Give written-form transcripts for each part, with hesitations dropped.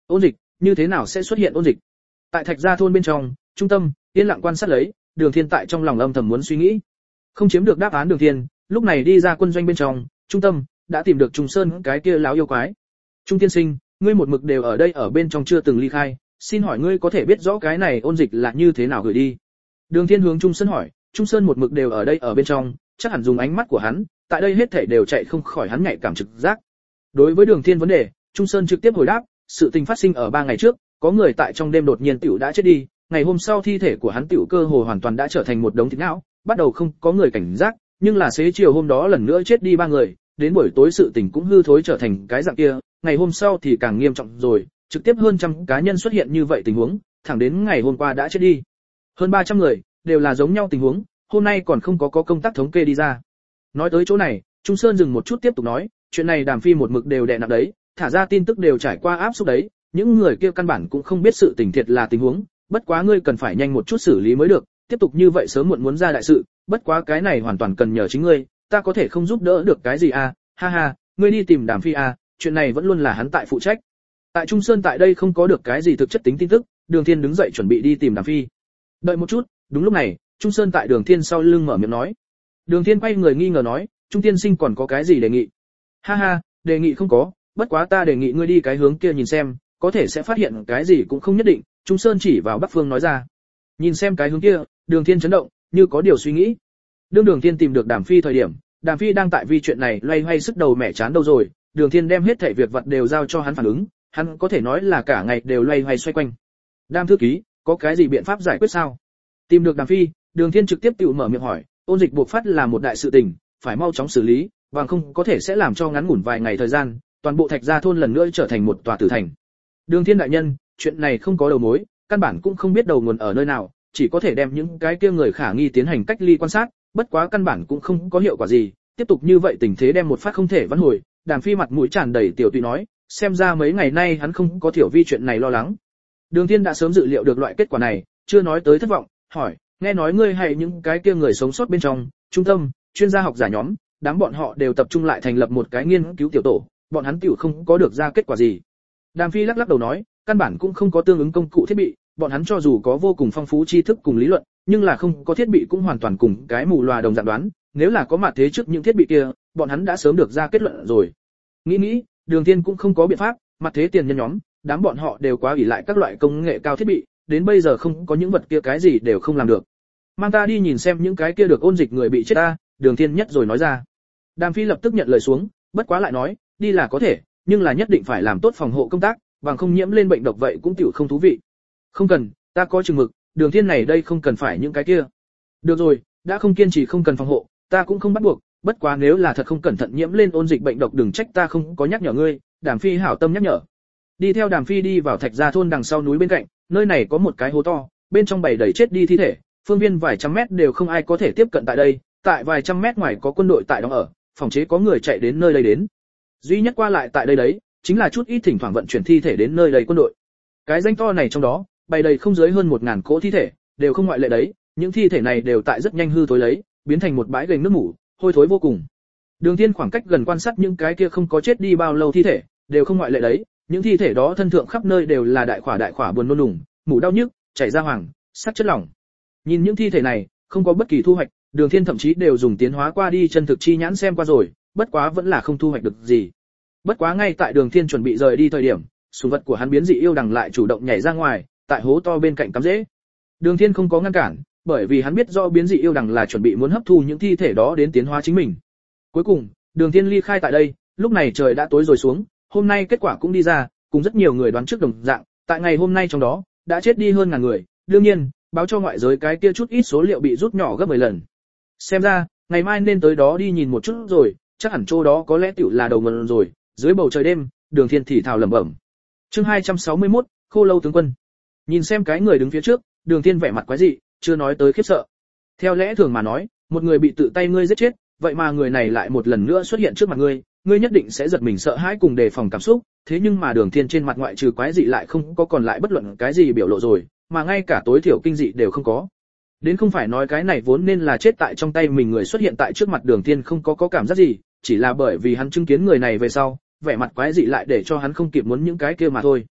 Ôn dịch, như thế nào sẽ xuất hiện ôn dịch? Tại Thạch Gia thôn bên trong, trung tâm, yên lặng quan sát lấy, Đường Thiên tại trong lòng âm thầm muốn suy nghĩ. Không chiếm được đáp án Đường Thiên, lúc này đi ra quân doanh bên trong, trung tâm đã tìm được Trùng Sơn cái kia láo yêu quái. Trung tiên sinh, ngươi một mực đều ở đây ở bên trong chưa từng ly khai, xin hỏi ngươi có thể biết rõ cái này ôn dịch là như thế nào gửi đi? Đường Thiên hướng Trung Sơn hỏi, Trung Sơn một mực đều ở đây ở bên trong, chắc hẳn dùng ánh mắt của hắn, tại đây hết thảy đều chạy không khỏi hắn nhạy cảm trực giác. Đối với Đường Thiên vấn đề, Trung Sơn trực tiếp hồi đáp, sự tình phát sinh ở 3 ngày trước, có người tại trong đêm đột nhiên tiểu đã chết đi, ngày hôm sau thi thể của hắn tiểu cơ hồ hoàn toàn đã trở thành một đống thịt não, bắt đầu không có người cảnh giác, nhưng là xế chiều hôm đó lần nữa chết đi 3 người, đến buổi tối sự tình cũng hư thối trở thành cái dạng kia, ngày hôm sau thì càng nghiêm trọng rồi, trực tiếp hơn trăm cá nhân xuất hiện như vậy tình huống, thẳng đến ngày hôm qua đã chết đi. Hơn 300 người, đều là giống nhau tình huống, hôm nay còn không có công tác thống kê đi ra. Nói tới chỗ này, Trung Sơn dừng một chút tiếp tục nói, chuyện này Đàm Phi một mực đều đè nặng đấy, thả ra tin tức đều trải qua áp xúc đấy, những người kia căn bản cũng không biết sự tình thiệt là tình huống, bất quá ngươi cần phải nhanh một chút xử lý mới được, tiếp tục như vậy sớm muộn muốn ra đại sự, bất quá cái này hoàn toàn cần nhờ chính ngươi, ta có thể không giúp đỡ được cái gì à, ha ha, ngươi đi tìm Đàm Phi à, chuyện này vẫn luôn là hắn tại phụ trách. Tại Trung Sơn tại đây không có được cái gì thực chất tính tin tức, Đường Thiên đứng dậy chuẩn bị đi tìm Đàm Phi. Đợi một chút, đúng lúc này, Trung Sơn tại Đường Thiên sau lưng mở miệng nói. Đường Thiên quay người nghi ngờ nói, Trung tiên sinh còn có cái gì đề nghị? Ha ha, đề nghị không có, bất quá ta đề nghị ngươi đi cái hướng kia nhìn xem, có thể sẽ phát hiện cái gì cũng không nhất định, Trung Sơn chỉ vào Bắc Phương nói ra. Nhìn xem cái hướng kia, Đường Thiên chấn động, như có điều suy nghĩ. Đương Đường Thiên tìm được Đàm Phi thời điểm, Đàm Phi đang tại vì chuyện này loay hoay sức đầu mẻ chán đâu rồi, Đường Thiên đem hết thảy việc vặt đều giao cho hắn phản ứng, hắn có thể nói là cả ngày đều loay hoay xoay quanh. Đàm thư ký, có cái gì biện pháp giải quyết sao? Tìm được Đàm Phi, Đường Thiên trực tiếp tự mở miệng hỏi, ôn dịch bộc phát là một đại sự tình, phải mau chóng xử lý, bằng không có thể sẽ làm cho ngắn ngủn vài ngày thời gian, toàn bộ Thạch Gia thôn lần nữa trở thành một tòa tử thành. Đường Thiên đại nhân, chuyện này không có đầu mối, căn bản cũng không biết đầu nguồn ở nơi nào, chỉ có thể đem những cái kia người khả nghi tiến hành cách ly quan sát, bất quá căn bản cũng không có hiệu quả gì, tiếp tục như vậy tình thế đem một phát không thể vãn hồi. Đàm Phi mặt mũi tràn đầy tiểu tùy nói, xem ra mấy ngày nay hắn không có Tiểu Vi chuyện này lo lắng. Đường Thiên đã sớm dự liệu được loại kết quả này, chưa nói tới thất vọng, hỏi, nghe nói ngươi hay những cái kia người sống sót bên trong trung tâm, chuyên gia học giả nhóm, đám bọn họ đều tập trung lại thành lập một cái nghiên cứu tiểu tổ, bọn hắn tiểu không có được ra kết quả gì. Đàm Phi lắc lắc đầu nói, căn bản cũng không có tương ứng công cụ thiết bị, bọn hắn cho dù có vô cùng phong phú tri thức cùng lý luận, nhưng là không có thiết bị cũng hoàn toàn cùng cái mù lòa đồng dạng đoán, nếu là có mặt thế trước những thiết bị kia, bọn hắn đã sớm được ra kết luận rồi. Nghĩ, Đường Thiên cũng không có biện pháp, mặt thế tiền nhân nhóm, đám bọn họ đều quá ỷ lại các loại công nghệ cao thiết bị, đến bây giờ không có những vật kia cái gì đều không làm được. Mang ta đi nhìn xem những cái kia được ôn dịch người bị chết ta, Đường Thiên nhất rồi nói ra. Đàm Phi lập tức nhận lời xuống, bất quá lại nói, đi là có thể, nhưng là nhất định phải làm tốt phòng hộ công tác, bằng không nhiễm lên bệnh độc vậy cũng tiểu không thú vị. Không cần, ta có chừng mực, Đường Thiên này đây không cần phải những cái kia. Được rồi, đã không kiên trì không cần phòng hộ, ta cũng không bắt buộc, bất quá nếu là thật không cẩn thận nhiễm lên ôn dịch bệnh độc đừng trách ta không có nhắc nhở ngươi, Đàm Phi hảo tâm nhắc nhở. Đi theo Đàm Phi đi vào Thạch Gia thôn đằng sau núi bên cạnh, nơi này có một cái hố to, bên trong bày đầy chết đi thi thể, phương viên vài trăm mét đều không ai có thể tiếp cận tại đây, tại vài trăm mét ngoài có quân đội tại đó ở, phòng chế có người chạy đến nơi đây đến. Duy nhất qua lại tại đây đấy, chính là chút ít thỉnh thoảng vận chuyển thi thể đến nơi đây quân đội. Cái danh to này trong đó, bày đầy không dưới hơn 1000 cỗ thi thể, đều không ngoại lệ đấy, những thi thể này đều tại rất nhanh hư thối lấy, biến thành một bãi gềnh nước mủ, hôi thối vô cùng. Đường Thiên khoảng cách gần quan sát những cái kia không có chết đi bao lâu thi thể, đều không ngoại lệ đấy, những thi thể đó thân thượng khắp nơi đều là đại khỏa buồn nôn nùng, mủ đau nhức, chảy ra hoàng, sắc chất lỏng. Nhìn những thi thể này, không có bất kỳ thu hoạch, Đường Thiên thậm chí đều dùng tiến hóa qua đi chân thực chi nhãn xem qua rồi, bất quá vẫn là không thu hoạch được gì. Bất quá ngay tại Đường Thiên chuẩn bị rời đi thời điểm, sủng vật của hắn biến dị yêu đằng lại chủ động nhảy ra ngoài, tại hố to bên cạnh cắm rễ. Đường Thiên không có ngăn cản, bởi vì hắn biết rõ biến dị yêu đằng là chuẩn bị muốn hấp thu những thi thể đó đến tiến hóa chính mình. Cuối cùng, Đường Thiên ly khai tại đây, lúc này trời đã tối rồi xuống, hôm nay kết quả cũng đi ra, cùng rất nhiều người đoán trước đồng dạng, tại ngày hôm nay trong đó, đã chết đi hơn ngàn người, đương nhiên, báo cho ngoại giới cái kia chút ít số liệu bị rút nhỏ gấp 10 lần. Xem ra, ngày mai nên tới đó đi nhìn một chút rồi, chắc hẳn chỗ đó có lẽ tiểu là đầu nguồn rồi. Dưới bầu trời đêm, Đường Thiên thì thào lẩm bẩm. Chương 261, Khô Lâu tướng quân. Nhìn xem cái người đứng phía trước, Đường Thiên vẻ mặt quái dị, chưa nói tới khiếp sợ. Theo lẽ thường mà nói, một người bị tự tay ngươi giết chết, vậy mà người này lại một lần nữa xuất hiện trước mặt ngươi, ngươi nhất định sẽ giật mình sợ hãi cùng đề phòng cảm xúc, thế nhưng mà Đường Thiên trên mặt ngoại trừ quái dị lại không có còn lại bất luận cái gì biểu lộ rồi, mà ngay cả tối thiểu kinh dị đều không có. Đến không phải nói cái này vốn nên là chết tại trong tay mình người xuất hiện tại trước mặt Đường Thiên không có cảm giác gì, chỉ là bởi vì hắn chứng kiến người này về sau, vẻ mặt quái dị lại để cho hắn không kịp muốn những cái kia mà thôi.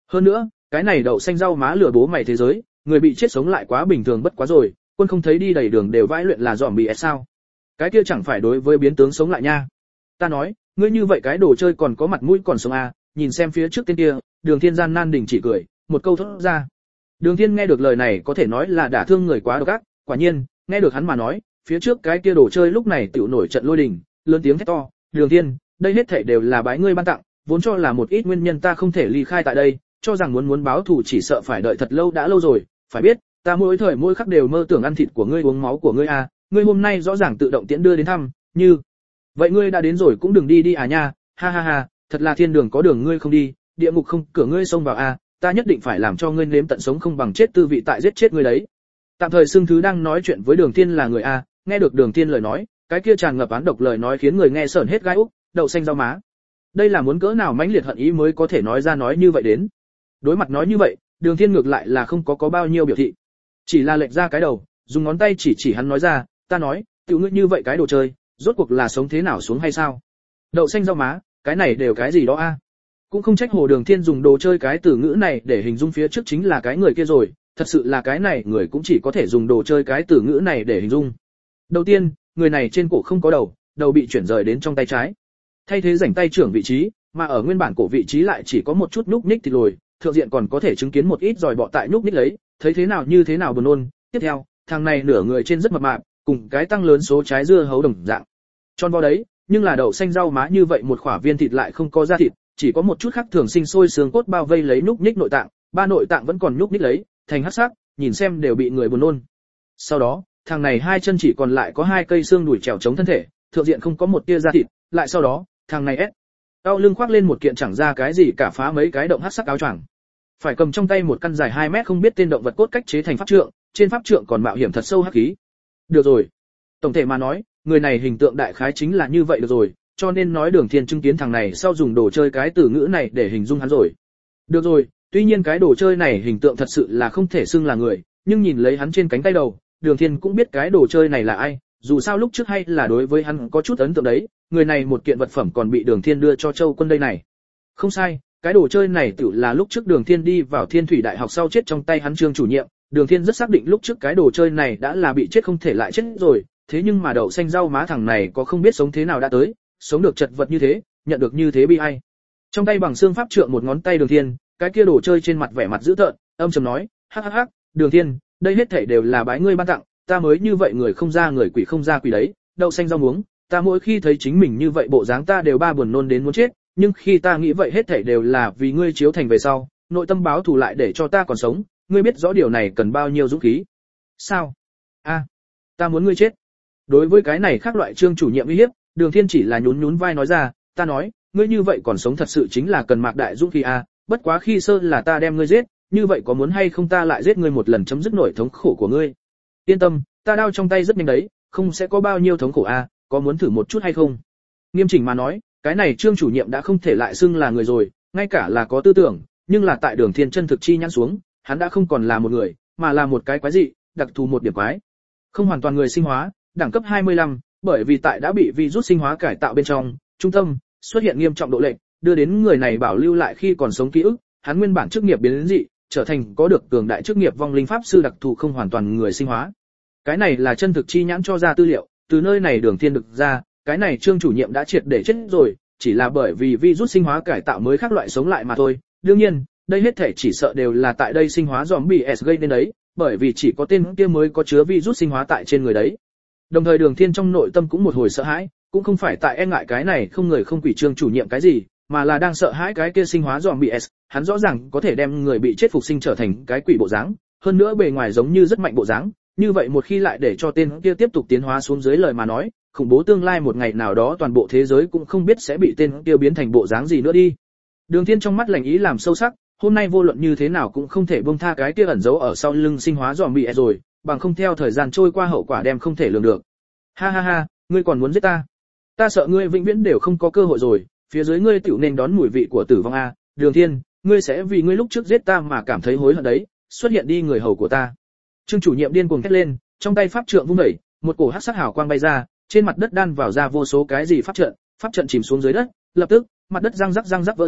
Hơn nữa, cái này đậu xanh rau má lừa bố mày thế giới, người bị chết sống lại quá bình thường bất quá rồi, quân không thấy đi đầy đường đều vãi luyện là dòm bị sao? Cái kia chẳng phải đối với biến tướng sống lại nha. Ta nói, ngươi như vậy cái đồ chơi còn có mặt mũi còn sống à, nhìn xem phía trước tên kia, Đường Thiên gian nan đình chỉ cười, một câu thốt ra. Đường Thiên nghe được lời này có thể nói là đả thương người quá độc ác, quả nhiên, nghe được hắn mà nói, phía trước cái kia đồ chơi lúc này tựu nổi trận lôi đình, lớn tiếng thét to, "Đường Thiên, đây hết thảy đều là bái ngươi ban tặng, vốn cho là một ít nguyên nhân ta không thể ly khai tại đây, cho rằng muốn báo thù chỉ sợ phải đợi thật lâu đã lâu rồi, phải biết, ta mỗi thời mỗi khắc đều mơ tưởng ăn thịt của ngươi uống máu của ngươi à, ngươi hôm nay rõ ràng tự động tiễn đưa đến thăm, như vậy ngươi đã đến rồi cũng đừng đi đi à nha, ha ha ha, thật là thiên đường có đường ngươi không đi, địa ngục không cửa ngươi xông vào à, ta nhất định phải làm cho ngươi nếm tận sống không bằng chết tư vị tại giết chết ngươi đấy." Tạm thời xưng thứ đang nói chuyện với Đường Thiên là người a, nghe được Đường Thiên lời nói, cái kia tràn ngập án độc lời nói khiến người nghe sởn hết gai úc, đậu xanh rau má. Đây là muốn cỡ nào mãnh liệt hận ý mới có thể nói ra nói như vậy đến. Đối mặt nói như vậy, Đường Thiên ngược lại là không có bao nhiêu biểu thị, chỉ là lệch ra cái đầu, dùng ngón tay chỉ hắn nói ra, "Ta nói, tiểu ngươi như vậy cái đồ chơi, rốt cuộc là sống thế nào xuống hay sao?" Đậu xanh rau má, cái này đều cái gì đó a? Cũng không trách Hồ Đường Thiên dùng đồ chơi cái từ ngữ này để hình dung phía trước chính là cái người kia rồi, thật sự là cái này người cũng chỉ có thể dùng đồ chơi cái từ ngữ này để hình dung. Đầu tiên, người này trên cổ không có đầu, đầu bị chuyển rời đến trong tay trái, thay thế rảnh tay trưởng vị trí, mà ở nguyên bản cổ vị trí lại chỉ có một chút nhúc nhích thịt lồi, thượng diện còn có thể chứng kiến một ít giòi bọ tại nhúc nhích lấy, thấy thế nào như thế nào buồn nôn. Tiếp theo, thằng này nửa người trên rất mập mạp, cùng cái tăng lớn số trái dưa hấu đồng dạng. Tròn vo đấy, nhưng là đậu xanh rau má như vậy một khỏa viên thịt lại không có da thịt, chỉ có một chút khác thường sinh sôi xương cốt bao vây lấy nhúc nhích nội tạng, ba nội tạng vẫn còn nhúc nhích lấy, thành hắc sắc, nhìn xem đều bị người buồn nôn. Sau đó, thằng này hai chân chỉ còn lại có hai cây xương đùi trèo chống thân thể, thượng diện không có một tia da thịt, lại sau đó, thằng này đau lưng khoác lên một kiện chẳng ra cái gì cả phá mấy cái động hắc sắc áo choàng. Phải cầm trong tay một căn dài 2 mét không biết tên động vật cốt cách chế thành pháp trượng, trên pháp trượng còn mạo hiểm thật sâu hắc khí. Được rồi, tổng thể mà nói, người này hình tượng đại khái chính là như vậy được rồi, cho nên nói Đường Thiên chứng kiến thằng này sau dùng đồ chơi cái từ ngữ này để hình dung hắn rồi. Được rồi, tuy nhiên cái đồ chơi này hình tượng thật sự là không thể xưng là người, nhưng nhìn lấy hắn trên cánh tay đầu, Đường Thiên cũng biết cái đồ chơi này là ai, dù sao lúc trước hay là đối với hắn có chút ấn tượng đấy, người này một kiện vật phẩm còn bị Đường Thiên đưa cho Châu Quân đây này. Không sai, cái đồ chơi này tự là lúc trước Đường Thiên đi vào Thiên Thủy Đại học sau chết trong tay hắn Trương chủ nhiệm, Đường Thiên rất xác định lúc trước cái đồ chơi này đã là bị chết không thể lại chết rồi, thế nhưng mà đậu xanh rau má thằng này có không biết sống thế nào đã tới, sống được chật vật như thế, nhận được như thế bi ai. Trong tay bằng xương pháp trượng một ngón tay Đường Thiên, cái kia đồ chơi trên mặt vẻ mặt dữ tợn, âm trầm nói, hắc hắc hắc, Đường Thiên, đây hết thảy đều là bái ngươi ban tặng, ta mới như vậy người không ra người quỷ không ra quỷ đấy, đậu xanh rau muống, ta mỗi khi thấy chính mình như vậy bộ dáng ta đều ba buồn nôn đến muốn chết, nhưng khi ta nghĩ vậy hết thảy đều là vì ngươi chiếu thành về sau, nội tâm báo thù lại để cho ta còn sống, ngươi biết rõ điều này cần bao nhiêu dũng khí. Sao? A, ta muốn ngươi chết. Đối với cái này khác loại Trương chủ nhiệm uy hiếp, Đường Thiên chỉ là nhún nhún vai nói ra, ta nói, ngươi như vậy còn sống thật sự chính là cần mạc đại dũng khí a, bất quá khi sơ là ta đem ngươi giết, như vậy có muốn hay không ta lại giết ngươi một lần chấm dứt nỗi thống khổ của ngươi. Yên tâm, ta đao trong tay rất nhanh đấy, không sẽ có bao nhiêu thống khổ a, có muốn thử một chút hay không? Nghiêm chỉnh mà nói, cái này Trương chủ nhiệm đã không thể lại xưng là người rồi, ngay cả là có tư tưởng, nhưng là tại Đường Thiên chân thực chi nhãn xuống, hắn đã không còn là một người, mà là một cái quái dị, đặc thù một điểm quái. Không hoàn toàn người sinh hóa, đẳng cấp 25, bởi vì tại đã bị virus sinh hóa cải tạo bên trong, trung tâm xuất hiện nghiêm trọng độ lệch, đưa đến người này bảo lưu lại khi còn sống ký ức, hắn nguyên bản chức nghiệp biến đến dị, trở thành có được cường đại chức nghiệp vong linh pháp sư đặc thù không hoàn toàn người sinh hóa. Cái này là chân thực chi nhãn cho ra tư liệu, từ nơi này Đường Thiên được ra, cái này Trương chủ nhiệm đã triệt để chết rồi, chỉ là bởi vì virus sinh hóa cải tạo mới khác loại sống lại mà thôi. Đương nhiên, đây hết thể chỉ sợ đều là tại đây sinh hóa zombie S gây nên đấy, bởi vì chỉ có tên kia mới có chứa virus sinh hóa tại trên người đấy. Đồng thời Đường Thiên trong nội tâm cũng một hồi sợ hãi, cũng không phải tại e ngại cái này không người không quỷ Trương chủ nhiệm cái gì, mà là đang sợ hãi cái kia sinh hóa zombie S, hắn rõ ràng có thể đem người bị chết phục sinh trở thành cái quỷ bộ dáng, hơn nữa bề ngoài giống như rất mạnh bộ dáng, như vậy một khi lại để cho tên kia tiếp tục tiến hóa xuống dưới lời mà nói, khủng bố tương lai một ngày nào đó toàn bộ thế giới cũng không biết sẽ bị tên kia biến thành bộ dáng gì nữa đi. Đường Thiên trong mắt lạnh ý làm sâu sắc, hôm nay vô luận như thế nào cũng không thể buông tha cái kia ẩn giấu ở sau lưng sinh hóa zombie rồi, bằng không theo thời gian trôi qua hậu quả đem không thể lường được. Ha ha ha, ngươi còn muốn giết ta? Ta sợ ngươi vĩnh viễn đều không có cơ hội rồi, phía dưới ngươi tiểu nên đón mùi vị của tử vong a, Đường Thiên, ngươi sẽ vì ngươi lúc trước giết ta mà cảm thấy hối hận đấy, xuất hiện đi người hầu của ta. Trương chủ nhiệm điên cuồng thét lên, trong tay pháp trượng vung đẩy, một cổ hắc sắc hào quang bay ra, trên mặt đất đan vào ra vô số cái gì pháp trận chìm xuống dưới đất, lập tức, mặt đất răng rắc vỡ ra,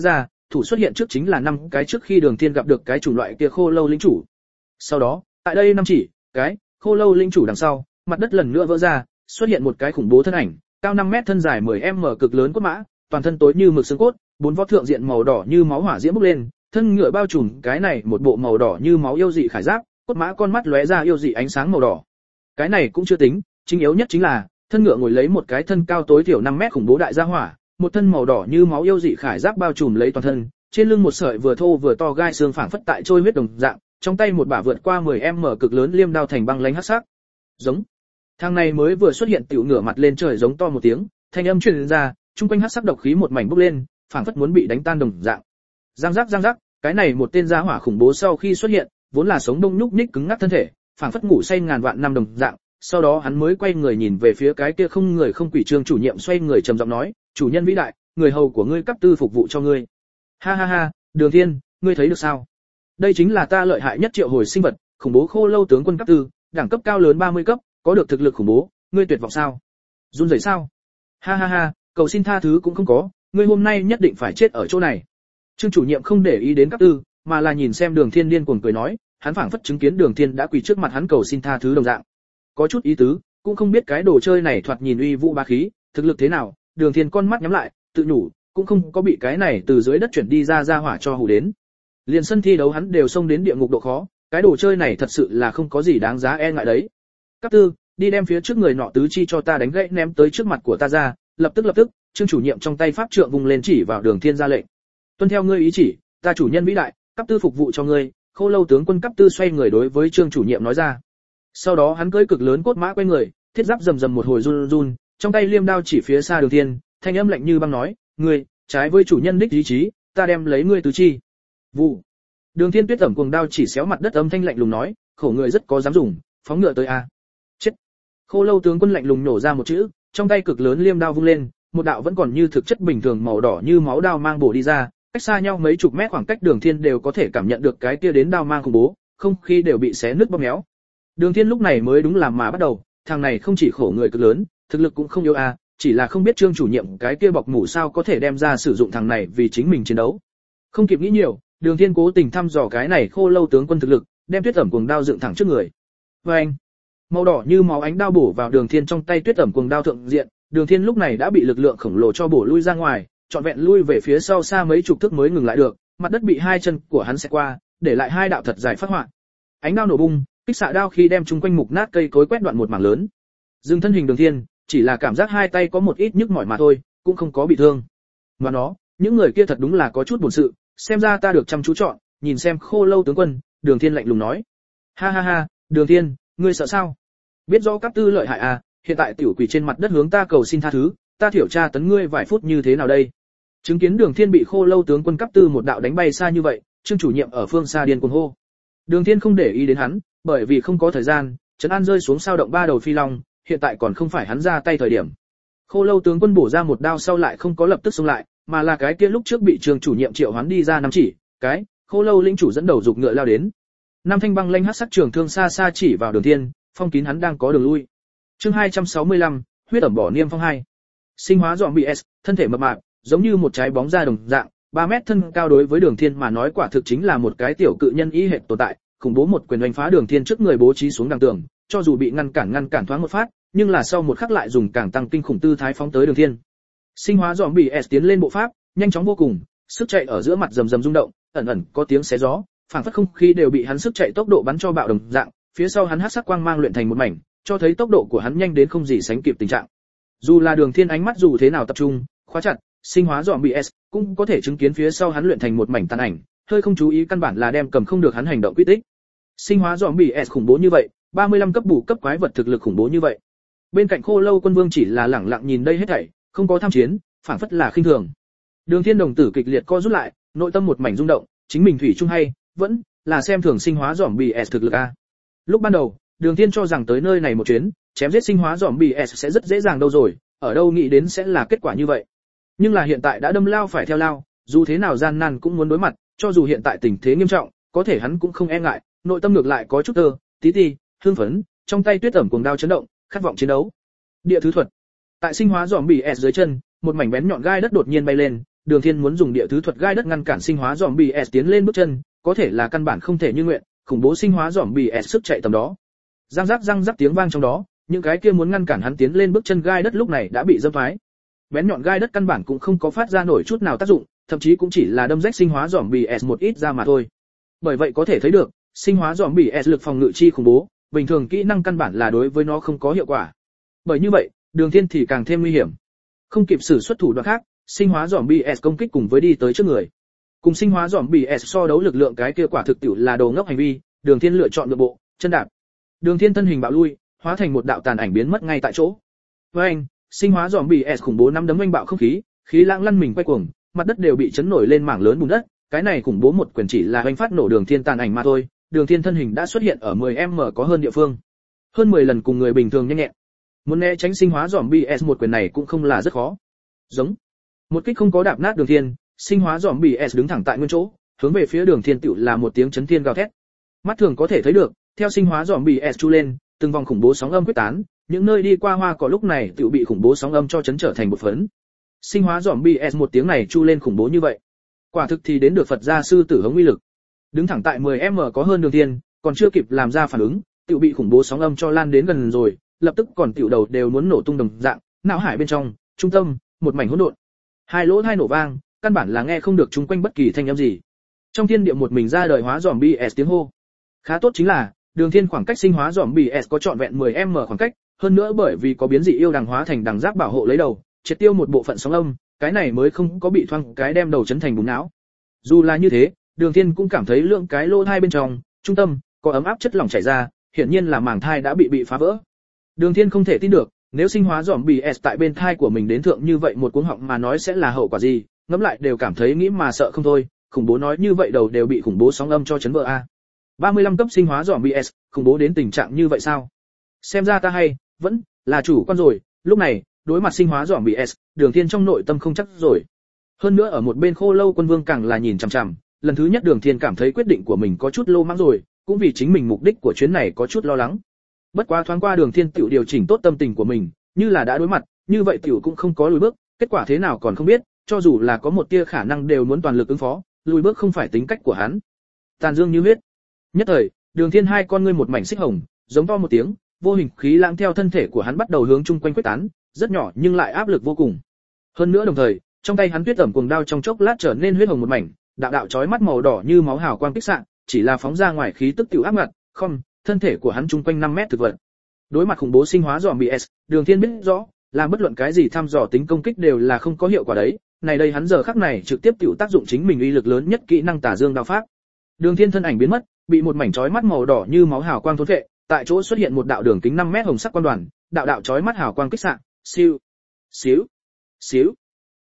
thủ xuất hiện trước chính là 5 cái trước khi Đường Thiên gặp được cái chủng loại kia khô lâu linh chủ. Sau đó, tại đây 5 chỉ cái khô lâu linh chủ đằng sau, mặt đất lần nữa vỡ ra, xuất hiện một cái khủng bố thân ảnh, cao 5 mét thân dài 10m cực lớn cốt mã, toàn thân tối như mực xương cốt, bốn vó thượng diện màu đỏ như máu hỏa diễm bốc lên, thân ngựa bao trùm cái này một bộ màu đỏ như máu yêu dị khải giáp, cốt mã con mắt lóe ra yêu dị ánh sáng màu đỏ. Cái này cũng chưa tính, chính yếu nhất chính là thân ngựa ngồi lấy một cái thân cao tối thiểu 5 mét khủng bố đại gia hỏa, một thân màu đỏ như máu yêu dị khải giáp bao trùm lấy toàn thân, trên lưng một sợi vừa thô vừa to gai xương phảng phất tại trôi huyết đồng dạng, trong tay một bả vượt qua 10m cực lớn liêm đao thành băng lãnh hắc sắc. Giống. Thằng này mới vừa xuất hiện tiểu ngửa mặt lên trời giống to một tiếng, thanh âm truyền ra, trung quanh hắc sắc độc khí một mảnh bốc lên, phảng phất muốn bị đánh tan đồng dạng. Giang rắc, cái này một tên gia hỏa khủng bố sau khi xuất hiện, vốn là sống đông nhúc nhích cứng ngắc thân thể, phảng phất ngủ say ngàn vạn năm đồng dạng. Sau đó hắn mới quay người nhìn về phía cái kia không người không quỷ Trương chủ nhiệm, xoay người trầm giọng nói, chủ nhân vĩ đại, người hầu của ngươi cấp tư phục vụ cho ngươi. Ha ha ha, Đường Thiên, ngươi thấy được sao? Đây chính là ta lợi hại nhất triệu hồi sinh vật, khủng bố khô lâu tướng quân cấp tư, đẳng cấp cao lớn 30 cấp, có được thực lực khủng bố, ngươi tuyệt vọng sao? Run rẩy sao? Ha ha ha, cầu xin tha thứ cũng không có, ngươi hôm nay nhất định phải chết ở chỗ này. Trương chủ nhiệm không để ý đến cấp tư, mà là nhìn xem Đường Thiên điên cuồng cười nói, hắn phảng phất chứng kiến Đường Thiên đã quỳ trước mặt hắn cầu xin tha thứ đồng dạng. Có chút ý tứ, cũng không biết cái đồ chơi này thoạt nhìn uy vũ bá khí, thực lực thế nào, Đường Thiên con mắt nhắm lại, tự nhủ, cũng không có bị cái này từ dưới đất chuyển đi ra hỏa cho hù đến. Liền sân thi đấu hắn đều xông đến địa ngục độ khó, cái đồ chơi này thật sự là không có gì đáng giá e ngại đấy. Cấp tư, đi đem phía trước người nọ tứ chi cho ta đánh gãy ném tới trước mặt của ta ra, lập tức, Trương chủ nhiệm trong tay pháp trượng vùng lên chỉ vào Đường Thiên ra lệnh. Tuân theo ngươi ý chỉ, ta chủ nhân vĩ đại, cấp tư phục vụ cho ngươi. Khô lâu tướng quân cấp tư xoay người đối với Trương chủ nhiệm nói ra. Sau đó hắn cưỡi cực lớn cốt mã quay người, thiết giáp rầm rầm một hồi run, trong tay liêm đao chỉ phía xa Đường Thiên, thanh âm lạnh như băng nói, ngươi trái với chủ nhân đích ý chí, ta đem lấy ngươi tứ chi. Vụ. Đường Thiên tuyết tẩm cuồng đao chỉ xéo mặt đất, âm thanh lạnh lùng nói, khổ người rất có dám dùng, phóng ngựa tới a. Chết. Khô lâu tướng quân lạnh lùng nổ ra một chữ, trong tay cực lớn liêm đao vung lên, một đạo vẫn còn như thực chất bình thường màu đỏ như máu đao mang bổ đi ra, cách xa nhau mấy chục mét khoảng cách Đường Thiên đều có thể cảm nhận được cái kia đến đao mang khủng bố, không khí đều bị xé nứt bóp méo. Đường Thiên lúc này mới đúng làm mà bắt đầu, thằng này không chỉ khổ người cực lớn, thực lực cũng không yếu a, chỉ là không biết Trương chủ nhiệm cái kia bọc mủ sao có thể đem ra sử dụng thằng này vì chính mình chiến đấu. Không kịp nghĩ nhiều, Đường Thiên cố tình thăm dò cái này khô lâu tướng quân thực lực, đem tuyết ẩm cuồng đao dựng thẳng trước người. Oeng! Màu đỏ như máu ánh đao bổ vào Đường Thiên trong tay tuyết ẩm cuồng đao thượng diện, Đường Thiên lúc này đã bị lực lượng khổng lồ cho bổ lui ra ngoài, trọn vẹn lui về phía sau xa mấy chục thước mới ngừng lại được, mặt đất bị hai chân của hắn xẹt qua, để lại hai đạo thật dài phát họa. Ánh đao nổ bung, kích xạ đao khi đem chung quanh mục nát cây cối quét đoạn một mảng lớn. Dừng thân hình Đường Thiên, chỉ là cảm giác hai tay có một ít nhức mỏi mà thôi, cũng không có bị thương. Mà nó, những người kia thật đúng là có chút buồn sự, xem ra ta được chăm chú chọn, nhìn xem khô lâu tướng quân, Đường Thiên lạnh lùng nói. Ha ha ha, Đường Thiên, ngươi sợ sao? Biết rõ cấp tư lợi hại à, hiện tại tiểu quỷ trên mặt đất hướng ta cầu xin tha thứ, ta thiểu tra tấn ngươi vài phút như thế nào đây? Chứng kiến Đường Thiên bị khô lâu tướng quân cấp tư một đạo đánh bay xa như vậy, Trương chủ nhiệm ở phương xa điên cuồng hô. Đường Thiên không để ý đến hắn, bởi vì không có thời gian, trấn an rơi xuống sao động ba đầu phi long, hiện tại còn không phải hắn ra tay thời điểm. Khô lâu tướng quân bổ ra một đao sau lại không có lập tức xông lại, mà là cái kia lúc trước bị Trương chủ nhiệm triệu hoán đi ra năm chỉ, cái khô lâu lĩnh chủ dẫn đầu dục ngựa lao đến. Nam thanh băng lanh hắc sắc trường thương xa xa chỉ vào Đường Thiên, phong kín hắn đang có đường lui. Chương 265, huyết ẩm bỏ niêm phong 2. Sinh hóa zombie S, thân thể mập mạp, giống như một trái bóng da đồng dạng, 3 mét thân cao đối với Đường Thiên mà nói quả thực chính là một cái tiểu cự nhân y hệt tồn tại, khủng bố một quyền đánh phá Đường Thiên trước người bố trí xuống đằng tường, cho dù bị ngăn cản thoáng một phát, nhưng là sau một khắc lại dùng càng tăng kinh khủng tư thái phóng tới Đường Thiên. Sinh hóa zombie S tiến lên bộ pháp, nhanh chóng vô cùng, sức chạy ở giữa mặt rầm rầm rung động, ẩn có tiếng xé gió, phảng phất không khí đều bị hắn sức chạy tốc độ bắn cho bạo đồng dạng, phía sau hắn hắc sắc quang mang luyện thành một mảnh, cho thấy tốc độ của hắn nhanh đến không gì sánh kịp tình trạng. Dù là Đường Thiên ánh mắt dù thế nào tập trung, khóa chặt, sinh hóa zombie S cũng có thể chứng kiến phía sau hắn luyện thành một mảnh tàn ảnh, hơi không chú ý căn bản là đem cầm không được hắn hành động quy tích. Sinh hóa zombie S khủng bố như vậy, 35 cấp bù cấp quái vật thực lực khủng bố như vậy. Bên cạnh khô lâu quân vương chỉ là lẳng lặng nhìn đây hết thảy, không có tham chiến, phảng phất là khinh thường. Đường Thiên đồng tử kịch liệt co rút lại, nội tâm một mảnh rung động, chính mình thủy chung hay vẫn là xem thường sinh hóa zombie S thực lực a. Lúc ban đầu, Đường Thiên cho rằng tới nơi này một chuyến, chém giết sinh hóa zombie S sẽ rất dễ dàng đâu rồi, ở đâu nghĩ đến sẽ là kết quả như vậy. Nhưng là hiện tại đã đâm lao phải theo lao, dù thế nào gian nan cũng muốn đối mặt, cho dù hiện tại tình thế nghiêm trọng, có thể hắn cũng không e ngại, nội tâm ngược lại có chút tí hưng phấn, trong tay tuyết ẩm cuồng đao chấn động, khát vọng chiến đấu. Địa thứ thuật. Tại sinh hóa zombie S dưới chân, một mảnh bén nhọn gai đất đột nhiên bay lên, Đường Thiên muốn dùng địa thứ thuật gai đất ngăn cản sinh hóa zombie S tiến lên bước chân, có thể là căn bản không thể như nguyện, khủng bố sinh hóa zombie S sức chạy tầm đó. Răng rắc tiếng vang trong đó, những cái kia muốn ngăn cản hắn tiến lên bước chân gai đất lúc này đã bị dâm phái. Bén nhọn gai đất căn bản cũng không có phát ra nổi chút nào tác dụng, thậm chí cũng chỉ là đâm rách sinh hóa zombie S một ít ra mà thôi. Bởi vậy có thể thấy được, sinh hóa zombie S lực phòng ngự chi khủng bố, bình thường kỹ năng căn bản là đối với nó không có hiệu quả. Bởi như vậy, Đường Thiên thì càng thêm nguy hiểm. Không kịp sử xuất thủ đoạn khác, sinh hóa zombie S công kích cùng với đi tới trước người. Cùng sinh hóa zombie S so đấu lực lượng cái kia quả thực tiểu là đồ ngốc hành vi, Đường Thiên lựa chọn ngược bộ, chân đạp. Đường Thiên thân hình bạo lui, hóa thành một đạo tàn ảnh biến mất ngay tại chỗ. Với anh, sinh hóa zombie S khủng bố năm đấm oanh bạo không khí, khí lãng lăn mình quay cuồng, mặt đất đều bị chấn nổi lên mảng lớn bùn đất, cái này khủng bố một quyền chỉ là oanh phát nổ Đường Thiên tàn ảnh mà thôi, Đường Thiên thân hình đã xuất hiện ở 10m có hơn địa phương. Hơn 10 lần cùng người bình thường nhanh nhẹn. Muốn né tránh sinh hóa zombie S một quyền này cũng không là rất khó. Giống. Một kích không có đạp nát Đường Thiên, sinh hóa zombie S đứng thẳng tại nguyên chỗ, hướng về phía Đường Thiên tựu là một tiếng chấn thiên gào thét. Mắt thường có thể thấy được, theo sinh hóa zombie S chu lên, từng vòng khủng bố sóng âm quyết tán, những nơi đi qua hoa cỏ lúc này tựu bị khủng bố sóng âm cho chấn trở thành một phấn. Sinh hóa zombie S một tiếng này chu lên khủng bố như vậy, quả thực thì đến được Phật gia sư tử hống uy lực. Đứng thẳng tại 10m có hơn Đường Thiên, còn chưa kịp làm ra phản ứng, tựu bị khủng bố sóng âm cho lan đến gần rồi, lập tức còn tựu đầu đều muốn nổ tung đồng dạng, não hải bên trong, trung tâm, một mảnh hỗn độn. Hai lỗ tai nổ vang, căn bản là nghe không được chung quanh bất kỳ thanh âm gì. Trong thiên địa một mình ra đời hóa zombie S tiếng hô. Khá tốt chính là, Đường Thiên khoảng cách sinh hóa zombie S có trọn vẹn 10m khoảng cách, hơn nữa bởi vì có biến dị yêu đằng hóa thành đằng giáp bảo hộ lấy đầu, triệt tiêu một bộ phận sóng âm, cái này mới không có bị thoang cái đem đầu chấn thành bùn não. Dù là như thế, Đường Thiên cũng cảm thấy lượng cái lỗ tai bên trong, trung tâm, có ấm áp chất lỏng chảy ra, hiển nhiên là màng thai đã bị phá vỡ. Đường Thiên không thể tin được, nếu sinh hóa zombie S tại bên thai của mình đến thượng như vậy một cuống họng mà nói sẽ là hậu quả gì, ngẫm lại đều cảm thấy nghĩ mà sợ không thôi, khủng bố nói như vậy đầu đều bị khủng bố sóng âm cho chấn vỡ a. 35 cấp sinh hóa zombie S, khủng bố đến tình trạng như vậy sao? Xem ra ta hay, vẫn là chủ quan rồi, lúc này, đối mặt sinh hóa zombie S, Đường Thiên trong nội tâm không chắc rồi. Hơn nữa ở một bên Khô Lâu Quân Vương càng là nhìn chằm chằm, lần thứ nhất Đường Thiên cảm thấy quyết định của mình có chút lô mãng rồi, cũng vì chính mình mục đích của chuyến này có chút lo lắng. Bất quá thoáng qua Đường Thiên tiểu điều chỉnh tốt tâm tình của mình, như là đã đối mặt, như vậy tiểu cũng không có lùi bước, kết quả thế nào còn không biết, cho dù là có một tia khả năng đều muốn toàn lực ứng phó, lùi bước không phải tính cách của hắn. Tàn dương như huyết. Nhất thời, Đường Thiên hai con ngươi một mảnh xích hồng, giống to một tiếng, vô hình khí lãng theo thân thể của hắn bắt đầu hướng chung quanh quyết tán, rất nhỏ nhưng lại áp lực vô cùng. Hơn nữa đồng thời, trong tay hắn tuyết ẩm cuồng đao trong chốc lát trở nên huyết hồng một mảnh, đạo đạo chói mắt màu đỏ như máu hào quang kích xạ, chỉ là phóng ra ngoài khí tức tiểu áp ngặt, không, thân thể của hắn chung quanh 5 mét thực vật. Đối mặt khủng bố sinh hóa zombie S, Đường Thiên biết rõ, làm bất luận cái gì thăm dò tính công kích đều là không có hiệu quả đấy, này đây hắn giờ khắc này trực tiếp tiểu tác dụng chính mình uy lực lớn nhất kỹ năng Tà Dương đao pháp. Đường Thiên thân ảnh biến mất, bị một mảnh chói mắt màu đỏ như máu hào quang thôn phệ, tại chỗ xuất hiện một đạo đường kính 5 mét hồng sắc quan đoàn, đạo đạo chói mắt hào quang kích xạ, siêu, xíu, xíu,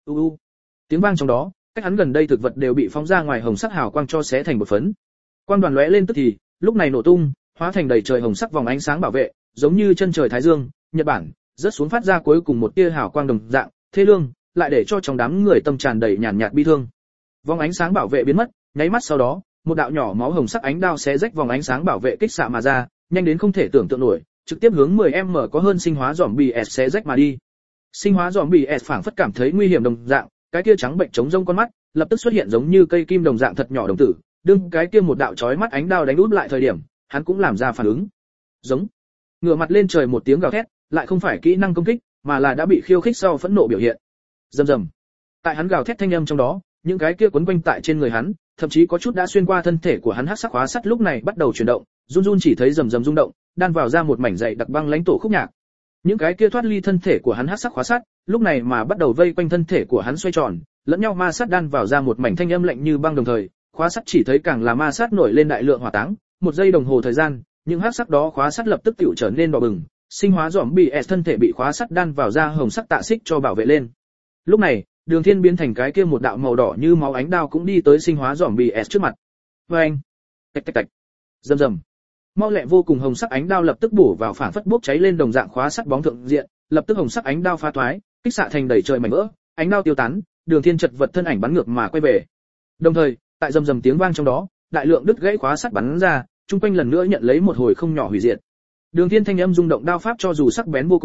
tiếng vang trong đó, cách hắn gần đây thực vật đều bị phóng ra ngoài hồng sắc hào quang cho xé thành một phấn. Quan đoàn lóe lên tức thì, lúc này nổ tung, hóa thành đầy trời hồng sắc vòng ánh sáng bảo vệ, giống như chân trời thái dương, Nhật Bản, rớt xuống phát ra cuối cùng một tia hào quang đồng dạng, thế lương, lại để cho trong đám người tâm tràn đầy nhàn nhạt bi thương. Vòng ánh sáng bảo vệ biến mất, nháy mắt sau đó, một đạo nhỏ máu hồng sắc ánh đao xé rách vòng ánh sáng bảo vệ kích xạ mà ra, nhanh đến không thể tưởng tượng nổi, trực tiếp hướng 10m có hơn sinh hóa zombie S xé rách mà đi. Sinh hóa zombie S phảng phất cảm thấy nguy hiểm đồng dạng, cái kia trắng bệnh trống rông con mắt, lập tức xuất hiện giống như cây kim đồng dạng thật nhỏ đồng tử, đương cái kia một đạo chói mắt ánh đao đánh út lại thời điểm, hắn cũng làm ra phản ứng. Giống. Ngửa mặt lên trời một tiếng gào thét, lại không phải kỹ năng công kích, mà là đã bị khiêu khích sau phẫn nộ biểu hiện. Rầm rầm. Tại hắn gào thét thanh âm trong đó, những cái kia quấn quanh tại trên người hắn, thậm chí có chút đã xuyên qua thân thể của hắn hắc sắc khóa sắt lúc này bắt đầu chuyển động, run run chỉ thấy rầm rầm rung động, đan vào ra một mảnh dày đặc băng lãnh tổ khúc nhạc. Những cái kia thoát ly thân thể của hắn hắc sắc khóa sắt, lúc này mà bắt đầu vây quanh thân thể của hắn xoay tròn, lẫn nhau ma sát đan vào ra một mảnh thanh âm lạnh như băng đồng thời, khóa sắt chỉ thấy càng là ma sát nổi lên đại lượng hỏa táng, một giây đồng hồ thời gian, những hắc sắc đó khóa sắt lập tức tựu trở nên đỏ bừng, sinh hóa zombie S thân thể bị khóa sắt đan vào ra hồng sắc tạ xích cho bảo vệ lên. Lúc này, Đường Thiên biến thành cái kia một đạo màu đỏ như máu ánh đao cũng đi tới sinh hóa zombie S trước mặt. Oeng, tạch tạch tạch, rầm rầm. Mau lẹ vô cùng hồng sắc ánh đao lập tức bổ vào phản phất bốc cháy lên đồng dạng khóa sắt bóng thượng diện, lập tức hồng sắc ánh đao phá toái, kích xạ thành đầy trời mảnh vỡ, ánh đao tiêu tán, Đường Thiên chật vật thân ảnh bắn ngược mà quay về. Đồng thời, tại rầm rầm tiếng vang trong đó, đại lượng đứt gãy khóa sắt bắn ra, trung quanh lần nữa nhận lấy một hồi không nhỏ hủy diệt. Đường Thiên thanh âm rung động đao pháp cho dù sắc bén vô cùng,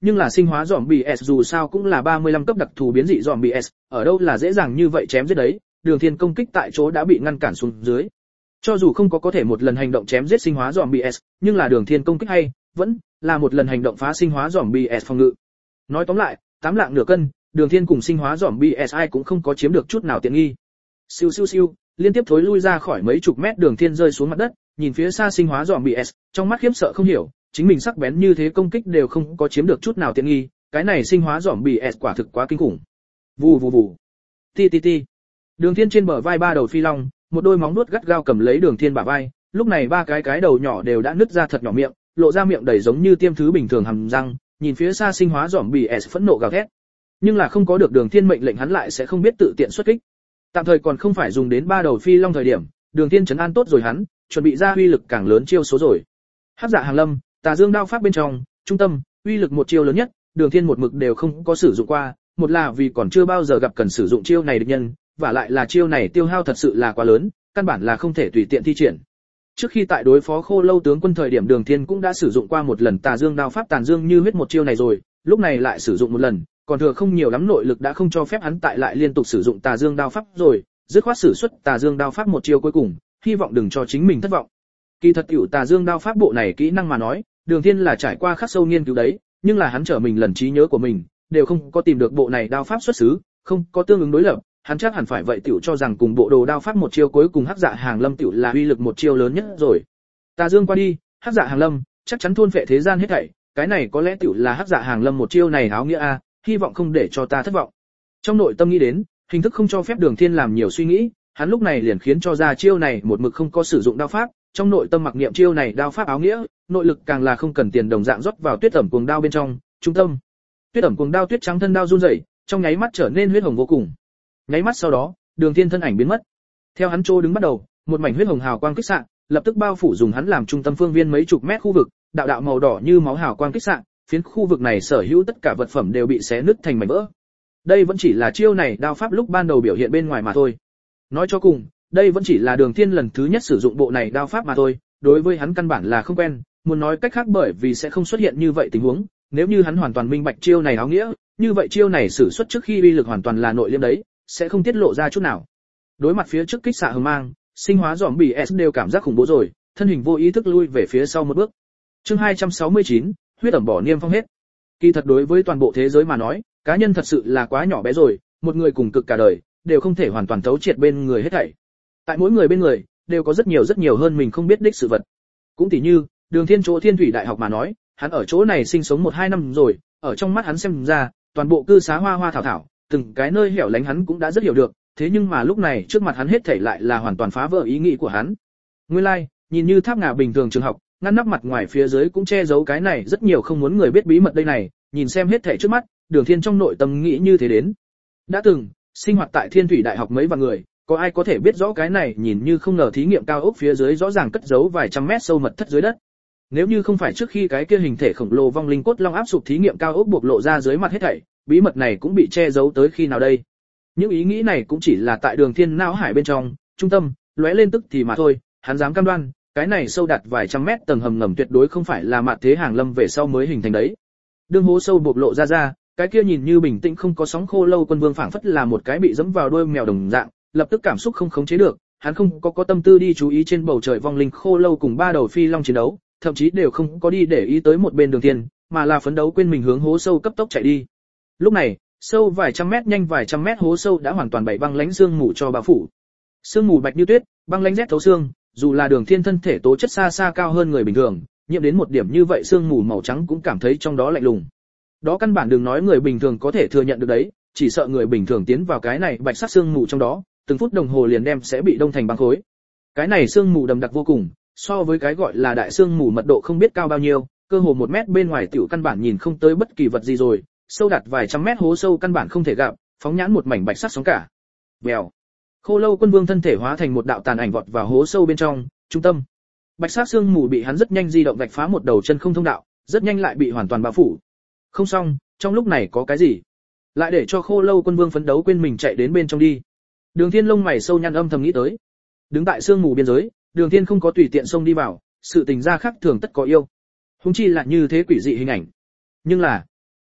nhưng là sinh hóa zombie S dù sao cũng là 35 cấp đặc thù biến dị zombie S, ở đâu là dễ dàng như vậy chém giết đấy, Đường Thiên công kích tại chỗ đã bị ngăn cản xuống dưới. Cho dù không có thể một lần hành động chém giết sinh hóa zombie S, nhưng là Đường Thiên công kích hay, vẫn là một lần hành động phá sinh hóa zombie S phòng ngự. Nói tóm lại, 8 lạng nửa cân, Đường Thiên cùng sinh hóa zombie S ai cũng không có chiếm được chút nào tiện nghi. Siêu siêu siêu, liên tiếp thối lui ra khỏi mấy chục mét, Đường Thiên rơi xuống mặt đất, nhìn phía xa sinh hóa zombie S, trong mắt khiếp sợ không hiểu, chính mình sắc bén như thế công kích đều không có chiếm được chút nào tiện nghi, cái này sinh hóa zombie S quả thực quá kinh khủng. Vù vù vù. Ti ti ti. Đường Thiên trên bờ vai ba đầu phi long, một đôi móng vuốt gắt gao cầm lấy Đường Thiên bả vai, lúc này ba cái đầu nhỏ đều đã nứt ra thật nhỏ miệng, lộ ra miệng đầy giống như tiêm thứ bình thường hàm răng, nhìn phía xa sinh hóa zombie S phẫn nộ gào thét. Nhưng là không có được Đường Thiên mệnh lệnh hắn lại sẽ không biết tự tiện xuất kích. Tạm thời còn không phải dùng đến ba đầu phi long thời điểm, Đường Thiên trấn an tốt rồi hắn, chuẩn bị ra uy lực càng lớn chiêu số rồi. Hắc Dạ Hàng Lâm, Tà Dương đao pháp bên trong, trung tâm, uy lực một chiêu lớn nhất, Đường Thiên một mực đều không có sử dụng qua, một là vì còn chưa bao giờ gặp cần sử dụng chiêu này địch nhân, và lại là chiêu này tiêu hao thật sự là quá lớn, căn bản là không thể tùy tiện thi triển. Trước khi tại đối phó Khô Lâu tướng quân thời điểm, Đường Thiên cũng đã sử dụng qua một lần Tà Dương đao pháp Tàn Dương như huyết một chiêu này rồi, lúc này lại sử dụng một lần, còn thừa không nhiều lắm nội lực đã không cho phép hắn tại lại liên tục sử dụng Tà Dương đao pháp rồi, dứt khoát sử xuất Tà Dương đao pháp một chiêu cuối cùng, hy vọng đừng cho chính mình thất vọng. Kỳ thật tiểu Tà Dương đao pháp bộ này kỹ năng mà nói, Đường Thiên là trải qua khắc sâu nghiên cứu đấy, nhưng là hắn trở mình lần trí nhớ của mình, đều không có tìm được bộ này đao pháp xuất xứ, không có tương ứng đối lập, hắn chắc hẳn phải vậy tiểu cho rằng cùng bộ đồ đao pháp một chiêu cuối cùng Hắc Dạ Hàng Lâm tiểu là uy lực một chiêu lớn nhất rồi. Tà Dương qua đi, Hắc Dạ Hàng Lâm, chắc chắn thôn phệ thế gian hết thảy, cái này có lẽ tiểu là Hắc Dạ Hàng Lâm một chiêu này áo nghĩa a, hy vọng không để cho ta thất vọng. Trong nội tâm nghĩ đến, hình thức không cho phép Đường Thiên làm nhiều suy nghĩ, hắn lúc này liền khiến cho ra chiêu này một mực không có sử dụng đao pháp, trong nội tâm mặc niệm chiêu này đao pháp áo nghĩa, nội lực càng là không cần tiền đồng dạng rót vào Tuyết Ẩm Cuồng Đao bên trong, trung tâm. Tuyết Ẩm Cuồng Đao tuyết trắng thân đao run rẩy, trong nháy mắt trở nên huyết hồng vô cùng. Nháy mắt sau đó, Đường Thiên thân ảnh biến mất. Theo hắn trô đứng bắt đầu, một mảnh huyết hồng hào quang kích xạ, lập tức bao phủ dùng hắn làm trung tâm phương viên mấy chục mét khu vực, đạo đạo màu đỏ như máu hào quang kích xạ, phiến khu vực này sở hữu tất cả vật phẩm đều bị xé nứt thành mảnh vỡ. Đây vẫn chỉ là chiêu này đao pháp lúc ban đầu biểu hiện bên ngoài mà thôi. Nói cho cùng, đây vẫn chỉ là Đường Thiên lần thứ nhất sử dụng bộ này đao pháp mà thôi, đối với hắn căn bản là không quen, muốn nói cách khác bởi vì sẽ không xuất hiện như vậy tình huống, nếu như hắn hoàn toàn minh bạch chiêu này áo nghĩa, như vậy chiêu này sử xuất trước khi uy lực hoàn toàn là nội liêm đấy, sẽ không tiết lộ ra chút nào. Đối mặt phía trước kích xạ hừng mang, sinh hóa zombie S đều cảm giác khủng bố rồi, thân hình vô ý thức lui về phía sau một bước. Chương 269, huyết ẩm bỏ niêm phong hết. Kỳ thật đối với toàn bộ thế giới mà nói, cá nhân thật sự là quá nhỏ bé rồi, một người cùng cực cả đời, đều không thể hoàn toàn thấu triệt bên người hết thảy. Tại mỗi người bên người, đều có rất nhiều hơn mình không biết đích sự vật. Cũng tỉ như, Đường Thiên chỗ Thiên Thủy Đại học mà nói, hắn ở chỗ này sinh sống 1-2 năm rồi, ở trong mắt hắn xem ra, toàn bộ cư xá hoa hoa thảo thảo, từng cái nơi hẻo lánh hắn cũng đã rất hiểu được, thế nhưng mà lúc này trước mặt hắn hết thảy lại là hoàn toàn phá vỡ ý nghĩ của hắn. Nguyên lai, nhìn như tháp ngà bình thường trường học, ngăn nắp mặt ngoài phía dưới cũng che giấu cái này rất nhiều không muốn người biết bí mật đây này, nhìn xem hết thảy trước mắt, Đường Thiên trong nội tâm nghĩ như thế đến. Đã từng sinh hoạt tại Thiên Thủy Đại học mấy vạn người, có ai có thể biết rõ cái này nhìn như không ngờ thí nghiệm cao ốc phía dưới rõ ràng cất giấu vài trăm mét sâu mật thất dưới đất. Nếu như không phải trước khi cái kia hình thể khổng lồ vong linh cốt long áp sụp thí nghiệm cao ốc bộc lộ ra dưới mặt hết thảy, bí mật này cũng bị che giấu tới khi nào đây? Những ý nghĩ này cũng chỉ là tại Đường Thiên não hải bên trong, trung tâm, lóe lên tức thì mà thôi, hắn dám cam đoan, cái này sâu đạt vài trăm mét tầng hầm ngầm tuyệt đối không phải là mạt thế hàng lâm về sau mới hình thành đấy. Đương hố sâu bộc lộ ra, cái kia nhìn như bình tĩnh không có sóng Khô Lâu quân vương phảng phất là một cái bị dẫm vào đuôi mèo đồng dạng, lập tức cảm xúc không khống chế được, hắn không có tâm tư đi chú ý trên bầu trời vong linh Khô Lâu cùng ba đầu phi long chiến đấu, thậm chí đều không có đi để ý tới một bên Đường Thiên, mà là phấn đấu quên mình hướng hố sâu cấp tốc chạy đi. Lúc này, sâu vài trăm mét nhanh vài trăm mét hố sâu đã hoàn toàn bị băng lãnh sương mù cho bao phủ. Sương mù bạch như tuyết, băng lãnh rét thấu xương, dù là Đường Thiên thân thể tố chất xa xa cao hơn người bình thường, nhiễm đến một điểm như vậy sương mù màu trắng cũng cảm thấy trong đó lạnh lùng. Đó căn bản đừng nói người bình thường có thể thừa nhận được đấy, chỉ sợ người bình thường tiến vào cái này bạch sắc sương mù trong đó, từng phút đồng hồ liền đem sẽ bị đông thành băng khối. Cái này sương mù đậm đặc vô cùng, so với cái gọi là đại sương mù mật độ không biết cao bao nhiêu, cơ hồ 1 mét bên ngoài tiểu căn bản nhìn không tới bất kỳ vật gì rồi, sâu đạt vài trăm mét hố sâu căn bản không thể gặp, phóng nhãn một mảnh bạch sắc sóng cả. Vèo. Khô Lâu quân vương thân thể hóa thành một đạo tàn ảnh vọt vào hố sâu bên trong, trung tâm. Bạch sắc sương mù bị hắn rất nhanh di động vạch phá một đầu chân không thông đạo, rất nhanh lại bị hoàn toàn bao phủ. Không xong, trong lúc này có cái gì? Lại để cho Khô Lâu quân vương phấn đấu quên mình chạy đến bên trong đi. Đường Thiên lông mày sâu nhăn âm thầm nghĩ tới. Đứng tại sương mù biên giới, Đường Thiên không có tùy tiện xông đi vào, sự tình ra khác thường tất có yêu. Huống chi là như thế quỷ dị hình ảnh. Nhưng là,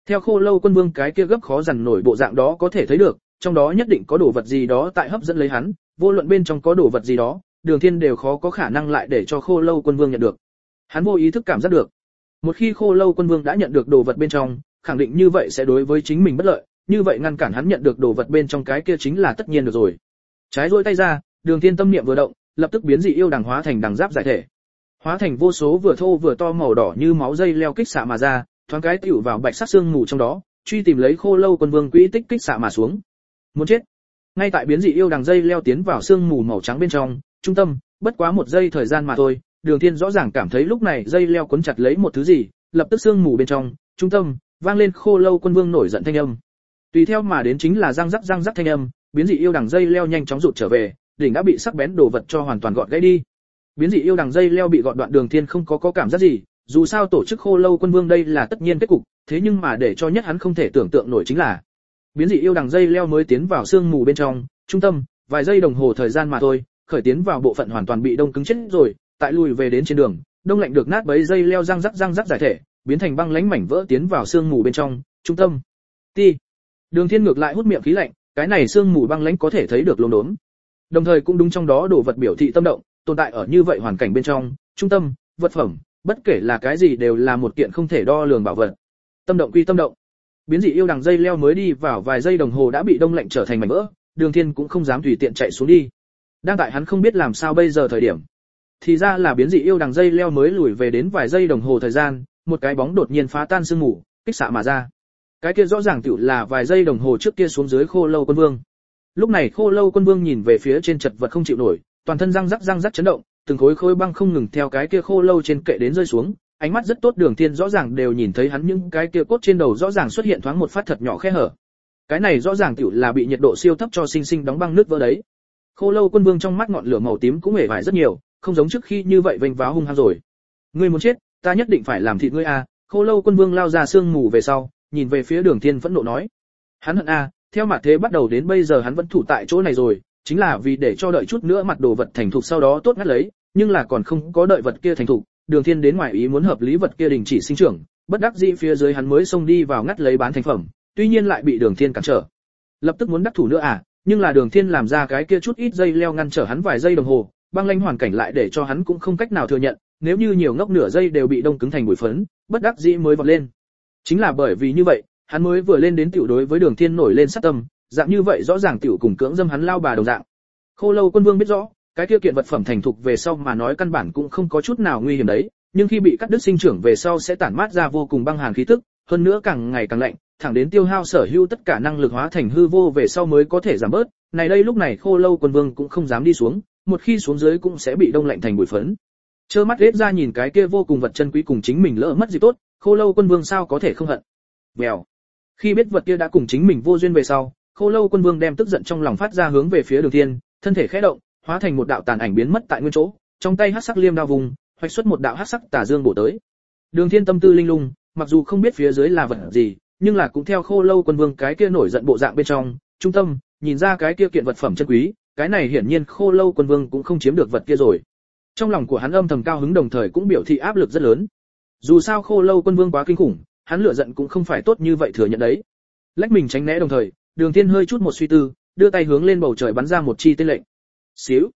Theo Khô Lâu Quân Vương cái kia gấp khó dằn nổi bộ dạng đó có thể thấy được, trong đó nhất định có đồ vật gì đó tại hấp dẫn lấy hắn, vô luận bên trong có đồ vật gì đó, Đường Thiên đều khó có khả năng lại để cho Khô Lâu Quân Vương nhận được. Hắn vô ý thức cảm giác được, một khi Khô Lâu Quân Vương đã nhận được đồ vật bên trong, khẳng định như vậy sẽ đối với chính mình bất lợi, như vậy ngăn cản hắn nhận được đồ vật bên trong cái kia chính là tất nhiên được rồi. Trái duỗi tay ra, Đường Thiên tâm niệm vừa động, lập tức biến dị yêu đằng hóa thành đằng giáp giải thể. Hóa thành vô số vừa thô vừa to màu đỏ như máu dây leo kích xạ mà ra, thoáng cái tựu vào bạch sắc xương mù trong đó, truy tìm lấy Khô Lâu Quân Vương quỹ tích kích xạ mà xuống. Muốn chết. Ngay tại biến dị yêu đằng dây leo tiến vào xương mù màu trắng bên trong, trung tâm, bất quá một giây thời gian mà thôi, Đường Thiên rõ ràng cảm thấy lúc này dây leo cuốn chặt lấy một thứ gì, lập tức xương mù bên trong, trung tâm, vang lên Khô Lâu Quân Vương nổi giận thanh âm. Tùy theo mà đến chính là răng rắc thanh âm, biến dị yêu đằng dây leo nhanh chóng rụt trở về, đỉnh đã bị sắc bén đồ vật cho hoàn toàn gọt gãy đi. Biến dị yêu đằng dây leo bị gọt đoạn, Đường Thiên không có cảm giác gì, dù sao tổ chức Khô Lâu Quân Vương đây là tất nhiên kết cục, thế nhưng mà để cho nhất hắn không thể tưởng tượng nổi chính là biến dị yêu đằng dây leo mới tiến vào xương mù bên trong, trung tâm, vài giây đồng hồ thời gian mà thôi, khởi tiến vào bộ phận hoàn toàn bị đông cứng chết rồi, tại lùi về đến trên đường, đông lạnh được nát bấy dây leo răng rắc giải thể, biến thành băng lãnh mảnh vỡ tiến vào xương mù bên trong, trung tâm. Ti. Đường Thiên ngược lại hút miệng khí lạnh, cái này xương mù băng lãnh có thể thấy được lốm đốm. Đồng thời cũng đúng trong đó đồ vật biểu thị tâm động, tồn tại ở như vậy hoàn cảnh bên trong, trung tâm, vật phẩm, bất kể là cái gì đều là một kiện không thể đo lường bảo vật. Tâm động quy tâm động. Biến dị yêu đằng dây leo mới đi vào vài giây đồng hồ đã bị đông lạnh trở thành mảnh vỡ, Đường Thiên cũng không dám tùy tiện chạy xuống đi. Đang tại hắn không biết làm sao bây giờ thời điểm, thì ra là biến dị yêu đằng dây leo mới lùi về đến vài giây đồng hồ thời gian, một cái bóng đột nhiên phá tan sương mù, kích xạ mà ra. Cái kia rõ ràng tựu là vài giây đồng hồ trước kia xuống dưới Khô Lâu Quân Vương. Lúc này Khô Lâu Quân Vương nhìn về phía trên chật vật không chịu nổi, toàn thân răng rắc chấn động, từng khối băng không ngừng theo cái kia khô lâu trên kệ đến rơi xuống, ánh mắt rất tốt, Đường Thiên rõ ràng đều nhìn thấy hắn những cái kia cốt trên đầu rõ ràng xuất hiện thoáng một phát thật nhỏ khe hở. Cái này rõ ràng tựu là bị nhiệt độ siêu thấp cho sinh đóng băng nước vỡ đấy. Khô Lâu Quân Vương trong mắt ngọn lửa màu tím cũng hề vải rất nhiều, không giống trước khi như vậy vênh váo hung hăng rồi. Ngươi muốn chết, ta nhất định phải làm thịt ngươi a! Khô Lâu Quân Vương lao ra sương mù về sau, nhìn về phía Đường Thiên phẫn nộ nói. Hắn hận a, theo mặt thế bắt đầu đến bây giờ hắn vẫn thủ tại chỗ này rồi, chính là vì để cho đợi chút nữa mặt đồ vật thành thục sau đó tốt ngắt lấy, nhưng là còn không có đợi vật kia thành thục, Đường Thiên đến ngoài ý muốn hợp lý vật kia đình chỉ sinh trưởng, bất đắc dĩ phía dưới hắn mới xông đi vào ngắt lấy bán thành phẩm, tuy nhiên lại bị Đường Thiên cản trở. Lập tức muốn đắc thủ nữa à, nhưng là Đường Thiên làm ra cái kia chút ít dây leo ngăn trở hắn vài giây đồng hồ, băng lãnh hoàn cảnh lại để cho hắn cũng không cách nào thừa nhận, nếu như nhiều ngốc nửa giây đều bị đông cứng thành bụi phấn, bất đắc dĩ mới vọt lên. Chính là bởi vì như vậy, hắn mới vừa lên đến tiểu đối với Đường Thiên nổi lên sát tâm, dạng như vậy rõ ràng tiểu cùng cưỡng dâm hắn lao bà đồng dạng. Khô Lâu Quân Vương biết rõ, cái kia kiện vật phẩm thành thục về sau mà nói căn bản cũng không có chút nào nguy hiểm đấy, nhưng khi bị cắt đứt sinh trưởng về sau sẽ tản mát ra vô cùng băng hàn khí tức, hơn nữa càng ngày càng lạnh, thẳng đến tiêu hao sở hữu tất cả năng lực hóa thành hư vô về sau mới có thể giảm bớt. Này đây lúc này Khô Lâu Quân Vương cũng không dám đi xuống, một khi xuống dưới cũng sẽ bị đông lạnh thành bụi phấn. Trơ mắt lết ra nhìn cái kia vô cùng vật chân quý cùng chính mình lỡ mất dịp tốt, Khô Lâu Quân Vương sao có thể không hận. Vèo. Khi biết vật kia đã cùng chính mình vô duyên về sau, Khô Lâu Quân Vương đem tức giận trong lòng phát ra hướng về phía Đường Thiên, thân thể khẽ động, hóa thành một đạo tàn ảnh biến mất tại nguyên chỗ, trong tay hắc sắc liêm đao vùng, hoạch xuất một đạo hắc sắc tà dương bổ tới. Đường Thiên tâm tư linh lung, mặc dù không biết phía dưới là vật gì, nhưng là cũng theo Khô Lâu Quân Vương cái kia nổi giận bộ dạng bên trong, trung tâm, nhìn ra cái kia kiện vật phẩm chân quý, cái này hiển nhiên Khô Lâu Quân Vương cũng không chiếm được vật kia rồi. Trong lòng của hắn âm thầm cao hứng đồng thời cũng biểu thị áp lực rất lớn. Dù sao Khô Lâu Quân Vương quá kinh khủng, hắn lựa giận cũng không phải tốt như vậy thừa nhận đấy. Lách mình tránh né đồng thời, Đường Thiên hơi chút một suy tư, đưa tay hướng lên bầu trời bắn ra một chi tên lệnh. Xíu.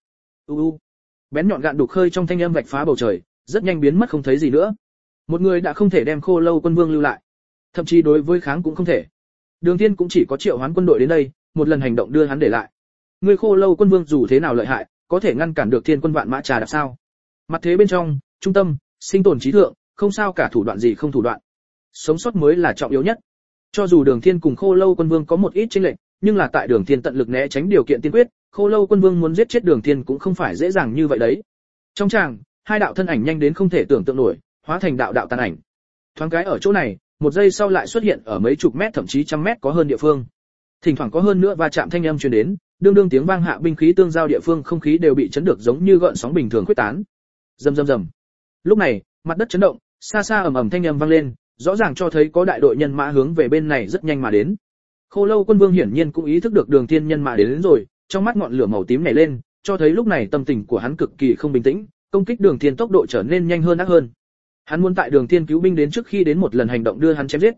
Bén nhọn gạn đục khơi trong thanh âm vạch phá bầu trời, rất nhanh biến mất không thấy gì nữa. Một người đã không thể đem Khô Lâu Quân Vương lưu lại, thậm chí đối với kháng cũng không thể. Đường Thiên cũng chỉ có triệu hoán quân đội đến đây, một lần hành động đưa hắn để lại. Người Khô Lâu Quân Vương dù thế nào lợi hại, có thể ngăn cản được Thiên Quân Vạn Mã trà đạp sao? Mặt thế bên trong, trung tâm, sinh tồn trí thượng, không sao cả thủ đoạn gì không thủ đoạn. Sống sót mới là trọng yếu nhất. Cho dù Đường Thiên cùng Khô Lâu Quân Vương có một ít chênh lệch, nhưng là tại Đường Thiên tận lực né tránh điều kiện tiên quyết, Khô Lâu Quân Vương muốn giết chết Đường Thiên cũng không phải dễ dàng như vậy đấy. Trong tràng, hai đạo thân ảnh nhanh đến không thể tưởng tượng nổi, hóa thành đạo đạo tàn ảnh. Thoáng cái ở chỗ này, một giây sau lại xuất hiện ở mấy chục mét thậm chí trăm mét có hơn địa phương. Thỉnh thoảng có hơn nữa va chạm thanh âm truyền đến, đương tiếng vang hạ binh khí tương giao địa phương không khí đều bị chấn được giống như gợn sóng bình thường khuếch tán. Rầm rầm rầm. Lúc này, mặt đất chấn động, xa xa ầm ầm thanh âm vang lên, rõ ràng cho thấy có đại đội nhân mã hướng về bên này rất nhanh mà đến. Khô Lâu Quân Vương hiển nhiên cũng ý thức được Đường Thiên nhân mã đến rồi, trong mắt ngọn lửa màu tím nảy lên, cho thấy lúc này tâm tình của hắn cực kỳ không bình tĩnh, công kích Đường Thiên tốc độ trở nên nhanh hơn ác hơn. Hắn muốn tại Đường Thiên cứu binh đến trước khi đến một lần hành động đưa hắn chém giết.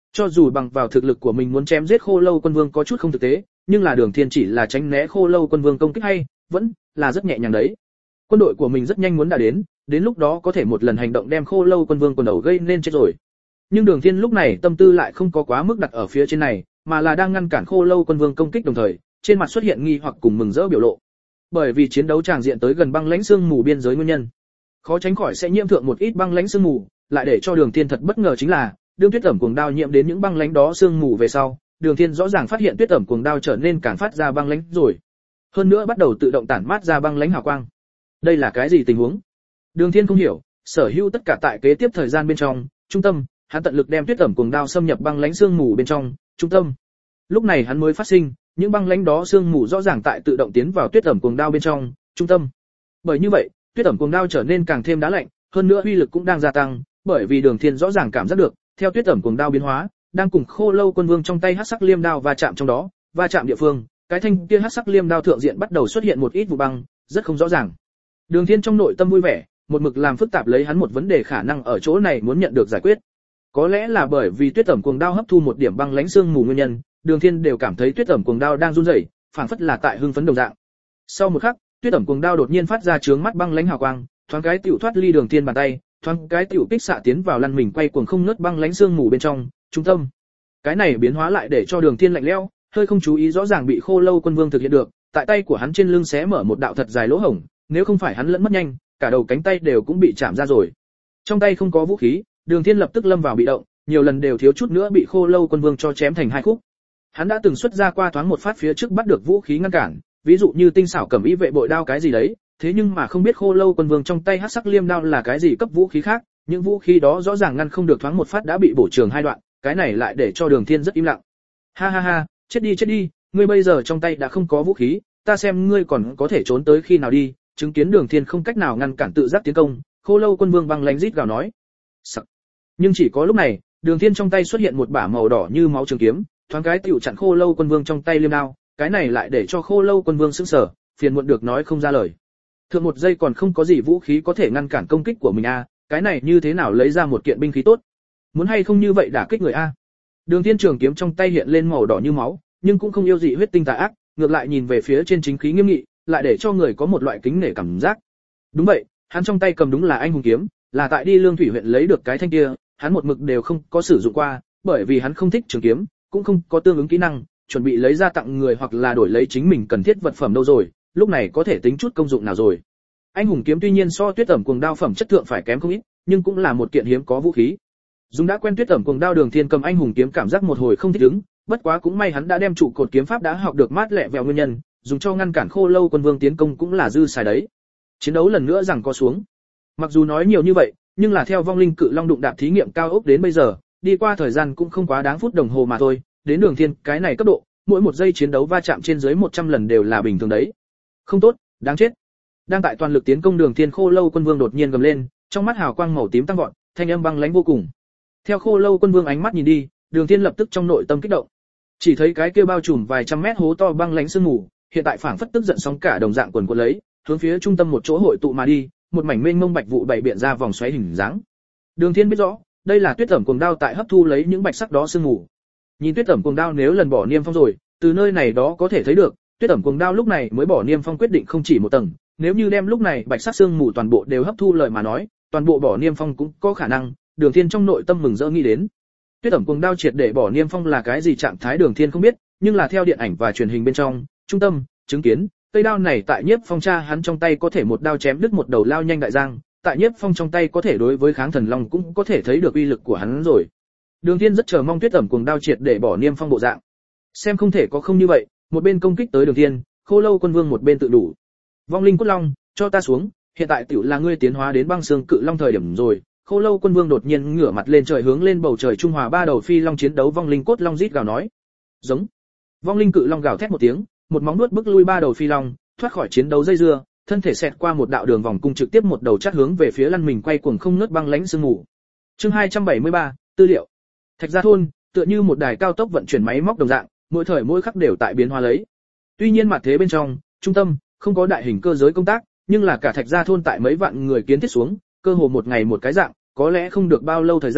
Cho dù bằng vào thực lực của mình muốn chém giết Khô Lâu Quân Vương có chút không thực tế, nhưng là Đường Thiên chỉ là tránh né Khô Lâu Quân Vương công kích hay, vẫn là rất nhẹ nhàng đấy. Quân đội của mình rất nhanh muốn đã đến lúc đó có thể một lần hành động đem Khô Lâu Quân Vương quần đầu gây nên chết rồi. Nhưng Đường Thiên lúc này tâm tư lại không có quá mức đặt ở phía trên này, mà là đang ngăn cản Khô Lâu Quân Vương công kích đồng thời, trên mặt xuất hiện nghi hoặc cùng mừng rỡ biểu lộ. Bởi vì chiến đấu tràng diện tới gần băng lãnh sương mù biên giới nguyên nhân, khó tránh khỏi sẽ nhiễm thượng một ít băng lãnh sương mù, lại để cho Đường Thiên thật bất ngờ chính là, đương Tuyết Ẩm cuồng đao nhiễm đến những băng lãnh đó sương mù về sau, Đường Thiên rõ ràng phát hiện Tuyết Ẩm cuồng đao trở nên càng phát ra băng lãnh rồi. Hơn nữa bắt đầu tự động tản mát ra băng lãnh hào quang. Đây là cái gì tình huống? Đường Thiên không hiểu, sở hữu tất cả tại kế tiếp thời gian bên trong, trung tâm, hắn tận lực đem Tuyết Ẩm cuồng đao xâm nhập băng lãnh sương mù bên trong, trung tâm. Lúc này hắn mới phát sinh, những băng lãnh đó sương mù rõ ràng tại tự động tiến vào Tuyết Ẩm cuồng đao bên trong, trung tâm. Bởi như vậy, Tuyết Ẩm cuồng đao trở nên càng thêm đá lạnh, hơn nữa uy lực cũng đang gia tăng, bởi vì Đường Thiên rõ ràng cảm giác được, theo Tuyết Ẩm cuồng đao biến hóa, đang cùng Khô Lâu Quân Vương trong tay hắc sắc liêm đao va chạm trong đó, va chạm địa phương, cái thanh kia hắc sắc liêm đao thượng diện bắt đầu xuất hiện một ít vụ băng, rất không rõ ràng. Đường Thiên trong nội tâm vui vẻ, một mực làm phức tạp lấy hắn một vấn đề khả năng ở chỗ này muốn nhận được giải quyết. Có lẽ là bởi vì Tuyết Ẩm cuồng đao hấp thu một điểm băng lãnh xương mù nguyên nhân, Đường Thiên đều cảm thấy Tuyết Ẩm cuồng đao đang run rẩy, phảng phất là tại hưng phấn đồng dạng. Sau một khắc, Tuyết Ẩm cuồng đao đột nhiên phát ra chướng mắt băng lãnh hào quang, thoáng cái tiểu thoát ly Đường Thiên bàn tay, thoáng cái tiểu kích xạ tiến vào lăn mình quay cuồng không ngớt băng lãnh xương mù bên trong, trung tâm. Cái này biến hóa lại để cho Đường Thiên lạnh lẽo, hơi không chú ý rõ ràng bị Khô Lâu Quân Vương thực hiện được, tại tay của hắn trên lưng xé mở một đạo thật dài lỗ hổng, nếu không phải hắn lẫn mất nhanh, cả đầu cánh tay đều cũng bị chạm ra rồi. Trong tay không có vũ khí, Đường Thiên lập tức lâm vào bị động, nhiều lần đều thiếu chút nữa bị Khô Lâu Quân Vương cho chém thành hai khúc. Hắn đã từng xuất ra qua thoáng một phát phía trước bắt được vũ khí ngăn cản, ví dụ như tinh xảo cẩm y vệ bội đao cái gì đấy, thế nhưng mà không biết Khô Lâu Quân Vương trong tay hắc sắc liêm đao là cái gì cấp vũ khí khác, những vũ khí đó rõ ràng ngăn không được thoáng một phát đã bị bổ trường hai đoạn, cái này lại để cho Đường Thiên rất im lặng. Ha ha ha, chết đi, ngươi bây giờ trong tay đã không có vũ khí, ta xem ngươi còn có thể trốn tới khi nào đi. Chứng kiến Đường Thiên không cách nào ngăn cản tự giác tiến công, Khô Lâu Quân Vương băng lãnh rít gào nói. Sắc. Nhưng chỉ có lúc này, Đường Thiên trong tay xuất hiện một bả màu đỏ như máu trường kiếm, thoáng cái tiểu chặn Khô Lâu Quân Vương trong tay liêm đao, cái này lại để cho Khô Lâu Quân Vương sững sờ, phiền muộn được nói không ra lời. Thượng một giây còn không có gì vũ khí có thể ngăn cản công kích của mình a, cái này như thế nào lấy ra một kiện binh khí tốt? Muốn hay không như vậy đả kích người a? Đường Thiên trường kiếm trong tay hiện lên màu đỏ như máu, nhưng cũng không yêu dị huyết tinh tà ác, ngược lại nhìn về phía trên chính khí nghiêm nghị, lại để cho người có một loại kính nể cảm giác. Đúng vậy, hắn trong tay cầm đúng là anh hùng kiếm, là tại đi Lương Thủy huyện lấy được cái thanh kia, hắn một mực đều không có sử dụng qua, bởi vì hắn không thích trường kiếm, cũng không có tương ứng kỹ năng, chuẩn bị lấy ra tặng người hoặc là đổi lấy chính mình cần thiết vật phẩm đâu rồi, lúc này có thể tính chút công dụng nào rồi. Anh hùng kiếm tuy nhiên so Tuyết Ẩm cuồng đao phẩm chất thượng phải kém không ít, nhưng cũng là một kiện hiếm có vũ khí. Dùng đã quen Tuyết Ẩm cuồng đao Đường Thiên cầm anh hùng kiếm cảm giác một hồi không thích ứng, bất quá cũng may hắn đã đem trụ cột kiếm pháp đã học được mát lẹ vẹo nguyên nhân, dùng cho ngăn cản Khô Lâu Quân Vương tiến công cũng là dư xài đấy. Chiến đấu lần nữa rằng có xuống. Mặc dù nói nhiều như vậy, nhưng là theo vong linh cự long đụng đạp thí nghiệm cao ốc đến bây giờ, đi qua thời gian cũng không quá đáng phút đồng hồ mà thôi, đến Đường Thiên cái này cấp độ, mỗi một giây chiến đấu va chạm trên dưới 100 lần đều là bình thường đấy. Không tốt, đáng chết. Đang tại toàn lực tiến công Đường Thiên, Khô Lâu Quân Vương đột nhiên gầm lên, trong mắt hào quang màu tím tăng vọt, thanh âm băng lãnh vô cùng. Theo Khô Lâu Quân Vương ánh mắt nhìn đi, Đường Thiên lập tức trong nội tâm kích động. Chỉ thấy cái kia bao trùm vài trăm mét hố to băng lãnh sương mù, hiện tại phảng phất tức giận sóng cả đồng dạng quần cuộn lấy, hướng phía trung tâm một chỗ hội tụ mà đi, một mảnh mênh mông bạch vụ bảy biện ra vòng xoáy hình dáng. Đường Thiên biết rõ, đây là Tuyết Ẩm cuồng đao tại hấp thu lấy những bạch sắc đó sương mù. Nhìn Tuyết Ẩm cuồng đao nếu lần bỏ niêm phong rồi, từ nơi này đó có thể thấy được, Tuyết Ẩm cuồng đao lúc này mới bỏ niêm phong quyết định không chỉ một tầng, nếu như đem lúc này bạch sắc sương mù toàn bộ đều hấp thu lời mà nói, toàn bộ bỏ niêm phong cũng có khả năng. Đường Thiên trong nội tâm mừng rỡ nghĩ đến. Tuyết Ẩm cuồng đao triệt để bỏ niêm phong là cái gì trạng thái Đường Thiên không biết, nhưng là theo điện ảnh và truyền hình bên trong, trung tâm chứng kiến, cây đao này tại Nhiếp Phong cha hắn trong tay có thể một đao chém đứt một đầu lao nhanh đại giang, tại Nhiếp Phong trong tay có thể đối với Kháng Thần Long cũng có thể thấy được uy lực của hắn rồi. Đường Thiên rất chờ mong Tuyết Ẩm cuồng đao triệt để bỏ niêm phong bộ dạng. Xem không thể có không như vậy, một bên công kích tới Đường Thiên, Khô Lâu Quân Vương một bên tự đủ. Vong linh cốt long, cho ta xuống, hiện tại tiểu là ngươi tiến hóa đến băng xương cự long thời điểm rồi. Khô Lâu Quân Vương đột nhiên ngửa mặt lên trời hướng lên bầu trời trung hòa ba đầu phi long chiến đấu vong linh cốt long rít gào nói. Giống. Vong linh cự long gào thét một tiếng, một móng nuốt bức lui ba đầu phi long, thoát khỏi chiến đấu dây dưa, thân thể xẹt qua một đạo đường vòng cung trực tiếp một đầu chát hướng về phía lăn mình quay cuồng không ngớt băng lãnh sương mù. Chương 273, tư liệu. Thạch Gia thôn, tựa như một đài cao tốc vận chuyển máy móc đồng dạng, mỗi thời mỗi khắc đều tại biến hóa lấy. Tuy nhiên mặt thế bên trong, trung tâm không có đại hình cơ giới công tác, nhưng là cả Thạch Gia thôn tại mấy vạn người kiến thiết xuống, cơ hồ một ngày một cái dạng, có lẽ không được bao lâu thời gian,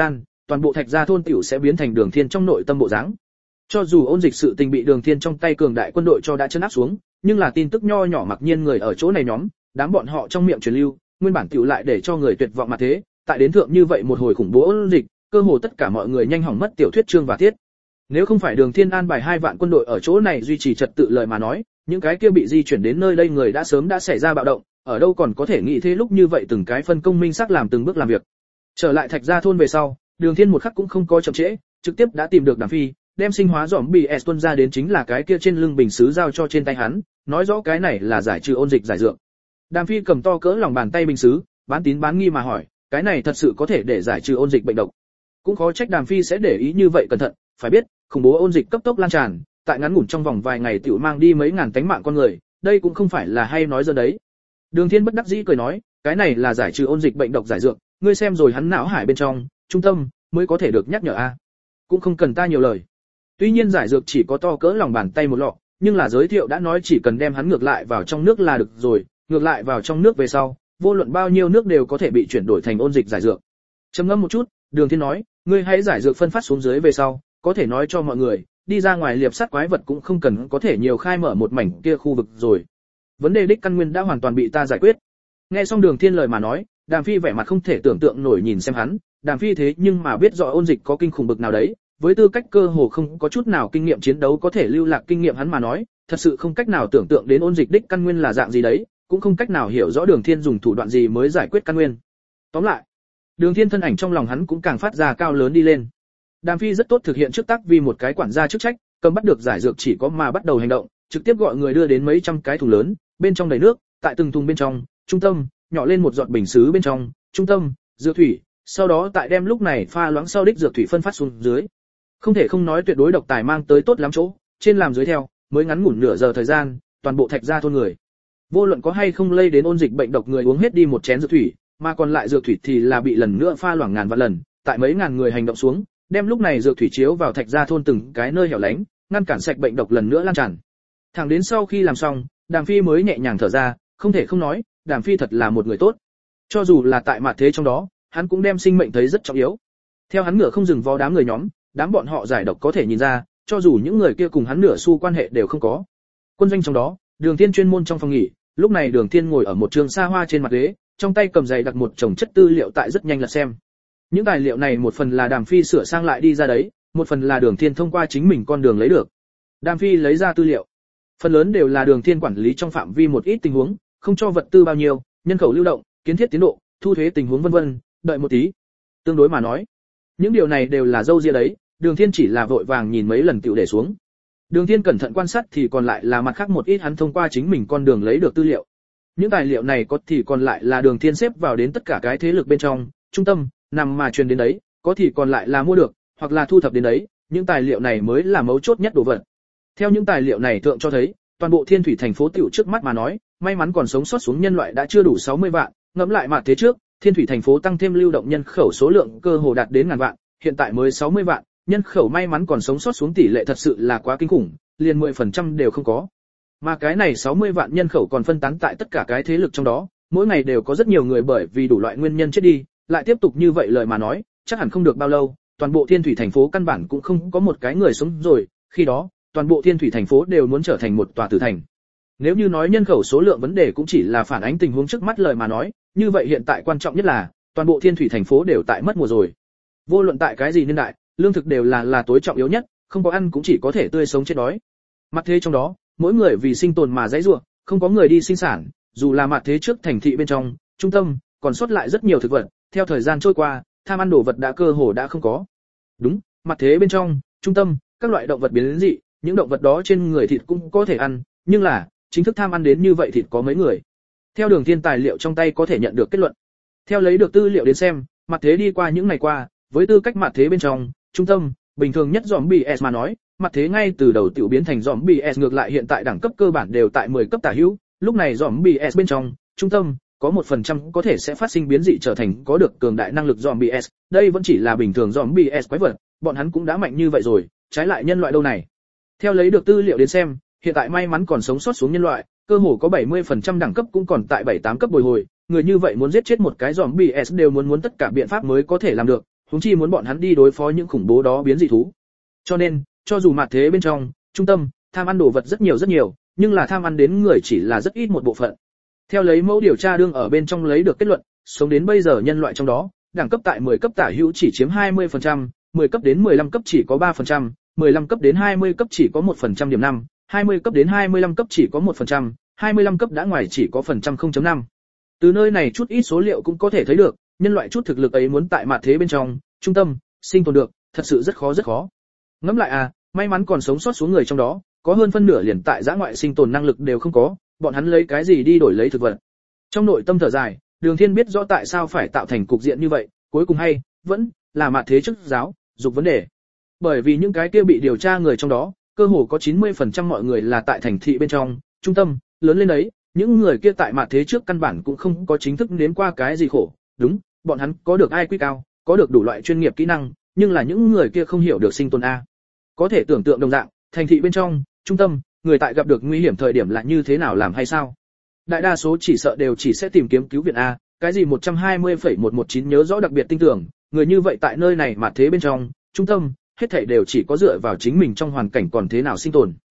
toàn bộ Thạch Gia thôn tiểu sẽ biến thành Đường Thiên trong nội tâm bộ dáng. Cho dù ôn dịch sự tình bị Đường Thiên trong tay cường đại quân đội cho đã trấn áp xuống, nhưng là tin tức nho nhỏ mặc nhiên người ở chỗ này nhóm, đám bọn họ trong miệng truyền lưu, nguyên bản tiểu lại để cho người tuyệt vọng mà thế, tại đến thượng như vậy một hồi khủng bố ôn dịch, cơ hồ tất cả mọi người nhanh hỏng mất tiểu thuyết chương và tiết. Nếu không phải Đường Thiên an bài 2 vạn quân đội ở chỗ này duy trì trật tự lời mà nói, những cái kia bị di chuyển đến nơi đây người đã sớm đã xảy ra bạo động, ở đâu còn có thể nghĩ thế lúc như vậy từng cái phân công minh xác làm từng bước làm việc. Trở lại Thạch Gia thôn về sau, Đường Thiên một khắc cũng không có chậm trễ, trực tiếp đã tìm được Đàm Phi, đem sinh hóa zombie tuân ra đến chính là cái kia trên lưng bình sứ giao cho trên tay hắn, nói rõ cái này là giải trừ ôn dịch giải dược. Đàm Phi cầm to cỡ lòng bàn tay bình sứ, bán tín bán nghi mà hỏi, cái này thật sự có thể để giải trừ ôn dịch bệnh độc? Cũng khó trách Đàm Phi sẽ để ý như vậy cẩn thận, phải biết, khủng bố ôn dịch cấp tốc lan tràn, tại ngắn ngủn trong vòng vài ngày tiểu mang đi mấy ngàn tánh mạng con người, đây cũng không phải là hay nói giờ đấy. Đường Thiên bất đắc dĩ cười nói, cái này là giải trừ ôn dịch bệnh độc giải dược, ngươi xem rồi hắn não hải bên trong, trung tâm mới có thể được nhắc nhở a. Cũng không cần ta nhiều lời. Tuy nhiên giải dược chỉ có to cỡ lòng bàn tay một lọ, nhưng là giới thiệu đã nói chỉ cần đem hắn ngược lại vào trong nước là được rồi, ngược lại vào trong nước về sau, vô luận bao nhiêu nước đều có thể bị chuyển đổi thành ôn dịch giải dược. Trầm ngâm một chút, Đường Thiên nói, ngươi hãy giải dược phân phát xuống dưới về sau, có thể nói cho mọi người, đi ra ngoài liệp sát quái vật cũng không cần có thể nhiều khai mở một mảnh kia khu vực rồi. Vấn đề đích căn nguyên đã hoàn toàn bị ta giải quyết. Nghe xong Đường Thiên lời mà nói, Đàm Phi vẻ mặt không thể tưởng tượng nổi nhìn xem hắn, Đàm Phi thế nhưng mà biết rõ ôn dịch có kinh khủng bực nào đấy, với tư cách cơ hồ không có chút nào kinh nghiệm chiến đấu có thể lưu lạc kinh nghiệm hắn mà nói, thật sự không cách nào tưởng tượng đến ôn dịch đích căn nguyên là dạng gì đấy, cũng không cách nào hiểu rõ Đường Thiên dùng thủ đoạn gì mới giải quyết căn nguyên. Tóm lại, Đường Thiên thân ảnh trong lòng hắn cũng càng phát ra cao lớn đi lên. Đàm Phi rất tốt thực hiện trước tác vì một cái quản gia chức trách, cầm bắt được giải dược chỉ có mà bắt đầu hành động, trực tiếp gọi người đưa đến mấy trăm cái thùng lớn, bên trong đầy nước, tại từng thùng bên trong, trung tâm, nhỏ lên một giọt bình sứ bên trong, trung tâm, dược thủy, sau đó tại đem lúc này pha loãng sau đích dược thủy phân phát xuống dưới. Không thể không nói tuyệt đối độc tài mang tới tốt lắm chỗ, trên làm dưới theo, mới ngắn ngủn nửa giờ thời gian, toàn bộ Thạch Gia thôn người, vô luận có hay không lây đến ôn dịch bệnh độc người uống hết đi một chén dược thủy, mà còn lại dược thủy thì là bị lần nữa pha loãng ngàn vạn lần, tại mấy ngàn người hành động xuống, đem lúc này dược thủy chiếu vào Thạch Gia thôn từng cái nơi hẻo lánh, ngăn cản sạch bệnh độc lần nữa lan tràn. Thẳng đến sau khi làm xong, Đàm Phi mới nhẹ nhàng thở ra, không thể không nói, Đàm Phi thật là một người tốt. Cho dù là tại mặt thế trong đó, hắn cũng đem sinh mệnh thấy rất trọng yếu. Theo hắn ngựa không dừng vó đám người nhóm, đám bọn họ giải độc có thể nhìn ra, cho dù những người kia cùng hắn nửa xu quan hệ đều không có. Quân doanh trong đó, Đường Thiên chuyên môn trong phòng nghỉ, lúc này Đường Thiên ngồi ở một trường xa hoa trên mặt ghế, trong tay cầm dày đặt một chồng chất tư liệu tại rất nhanh lật xem. Những tài liệu này một phần là Đàm Phi sửa sang lại đi ra đấy, một phần là Đường Thiên thông qua chính mình con đường lấy được. Đàm Phi lấy ra tư liệu, phần lớn đều là Đường Thiên quản lý trong phạm vi một ít tình huống, không cho vật tư bao nhiêu, nhân khẩu lưu động, kiến thiết tiến độ, thu thuế tình huống vân vân, đợi một tí. Tương đối mà nói, những điều này đều là dâu ria đấy, Đường Thiên chỉ là vội vàng nhìn mấy lần tiểu để xuống. Đường Thiên cẩn thận quan sát thì còn lại là mặt khác một ít hắn thông qua chính mình con đường lấy được tư liệu. Những tài liệu này có thì còn lại là Đường Thiên xếp vào đến tất cả cái thế lực bên trong, trung tâm, nằm mà truyền đến đấy, có thì còn lại là mua được, hoặc là thu thập đến đấy, những tài liệu này mới là mấu chốt nhất đồ vật. Theo những tài liệu này thượng cho thấy, toàn bộ Thiên Thủy thành phố tiểu trước mắt mà nói, may mắn còn sống sót xuống nhân loại đã chưa đủ 60 vạn, ngẫm lại mà thế trước, Thiên Thủy thành phố tăng thêm lưu động nhân khẩu số lượng cơ hồ đạt đến ngàn vạn, hiện tại mới 60 vạn, nhân khẩu may mắn còn sống sót xuống tỷ lệ thật sự là quá kinh khủng, liền 10% đều không có. Mà cái này 60 vạn nhân khẩu còn phân tán tại tất cả cái thế lực trong đó, mỗi ngày đều có rất nhiều người bởi vì đủ loại nguyên nhân chết đi, lại tiếp tục như vậy lời mà nói, chắc hẳn không được bao lâu, toàn bộ Thiên Thủy thành phố căn bản cũng không có một cái người sống rồi, khi đó, toàn bộ Thiên Thủy thành phố đều muốn trở thành một tòa tử thành. Nếu như nói nhân khẩu số lượng vấn đề cũng chỉ là phản ánh tình huống trước mắt lời mà nói, như vậy hiện tại quan trọng nhất là, toàn bộ Thiên Thủy thành phố đều tại mất mùa rồi. Vô luận tại cái gì niên đại, lương thực đều là tối trọng yếu nhất, không có ăn cũng chỉ có thể tươi sống chết đói. Mặt thế trong đó, mỗi người vì sinh tồn mà giãy giụa, không có người đi sinh sản, dù là mặt thế trước thành thị bên trong, trung tâm, còn sót lại rất nhiều thực vật, theo thời gian trôi qua, tham ăn đồ vật đã cơ hồ đã không có. Đúng, mặt thế bên trong, trung tâm, các loại động vật biến dị, những động vật đó trên người thịt cũng có thể ăn, nhưng là, chính thức tham ăn đến như vậy thịt có mấy người. Theo Đường Thiên tài liệu trong tay có thể nhận được kết luận. Theo lấy được tư liệu đến xem, mặt thế đi qua những ngày qua, với tư cách mặt thế bên trong, trung tâm, bình thường nhất zombie S mà nói, mặt thế ngay từ đầu tiểu biến thành zombie S ngược lại hiện tại đẳng cấp cơ bản đều tại 10 cấp tả hữu, lúc này zombie S bên trong, trung tâm, có 1% có thể sẽ phát sinh biến dị trở thành có được cường đại năng lực zombie S, đây vẫn chỉ là bình thường zombie S quái vật, bọn hắn cũng đã mạnh như vậy rồi, trái lại nhân loại đâu này. Theo lấy được tư liệu đến xem, hiện tại may mắn còn sống sót xuống nhân loại, cơ hồ có 70% đẳng cấp cũng còn tại 7-8 cấp bồi hồi, người như vậy muốn giết chết một cái zombie S đều muốn tất cả biện pháp mới có thể làm được, huống chi muốn bọn hắn đi đối phó những khủng bố đó biến dị thú. Cho nên, cho dù mặt thế bên trong, trung tâm, tham ăn đồ vật rất nhiều, nhưng là tham ăn đến người chỉ là rất ít một bộ phận. Theo lấy mẫu điều tra đương ở bên trong lấy được kết luận, sống đến bây giờ nhân loại trong đó, đẳng cấp tại 10 cấp tả hữu chỉ chiếm 20%, 10 cấp đến 15 cấp chỉ có 3%, 15 cấp đến 20 cấp chỉ có 1% điểm 5, 20 cấp đến 25 cấp chỉ có 1%, 25 cấp đã ngoài chỉ có phần trăm 0.5. Từ nơi này chút ít số liệu cũng có thể thấy được, nhân loại chút thực lực ấy muốn tại mặt thế bên trong, trung tâm, sinh tồn được, thật sự rất khó. Ngẫm lại à, may mắn còn sống sót số người trong đó, có hơn phân nửa liền tại dã ngoại sinh tồn năng lực đều không có, bọn hắn lấy cái gì đi đổi lấy thực vật. Trong nội tâm thở dài, Đường Thiên biết rõ tại sao phải tạo thành cục diện như vậy, cuối cùng hay vẫn là mặt thế chức giáo dục vấn đề. Bởi vì những cái kia bị điều tra người trong đó, cơ hồ có 90% mọi người là tại thành thị bên trong, trung tâm, lớn lên đấy, những người kia tại mặt thế trước căn bản cũng không có chính thức nếm qua cái gì khổ, đúng, bọn hắn có được IQ cao, có được đủ loại chuyên nghiệp kỹ năng, nhưng là những người kia không hiểu được sinh tồn a. Có thể tưởng tượng đồng dạng, thành thị bên trong, trung tâm, người tại gặp được nguy hiểm thời điểm là như thế nào làm hay sao? Đại đa số chỉ sợ đều chỉ sẽ tìm kiếm cứu viện a, cái gì 120,119 nhớ rõ đặc biệt tin tưởng, người như vậy tại nơi này mà thế bên trong, trung tâm, hết thảy đều chỉ có dựa vào chính mình trong hoàn cảnh còn thế nào sinh tồn.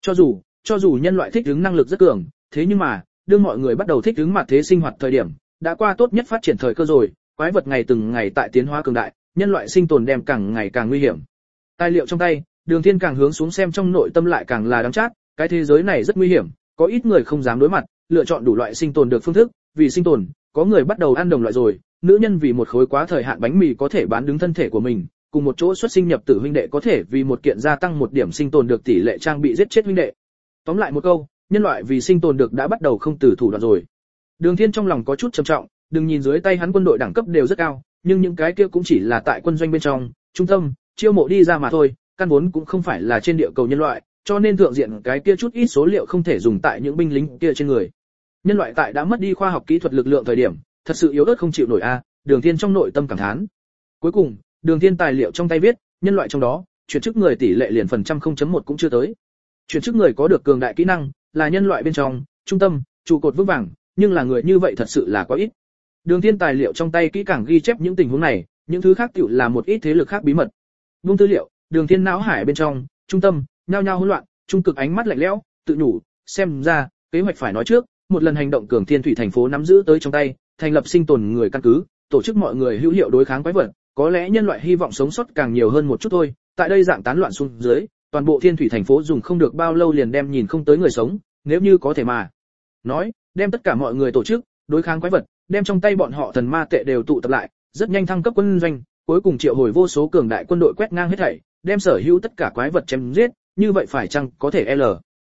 Cho dù nhân loại thích ứng năng lực rất cường, thế nhưng mà, đương mọi người bắt đầu thích ứng mặt thế sinh hoạt thời điểm, đã qua tốt nhất phát triển thời cơ rồi, quái vật ngày từng ngày tại tiến hóa cường đại, nhân loại sinh tồn đem càng ngày càng nguy hiểm. Tài liệu trong tay, Đường Thiên càng hướng xuống xem trong nội tâm lại càng là đắng chát, cái thế giới này rất nguy hiểm, có ít người không dám đối mặt, lựa chọn đủ loại sinh tồn được phương thức, vì sinh tồn, có người bắt đầu ăn đồng loại rồi, nữ nhân vì một khối quá thời hạn bánh mì có thể bán đứng thân thể của mình, cùng một chỗ xuất sinh nhập tử huynh đệ có thể vì một kiện gia tăng một điểm sinh tồn được tỷ lệ trang bị giết chết huynh đệ. Tóm lại một câu, nhân loại vì sinh tồn được đã bắt đầu không từ thủ đoạn rồi. Đường Thiên trong lòng có chút trầm trọng, đừng nhìn dưới tay hắn quân đội đẳng cấp đều rất cao, nhưng những cái kia cũng chỉ là tại quân doanh bên trong, trung tâm, chiêu mộ đi ra mà thôi, căn vốn cũng không phải là trên địa cầu nhân loại, cho nên thượng diện cái kia chút ít số liệu không thể dùng tại những binh lính kia trên người. Nhân loại tại đã mất đi khoa học kỹ thuật lực lượng thời điểm, thật sự yếu ớt không chịu nổi a, Đường Thiên trong nội tâm cảm thán. Cuối cùng, Đường Thiên tài liệu trong tay viết, nhân loại trong đó, chuyển chức người tỷ lệ liền phần trăm 0.1 cũng chưa tới. Chuyển chức người có được cường đại kỹ năng, là nhân loại bên trong, trung tâm, trụ cột vững vàng, nhưng là người như vậy thật sự là quá ít. Đường Thiên tài liệu trong tay kỹ càng ghi chép những tình huống này, những thứ khác tựu là một ít thế lực khác bí mật. Buông tư liệu, Đường Thiên não hải bên trong, trung tâm, nhao nhao hỗn loạn, trung cực ánh mắt lạnh lẽo, tự nhủ, xem ra, kế hoạch phải nói trước, một lần hành động cường thiên thủy thành phố nắm giữ tới trong tay, thành lập sinh tồn người căn cứ, tổ chức mọi người hữu hiệu đối kháng quái vật, có lẽ nhân loại hy vọng sống sót càng nhiều hơn một chút thôi, tại đây dạng tán loạn xuống dưới, toàn bộ thiên thủy thành phố dùng không được bao lâu liền đem nhìn không tới người sống, nếu như có thể mà nói, đem tất cả mọi người tổ chức, đối kháng quái vật, đem trong tay bọn họ thần ma tệ đều tụ tập lại, rất nhanh thăng cấp quân doanh, cuối cùng triệu hồi vô số cường đại quân đội quét ngang hết thảy, đem sở hữu tất cả quái vật chém giết, như vậy phải chăng có thể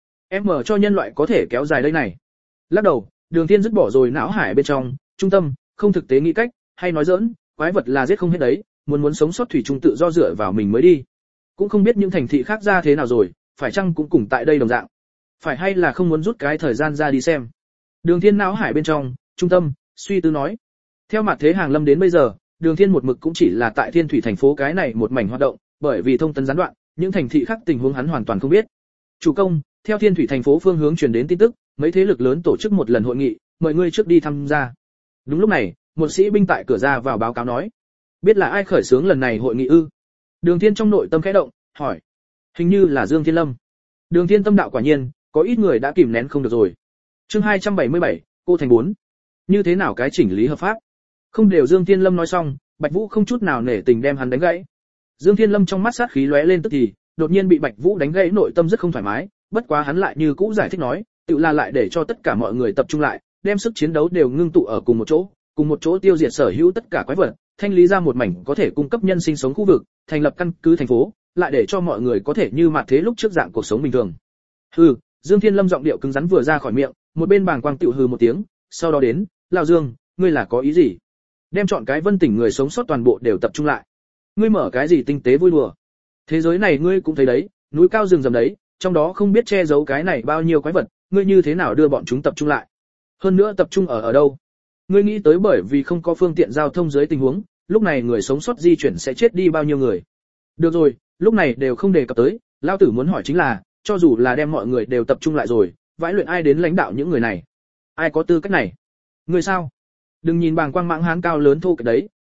M cho nhân loại có thể kéo dài đây này. Lắc đầu, Đường Thiên dứt bỏ rồi não hải bên trong, trung tâm, không thực tế nghĩ cách, hay nói giỡn, quái vật là giết không hết đấy, muốn sống sót thủy chung tự do dựa vào mình mới đi. Cũng không biết những thành thị khác ra thế nào rồi, phải chăng cũng cùng tại đây đồng dạng. Phải hay là không muốn rút cái thời gian ra đi xem. Đường Thiên não hải bên trong, trung tâm, suy tư nói. Theo mặt thế hàng lâm đến bây giờ, Đường Thiên một mực cũng chỉ là tại Thiên Thủy thành phố cái này một mảnh hoạt động, bởi vì thông tấn gián đoạn, những thành thị khác tình huống hắn hoàn toàn không biết. Chủ công, theo Thiên Thủy thành phố phương hướng truyền đến tin tức, mấy thế lực lớn tổ chức một lần hội nghị, mời ngươi trước đi tham gia. Đúng lúc này, một sĩ binh tại cửa ra vào báo cáo nói, biết là ai khởi xướng lần này hội nghị ư? Đường Thiên trong nội tâm khẽ động, hỏi, hình như là Dương Thiên Lâm. Đường Thiên tâm đạo quả nhiên, có ít người đã kìm nén không được rồi. Chương 277, cô thành 4. Như thế nào cái chỉnh lý hợp pháp? Không đều Dương Thiên Lâm nói xong, Bạch Vũ không chút nào nể tình đem hắn đánh gãy. Dương Thiên Lâm trong mắt sát khí lóe lên tức thì, đột nhiên bị Bạch Vũ đánh gãy, nội tâm rất không thoải mái, bất quá hắn lại như cũ giải thích nói, tự là lại để cho tất cả mọi người tập trung lại, đem sức chiến đấu đều ngưng tụ ở cùng một chỗ tiêu diệt sở hữu tất cả quái vật, thanh lý ra một mảnh có thể cung cấp nhân sinh sống khu vực, thành lập căn cứ thành phố, lại để cho mọi người có thể như mặt thế lúc trước dạng cuộc sống bình thường. Hừ, Dương Thiên Lâm giọng điệu cứng rắn vừa ra khỏi miệng, một bên bàng quang tiểu hừ một tiếng, sau đó đến, "Lão Dương, ngươi là có ý gì? Đem chọn cái Vân Tỉnh người sống sót toàn bộ đều tập trung lại. Ngươi mở cái gì tinh tế vui đùa? Thế giới này ngươi cũng thấy đấy, núi cao rừng rậm đấy, trong đó không biết che giấu cái này bao nhiêu quái vật, ngươi như thế nào đưa bọn chúng tập trung lại? Hơn nữa tập trung ở đâu? Ngươi nghĩ tới bởi vì không có phương tiện giao thông dưới tình huống, lúc này người sống sót di chuyển sẽ chết đi bao nhiêu người? Được rồi, lúc này đều không đề cập tới, lão tử muốn hỏi chính là, cho dù là đem mọi người đều tập trung lại rồi, vãi luyện ai đến lãnh đạo những người này? Ai có tư cách này? Ngươi sao? Đừng nhìn bàng quang mãng hán cao lớn thô cái đấy,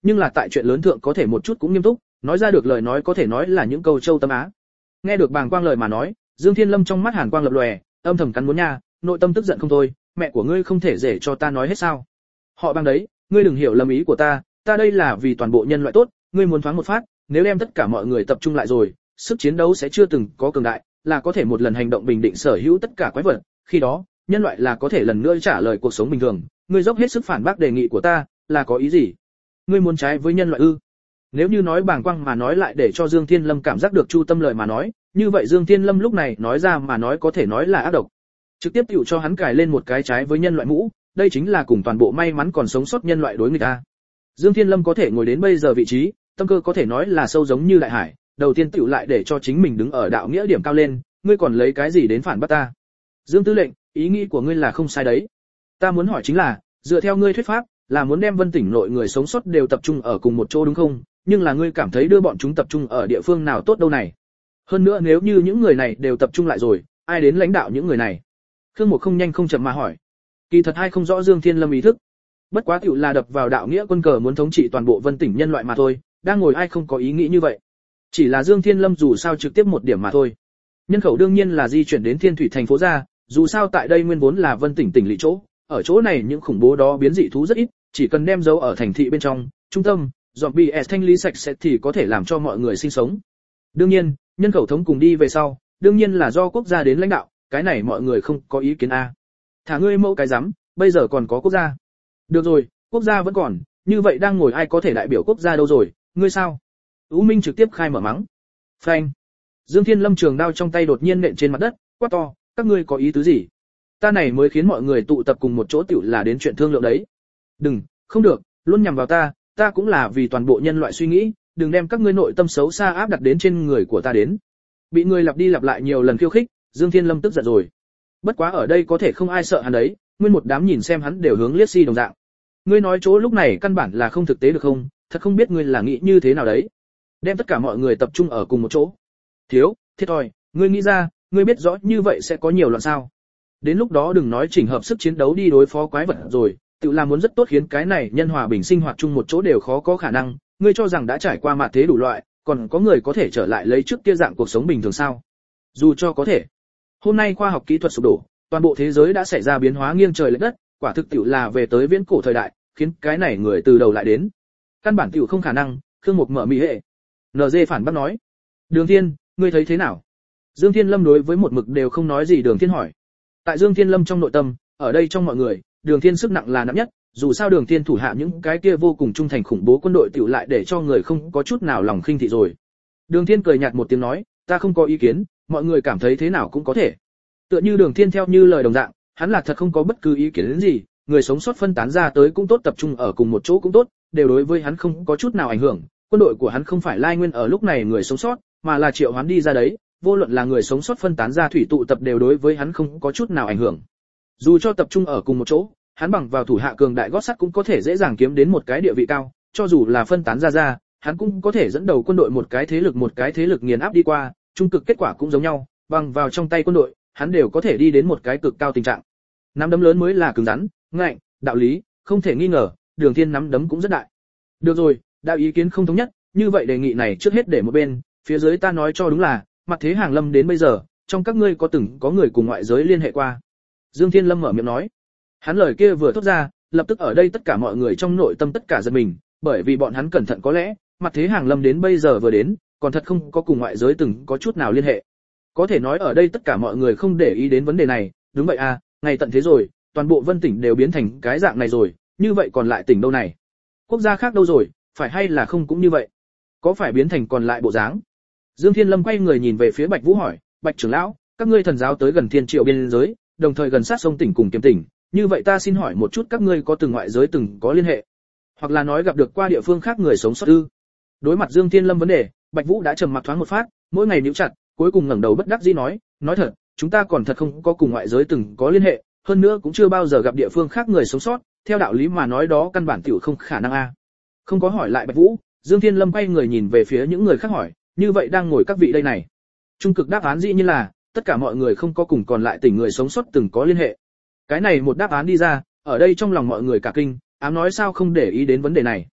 nhưng là tại chuyện lớn thượng có thể một chút cũng nghiêm túc, nói ra được lời nói có thể nói là những câu châu tâm á. Nghe được Bàng Quang lời mà nói, Dương Thiên Lâm trong mắt hàn quang lập lòe, âm thầm cắn muốn nha, nội tâm tức giận không thôi, mẹ của ngươi không thể để cho ta nói hết sao? Họ Bàng đấy, ngươi đừng hiểu lầm ý của ta đây là vì toàn bộ nhân loại tốt, ngươi muốn thoáng một phát, nếu đem tất cả mọi người tập trung lại rồi, sức chiến đấu sẽ chưa từng có cường đại, là có thể một lần hành động bình định sở hữu tất cả quái vật, khi đó, nhân loại là có thể lần nữa trả lời cuộc sống bình thường, ngươi dốc hết sức phản bác đề nghị của ta, là có ý gì? Ngươi muốn trái với nhân loại ư? Nếu như nói Bàng Quang mà nói lại để cho Dương Thiên Lâm cảm giác được chu tâm lời mà nói, như vậy Dương Thiên Lâm lúc này nói ra mà nói có thể nói là ác độc. Trực tiếp tiểu cho hắn cài lên một cái trái với nhân loại mũ, đây chính là cùng toàn bộ may mắn còn sống sót nhân loại đối nghịch a. Dương Thiên Lâm có thể ngồi đến bây giờ vị trí, tâm cơ có thể nói là sâu giống như đại hải, đầu tiên tiểu lại để cho chính mình đứng ở đạo nghĩa điểm cao lên, ngươi còn lấy cái gì đến phản bác ta? Dương tư lệnh, ý nghĩ của ngươi là không sai đấy. Ta muốn hỏi chính là, dựa theo ngươi thuyết pháp, là muốn đem Vân tỉnh nội người sống sót đều tập trung ở cùng một chỗ đúng không? Nhưng là ngươi cảm thấy đưa bọn chúng tập trung ở địa phương nào tốt đâu này? Hơn nữa nếu như những người này đều tập trung lại rồi, ai đến lãnh đạo những người này? Khương Mục không nhanh không chậm mà hỏi. Kỳ thật hay không rõ Dương Thiên Lâm ý thức. Bất quá tiểu là đập vào đạo nghĩa quân cờ muốn thống trị toàn bộ Vân tỉnh nhân loại mà thôi, đang ngồi ai không có ý nghĩ như vậy. Chỉ là Dương Thiên Lâm dù sao trực tiếp một điểm mà thôi. Nhân khẩu đương nhiên là di chuyển đến Thiên Thủy thành phố ra, dù sao tại đây nguyên vốn là Vân tỉnh tỉnh lỵ chỗ, ở chỗ này những khủng bố đó biến dị thú rất ít, chỉ cần đem dấu ở thành thị bên trong, trung tâm, zombie thanh lý sạch sẽ thì có thể làm cho mọi người sinh sống. Đương nhiên, nhân khẩu thống cùng đi về sau, đương nhiên là do quốc gia đến lãnh đạo, cái này mọi người không có ý kiến a. Thả ngươi mẫu cái rắm, bây giờ còn có quốc gia. Được rồi, quốc gia vẫn còn, như vậy đang ngồi ai có thể đại biểu quốc gia đâu rồi, ngươi sao? Ú Minh trực tiếp khai mở mắng. Phanh. Dương Thiên Lâm trường đao trong tay đột nhiên nện trên mặt đất, quát to, các ngươi có ý tứ gì? Ta này mới khiến mọi người tụ tập cùng một chỗ tiểu là đến chuyện thương lượng đấy. Đừng, không được, luôn nhằm vào ta cũng là vì toàn bộ nhân loại suy nghĩ, đừng đem các ngươi nội tâm xấu xa áp đặt đến trên người của ta đến. Bị người lặp đi lặp lại nhiều lần khiêu khích, Dương Thiên Lâm tức giận rồi. Bất quá ở đây có thể không ai sợ hắn đấy, nguyên một đám nhìn xem hắn đều hướng liếc si đồng dạng. Ngươi nói chỗ lúc này căn bản là không thực tế được không, thật không biết ngươi là nghĩ như thế nào đấy. Đem tất cả mọi người tập trung ở cùng một chỗ. Thiếu, thiệt thòi, ngươi nghĩ ra, ngươi biết rõ như vậy sẽ có nhiều loạn sao. Đến lúc đó đừng nói chỉnh hợp sức chiến đấu đi đối phó quái vật rồi, tự làm muốn rất tốt khiến cái này nhân hòa bình sinh hoạt chung một chỗ đều khó có khả năng, ngươi cho rằng đã trải qua mạt thế đủ loại, còn có người có thể trở lại lấy trước kia dạng cuộc sống bình thường sao? Dù cho có thể. Hôm nay khoa học kỹ thuật sụp đổ, toàn bộ thế giới đã xảy ra biến hóa nghiêng trời lệch đất, quả thực tiểu là về tới viễn cổ thời đại, khiến cái này người từ đầu lại đến. Căn bản tiểu không khả năng, Khương Mục mở mị hệ. NG phản bác nói. Đường Thiên, ngươi thấy thế nào? Dương Thiên Lâm đối với một mực đều không nói gì Đường Thiên hỏi. Tại Dương Thiên Lâm trong nội tâm, ở đây trong mọi người, Đường Thiên sức nặng là nặng nhất, dù sao Đường Thiên thủ hạ những cái kia vô cùng trung thành khủng bố quân đội tiểu lại để cho người không có chút nào lòng khinh thị rồi. Đường Thiên cười nhạt một tiếng nói, ta không có ý kiến, mọi người cảm thấy thế nào cũng có thể. Tựa như Đường Thiên theo như lời đồng dạng, hắn là thật không có bất cứ ý kiến gì, người sống sót phân tán ra tới cũng tốt, tập trung ở cùng một chỗ cũng tốt, đều đối với hắn không có chút nào ảnh hưởng. Quân đội của hắn không phải lai nguyên ở lúc này người sống sót, mà là triệu hắn đi ra đấy, vô luận là người sống sót phân tán ra thủy tụ tập đều đối với hắn không có chút nào ảnh hưởng. Dù cho tập trung ở cùng một chỗ, hắn bằng vào thủ hạ cường đại gót sắt cũng có thể dễ dàng kiếm đến một cái địa vị cao, cho dù là phân tán ra, hắn cũng có thể dẫn đầu quân đội một cái thế lực nghiền áp đi qua, trung cực kết quả cũng giống nhau, bằng vào trong tay quân đội, hắn đều có thể đi đến một cái cực cao tình trạng. Nắm đấm lớn mới là cứng rắn, ngạnh, đạo lý, không thể nghi ngờ, Đường Thiên nắm đấm cũng rất đại. Được rồi, đạo ý kiến không thống nhất, như vậy đề nghị này trước hết để một bên, phía dưới ta nói cho đúng là, mặt thế hàng lâm đến bây giờ, trong các ngươi có người cùng ngoại giới liên hệ qua. Dương Thiên Lâm mở miệng nói. Hắn lời kia vừa thốt ra, lập tức ở đây tất cả mọi người trong nội tâm tất cả giật mình, bởi vì bọn hắn cẩn thận có lẽ, mặt thế hàng lâm đến bây giờ vừa đến, còn thật không có cùng ngoại giới từng có chút nào liên hệ. Có thể nói ở đây tất cả mọi người không để ý đến vấn đề này, đúng vậy à, ngày tận thế rồi, toàn bộ Vân tỉnh đều biến thành cái dạng này rồi, như vậy còn lại tỉnh đâu này? Quốc gia khác đâu rồi, phải hay là không cũng như vậy? Có phải biến thành còn lại bộ dáng? Dương Thiên Lâm quay người nhìn về phía Bạch Vũ hỏi, Bạch trưởng lão, các ngươi thần giáo tới gần Thiên Triệu biên giới, đồng thời gần sát sông tỉnh cùng Kiếm tỉnh, như vậy ta xin hỏi một chút các ngươi có từng ngoại giới từng có liên hệ, hoặc là nói gặp được qua địa phương khác người sống sót ư? Đối mặt Dương Thiên Lâm vấn đề, Bạch Vũ đã trầm mặc thoáng một phát, mỗi ngày níu chặt, cuối cùng ngẩng đầu bất đắc dĩ nói thật, chúng ta còn thật không có cùng ngoại giới từng có liên hệ, hơn nữa cũng chưa bao giờ gặp địa phương khác người sống sót, theo đạo lý mà nói đó căn bản tiểu không khả năng a. Không có hỏi lại Bạch Vũ, Dương Thiên Lâm quay người nhìn về phía những người khác hỏi, như vậy đang ngồi các vị đây này. Trung cực đáp án dĩ nhiên là, tất cả mọi người không có cùng còn lại tỉnh người sống sót từng có liên hệ. Cái này một đáp án đi ra, ở đây trong lòng mọi người cả kinh, ám nói sao không để ý đến vấn đề này.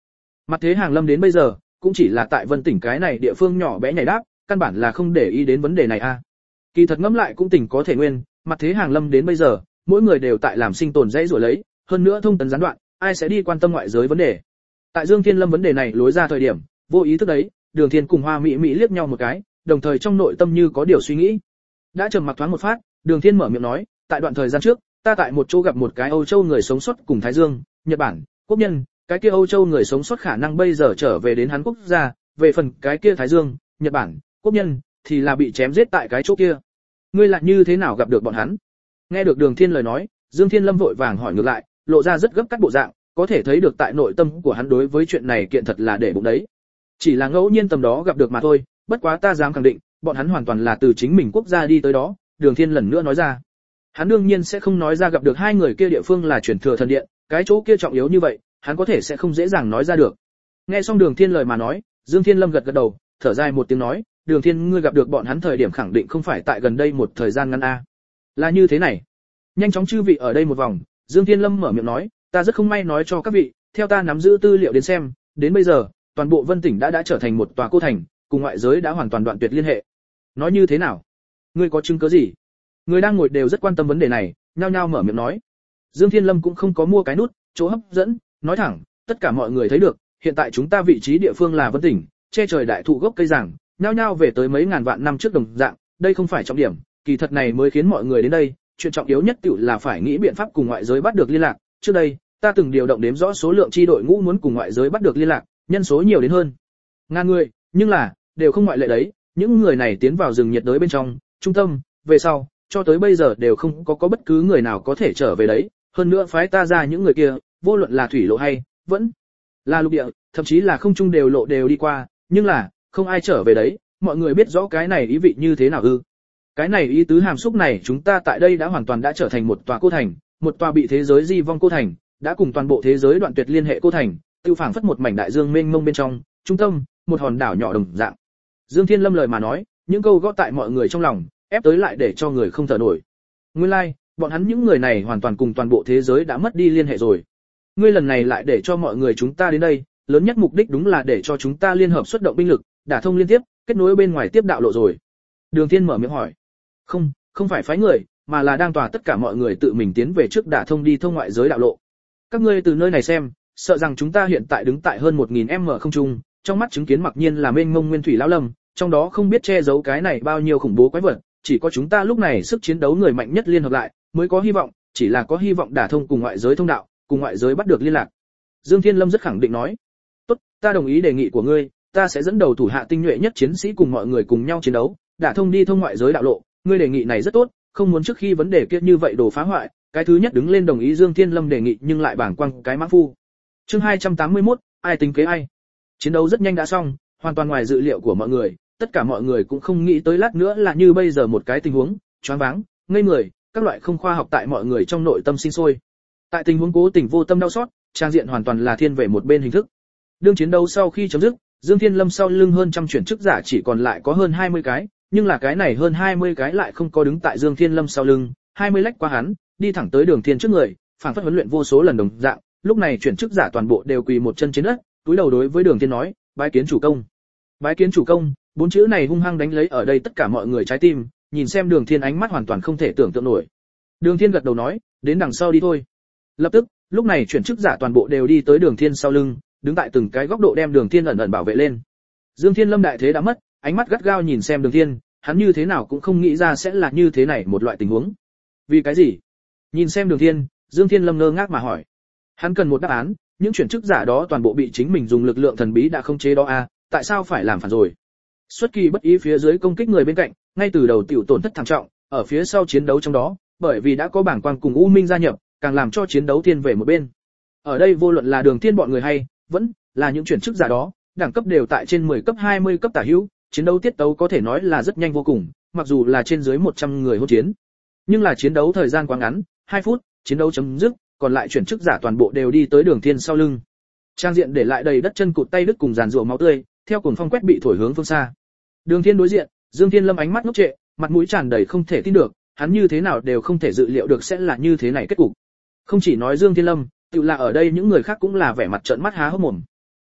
Mặt thế Hàng Lâm đến bây giờ, cũng chỉ là tại Vân tỉnh cái này địa phương nhỏ bé nhảy đáp, căn bản là không để ý đến vấn đề này a. Kỳ thật ngẫm lại cũng tỉnh có thể nguyên, mặt thế Hàng Lâm đến bây giờ, mỗi người đều tại làm sinh tồn dãy rồi lấy, hơn nữa thông tấn gián đoạn, ai sẽ đi quan tâm ngoại giới vấn đề. Tại Dương Thiên Lâm vấn đề này lối ra thời điểm, vô ý thức đấy, Đường Thiên cùng Hoa Mỹ Mỹ liếc nhau một cái, đồng thời trong nội tâm như có điều suy nghĩ. Đã trầm mặc thoáng một phát, Đường Thiên mở miệng nói, tại đoạn thời gian trước, ta tại một chỗ gặp một cái Âu Châu người sống sót cùng Thái Dương, Nhật Bản, quốc nhân, cái kia Âu Châu người sống sót khả năng bây giờ trở về đến hắn quốc gia, về phần cái kia Thái Dương, Nhật Bản, quốc nhân thì là bị chém giết tại cái chỗ kia. Ngươi lại như thế nào gặp được bọn hắn? Nghe được Đường Thiên lời nói, Dương Thiên Lâm vội vàng hỏi ngược lại, lộ ra rất gấp cắt bộ dạng, có thể thấy được tại nội tâm của hắn đối với chuyện này kiện thật là để bụng đấy. Chỉ là ngẫu nhiên tầm đó gặp được mà thôi, bất quá ta dám khẳng định, bọn hắn hoàn toàn là từ chính mình quốc gia đi tới đó, Đường Thiên lần nữa nói ra. Hắn đương nhiên sẽ không nói ra gặp được hai người kia địa phương là truyền thừa thần điện, cái chỗ kia trọng yếu như vậy, hắn có thể sẽ không dễ dàng nói ra được. Nghe xong Đường Thiên lời mà nói, Dương Thiên Lâm gật gật đầu, thở dài một tiếng nói, Đường Thiên ngươi gặp được bọn hắn thời điểm khẳng định không phải tại gần đây một thời gian ngắn a. Là như thế này. Nhanh chóng chư vị ở đây một vòng, Dương Thiên Lâm mở miệng nói, ta rất không may nói cho các vị, theo ta nắm giữ tư liệu đến xem, đến bây giờ, toàn bộ Vân tỉnh đã trở thành một tòa cô thành, cùng ngoại giới đã hoàn toàn đoạn tuyệt liên hệ. Nói như thế nào? Ngươi có chứng cứ gì? Người đang ngồi đều rất quan tâm vấn đề này, nhao nhao mở miệng nói. Dương Thiên Lâm cũng không có mua cái nút, chỗ hấp dẫn, nói thẳng, tất cả mọi người thấy được, hiện tại chúng ta vị trí địa phương là Vân tỉnh, che trời đại thụ gốc cây giảng, nhao nhao về tới mấy ngàn vạn năm trước đồng dạng, đây không phải trọng điểm, kỳ thật này mới khiến mọi người đến đây, chuyện trọng yếu nhất tiểu là phải nghĩ biện pháp cùng ngoại giới bắt được liên lạc, trước đây, ta từng điều động đếm rõ số lượng chi đội ngũ muốn cùng ngoại giới bắt được liên lạc, nhân số nhiều đến hơn ngàn người, nhưng là đều không ngoại lệ đấy, những người này tiến vào rừng nhiệt đới bên trong, trung tâm, về sau, cho tới bây giờ đều không có bất cứ người nào có thể trở về đấy, hơn nữa phái ta ra những người kia, vô luận là thủy lộ hay vẫn là lục địa, thậm chí là không trung đều lộ đều đi qua, nhưng là không ai trở về đấy, mọi người biết rõ cái này ý vị như thế nào ư? Cái này ý tứ hàm xúc này chúng ta tại đây đã hoàn toàn đã trở thành một tòa cô thành, một tòa bị thế giới di vong cô thành, đã cùng toàn bộ thế giới đoạn tuyệt liên hệ cô thành, tiêu phảng phất một mảnh đại dương mênh mông bên trong, trung tâm, một hòn đảo nhỏ đồng dạng. Dương Thiên Lâm lời mà nói, những câu gõ tại mọi người trong lòng, ép tới lại để cho người không thở nổi. Nguyên lai, bọn hắn những người này hoàn toàn cùng toàn bộ thế giới đã mất đi liên hệ rồi. Ngươi lần này lại để cho mọi người chúng ta đến đây, lớn nhất mục đích đúng là để cho chúng ta liên hợp xuất động binh lực, đả thông liên tiếp, kết nối bên ngoài tiếp đạo lộ rồi. Đường Thiên mở miệng hỏi. Không phải phái người, mà là đang tỏa tất cả mọi người tự mình tiến về trước đả thông đi thông ngoại giới đạo lộ. Các ngươi từ nơi này xem, sợ rằng chúng ta hiện tại đứng tại hơn 1000m không trung, trong mắt chứng kiến mặc nhiên là mênh mông nguyên thủy lão lâm, trong đó không biết che giấu cái này bao nhiêu khủng bố quái vật, chỉ có chúng ta lúc này sức chiến đấu người mạnh nhất liên hợp lại, mới có hy vọng, chỉ là có hy vọng đả thông cùng ngoại giới thông đạo, cùng ngoại giới bắt được liên lạc. Dương Thiên Lâm rất khẳng định nói, tốt, ta đồng ý đề nghị của ngươi, ta sẽ dẫn đầu thủ hạ tinh nhuệ nhất chiến sĩ cùng mọi người cùng nhau chiến đấu, đả thông đi thông ngoại giới đạo lộ, ngươi đề nghị này rất tốt, không muốn trước khi vấn đề kia như vậy đổ phá hoại, cái thứ nhất đứng lên đồng ý Dương Thiên Lâm đề nghị nhưng lại bảng quăng cái mã phu. Chương 281, ai tính kế ai? Chiến đấu rất nhanh đã xong, hoàn toàn ngoài dự liệu của mọi người, tất cả mọi người cũng không nghĩ tới lát nữa là như bây giờ một cái tình huống, choáng váng, ngây người, các loại không khoa học tại mọi người trong nội tâm sinh sôi. Tại tình huống cố tình vô tâm đau xót, trang diện hoàn toàn là thiên về một bên hình thức. Đương chiến đấu sau khi chấm dứt, Dương Thiên Lâm sau lưng hơn trăm chuyển chức giả chỉ còn lại có hơn 20 cái, nhưng là cái này hơn 20 cái lại không có đứng tại Dương Thiên Lâm sau lưng, 20 lách qua hắn, đi thẳng tới Đường Thiên trước người, phảng phất huấn luyện vô số lần đồng dạng, lúc này chuyển chức giả toàn bộ đều quỳ một chân trên đất, túi đầu đối với Đường Thiên nói, bái kiến chủ công. Bái kiến chủ công, bốn chữ này hung hăng đánh lấy ở đây tất cả mọi người trái tim, nhìn xem Đường Thiên ánh mắt hoàn toàn không thể tưởng tượng nổi. Đường Thiên gật đầu nói, đến đằng sau đi thôi. Lập tức, lúc này chuyển chức giả toàn bộ đều đi tới Đường Thiên sau lưng, đứng tại từng cái góc độ đem Đường Thiên ẩn ẩn bảo vệ lên. Dương Thiên Lâm đại thế đã mất, ánh mắt gắt gao nhìn xem Đường Thiên, hắn như thế nào cũng không nghĩ ra sẽ là như thế này một loại tình huống. Vì cái gì? Nhìn xem Đường Thiên, Dương Thiên Lâm ngơ ngác mà hỏi. Hắn cần một đáp án, những chuyển chức giả đó toàn bộ bị chính mình dùng lực lượng thần bí đã khống chế đó à, tại sao phải làm phản rồi? Xuất kỳ bất ý phía dưới công kích người bên cạnh, ngay từ đầu tiểu tổn thất thảm trọng, ở phía sau chiến đấu trong đó, bởi vì đã có bảng quang cùng U Minh gia nhập, càng làm cho chiến đấu thiên về một bên. Ở đây vô luận là Đường Thiên bọn người hay, vẫn là những chuyển chức giả đó, đẳng cấp đều tại trên 10 cấp 20 cấp tả hữu, chiến đấu tiết tấu có thể nói là rất nhanh vô cùng, mặc dù là trên dưới 100 người hỗn chiến. Nhưng là chiến đấu thời gian quá ngắn, 2 phút, chiến đấu chấm dứt, còn lại chuyển chức giả toàn bộ đều đi tới Đường Thiên sau lưng. Trang diện để lại đầy đất chân cụt tay đứt cùng giàn rủa máu tươi, theo cuồng phong quét bị thổi hướng phương xa. Đường Thiên đối diện, Dương Thiên Lâm ánh mắt ngốc trệ, mặt mũi tràn đầy không thể tin được, hắn như thế nào đều không thể dự liệu được sẽ là như thế này kết cục. Không chỉ nói Dương Thiên Lâm, tự là ở đây những người khác cũng là vẻ mặt trợn mắt há hốc mồm.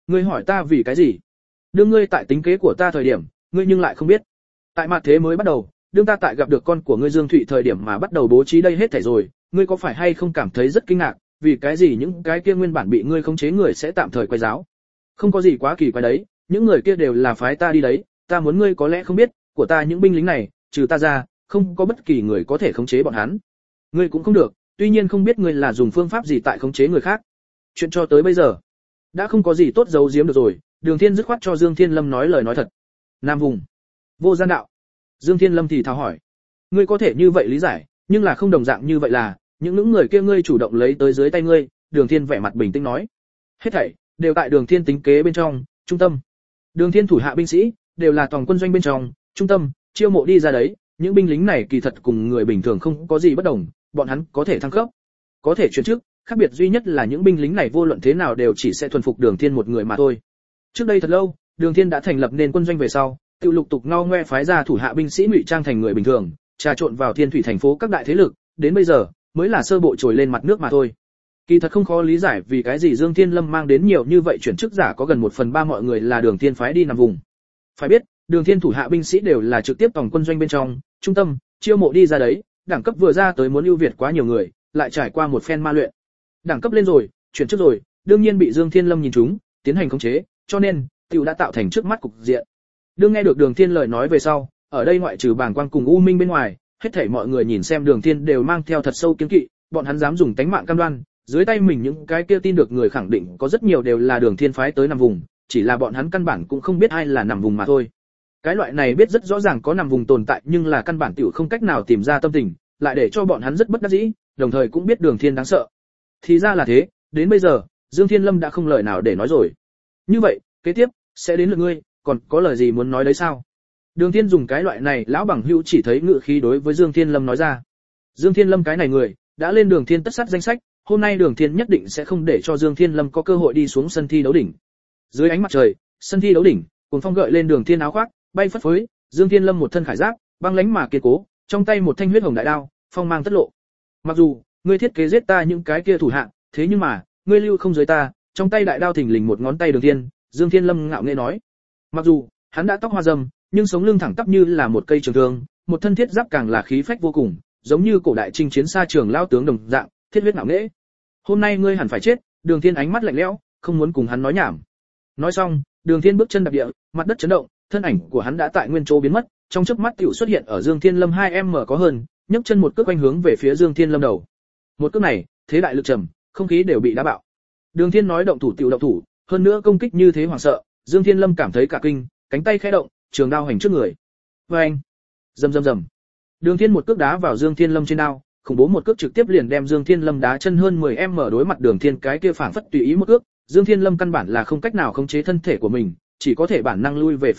Ngươi hỏi ta vì cái gì? Đương ngươi tại tính kế của ta thời điểm, ngươi nhưng lại không biết. Tại mặt thế mới bắt đầu, đương ta tại gặp được con của ngươi Dương Thụy thời điểm mà bắt đầu bố trí đây hết thảy rồi, ngươi có phải hay không cảm thấy rất kinh ngạc, vì cái gì những cái kia nguyên bản bị ngươi khống chế người sẽ tạm thời quay giáo? Không có gì quá kỳ quái đấy, những người kia đều là phái ta đi đấy, ta muốn ngươi có lẽ không biết, của ta những binh lính này, trừ ta ra, không có bất kỳ người có thể khống chế bọn hắn. Ngươi cũng không được, tuy nhiên không biết ngươi là dùng phương pháp gì tại khống chế người khác. Chuyện cho tới bây giờ, đã không có gì tốt giấu giếm được rồi, Đường Thiên dứt khoát cho Dương Thiên Lâm nói lời nói thật. Nam vùng, vô gian đạo. Dương Thiên Lâm thì thào hỏi, ngươi có thể như vậy lý giải, nhưng là không đồng dạng như vậy là, những người kia ngươi chủ động lấy tới dưới tay ngươi. Đường Thiên vẻ mặt bình tĩnh nói, hết thảy đều tại Đường Thiên tính kế bên trong, trung tâm. Đường Thiên thủ hạ binh sĩ đều là toàn quân doanh bên trong, trung tâm, chiêu mộ đi ra đấy, những binh lính này kỳ thật cùng người bình thường không có gì bất đồng, bọn hắn có thể thăng cấp, có thể chuyển chức, khác biệt duy nhất là những binh lính này vô luận thế nào đều chỉ sẽ thuần phục Đường Thiên một người mà thôi. Trước đây thật lâu, Đường Thiên đã thành lập nên quân doanh về sau, tự lục tục ngao ngoe phái ra thủ hạ binh sĩ ngụy trang thành người bình thường, trà trộn vào Thiên Thủy thành phố các đại thế lực, đến bây giờ mới là sơ bộ trồi lên mặt nước mà thôi. Kỳ thật không khó lý giải vì cái gì Dương Thiên Lâm mang đến nhiều như vậy chuyển chức giả có gần 1/3 mọi người là Đường Thiên phái đi nằm vùng. Phải biết, Đường Thiên thủ hạ binh sĩ đều là trực tiếp tổng quân doanh bên trong, trung tâm, chiêu mộ đi ra đấy, đẳng cấp vừa ra tới muốn ưu việt quá nhiều người, lại trải qua một phen ma luyện. Đẳng cấp lên rồi, chuyển chức rồi, đương nhiên bị Dương Thiên Lâm nhìn trúng, tiến hành khống chế, cho nên tiểu đã tạo thành trước mắt cục diện. Đương nghe được Đường Thiên lời nói về sau, ở đây ngoại trừ Bàng Quang cùng U Minh bên ngoài, hết thảy mọi người nhìn xem Đường Thiên đều mang theo thật sâu kiêng kỵ, bọn hắn dám dùng tánh mạng cam đoan, dưới tay mình những cái kia tin được người khẳng định có rất nhiều đều là Đường Thiên phái tới nằm vùng, chỉ là bọn hắn căn bản cũng không biết ai là nằm vùng mà thôi. Cái loại này biết rất rõ ràng có nằm vùng tồn tại nhưng là căn bản tiểu không cách nào tìm ra tâm tình, lại để cho bọn hắn rất bất đắc dĩ, đồng thời cũng biết Đường Thiên đáng sợ. Thì ra là thế, đến bây giờ, Dương Thiên Lâm đã không lời nào để nói rồi. Như vậy, kế tiếp sẽ đến lượt ngươi, còn có lời gì muốn nói đấy sao? Đường Thiên dùng cái loại này lão bằng hữu chỉ thấy ngự khí đối với Dương Thiên Lâm nói ra. Dương Thiên Lâm cái này người, đã lên Đường Thiên tất sát danh sách, hôm nay Đường Thiên nhất định sẽ không để cho Dương Thiên Lâm có cơ hội đi xuống sân thi đấu đỉnh. Dưới ánh mặt trời, sân thi đấu đỉnh, cuồng phong gợi lên Đường Thiên áo khoác, bay phất phới, Dương Thiên Lâm một thân khải giáp, băng lãnh mà kiên cố, trong tay một thanh huyết hồng đại đao, phong mang tất lộ. Mặc dù ngươi thiết kế giết ta những cái kia thủ hạ, thế nhưng mà, ngươi lưu không giới ta, trong tay đại đao thình lình một ngón tay Đường Thiên, Dương Thiên Lâm ngạo nghễ nói. Mặc dù hắn đã tóc hoa râm, nhưng sống lưng thẳng tắp như là một cây trường thương, một thân thiết giáp càng là khí phách vô cùng, giống như cổ đại chinh chiến xa trường lao tướng đồng dạng, thiết huyết ngạo nghễ. Hôm nay ngươi hẳn phải chết. Đường Thiên ánh mắt lạnh lẽo, không muốn cùng hắn nói nhảm. Nói xong, Đường Thiên bước chân đạp địa, mặt đất chấn động, thân ảnh của hắn đã tại nguyên chỗ biến mất, trong chớp mắt tiểu xuất hiện ở Dương Thiên Lâm 2m có hơn, nhấc chân một cước quanh hướng về phía Dương Thiên Lâm đầu. Một cước này, thế đại lực trầm, không khí đều bị đá bạo. Đường Thiên nói động thủ tiểu động thủ, hơn nữa công kích như thế hoảng sợ, Dương Thiên Lâm cảm thấy cả kinh, cánh tay khẽ động, trường đao hành trước người. Oeng! Rầm rầm rầm. Đường Thiên một cước đá vào Dương Thiên Lâm trên đao, khủng bố một cước trực tiếp liền đem Dương Thiên Lâm đá chân hơn 10m đối mặt Đường Thiên cái kia phảng phất tùy ý một cước, Dương Thiên Lâm căn bản là không cách nào khống chế thân thể của mình, chỉ có thể bản năng lui về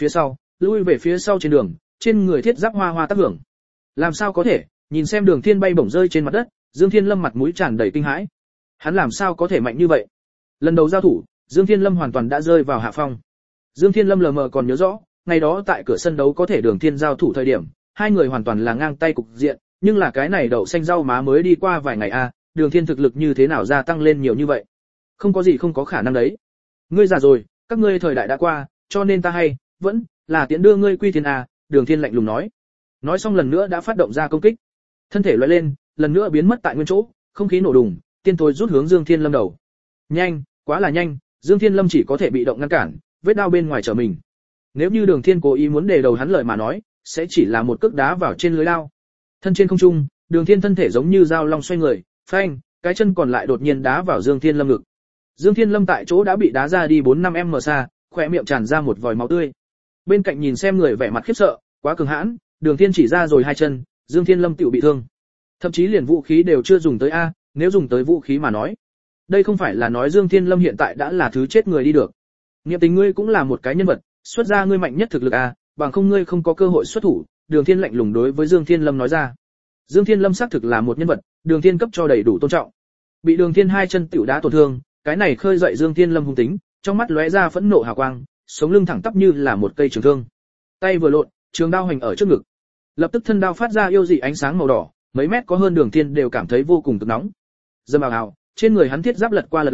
phía sau trên đường, trên người thiết giáp hoa hoa tác hưởng. Làm sao có thể? Nhìn xem Đường Thiên bay bổng rơi trên mặt đất, Dương Thiên Lâm mặt mũi tràn đầy kinh hãi. Hắn làm sao có thể mạnh như vậy? Lần đầu giao thủ, Dương Thiên Lâm hoàn toàn đã rơi vào hạ phong. Dương Thiên Lâm lờ mờ còn nhớ rõ, ngày đó tại cửa sân đấu có thể Đường Thiên giao thủ thời điểm, hai người hoàn toàn là ngang tay cục diện, nhưng là cái này đậu xanh rau má mới đi qua vài ngày a, Đường Thiên thực lực như thế nào gia tăng lên nhiều như vậy? Không có gì không có khả năng đấy. Ngươi già rồi, các ngươi thời đại đã qua, cho nên ta hay vẫn là tiễn đưa ngươi quy thiên a, Đường Thiên lạnh lùng nói. Nói xong lần nữa đã phát động ra công kích. Thân thể lóe lên, lần nữa biến mất tại nguyên chỗ, không khí nổ đùng, tiên tối rút hướng Dương Thiên Lâm đầu. Nhanh, quá là nhanh, Dương Thiên Lâm chỉ có thể bị động ngăn cản, vết đao bên ngoài trở mình. Nếu như Đường Thiên cố ý muốn đề đầu hắn lời mà nói, sẽ chỉ là một cước đá vào trên lưới đao. Thân trên không trung, Đường Thiên thân thể giống như dao long xoay người, phanh, cái chân còn lại đột nhiên đá vào Dương Thiên Lâm ngực. Dương Thiên Lâm tại chỗ đã bị đá ra đi 4-5m xa, khóe miệng tràn ra một vòi máu tươi. Bên cạnh nhìn xem người vẻ mặt khiếp sợ, quá cường hãn, Đường Thiên chỉ ra rồi hai chân, Dương Thiên Lâm tiểu bị thương. Thậm chí liền vũ khí đều chưa dùng tới a, nếu dùng tới vũ khí mà nói, đây không phải là nói Dương Thiên Lâm hiện tại đã là thứ chết người đi được. Niệm Tình ngươi cũng là một cái nhân vật, xuất ra ngươi mạnh nhất thực lực a, bằng không ngươi không có cơ hội xuất thủ. Đường Thiên lạnh lùng đối với Dương Thiên Lâm nói ra. Dương Thiên Lâm xác thực là một nhân vật, Đường Thiên cấp cho đầy đủ tôn trọng. Bị Đường Thiên hai chân tiểu đá tổn thương, cái này khơi dậy Dương Thiên Lâm hung tính, trong mắt lóe ra phẫn nộ hào quang, sống lưng thẳng tắp như là một cây trường thương. Tay vừa lộn, trường đao hành ở trước ngực. Lập tức thân đao phát ra yêu dị ánh sáng màu đỏ, mấy mét có hơn Đường Thiên đều cảm thấy vô cùng cực nóng. Dâm ào ào, trên người hắn thiết giáp lật qua lật lại,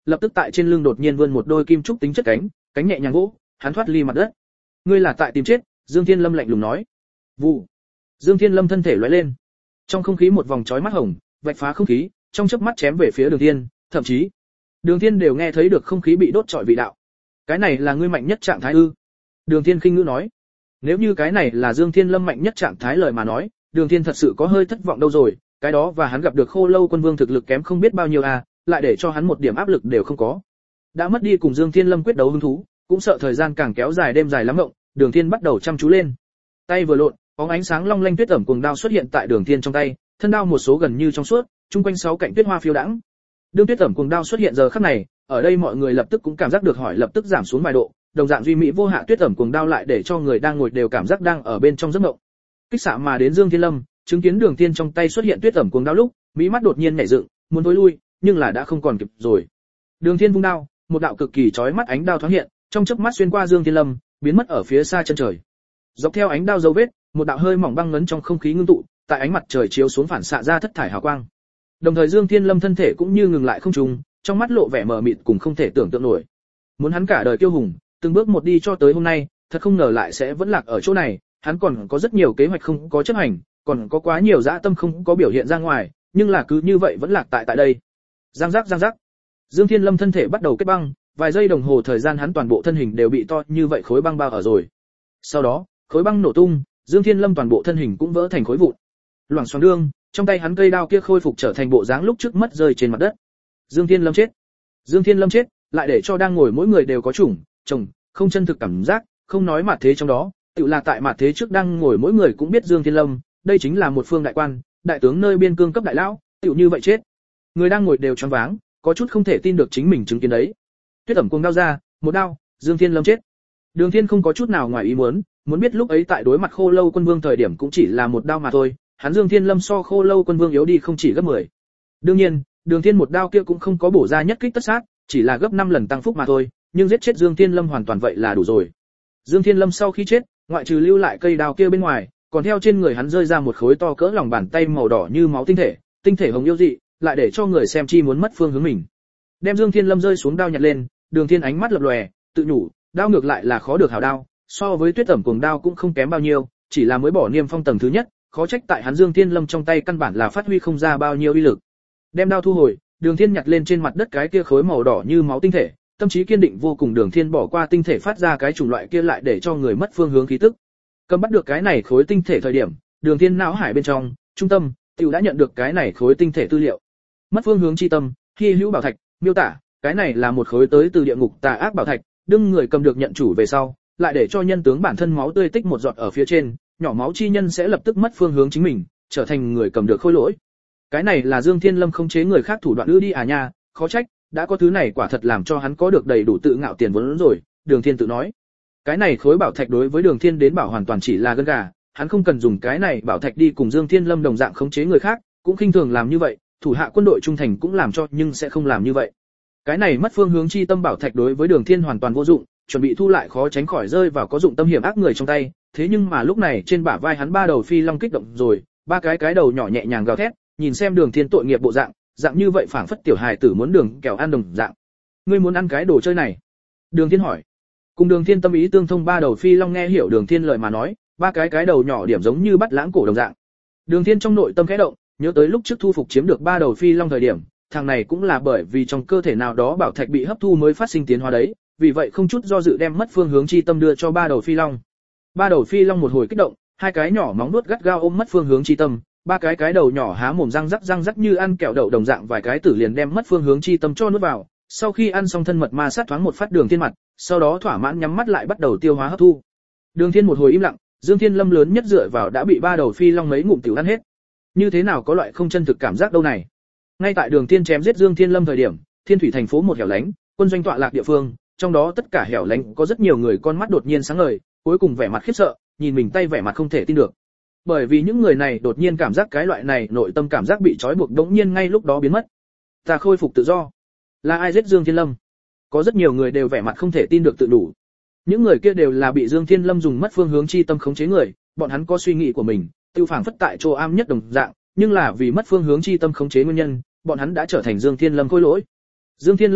lập tức tại trên lưng đột nhiên vươn một đôi kim trúc tính chất cánh, cánh nhẹ nhàng vỗ, hắn thoát ly mặt đất. Ngươi là tại tìm chết? Dương Thiên Lâm lạnh lùng nói. Vụ. Dương Thiên Lâm thân thể lóe lên, trong không khí một vòng chói mắt hồng, vạch phá không khí, trong chớp mắt chém về phía Đường Thiên, thậm chí Đường Thiên đều nghe thấy được không khí bị đốt trọi vị đạo. Cái này là ngươi mạnh nhất trạng thái ư? Đường Thiên khinh ngữ nói. Nếu như cái này là Dương Thiên Lâm mạnh nhất trạng thái lời mà nói, Đường Thiên thật sự có hơi thất vọng đâu rồi, cái đó và hắn gặp được Khô Lâu Quân Vương thực lực kém không biết bao nhiêu à, lại để cho hắn một điểm áp lực đều không có. Đã mất đi cùng Dương Thiên Lâm quyết đấu hứng thú, cũng sợ thời gian càng kéo dài đêm dài lắm ngộng, Đường Thiên bắt đầu chăm chú lên. Tay vừa lộn, bóng ánh sáng long lanh tuyết ẩm cuồng đao xuất hiện tại Đường Thiên trong tay, thân đao một số gần như trong suốt, chung quanh sáu cạnh tuyết hoa phiêu đãng. Đương tuyết ẩm cuồng đao xuất hiện giờ khắc này, ở đây mọi người lập tức cũng cảm giác được hỏi lập tức giảm xuống vài độ, đồng dạng duy mỹ vô hạ tuyết ẩm cuồng đao lại để cho người đang ngồi đều cảm giác đang ở bên trong giấc mộng. Kích xạ mà đến Dương Thiên Lâm, chứng kiến Đường Thiên trong tay xuất hiện tuyết ẩm cuồng đao lúc, mỹ mắt đột nhiên nhảy dựng, muốn tối lui, nhưng là đã không còn kịp rồi. Đường Thiên vung đao, một đạo cực kỳ chói mắt ánh đao thoáng hiện, trong chớp mắt xuyên qua Dương Thiên Lâm, biến mất ở phía xa chân trời. Dọc theo ánh đao dấu vết, một đạo hơi mỏng băng ngấn trong không khí ngưng tụ, tại ánh mặt trời chiếu xuống phản xạ ra thất thải hào quang. Đồng thời Dương Thiên Lâm thân thể cũng như ngừng lại không trung, trong mắt lộ vẻ mờ mịt cùng không thể tưởng tượng nổi. Muốn hắn cả đời kiêu hùng, từng bước một đi cho tới hôm nay, thật không ngờ lại sẽ vẫn lạc ở chỗ này, hắn còn có rất nhiều kế hoạch không có chấp hành, còn có quá nhiều dã tâm không có biểu hiện ra ngoài, nhưng là cứ như vậy vẫn lạc tại đây. Giang giác giang giác. Dương Thiên Lâm thân thể bắt đầu kết băng, vài giây đồng hồ thời gian hắn toàn bộ thân hình đều bị to như vậy khối băng bao ở rồi. Sau đó, khối băng nổ tung, Dương Thiên Lâm toàn bộ thân hình cũng vỡ thành khối vụn. Loảng xoảng đương, trong tay hắn cây đao kia khôi phục trở thành bộ dáng lúc trước mất rơi trên mặt đất. Dương Thiên Lâm chết. Dương Thiên Lâm chết, lại để cho đang ngồi mỗi người đều có chồng, không chân thực cảm giác, không nói mặt thế trong đó, tự là tại mặt thế trước đang ngồi mỗi người cũng biết Dương Thiên Lâm, đây chính là một phương đại quan, đại tướng nơi biên cương cấp đại lão, tự như vậy chết. Người đang ngồi đều choáng váng, có chút không thể tin được chính mình chứng kiến đấy. Tuyết ẩm cuồng đao ra, một đao, Dương Thiên Lâm chết. Đường Thiên không có chút nào ngoài ý muốn biết lúc ấy tại đối mặt Khô Lâu Quân Vương thời điểm cũng chỉ là một đao mà thôi, hắn Dương Thiên Lâm so Khô Lâu Quân Vương yếu đi không chỉ gấp 10. Đương nhiên, Đường Thiên một đao kia cũng không có bổ ra nhất kích tất sát, chỉ là gấp 5 lần tăng phúc mà thôi, nhưng giết chết Dương Thiên Lâm hoàn toàn vậy là đủ rồi. Dương Thiên Lâm sau khi chết, ngoại trừ lưu lại cây đao kia bên ngoài, còn theo trên người hắn rơi ra một khối to cỡ lòng bàn tay màu đỏ như máu tinh thể hồng yêu dị, lại để cho người xem chi muốn mất phương hướng mình. Đem Dương Thiên Lâm rơi xuống đao nhặt lên, Đường Thiên ánh mắt lập lòe, tự nhủ, đao ngược lại là khó được hảo đao, so với tuyết ẩm cuồng đao cũng không kém bao nhiêu, chỉ là mới bỏ niêm phong tầng thứ nhất, khó trách tại hắn Dương Thiên Lâm trong tay căn bản là phát huy không ra bao nhiêu uy lực. Đem đao thu hồi, Đường Thiên nhặt lên trên mặt đất cái kia khối màu đỏ như máu tinh thể, tâm trí kiên định vô cùng. Đường Thiên bỏ qua tinh thể phát ra cái chủng loại kia lại để cho người mất phương hướng khí tức. Cầm bắt được cái này khối tinh thể thời điểm, Đường Thiên não hải bên trong, trung tâm, tiểu đã nhận được cái này khối tinh thể tư liệu. Mất phương hướng chi tâm, hy hữu bảo thạch, miêu tả, cái này là một khối tới từ địa ngục tà ác bảo thạch, đương người cầm được nhận chủ về sau, lại để cho nhân tướng bản thân máu tươi tích một giọt ở phía trên, nhỏ máu chi nhân sẽ lập tức mất phương hướng chính mình, trở thành người cầm được khôi lỗi. Cái này là Dương Thiên Lâm khống chế người khác thủ đoạn ư đi à nha, khó trách, đã có thứ này quả thật làm cho hắn có được đầy đủ tự ngạo tiền vốn rồi, Đường Thiên tự nói. Cái này khối bảo thạch đối với Đường Thiên đến bảo hoàn toàn chỉ là gân gà, hắn không cần dùng cái này bảo thạch đi cùng Dương Thiên Lâm đồng dạng khống chế người khác, cũng khinh thường làm như vậy, thủ hạ quân đội trung thành cũng làm cho nhưng sẽ không làm như vậy. Cái này mất phương hướng chi tâm bảo thạch đối với Đường Thiên hoàn toàn vô dụng, chuẩn bị thu lại khó tránh khỏi rơi vào có dụng tâm hiểm ác người trong tay, thế nhưng mà lúc này trên bả vai hắn ba đầu phi long kích động rồi, ba cái đầu nhỏ nhẹ nhàng gào thét, nhìn xem Đường Thiên tội nghiệp bộ dạng như vậy phảng phất tiểu hài tử muốn đường kẹo ăn đồng dạng. Ngươi muốn ăn cái đồ chơi này? Đường Thiên hỏi. Cùng Đường Thiên tâm ý tương thông ba đầu phi long nghe hiểu Đường Thiên lời mà nói, ba cái đầu nhỏ điểm giống như bắt lãng cổ đồng dạng. Đường Thiên trong nội tâm khẽ động, nhớ tới lúc trước thu phục chiếm được ba đầu phi long thời điểm, thằng này cũng là bởi vì trong cơ thể nào đó bảo thạch bị hấp thu mới phát sinh tiến hóa đấy, vì vậy không chút do dự đem mất phương hướng chi tâm đưa cho ba đầu phi long. Ba đầu phi long một hồi kích động, hai cái nhỏ móng nuốt gắt gao ôm mất phương hướng chi tâm, ba cái đầu nhỏ há mồm răng rắc như ăn kẹo đậu đồng dạng, vài cái tử liền đem mất phương hướng chi tâm cho nuốt vào. Sau khi ăn xong thân mật ma sát thoáng một phát Đường Thiên mặt, sau đó thỏa mãn nhắm mắt lại bắt đầu tiêu hóa hấp thu. Đường Thiên một hồi im lặng, Dương Thiên Lâm lớn nhất dựa vào đã bị ba đầu phi long mấy ngụm tiểu ăn hết. Như thế nào có loại không chân thực cảm giác đâu này. Ngay tại Đường Thiên chém giết Dương Thiên Lâm thời điểm, Thiên Thủy thành phố một hẻo lánh, quân doanh tọa lạc địa phương, trong đó tất cả hẻo lánh có rất nhiều người con mắt đột nhiên sáng ngời, cuối cùng vẻ mặt khiếp sợ, nhìn mình tay vẻ mặt không thể tin được. Bởi vì những người này đột nhiên cảm giác cái loại này nội tâm cảm giác bị trói buộc đống nhiên ngay lúc đó biến mất. Ta khôi phục tự do. Là ai giết Dương Thiên Lâm? Có rất nhiều người đều vẻ mặt không thể tin được tự đủ. Những người kia đều là bị Dương Thiên Lâm dùng mất phương hướng chi tâm khống chế người, bọn hắn có suy nghĩ của mình, tiêu phảng phất tại chỗ am nhất đồng dạng, nhưng là vì mất phương hướng chi tâm khống chế nguyên nhân, bọn hắn đã trở thành Dương Thiên Lâm khôi lỗi. Dương Thiên Lâm chết,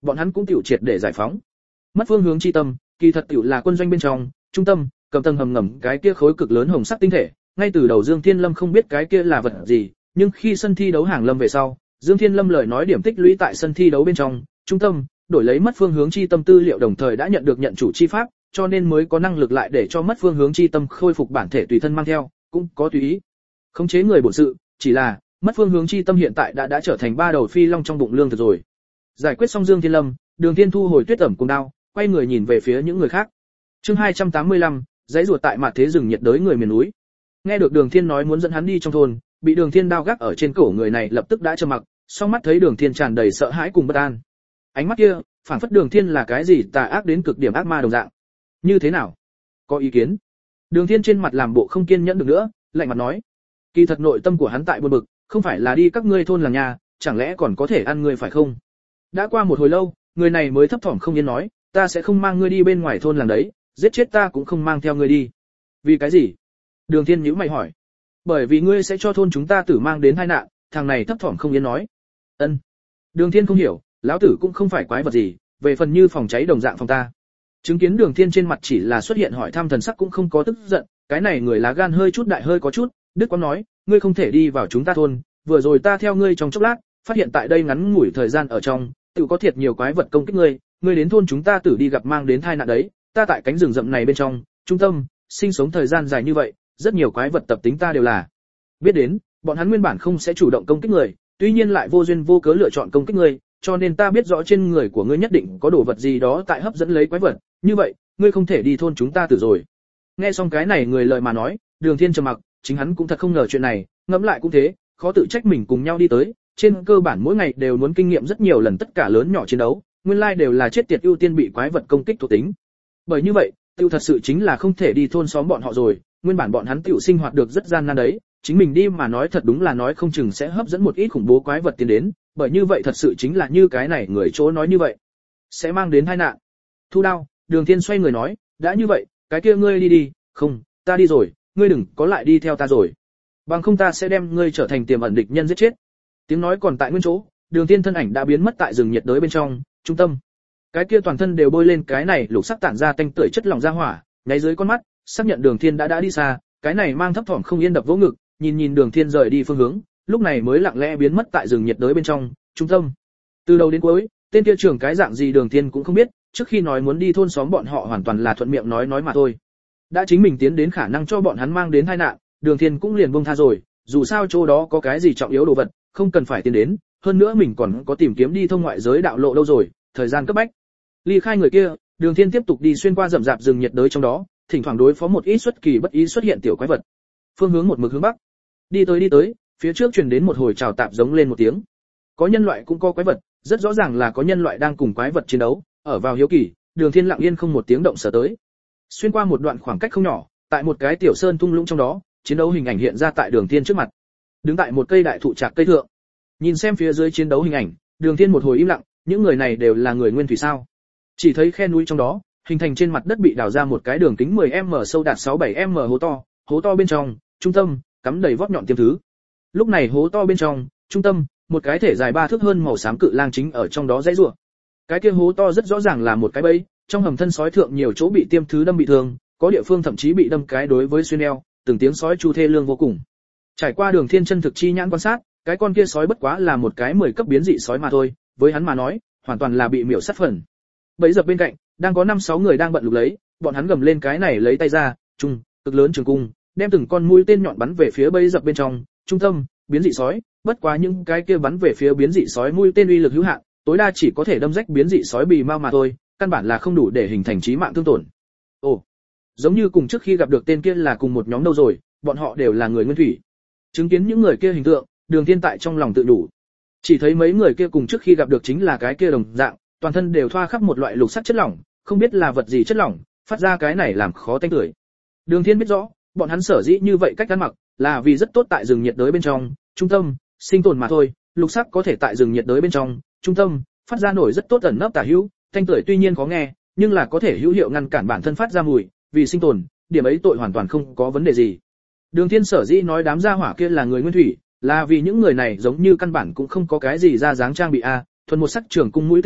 bọn hắn cũng tiểu triệt để giải phóng. Mất phương hướng chi tâm, kỳ thật tiểu là quân doanh bên trong, trung tâm, cầm tầng hầm ngầm cái kia khối cực lớn hồng sắc tinh thể, ngay từ đầu Dương Thiên Lâm không biết cái kia là vật gì, nhưng khi sân thi đấu hàng lâm về sau, Dương Thiên Lâm lời nói điểm tích lũy tại sân thi đấu bên trong, trung tâm, đổi lấy mất phương hướng chi tâm tư liệu đồng thời đã nhận được nhận chủ chi pháp, cho nên mới có năng lực lại để cho mất phương hướng chi tâm khôi phục bản thể tùy thân mang theo, cũng có tùy ý khống chế người bổn sự, chỉ là mất phương hướng chi tâm hiện tại đã trở thành ba đầu phi long trong bụng lương thực rồi. Giải quyết xong Dương Thiên Lâm, Đường Thiên thu hồi tuyết ẩm cùng đao, quay người nhìn về phía những người khác. Chương 285, giấy ruột tại mạt thế rừng nhiệt đới người miền núi. Nghe được Đường Thiên nói muốn dẫn hắn đi trong thôn, bị Đường Thiên đao gác ở trên cổ người này lập tức đã trầm mặc, song mắt thấy Đường Thiên tràn đầy sợ hãi cùng bất an. Ánh mắt kia, phảng phất Đường Thiên là cái gì tà ác đến cực điểm ác ma đồng dạng. Như thế nào? Có ý kiến? Đường Thiên trên mặt làm bộ không kiên nhẫn được nữa, lạnh mặt nói. Kỳ thật nội tâm của hắn tại buồn bực, không phải là đi các ngươi thôn làng nhà, chẳng lẽ còn có thể ăn ngươi phải không? Đã qua một hồi lâu, người này mới thấp thỏm không yên nói, ta sẽ không mang ngươi đi bên ngoài thôn làng đấy, giết chết ta cũng không mang theo ngươi đi. Vì cái gì? Đường Thiên nhíu mày hỏi. Bởi vì ngươi sẽ cho thôn chúng ta tử mang đến tai nạn, thằng này thấp thỏm không yên nói. Ân. Đường Thiên không hiểu, lão tử cũng không phải quái vật gì, về phần như phòng cháy đồng dạng phòng ta. Chứng kiến Đường Thiên trên mặt chỉ là xuất hiện hỏi thăm thần sắc cũng không có tức giận, cái này người lá gan hơi chút đại hơi có chút, Đức Quang nói, ngươi không thể đi vào chúng ta thôn, vừa rồi ta theo ngươi trong chốc lát, phát hiện tại đây ngắn ngủi thời gian ở trong, tự có thiệt nhiều quái vật công kích ngươi đến thôn chúng ta tử đi gặp mang đến tai nạn đấy, ta tại cánh rừng rậm này bên trong, trung tâm, sinh sống thời gian dài như vậy, rất nhiều quái vật tập tính ta đều là biết đến, bọn hắn nguyên bản không sẽ chủ động công kích người, tuy nhiên lại vô duyên vô cớ lựa chọn công kích ngươi, cho nên ta biết rõ trên người của ngươi nhất định có đồ vật gì đó tại hấp dẫn lấy quái vật, như vậy, ngươi không thể đi thôn chúng ta tử rồi. Nghe xong cái này người lời mà nói, Đường Thiên trầm mặc, chính hắn cũng thật không ngờ chuyện này, ngẫm lại cũng thế, khó tự trách mình cùng nhau đi tới, trên cơ bản mỗi ngày đều muốn kinh nghiệm rất nhiều lần tất cả lớn nhỏ chiến đấu, nguyên lai đều là chết tiệt ưu tiên bị quái vật công kích thuộc tính. Bởi như vậy, tiêu thật sự chính là không thể đi thôn xóm bọn họ rồi, nguyên bản bọn hắn tiểu sinh hoạt được rất gian nan đấy, chính mình đi mà nói thật đúng là nói không chừng sẽ hấp dẫn một ít khủng bố quái vật tiến đến, bởi như vậy thật sự chính là như cái này người chỗ nói như vậy, sẽ mang đến tai nạn. Thu đao, Đường Thiên xoay người nói, đã như vậy, cái kia ngươi đi đi, không, ta đi rồi, ngươi đừng có lại đi theo ta rồi. Bằng không ta sẽ đem ngươi trở thành tiềm ẩn địch nhân giết chết. Tiếng nói còn tại nguyên chỗ, Đường Thiên thân ảnh đã biến mất tại rừng nhiệt đới bên trong, trung tâm. Cái kia toàn thân đều bôi lên cái này lục sắc tản ra tanh tưởi chất lỏng ra hỏa, nháy dưới con mắt, xác nhận Đường Thiên đã đi xa, cái này mang thấp thỏm không yên đập vỗ ngực, nhìn Đường Thiên rời đi phương hướng, lúc này mới lặng lẽ biến mất tại rừng nhiệt đới bên trong, trung tâm. Từ đầu đến cuối, tên kia trưởng cái dạng gì Đường Thiên cũng không biết, trước khi nói muốn đi thôn xóm bọn họ hoàn toàn là thuận miệng nói mà thôi. Đã chính mình tiến đến khả năng cho bọn hắn mang đến tai nạn, Đường Thiên cũng liền buông tha rồi, dù sao chỗ đó có cái gì trọng yếu đồ vật, không cần phải tiến đến, hơn nữa mình còn có tìm kiếm đi thông ngoại giới đạo lộ đâu rồi, thời gian cấp bách. Ly khai người kia, Đường Thiên tiếp tục đi xuyên qua rậm rạp rừng nhiệt đới trong đó, thỉnh thoảng đối phó một ít xuất kỳ bất ý xuất hiện tiểu quái vật. Phương hướng một mực hướng bắc. Đi tới, phía trước truyền đến một hồi chào tạp giống lên một tiếng. Có nhân loại cũng có quái vật, rất rõ ràng là có nhân loại đang cùng quái vật chiến đấu, ở vào hiếu kỳ, Đường Thiên lặng yên không một tiếng động sở tới. Xuyên qua một đoạn khoảng cách không nhỏ, tại một cái tiểu sơn thung lũng trong đó, chiến đấu hình ảnh hiện ra tại Đường Thiên trước mặt. Đứng tại một cây đại thụ trạc cây thượng, nhìn xem phía dưới chiến đấu hình ảnh, Đường Thiên một hồi im lặng, những người này đều là người nguyên thủy sao? Chỉ thấy khe núi trong đó, hình thành trên mặt đất bị đào ra một cái đường kính 10m sâu đạt 6-7m hố to bên trong, trung tâm cắm đầy vót nhọn tiêm thứ. Lúc này hố to bên trong, trung tâm, một cái thể dài 3 thước hơn màu xám cự lang chính ở trong đó dãy rủa. Cái kia hố to rất rõ ràng là một cái bẫy, trong hầm thân sói thượng nhiều chỗ bị tiêm thứ đâm bị thương, có địa phương thậm chí bị đâm cái đối với xuyên eo, từng tiếng sói chu thê lương vô cùng. Trải qua Đường Thiên chân thực chi nhãn quan sát, cái con kia sói bất quá là một cái 10 cấp biến dị sói mà thôi, với hắn mà nói, hoàn toàn là bị miểu sát phần. Bẫy dập bên cạnh, đang có 5-6 người đang bận lục lấy, bọn hắn gầm lên cái này lấy tay ra, trung, cực lớn trường cung, đem từng con mũi tên nhọn bắn về phía bẫy dập bên trong, trung tâm, biến dị sói, bất quá những cái kia bắn về phía biến dị sói mũi tên uy lực hữu hạn, tối đa chỉ có thể đâm rách biến dị sói bì mao mà thôi, căn bản là không đủ để hình thành chí mạng thương tổn. Ồ, giống như cùng trước khi gặp được tên kia là cùng một nhóm đâu rồi, bọn họ đều là người nguyên thủy. Chứng kiến những người kia hình tượng, Đường Thiên tại trong lòng tự đủ. Chỉ thấy mấy người kia cùng trước khi gặp được chính là cái kia đồng dạng, toàn thân đều thoa khắp một loại lục sắc chất lỏng, không biết là vật gì chất lỏng, phát ra cái này làm khó tanh tưởi. Đường Thiên biết rõ, bọn hắn sở dĩ như vậy cách ăn mặc, là vì rất tốt tại rừng nhiệt đới bên trong, trung tâm, sinh tồn mà thôi, lục sắc có thể tại rừng nhiệt đới bên trong, trung tâm, phát ra nổi rất tốt ẩn nấp tả hữu, thanh tưởi tuy nhiên khó nghe, nhưng là có thể hữu hiệu ngăn cản bản thân phát ra mùi, vì sinh tồn, điểm ấy tội hoàn toàn không có vấn đề gì. Đường Thiên sở dĩ nói đám gia hỏa kia là người nguyên thủy, là vì những người này giống như căn bản cũng không có cái gì ra dáng trang bị a, thuần một sắc trường cung mũi tên nhọn,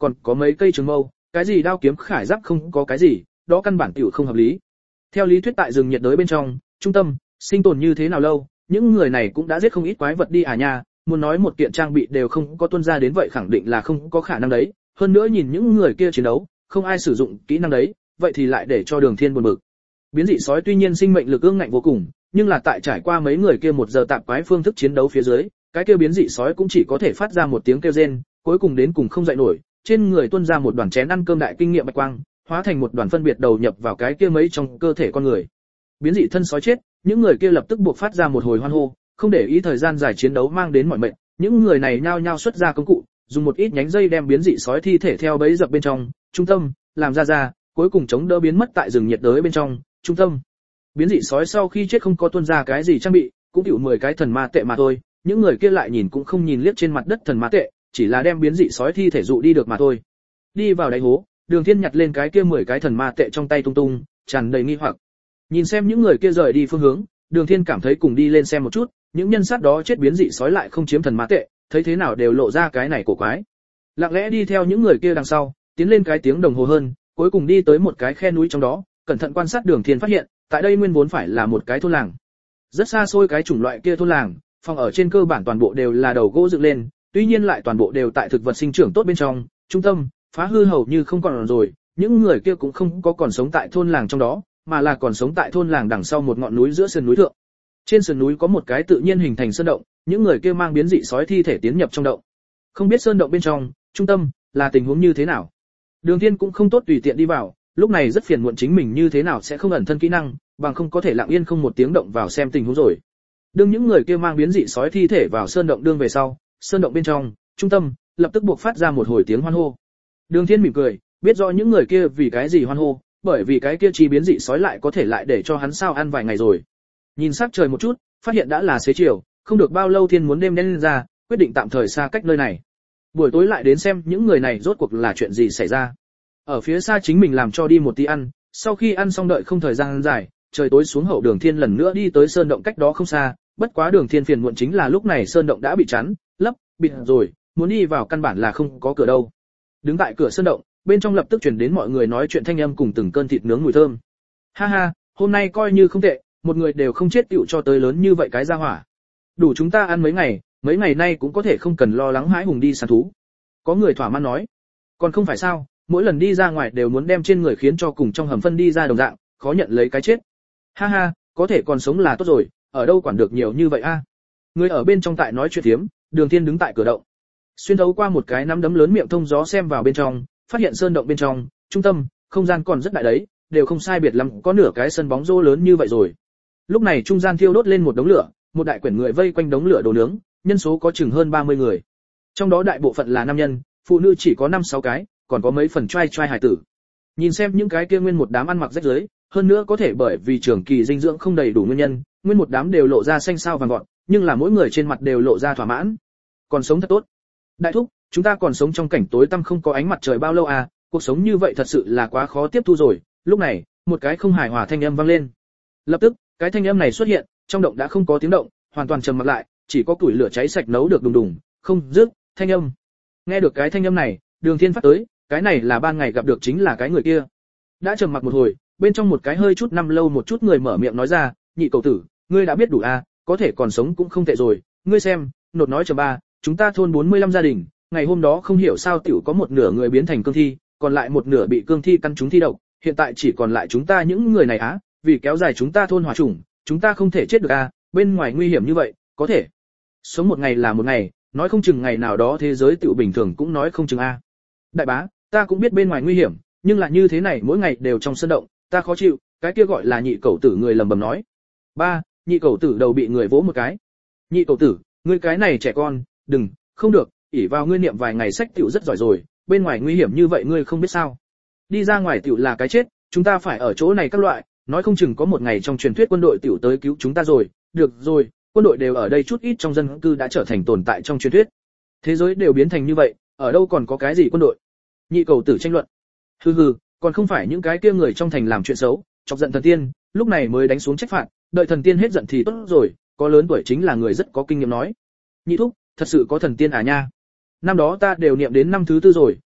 còn có mấy cây trường mâu, cái gì đao kiếm khải giáp không có cái gì, đó căn bản tiểu không hợp lý. Theo lý thuyết tại rừng nhiệt đới bên trong, trung tâm, sinh tồn như thế nào lâu, những người này cũng đã giết không ít quái vật đi à nha, muốn nói một kiện trang bị đều không có tuân ra đến vậy khẳng định là không có khả năng đấy, hơn nữa nhìn những người kia chiến đấu, không ai sử dụng kỹ năng đấy, vậy thì lại để cho Đường Thiên buồn bực. Biến dị sói tuy nhiên sinh mệnh lực ương ngạnh vô cùng, nhưng là tại trải qua mấy người kia 1 giờ tạp quái phương thức chiến đấu phía dưới, cái kia biến dị sói cũng chỉ có thể phát ra một tiếng kêu rên, cuối cùng đến cùng không dậy nổi, trên người tuôn ra một đoàn chén ăn cơm đại kinh nghiệm bạch quang, hóa thành một đoàn phân biệt đầu nhập vào cái kia mấy trong cơ thể con người. Biến dị thân sói chết, những người kia lập tức buộc phát ra một hồi hoan hô, không để ý thời gian dài chiến đấu mang đến mọi mệnh, những người này nhao nhao xuất ra công cụ, dùng một ít nhánh dây đem biến dị sói thi thể theo bẫy dập bên trong, trung tâm, làm ra, cuối cùng chống đỡ biến mất tại rừng nhiệt đới bên trong, trung tâm. Biến dị sói sau khi chết không có tuôn ra cái gì trang bị, cũng tiểu 10 cái thần ma tệ mà thôi, những người kia lại nhìn cũng không nhìn liếc trên mặt đất thần ma tệ, chỉ là đem biến dị sói thi thể dụ đi được mà thôi. Đi vào đáy hố, Đường Thiên nhặt lên cái kia 10 cái thần ma tệ trong tay tung tung, tràn đầy nghi hoặc. Nhìn xem những người kia rời đi phương hướng, Đường Thiên cảm thấy cùng đi lên xem một chút, những nhân sát đó chết biến dị sói lại không chiếm thần ma tệ, thấy thế nào đều lộ ra cái này cổ quái. Lặng lẽ đi theo những người kia đằng sau, tiến lên cái tiếng đồng hồ hơn, cuối cùng đi tới một cái khe núi trong đó, cẩn thận quan sát Đường Thiên phát hiện, tại đây nguyên vốn phải là một cái thôn làng. Rất xa xôi cái chủng loại kia thôn làng, phòng ở trên cơ bản toàn bộ đều là đầu gỗ dựng lên, tuy nhiên lại toàn bộ đều tại thực vật sinh trưởng tốt bên trong, trung tâm, phá hư hầu như không còn rồi, những người kia cũng không có còn sống tại thôn làng trong đó, mà là còn sống tại thôn làng đằng sau một ngọn núi giữa sườn núi thượng. Trên sườn núi có một cái tự nhiên hình thành sơn động, những người kia mang biến dị sói thi thể tiến nhập trong động. Không biết sơn động bên trong, trung tâm, là tình huống như thế nào. Đường Thiên cũng không tốt tùy tiện đi vào, lúc này rất phiền muộn chính mình như thế nào sẽ không ẩn thân kỹ năng, bằng không có thể lặng yên không một tiếng động vào xem tình huống rồi. Đương những người kia mang biến dị sói thi thể vào sơn động đương về sau, sơn động bên trong, trung tâm, lập tức buộc phát ra một hồi tiếng hoan hô. Đường Thiên mỉm cười, biết rõ những người kia vì cái gì hoan hô, bởi vì cái kia chi biến dị sói lại có thể lại để cho hắn sao ăn vài ngày rồi. Nhìn sắc trời một chút, phát hiện đã là xế chiều, không được bao lâu Thiên muốn đêm đen lên ra, quyết định tạm thời xa cách nơi này. Buổi tối lại đến xem những người này rốt cuộc là chuyện gì xảy ra. Ở phía xa chính mình làm cho đi một tí ăn, sau khi ăn xong đợi không thời gian dài, trời tối xuống hậu Đường Thiên lần nữa đi tới sơn động cách đó không xa, bất quá Đường Thiên phiền muộn chính là lúc này sơn động đã bị chắn, lấp, bịt rồi, muốn đi vào căn bản là không có cửa đâu. Đứng tại cửa sơn động, bên trong lập tức truyền đến mọi người nói chuyện thanh âm cùng từng cơn thịt nướng mùi thơm. Ha ha, hôm nay coi như không tệ, một người đều không chết tựu cho tới lớn như vậy cái gia hỏa. Đủ chúng ta ăn mấy ngày nay cũng có thể không cần lo lắng hãi hùng đi săn thú. Có người thỏa mãn nói, còn không phải sao, mỗi lần đi ra ngoài đều muốn đem trên người khiến cho cùng trong hầm phân đi ra đồng dạng, khó nhận lấy cái chết. Ha ha, có thể còn sống là tốt rồi, ở đâu quản được nhiều như vậy a. Người ở bên trong tại nói chuyện thiếm, Đường Thiên đứng tại cửa động. Xuyên thấu qua một cái nắm đấm lớn miệng thông gió xem vào bên trong, phát hiện sơn động bên trong, trung tâm, không gian còn rất đại đấy, đều không sai biệt lắm, có nửa cái sân bóng rổ lớn như vậy rồi. Lúc này trung gian thiêu đốt lên một đống lửa, một đại quyển người vây quanh đống lửa đồ nướng, nhân số có chừng hơn 30 người. Trong đó đại bộ phận là nam nhân, phụ nữ chỉ có 5-6 cái, còn có mấy phần trai hài tử. Nhìn xem những cái kia nguyên một đám ăn mặc rách rưới, hơn nữa có thể bởi vì trường kỳ dinh dưỡng không đầy đủ nguyên nhân, nguyên một đám đều lộ ra xanh xao vàng gọn, nhưng là mỗi người trên mặt đều lộ ra thỏa mãn. Còn sống thật tốt. Đại thúc, chúng ta còn sống trong cảnh tối tăm không có ánh mặt trời bao lâu à, cuộc sống như vậy thật sự là quá khó tiếp thu rồi. Lúc này, một cái không hài hòa thanh âm vang lên. Lập tức, cái thanh âm này xuất hiện, trong động đã không có tiếng động, hoàn toàn trầm mặc lại, chỉ có củi lửa cháy sạch nấu được đùng đùng, không dứt, thanh âm. Nghe được cái thanh âm này, Đường Thiên phát tới, cái này là ban ngày gặp được chính là cái người kia. Đã trầm mặc một hồi, bên trong một cái hơi chút năm lâu một chút người mở miệng nói ra, nhị cầu tử, ngươi đã biết đủ à, có thể còn sống cũng không tệ rồi, ngươi xem, nột nói chấm ba, chúng ta thôn 45 gia đình, ngày hôm đó không hiểu sao tiểu có một nửa người biến thành cương thi, còn lại một nửa bị cương thi căn trúng thi độc, hiện tại chỉ còn lại chúng ta những người này á, vì kéo dài chúng ta thôn hỏa chủng, chúng ta không thể chết được à, bên ngoài nguy hiểm như vậy, có thể sống một ngày là một ngày, nói không chừng ngày nào đó thế giới tiểu bình thường cũng nói không chừng a. Đại bá, ta cũng biết bên ngoài nguy hiểm, nhưng là như thế này mỗi ngày đều trong sân động, ta khó chịu, cái kia gọi là nhị cẩu tử người lầm bầm nói. Ba, nhị cẩu tử đầu bị người vỗ một cái. Nhị cẩu tử, ngươi cái này trẻ con, đừng, không được, ỷ vào ngươi niệm vài ngày sách tiểu rất giỏi rồi, bên ngoài nguy hiểm như vậy ngươi không biết sao? Đi ra ngoài tiểu là cái chết, chúng ta phải ở chỗ này các loại, nói không chừng có một ngày trong truyền thuyết quân đội tiểu tới cứu chúng ta rồi, được rồi, quân đội đều ở đây chút ít trong dân cư đã trở thành tồn tại trong truyền thuyết. Thế giới đều biến thành như vậy, ở đâu còn có cái gì quân đội? Nhị cầu tử tranh luận. Hừ hừ, còn không phải những cái kia người trong thành làm chuyện xấu, chọc giận thần tiên, lúc này mới đánh xuống trách phạt, đợi thần tiên hết giận thì tốt rồi, có lớn tuổi chính là người rất có kinh nghiệm nói. Nhị thúc, thật sự có thần tiên à nha. Năm đó ta đều niệm đến năm thứ tư rồi,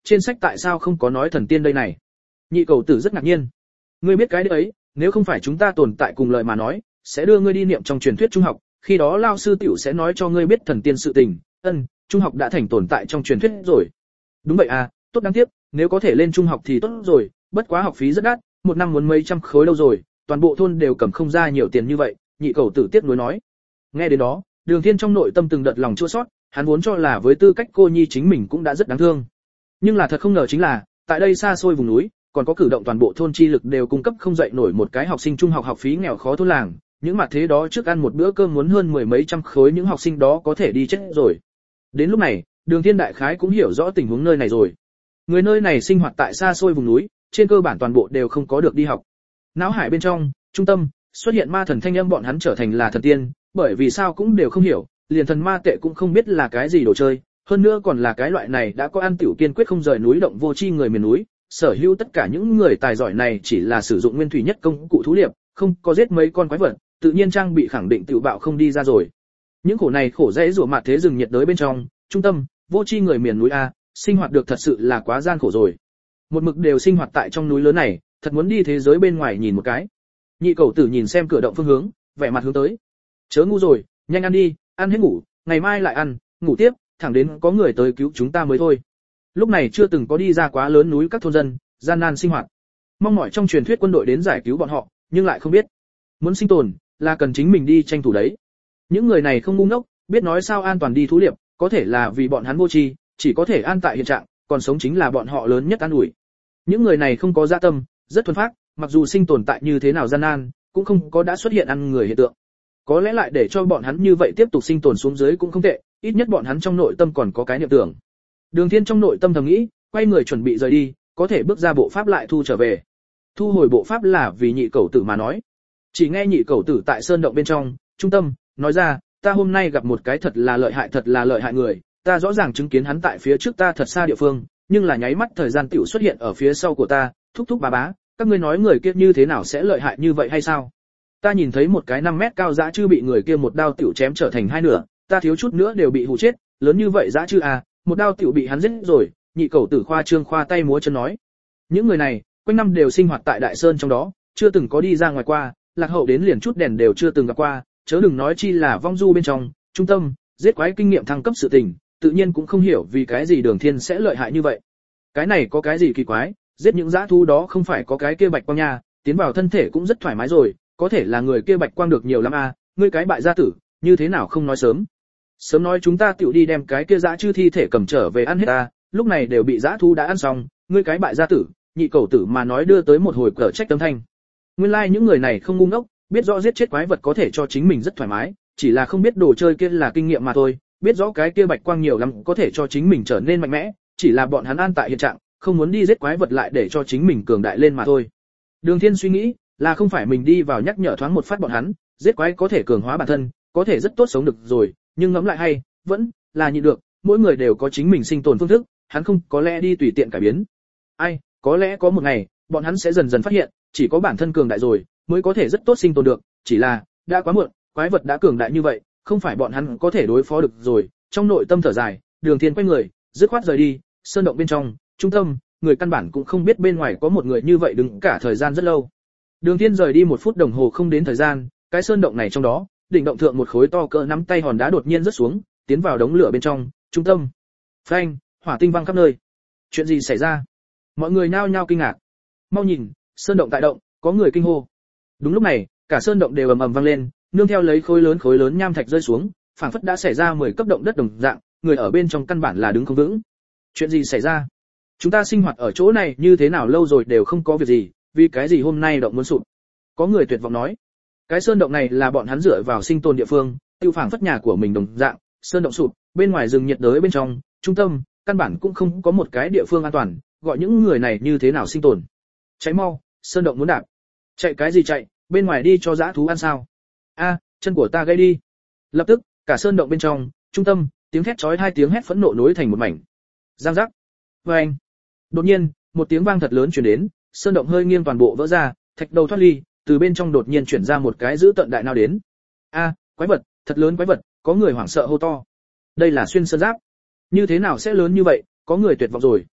trên sách tại sao không có nói thần tiên đây này? Nhị cầu tử rất ngạc nhiên. Ngươi biết cái đấy, nếu không phải chúng ta tồn tại cùng lời mà nói, sẽ đưa ngươi đi niệm trong truyền thuyết trung học, khi đó lao sư tiểu sẽ nói cho ngươi biết thần tiên sự tình. Trung học đã thành tồn tại trong truyền thuyết rồi. Đúng vậy à, tốt đáng tiếc, nếu có thể lên trung học thì tốt rồi, bất quá học phí rất đắt, một năm muốn mấy trăm khối đâu rồi, toàn bộ thôn đều cầm không ra nhiều tiền như vậy. Nhị cầu tử tiếc nuối nói. Nghe đến đó, Đường Thiên trong nội tâm từng đợt lòng chua xót, hắn vốn cho là với tư cách cô nhi chính mình cũng đã rất đáng thương. Nhưng là thật không ngờ chính là, tại đây xa xôi vùng núi, còn có cử động toàn bộ thôn chi lực đều cung cấp không dậy nổi một cái học sinh trung học học phí nghèo khó thôn làng, những mặt thế đó trước ăn một bữa cơm muốn hơn mười mấy trăm khối, những học sinh đó có thể đi chết rồi. Đến lúc này, Đường Thiên đại khái cũng hiểu rõ tình huống nơi này rồi. Người nơi này sinh hoạt tại xa xôi vùng núi, trên cơ bản toàn bộ đều không có được đi học. Não hải bên trong, trung tâm, xuất hiện ma thần thanh âm, bọn hắn trở thành là thần tiên, bởi vì sao cũng đều không hiểu, liền thần ma tệ cũng không biết là cái gì đồ chơi, hơn nữa còn là cái loại này đã có ăn tiểu kiên quyết không rời núi động vô chi người miền núi, sở hữu tất cả những người tài giỏi này chỉ là sử dụng nguyên thủy nhất công cụ thú liệp, không có giết mấy con quái vật, tự nhiên trang bị khẳng định tiểu bạo không đi ra rồi. Những khổ này khổ dễ rủa mạt thế rừng nhiệt đới bên trong, trung tâm, vô chi người miền núi a, sinh hoạt được thật sự là quá gian khổ rồi. Một mực đều sinh hoạt tại trong núi lớn này, thật muốn đi thế giới bên ngoài nhìn một cái. Nhị cầu tử nhìn xem cửa động phương hướng, vẻ mặt hướng tới. Chớ ngu rồi, nhanh ăn đi, ăn hết ngủ, ngày mai lại ăn, ngủ tiếp, thẳng đến có người tới cứu chúng ta mới thôi. Lúc này chưa từng có đi ra quá lớn núi các thôn dân, gian nan sinh hoạt. Mong mỏi trong truyền thuyết quân đội đến giải cứu bọn họ, nhưng lại không biết, muốn sinh tồn là cần chính mình đi tranh thủ đấy. Những người này không ngu ngốc, biết nói sao an toàn đi thú liệp, có thể là vì bọn hắn vô tri, chỉ có thể an tại hiện trạng, còn sống chính là bọn họ lớn nhất an ủi. Những người này không có dạ tâm, rất thuần phác, mặc dù sinh tồn tại như thế nào gian nan, cũng không có đã xuất hiện ăn người hiện tượng. Có lẽ lại để cho bọn hắn như vậy tiếp tục sinh tồn xuống dưới cũng không tệ, ít nhất bọn hắn trong nội tâm còn có cái niệm tưởng. Đường Thiên trong nội tâm thầm nghĩ, quay người chuẩn bị rời đi, có thể bước ra bộ pháp lại thu trở về. Thu hồi bộ pháp là vì nhị cầu tử mà nói. Chỉ nghe nhị cầu tử tại sơn động bên trong, trung tâm, nói ra, ta hôm nay gặp một cái thật là lợi hại người, ta rõ ràng chứng kiến hắn tại phía trước ta thật xa địa phương, nhưng là nháy mắt thời gian tiểu xuất hiện ở phía sau của ta, thúc thúc bá, các ngươi nói người kia như thế nào sẽ lợi hại như vậy hay sao? Ta nhìn thấy một cái 5 mét cao dã chư bị người kia một đao tiểu chém trở thành hai nửa, ta thiếu chút nữa đều bị hù chết, lớn như vậy dã chư à, một đao tiểu bị hắn giết rồi. Nhị cầu tử khoa trương khoa tay múa chân nói. Những người này, quanh năm đều sinh hoạt tại Đại Sơn trong đó, chưa từng có đi ra ngoài qua, lạc hậu đến liền chút đèn đều chưa từng gặp qua, chớ đừng nói chi là vong du bên trong, trung tâm, giết quái kinh nghiệm thăng cấp sự tình, tự nhiên cũng không hiểu vì cái gì Đường Thiên sẽ lợi hại như vậy. Cái này có cái gì kỳ quái, giết những dã thú đó không phải có cái kia bạch quang nha, tiến vào thân thể cũng rất thoải mái rồi, có thể là người kia bạch quang được nhiều lắm à, ngươi cái bại gia tử, như thế nào không nói sớm? Sớm nói chúng ta tiểu đi đem cái kia dã chư thi thể cầm trở về ăn hết ta, lúc này đều bị dã thú đã ăn xong, ngươi cái bại gia tử, nhị cầu tử mà nói đưa tới một hồi cở trách tâm thanh. Nguyên lai những người này không ngu ngốc, biết rõ giết chết quái vật có thể cho chính mình rất thoải mái, chỉ là không biết đồ chơi kia là kinh nghiệm mà thôi, biết rõ cái kia bạch quang nhiều lắm có thể cho chính mình trở nên mạnh mẽ, chỉ là bọn hắn an tại hiện trạng, không muốn đi giết quái vật lại để cho chính mình cường đại lên mà thôi. Đường Thiên suy nghĩ, là không phải mình đi vào nhắc nhở thoáng một phát bọn hắn, giết quái có thể cường hóa bản thân, có thể rất tốt sống được rồi, nhưng ngẫm lại hay, vẫn là nhịn được, mỗi người đều có chính mình sinh tồn phương thức, hắn không có lẽ đi tùy tiện cải biến. Ai, có lẽ có một ngày, bọn hắn sẽ dần dần phát hiện, chỉ có bản thân cường đại rồi, mới có thể rất tốt sinh tồn được, chỉ là, đã quá muộn, quái vật đã cường đại như vậy, không phải bọn hắn có thể đối phó được rồi. Trong nội tâm thở dài, Đường Thiên quay người, dứt khoát rời đi, sơn động bên trong, trung tâm, người căn bản cũng không biết bên ngoài có một người như vậy đứng cả thời gian rất lâu. Đường Thiên rời đi 1 phút đồng hồ không đến thời gian, cái sơn động này trong đó, đỉnh động thượng một khối to cỡ nắm tay hòn đá đột nhiên rớt xuống, tiến vào đống lửa bên trong, trung tâm. Phanh, hỏa tinh văng khắp nơi. Chuyện gì xảy ra? Mọi người nhao nhao kinh ngạc. Mau nhìn, sơn động tại động, có người kinh hô. Đúng lúc này, cả sơn động đều ầm ầm vang lên, nương theo lấy khối lớn nham thạch rơi xuống, phảng phất đã xảy ra 10 cấp động đất đồng dạng, người ở bên trong căn bản là đứng không vững. Chuyện gì xảy ra? Chúng ta sinh hoạt ở chỗ này như thế nào lâu rồi đều không có việc gì, vì cái gì hôm nay động muốn sụp? Có người tuyệt vọng nói. Cái sơn động này là bọn hắn dựa vào sinh tồn địa phương, tiêu phảng phất nhà của mình đồng dạng, sơn động sụp, bên ngoài rừng nhiệt đới bên trong, trung tâm, căn bản cũng không có một cái địa phương an toàn, gọi những người này như thế nào sinh tồn? Cháy mau, sơn động muốn đạp. Chạy cái gì chạy, bên ngoài đi cho dã thú ăn sao? A, chân của ta gãy đi. Lập tức, cả sơn động bên trong, trung tâm, tiếng thét chói, 2 tiếng hét phẫn nộ nối thành một mảnh. Giang giác. Oeng. Đột nhiên, một tiếng vang thật lớn truyền đến, sơn động hơi nghiêng toàn bộ vỡ ra, thạch đầu thoát ly, từ bên trong đột nhiên chuyển ra một cái dữ tợn đại nào đến. A, quái vật, thật lớn quái vật, có người hoảng sợ hô to. Đây là xuyên sơn giáp. Như thế nào sẽ lớn như vậy, có người tuyệt vọng rồi.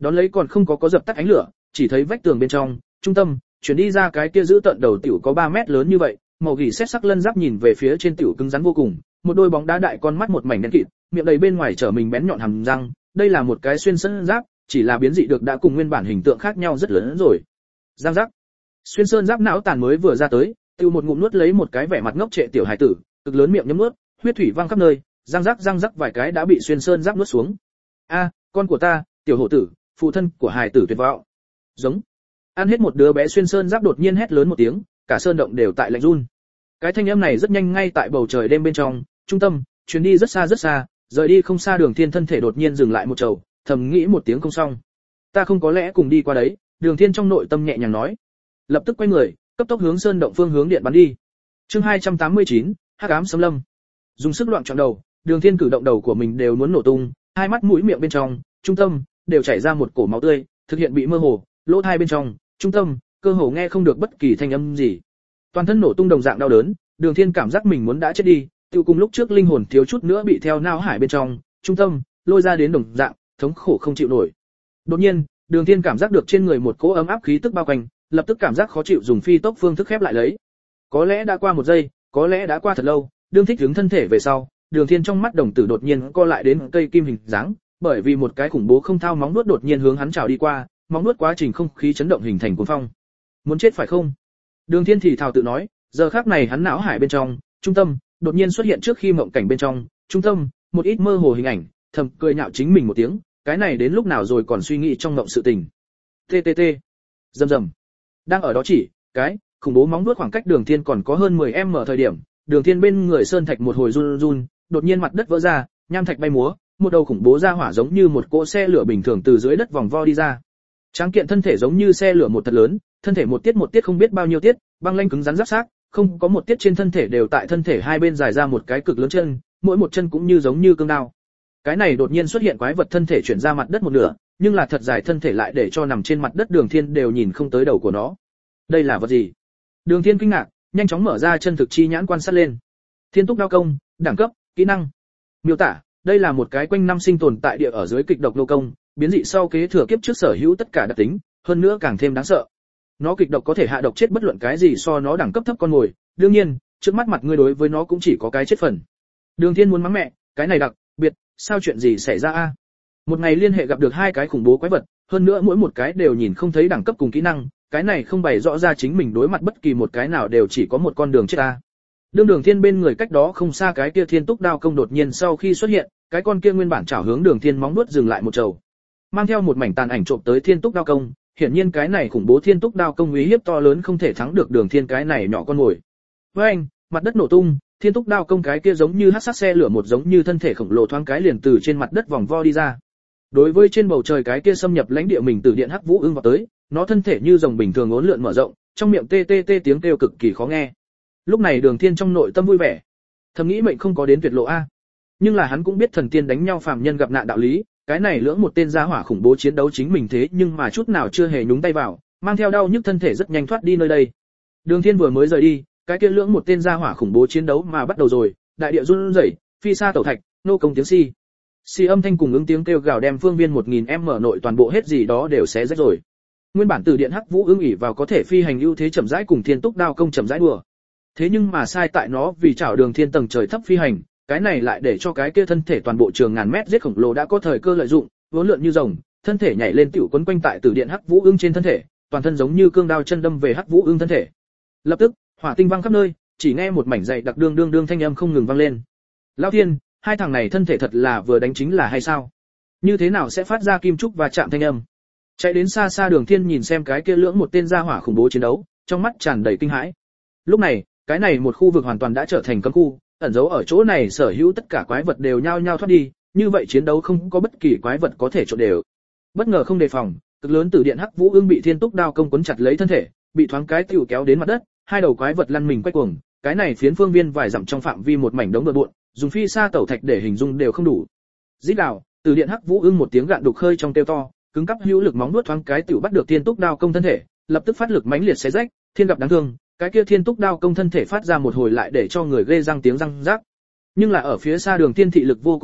Đón lấy còn không có dập tắt ánh lửa, chỉ thấy vách tường bên trong, trung tâm, chuyển đi ra cái kia giữ tận đầu tiểu có 3 mét lớn như vậy, màu gỉ sét sắc lân giáp nhìn về phía trên tiểu cứng rắn vô cùng, một đôi bóng đá đại con mắt một mảnh đen kịt, miệng đầy bên ngoài trở mình bén nhọn hàm răng, đây là một cái xuyên sơn giáp, chỉ là biến dị được đã cùng nguyên bản hình tượng khác nhau rất lớn rồi. Giang giác. Xuyên sơn giáp não tàn mới vừa ra tới, tiêu một ngụm nuốt lấy một cái vẻ mặt ngốc trệ tiểu hải tử, cực lớn miệng nhấm nuốt, huyết thủy văng khắp nơi, răng rắc vài cái đã bị xuyên sơn giáp nuốt xuống. A, con của ta, tiểu hổ tử, phụ thân của hải tử tuyệt vọng. Giống. Ăn hết một đứa bé xuyên sơn giáp đột nhiên hét lớn một tiếng, cả sơn động đều tại lạnh run. Cái thanh âm này rất nhanh ngay tại bầu trời đêm bên trong, trung tâm, chuyến đi rất xa, rời đi không xa Đường Thiên thân thể đột nhiên dừng lại một chầu, thầm nghĩ một tiếng không xong. Ta không có lẽ cùng đi qua đấy, Đường Thiên trong nội tâm nhẹ nhàng nói. Lập tức quay người, cấp tốc hướng sơn động phương hướng điện bắn đi. Chương 289, Hắc ám xâm lâm. Dùng sức loạn trọn đầu, Đường Thiên cử động đầu của mình đều muốn nổ tung, hai mắt mũi miệng bên trong, trung tâm đều chảy ra một cổ máu tươi, thực hiện bị mơ hồ, lỗ tai bên trong, trung tâm, cơ hồ nghe không được bất kỳ thanh âm gì. Toàn thân nổ tung đồng dạng đau đớn, Đường Thiên cảm giác mình muốn đã chết đi, tiêu cùng lúc trước linh hồn thiếu chút nữa bị theo não hải bên trong, trung tâm, lôi ra đến đồng dạng, thống khổ không chịu nổi. Đột nhiên, Đường Thiên cảm giác được trên người một cỗ ấm áp khí tức bao quanh, lập tức cảm giác khó chịu dùng phi tốc phương thức khép lại lấy. Có lẽ đã qua một giây, có lẽ đã qua thật lâu, đương thích ứng thân thể về sau, Đường Thiên trong mắt đồng tử đột nhiên co lại đến cây kim hình dáng, bởi vì một cái khủng bố không thao móng vuốt đột nhiên hướng hắn trào đi qua, móng vuốt quá trình không khí chấn động hình thành cuồng phong. Muốn chết phải không? Đường Thiên thì thào tự nói, giờ khắc này hắn não hải bên trong, trung tâm, đột nhiên xuất hiện trước khi mộng cảnh bên trong, trung tâm, một ít mơ hồ hình ảnh, thầm cười nhạo chính mình một tiếng, cái này đến lúc nào rồi còn suy nghĩ trong mộng sự tình. TTT. Rầm rầm. Đang ở đó chỉ, cái khủng bố móng vuốt khoảng cách Đường Thiên còn có hơn 10m thời điểm, Đường Thiên bên người sơn thạch một hồi run run, đột nhiên mặt đất vỡ ra, nham thạch bay múa, một đầu khủng bố ra hỏa giống như một cỗ xe lửa bình thường từ dưới đất vòng vo đi ra. Tráng kiện thân thể giống như xe lửa một thật lớn, thân thể một tiết không biết bao nhiêu tiết, băng lanh cứng rắn giáp xác, không có một tiết trên thân thể đều tại thân thể hai bên dài ra một cái cực lớn chân, mỗi một chân cũng như giống như cương đao. Cái này đột nhiên xuất hiện quái vật thân thể chuyển ra mặt đất một nửa, nhưng là thật dài thân thể lại để cho nằm trên mặt đất Đường Thiên đều nhìn không tới đầu của nó. Đây là vật gì? Đường Thiên kinh ngạc, nhanh chóng mở ra chân thực chi nhãn quan sát lên. Thiên túc đao công, đẳng cấp, kỹ năng. Miêu tả, đây là một cái quanh năm sinh tồn tại địa ở dưới kịch độc lô công, biến dị sau kế thừa kiếp trước sở hữu tất cả đặc tính, hơn nữa càng thêm đáng sợ. Nó kịch độc có thể hạ độc chết bất luận cái gì so nó đẳng cấp thấp con mồi, đương nhiên, trước mắt mặt ngươi đối với nó cũng chỉ có cái chết phần. Đường Thiên muốn mắng mẹ, cái này đặc biệt, sao chuyện gì xảy ra a? Một ngày liên hệ gặp được hai cái khủng bố quái vật, hơn nữa mỗi một cái đều nhìn không thấy đẳng cấp cùng kỹ năng, cái này không bày rõ ra chính mình đối mặt bất kỳ một cái nào đều chỉ có một con đường chết a. Đường Thiên bên người cách đó không xa cái kia Thiên Túc đao công đột nhiên sau khi xuất hiện, cái con kia nguyên bản chảo hướng Đường Thiên móng vuốt dừng lại một chầu. Mang theo một mảnh tàn ảnh trộm tới Thiên Túc đao công, hiển nhiên cái này khủng bố Thiên Túc đao công uy hiếp to lớn không thể thắng được Đường Thiên cái này nhỏ con mồi. Với anh, mặt đất nổ tung, Thiên Túc đao công cái kia giống như hắc sắc xe lửa một giống như thân thể khổng lồ thoáng cái liền từ trên mặt đất vòng vo đi ra. Đối với trên bầu trời cái kia xâm nhập lãnh địa mình từ điện hắc vũ ưng vào tới, nó thân thể như rồng bình thường uốn lượn mở rộng, trong miệng tê tê tê tiếng kêu cực kỳ khó nghe. Lúc này Đường Thiên trong nội tâm vui vẻ, thầm nghĩ mệnh không có đến tuyệt lộ a. Nhưng là hắn cũng biết thần tiên đánh nhau phàm nhân gặp nạn đạo lý, cái này lưỡng một tên gia hỏa khủng bố chiến đấu chính mình thế nhưng mà chút nào chưa hề nhúng tay vào, mang theo đau nhức thân thể rất nhanh thoát đi nơi đây. Đường Thiên vừa mới rời đi, cái kia lưỡng một tên gia hỏa khủng bố chiến đấu mà bắt đầu rồi, đại địa run rẩy, phi sa tẩu thạch, nô công tiếng xi âm thanh cùng ứng tiếng kêu gào đem phương viên 1000m nội toàn bộ hết gì đó đều xé rách rồi. Nguyên bản từ điện hắc vũ ưng ỉ vào có thể phi hành ưu thế chậm rãi cùng Thiên Túc đao công chậm rãi đùa. Thế nhưng mà sai tại nó vì chảo Đường Thiên tầng trời thấp phi hành, cái này lại để cho cái kia thân thể toàn bộ trường ngàn mét giết khổng lồ đã có thời cơ lợi dụng, uốn lượn như rồng, thân thể nhảy lên tiểu quấn quanh tại từ điện hắc vũ ưng trên thân thể, toàn thân giống như cương đao chân đâm về hắc vũ ưng thân thể. Lập tức, hỏa tinh văng khắp nơi, chỉ nghe một mảnh dày đặc đương đương đương thanh âm không ngừng vang lên. Lão thiên, hai thằng này thân thể thật là vừa đánh chính là hay sao? Như thế nào sẽ phát ra kim trúc và chạm thanh âm? Chạy đến xa xa Đường Thiên nhìn xem cái kia lưỡng một tên gia hỏa khủng bố chiến đấu, trong mắt tràn đầy kinh hãi. Lúc này, cái này một khu vực hoàn toàn đã trở thành cấm khu, ẩn giấu ở chỗ này sở hữu tất cả quái vật đều nhao nhao thoát đi, như vậy chiến đấu không có bất kỳ quái vật có thể trộn đều. Bất ngờ không đề phòng, cực lớn từ điện hắc vũ ưng bị Thiên Túc đao công quấn chặt lấy thân thể, bị thoáng cái tiểu kéo đến mặt đất, hai đầu quái vật lăn mình quay cuồng, cái này phiến phương viên vài dặm trong phạm vi một mảnh đống bừa bộn, dùng phi sa tẩu thạch để hình dung đều không đủ. Rít đảo, từ điện hắc vũ ưng một tiếng gạn đục khơi trong kêu to, cứng cắp hữu lực móng vuốt thoáng cái tiểu bắt được Thiên Túc đao công thân thể, lập tức phát lực mãnh liệt xé rách, thiên gặp đáng thương, cái kia Thiên Túc đao công thân thể phát ra một hồi lại để cho người ghê răng tiếng răng rác. Nhưng là ở phía xa Đường Thiên thị lực vô cùng tốt,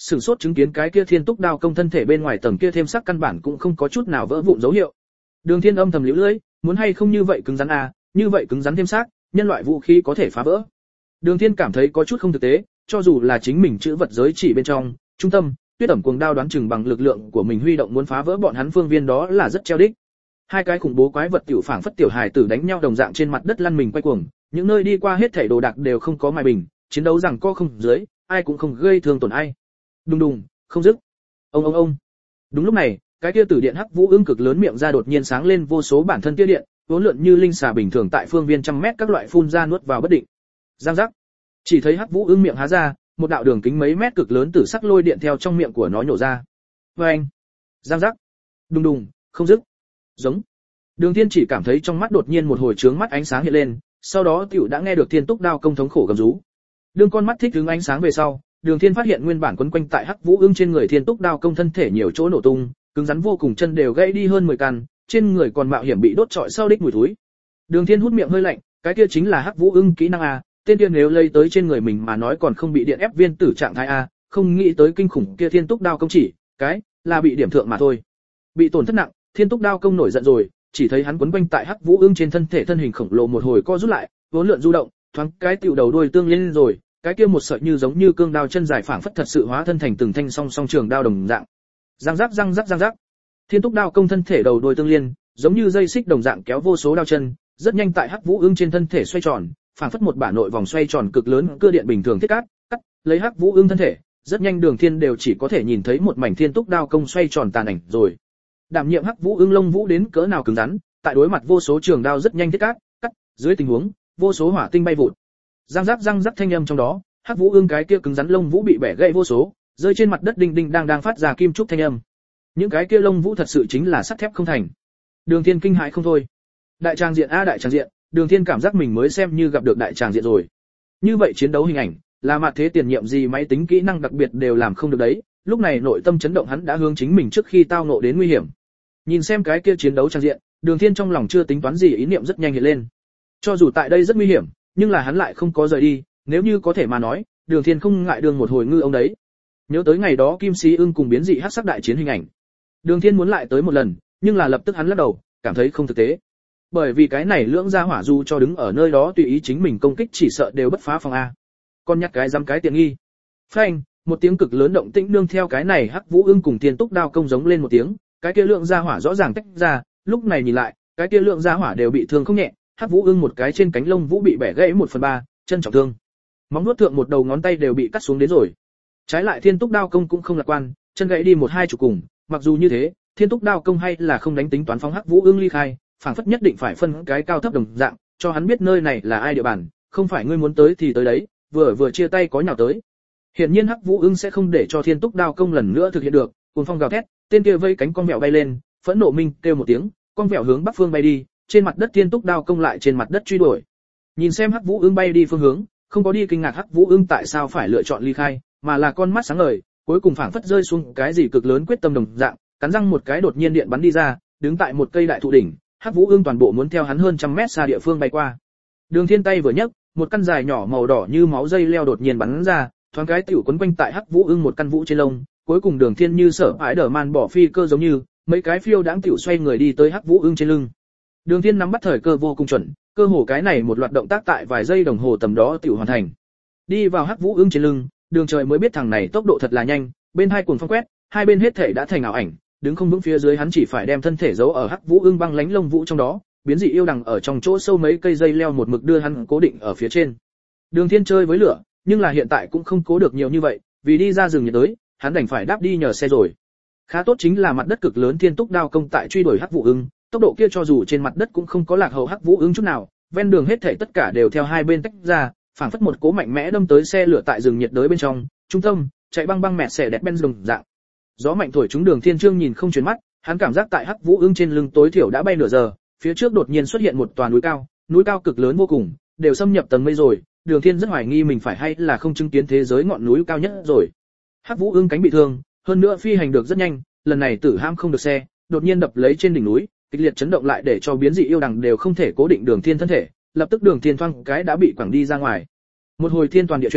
Sửng sốt chứng kiến cái kia Thiên Túc Đao công thân thể bên ngoài tầng kia thêm sắc căn bản cũng không có chút nào vỡ vụn dấu hiệu. Đường Thiên âm thầm liễu lưỡi, muốn hay không như vậy cứng rắn à, như vậy cứng rắn thêm sắc, nhân loại vũ khí có thể phá vỡ. Đường Thiên cảm thấy có chút không thực tế, cho dù là chính mình chữ vật giới chỉ bên trong, trung tâm, Tuyết Ẩm cuồng đao đoán chừng bằng lực lượng của mình huy động muốn phá vỡ bọn hắn phương viên đó là rất treo đích. Hai cái khủng bố quái vật tiểu phảng phất tiểu hài tử đánh nhau đồng dạng trên mặt đất lăn mình quay cuồng, những nơi đi qua hết thảy đồ đạc đều không có mài bình, chiến đấu rằng co không dưới, ai cũng không gây thương tổn ai. Đùng đùng, không dứt. Ông. Đúng lúc này, cái kia tử điện hắc vũ ưng cực lớn miệng ra đột nhiên sáng lên vô số bản thân tia điện, vốn lượn như linh xà bình thường tại phương viên trăm mét các loại phun ra nuốt vào bất định. Giang giác. Chỉ thấy hắc vũ ưng miệng há ra, một đạo đường kính mấy mét cực lớn tử sắc lôi điện theo trong miệng của nó nhổ ra. Oeng. Giang giác. Đùng đùng, không dứt. Giống. Đường Thiên chỉ cảm thấy trong mắt đột nhiên một hồi chướng mắt ánh sáng hiện lên, sau đó tiểu đã nghe được Thiên Túc Đao công thống khổ gầm rú. Đường con mắt thích ứng ánh sáng về sau, Đường Thiên phát hiện nguyên bản quấn quanh tại hắc vũ ưng trên người Thiên Túc Đao công thân thể nhiều chỗ nổ tung, cứng rắn vô cùng, chân đều gãy đi hơn 10 căn, trên người còn mạo hiểm bị đốt trọi sau đích mùi thối. Đường Thiên hút miệng hơi lạnh, cái kia chính là hắc vũ ưng kỹ năng a, tên kia nếu lây tới trên người mình mà nói còn không bị điện ép viên tử trạng thái a, không nghĩ tới kinh khủng kia Thiên Túc Đao công chỉ, cái là bị điểm thượng mà thôi. Bị tổn thất nặng, Thiên Túc Đao công nổi giận rồi, chỉ thấy hắn quấn quanh tại hắc vũ ưng trên thân thể thân hình khổng lồ một hồi co rút lại, vốn lượn du động, thoáng cái tiểu đầu đuôi tương lên rồi, cái kia một sợi như giống như cương đao chân dài phảng phất thật sự hóa thân thành từng thanh song song trường đao đồng dạng. Răng rắc. Thiên Túc Đao công thân thể đầu đuôi tương liên, giống như dây xích đồng dạng kéo vô số đao chân, rất nhanh tại hắc vũ ưng trên thân thể xoay tròn, phảng phất một bả nội vòng xoay tròn cực lớn cưa điện bình thường thiết cắt, lấy hắc vũ ưng thân thể, rất nhanh Đường Thiên đều chỉ có thể nhìn thấy một mảnh Thiên Túc Đao công xoay tròn tàn ảnh rồi. Đảm nhiệm hắc vũ ưng lông vũ đến cỡ nào cứng rắn, tại đối mặt vô số trường đao rất nhanh thiết cắt, dưới tình huống, vô số hỏa tinh bay vụt. Răng rắc thanh âm trong đó, hắc vũ ưng cái kia cứng rắn lông vũ bị bẻ gãy vô số, rơi trên mặt đất đinh đinh đang phát ra kim trúc thanh âm. Những cái kia lông vũ thật sự chính là sắt thép không thành. Đường Thiên kinh hãi không thôi. Đại tràng diện a đại tràng diện, Đường Thiên cảm giác mình mới xem như gặp được đại tràng diện rồi. Như vậy chiến đấu hình ảnh, là mặt thế tiền nhiệm gì máy tính kỹ năng đặc biệt đều làm không được đấy, lúc này nội tâm chấn động hắn đã hướng chính mình trước khi tao ngộ đến nguy hiểm. Nhìn xem cái kia chiến đấu tràng diện, Đường Thiên trong lòng chưa tính toán gì ý niệm rất nhanh hiện lên. Cho dù tại đây rất nguy hiểm, nhưng là hắn lại không có rời đi, nếu như có thể mà nói, Đường Thiên không ngại đường một hồi ngư ông đấy. Nhớ tới ngày đó Kim Sĩ Ưng cùng biến dị hắc sắc đại chiến hình ảnh. Đường Thiên muốn lại tới một lần, nhưng là lập tức hắn lắc đầu, cảm thấy không thực tế. Bởi vì cái này lưỡng gia hỏa du cho đứng ở nơi đó tùy ý chính mình công kích chỉ sợ đều bất phá phòng a. Con nhắc cái dám cái tiện nghi. Phanh, một tiếng cực lớn động tĩnh nương theo cái này hắc vũ ưng cùng Thiên Túc Đao công giống lên một tiếng, cái kia lượng gia hỏa rõ ràng tách ra, lúc này nhìn lại, cái kia lượng gia hỏa đều bị thương không nhẹ, hắc vũ ưng một cái trên cánh lông vũ bị bẻ gãy 1/3, chân trọng thương. Móng vuốt thượng một đầu ngón tay đều bị cắt xuống đến rồi. Trái lại Thiên Túc Đao công cũng không lạc quan, chân gãy đi 1-2 chục cùng, mặc dù như thế, Thiên Túc Đao công hay là không đánh tính toán phóng hắc vũ ưng ly khai, phảng phất nhất định phải phân cái cao thấp đồng dạng, cho hắn biết nơi này là ai địa bàn, không phải ngươi muốn tới thì tới đấy, vừa chia tay có nhào tới. Hiển nhiên hắc vũ ưng sẽ không để cho Thiên Túc Đao công lần nữa thực hiện được, cuồng phong gào thét, tên kia vây cánh con mèo bay lên, phẫn nộ minh kêu một tiếng, con mèo hướng bắc phương bay đi, trên mặt đất Thiên Túc Đao công lại trên mặt đất truy đuổi. Nhìn xem hắc vũ ưng bay đi phương hướng, không có đi kinh ngạc hắc vũ ưng tại sao phải lựa chọn ly khai, mà là con mắt sáng ngời, cuối cùng phảng phất rơi xuống cái gì cực lớn quyết tâm đồng dạng, cắn răng một cái đột nhiên điện bắn đi ra, đứng tại một cây đại thụ đỉnh, hắc vũ ưng toàn bộ muốn theo hắn hơn trăm mét xa địa phương bay qua. Đường Thiên tay vừa nhấc, một căn dài nhỏ màu đỏ như máu dây leo đột nhiên bắn ra, thoáng cái tiểu quấn quanh tại hắc vũ ưng một căn vũ trên lông, cuối cùng Đường Thiên như sở ái đờ man bỏ phi cơ giống như, mấy cái phiêu đãng tiểu xoay người đi tới hắc vũ ưng trên lưng. Đường Thiên nắm bắt thời cơ vô cùng chuẩn, cơ hồ cái này một loạt động tác tại vài giây đồng hồ tầm đó tiểu hoàn thành. Đi vào hắc vũ ưng trên lưng, Đường Trời mới biết thằng này tốc độ thật là nhanh, bên hai cuồng phong quét, hai bên hết thể đã thành ảo ảnh, đứng không vững phía dưới hắn chỉ phải đem thân thể giấu ở hắc vũ ưng băng lánh lông vũ trong đó, biến dị yêu đằng ở trong chỗ sâu mấy cây dây leo một mực đưa hắn cố định ở phía trên. Đường Thiên chơi với lửa, nhưng là hiện tại cũng không cố được nhiều như vậy, vì đi ra rừng nhiệt đới, hắn đành phải đáp đi nhờ xe rồi. Khá tốt chính là mặt đất cực lớn Thiên Túc Đao công tại truy đuổi hắc vũ ưng, tốc độ kia cho dù trên mặt đất cũng không có lạc hậu hắc vũ ưng chút nào, ven đường hết thảy tất cả đều theo hai bên tách ra, phảng phất một cỗ mạnh mẽ đâm tới xe lửa tại rừng nhiệt đới bên trong, trung tâm, chạy băng băng mẹt xẻ đẹp Benz đồng dạng. Gió mạnh thổi trúng Đường Thiên Trương nhìn không chuyển mắt, hắn cảm giác tại hắc vũ ưng trên lưng tối thiểu đã bay nửa giờ, phía trước đột nhiên xuất hiện một tòa núi cao cực lớn vô cùng, đều xâm nhập tầng mây rồi, Đường Thiên rất hoài nghi mình phải hay là không chứng kiến thế giới ngọn núi cao nhất rồi. Hắc vũ ưng cánh bị thương, hơn nữa phi hành được rất nhanh, lần này tử ham không được xe, đột nhiên đập lấy trên đỉnh núi, kịch liệt chấn động lại để cho biến dị yêu đằng đều không thể cố định Đường Thiên thân thể, lập tức Đường Thiên thoang cái đã bị quẳng đi ra ngoài. Một hồi thiên toàn địa chuyển,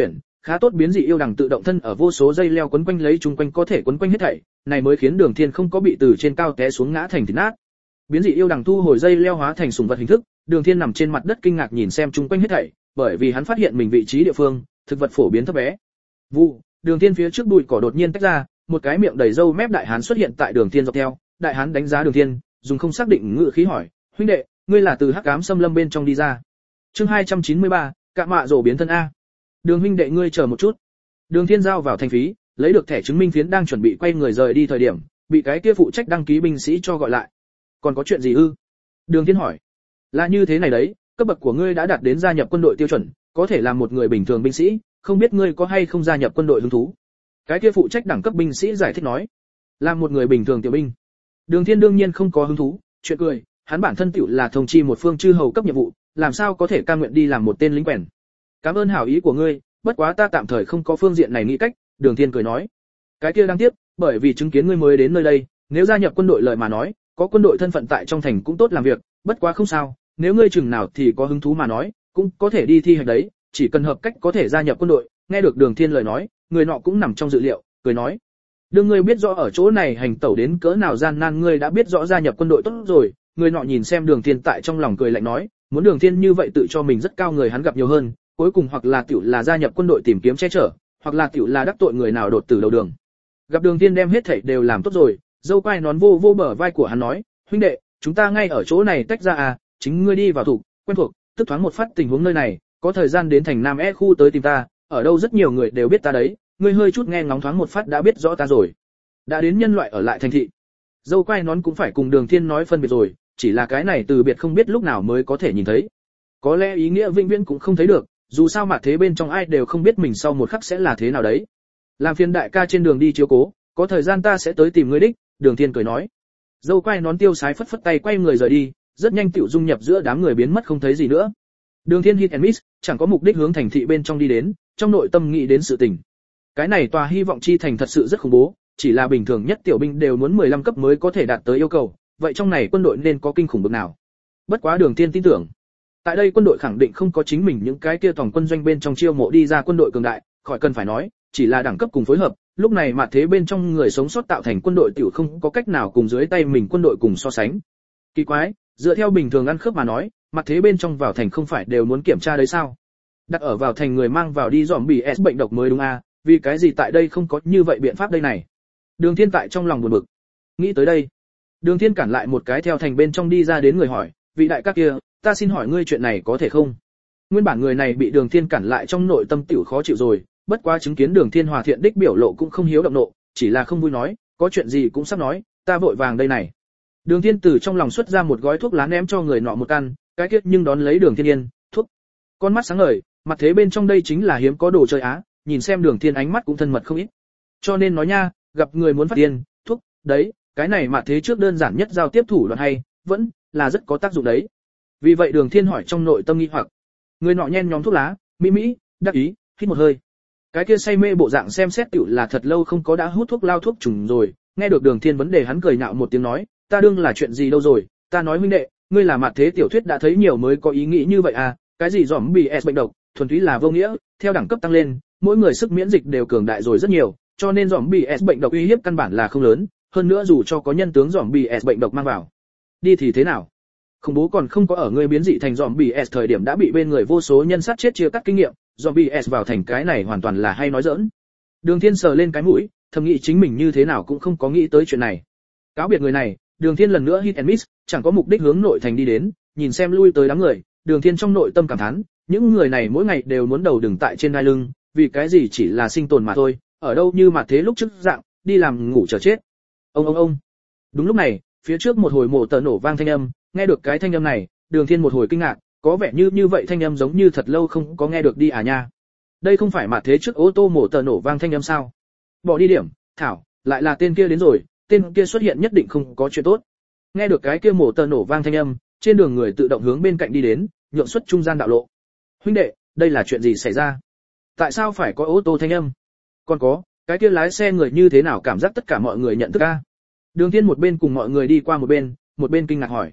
Khá tốt biến dị yêu đằng tự động thân ở vô số dây leo quấn quanh lấy chung quanh có thể quấn quanh hết thảy, này mới khiến Đường Thiên không có bị từ trên cao té xuống ngã thành thịt nát. Biến dị yêu đằng thu hồi dây leo hóa thành sủng vật hình thức, Đường Thiên nằm trên mặt đất kinh ngạc nhìn xem chung quanh hết thảy, bởi vì hắn phát hiện mình vị trí địa phương, thực vật phổ biến thấp bé. Vụ, Đường Thiên phía trước bụi cỏ đột nhiên tách ra, một cái miệng đầy râu mép đại hán xuất hiện tại Đường Thiên dọc theo, đại hán đánh giá Đường Thiên, dùng không xác định ngữ khí hỏi, "Huynh đệ, ngươi là từ Hắc Ám Xâm Lâm bên trong đi ra?" Chương 293, cạ mạ rồ biến thân a. Đường huynh đệ ngươi chờ một chút. Đường Thiên giao vào thành phí, lấy được thẻ chứng minh phiến đang chuẩn bị quay người rời đi thời điểm, bị cái kia phụ trách đăng ký binh sĩ cho gọi lại. "Còn có chuyện gì ư?" Đường Thiên hỏi. "Là như thế này đấy, cấp bậc của ngươi đã đạt đến gia nhập quân đội tiêu chuẩn, có thể làm một người bình thường binh sĩ, không biết ngươi có hay không gia nhập quân đội hứng thú?" Cái kia phụ trách đẳng cấp binh sĩ giải thích nói. "Làm một người bình thường tiểu binh." Đường Thiên đương nhiên không có hứng thú, chuyện cười, hắn bản thân tiểu là thông chi một phương chư hầu cấp nhiệm vụ, làm sao có thể cam nguyện đi làm một tên lính quèn. "Cảm ơn hảo ý của ngươi, bất quá ta tạm thời không có phương diện này nghĩ cách." Đường Thiên cười nói. "Cái kia đáng tiếc, bởi vì chứng kiến ngươi mới đến nơi đây, nếu gia nhập quân đội lời mà nói, có quân đội thân phận tại trong thành cũng tốt làm việc, bất quá không sao, nếu ngươi chừng nào thì có hứng thú mà nói, cũng có thể đi thi hành đấy, chỉ cần hợp cách có thể gia nhập quân đội." Nghe được Đường Thiên lời nói, người nọ cũng nằm trong dự liệu, cười nói: "Đương ngươi biết rõ ở chỗ này hành tẩu đến cỡ nào gian nan, ngươi đã biết rõ gia nhập quân đội tốt rồi." Người nọ nhìn xem Đường Thiên tại trong lòng cười lạnh nói, muốn Đường Thiên như vậy tự cho mình rất cao người hắn gặp nhiều hơn, cuối cùng hoặc là tiểu là gia nhập quân đội tìm kiếm che chở, hoặc là tiểu là đắc tội người nào đột tử đầu đường. Gặp Đường Thiên đem hết thảy đều làm tốt rồi, dâu quai nón vô vô bờ vai của hắn nói, "Huynh đệ, chúng ta ngay ở chỗ này tách ra à, chính ngươi đi vào thủ, quen thuộc, tức thoáng một phát tình huống nơi này, có thời gian đến thành Nam E khu tới tìm ta, ở đâu rất nhiều người đều biết ta đấy, ngươi hơi chút nghe ngóng thoáng một phát đã biết rõ ta rồi." Đã đến nhân loại ở lại thành thị, dâu quai nón cũng phải cùng Đường Thiên nói phân biệt rồi, chỉ là cái này từ biệt không biết lúc nào mới có thể nhìn thấy. Có lẽ ý nghĩa vĩnh viễn cũng không thấy được, dù sao mà thế bên trong ai đều không biết mình sau một khắc sẽ là thế nào đấy. Làm phiền đại ca trên đường đi chiếu cố, có thời gian ta sẽ tới tìm ngươi đích." Đường Thiên cười nói. Dâu quai nón tiêu sái phất phất tay quay người rời đi, rất nhanh tiểu dung nhập giữa đám người biến mất không thấy gì nữa. Đường Thiên hit and miss, chẳng có mục đích hướng thành thị bên trong đi đến, trong nội tâm nghĩ đến sự tình. Cái này tòa hy vọng chi thành thật sự rất khủng bố, chỉ là bình thường nhất tiểu binh đều muốn 15 cấp mới có thể đạt tới yêu cầu, vậy trong này quân đội nên có kinh khủng bực nào. Bất quá Đường Thiên tin tưởng, tại đây quân đội khẳng định không có chính mình những cái kia tổng quân doanh bên trong chiêu mộ đi ra quân đội cường đại, khỏi cần phải nói, chỉ là đẳng cấp cùng phối hợp, lúc này mà thế bên trong người sống sót tạo thành quân đội tiểu không có cách nào cùng dưới tay mình quân đội cùng so sánh. Kỳ quái, dựa theo bình thường ăn khớp mà nói, mặt thế bên trong vào thành không phải đều muốn kiểm tra đấy sao? Đặt ở vào thành người mang vào đi zombie S bệnh độc mới đúng a, vì cái gì tại đây không có như vậy biện pháp đây này? Đường Thiên tại trong lòng buồn bực. Nghĩ tới đây, Đường Thiên cản lại một cái theo thành bên trong đi ra đến người hỏi, "Vị đại ca kia, ta xin hỏi ngươi chuyện này có thể không?" Nguyên bản người này bị Đường Thiên cản lại trong nội tâm tiểu khó chịu rồi, bất quá chứng kiến Đường Thiên hòa thiện đích biểu lộ cũng không hiếu động nộ, chỉ là không vui nói, "Có chuyện gì cũng sắp nói, ta vội vàng đây này." Đường Thiên từ trong lòng xuất ra một gói thuốc lá ném cho người nọ một căn, cái kiết nhưng đón lấy Đường Thiên yên, thuốc. Con mắt sáng ngời, mặt thế bên trong đây chính là hiếm có đồ chơi á, nhìn xem Đường Thiên ánh mắt cũng thân mật không ít. Cho nên nói nha, gặp người muốn phát tiền, thuốc, đấy, cái này mặt thế trước đơn giản nhất giao tiếp thủ đoạn hay, vẫn là rất có tác dụng đấy. Vì vậy Đường Thiên hỏi trong nội tâm nghi hoặc. Người nọ nhen nhóm thuốc lá, mỹ, đắc ý, hít một hơi. Cái kia say mê bộ dạng xem xét tiểu là thật lâu không có đã hút thuốc lao thuốc trùng rồi, nghe được Đường Thiên vấn đề hắn cười nhạo một tiếng nói, "Ta đương là chuyện gì đâu rồi, ta nói huynh đệ, ngươi là mặt thế tiểu thuyết đã thấy nhiều mới có ý nghĩ như vậy à, cái gì zombie S bệnh độc, thuần túy là vô nghĩa, theo đẳng cấp tăng lên, mỗi người sức miễn dịch đều cường đại rồi rất nhiều, cho nên zombie S bệnh độc uy hiếp căn bản là không lớn, hơn nữa dù cho có nhân tướng zombie S bệnh độc mang vào đi thì thế nào? Khủng bố còn không có ở ngươi biến dị thành zombie S thời điểm đã bị bên người vô số nhân sát chết chia cắt kinh nghiệm, zombie S vào thành cái này hoàn toàn là hay nói giỡn." Đường Thiên sờ lên cái mũi, thầm nghĩ chính mình như thế nào cũng không có nghĩ tới chuyện này. Cáo biệt người này, Đường Thiên lần nữa hit and miss, chẳng có mục đích hướng nội thành đi đến, nhìn xem lui tới đám người, Đường Thiên trong nội tâm cảm thán, những người này mỗi ngày đều muốn đầu đừng tại trên đai lưng, vì cái gì chỉ là sinh tồn mà thôi, ở đâu như mà thế lúc trước dạng, đi làm ngủ chờ chết. Ông. Đúng lúc này, phía trước một hồi mổ tờ nổ vang thanh âm, nghe được cái thanh âm này, Đường Thiên một hồi kinh ngạc, có vẻ như vậy thanh âm giống như thật lâu không có nghe được đi à nha. Đây không phải mà thế trước ô tô mổ tờ nổ vang thanh âm sao? Bỏ đi điểm, thảo, lại là tên kia đến rồi, tên kia xuất hiện nhất định không có chuyện tốt. Nghe được cái kia mổ tờ nổ vang thanh âm, trên đường người tự động hướng bên cạnh đi đến, nhượng xuất trung gian đạo lộ. "Huynh đệ, đây là chuyện gì xảy ra? Tại sao phải có ô tô thanh âm? Còn có, cái kia lái xe người như thế nào cảm giác tất cả mọi người nhận thức a?" Đường Thiên một bên cùng mọi người đi qua một bên kinh ngạc hỏi.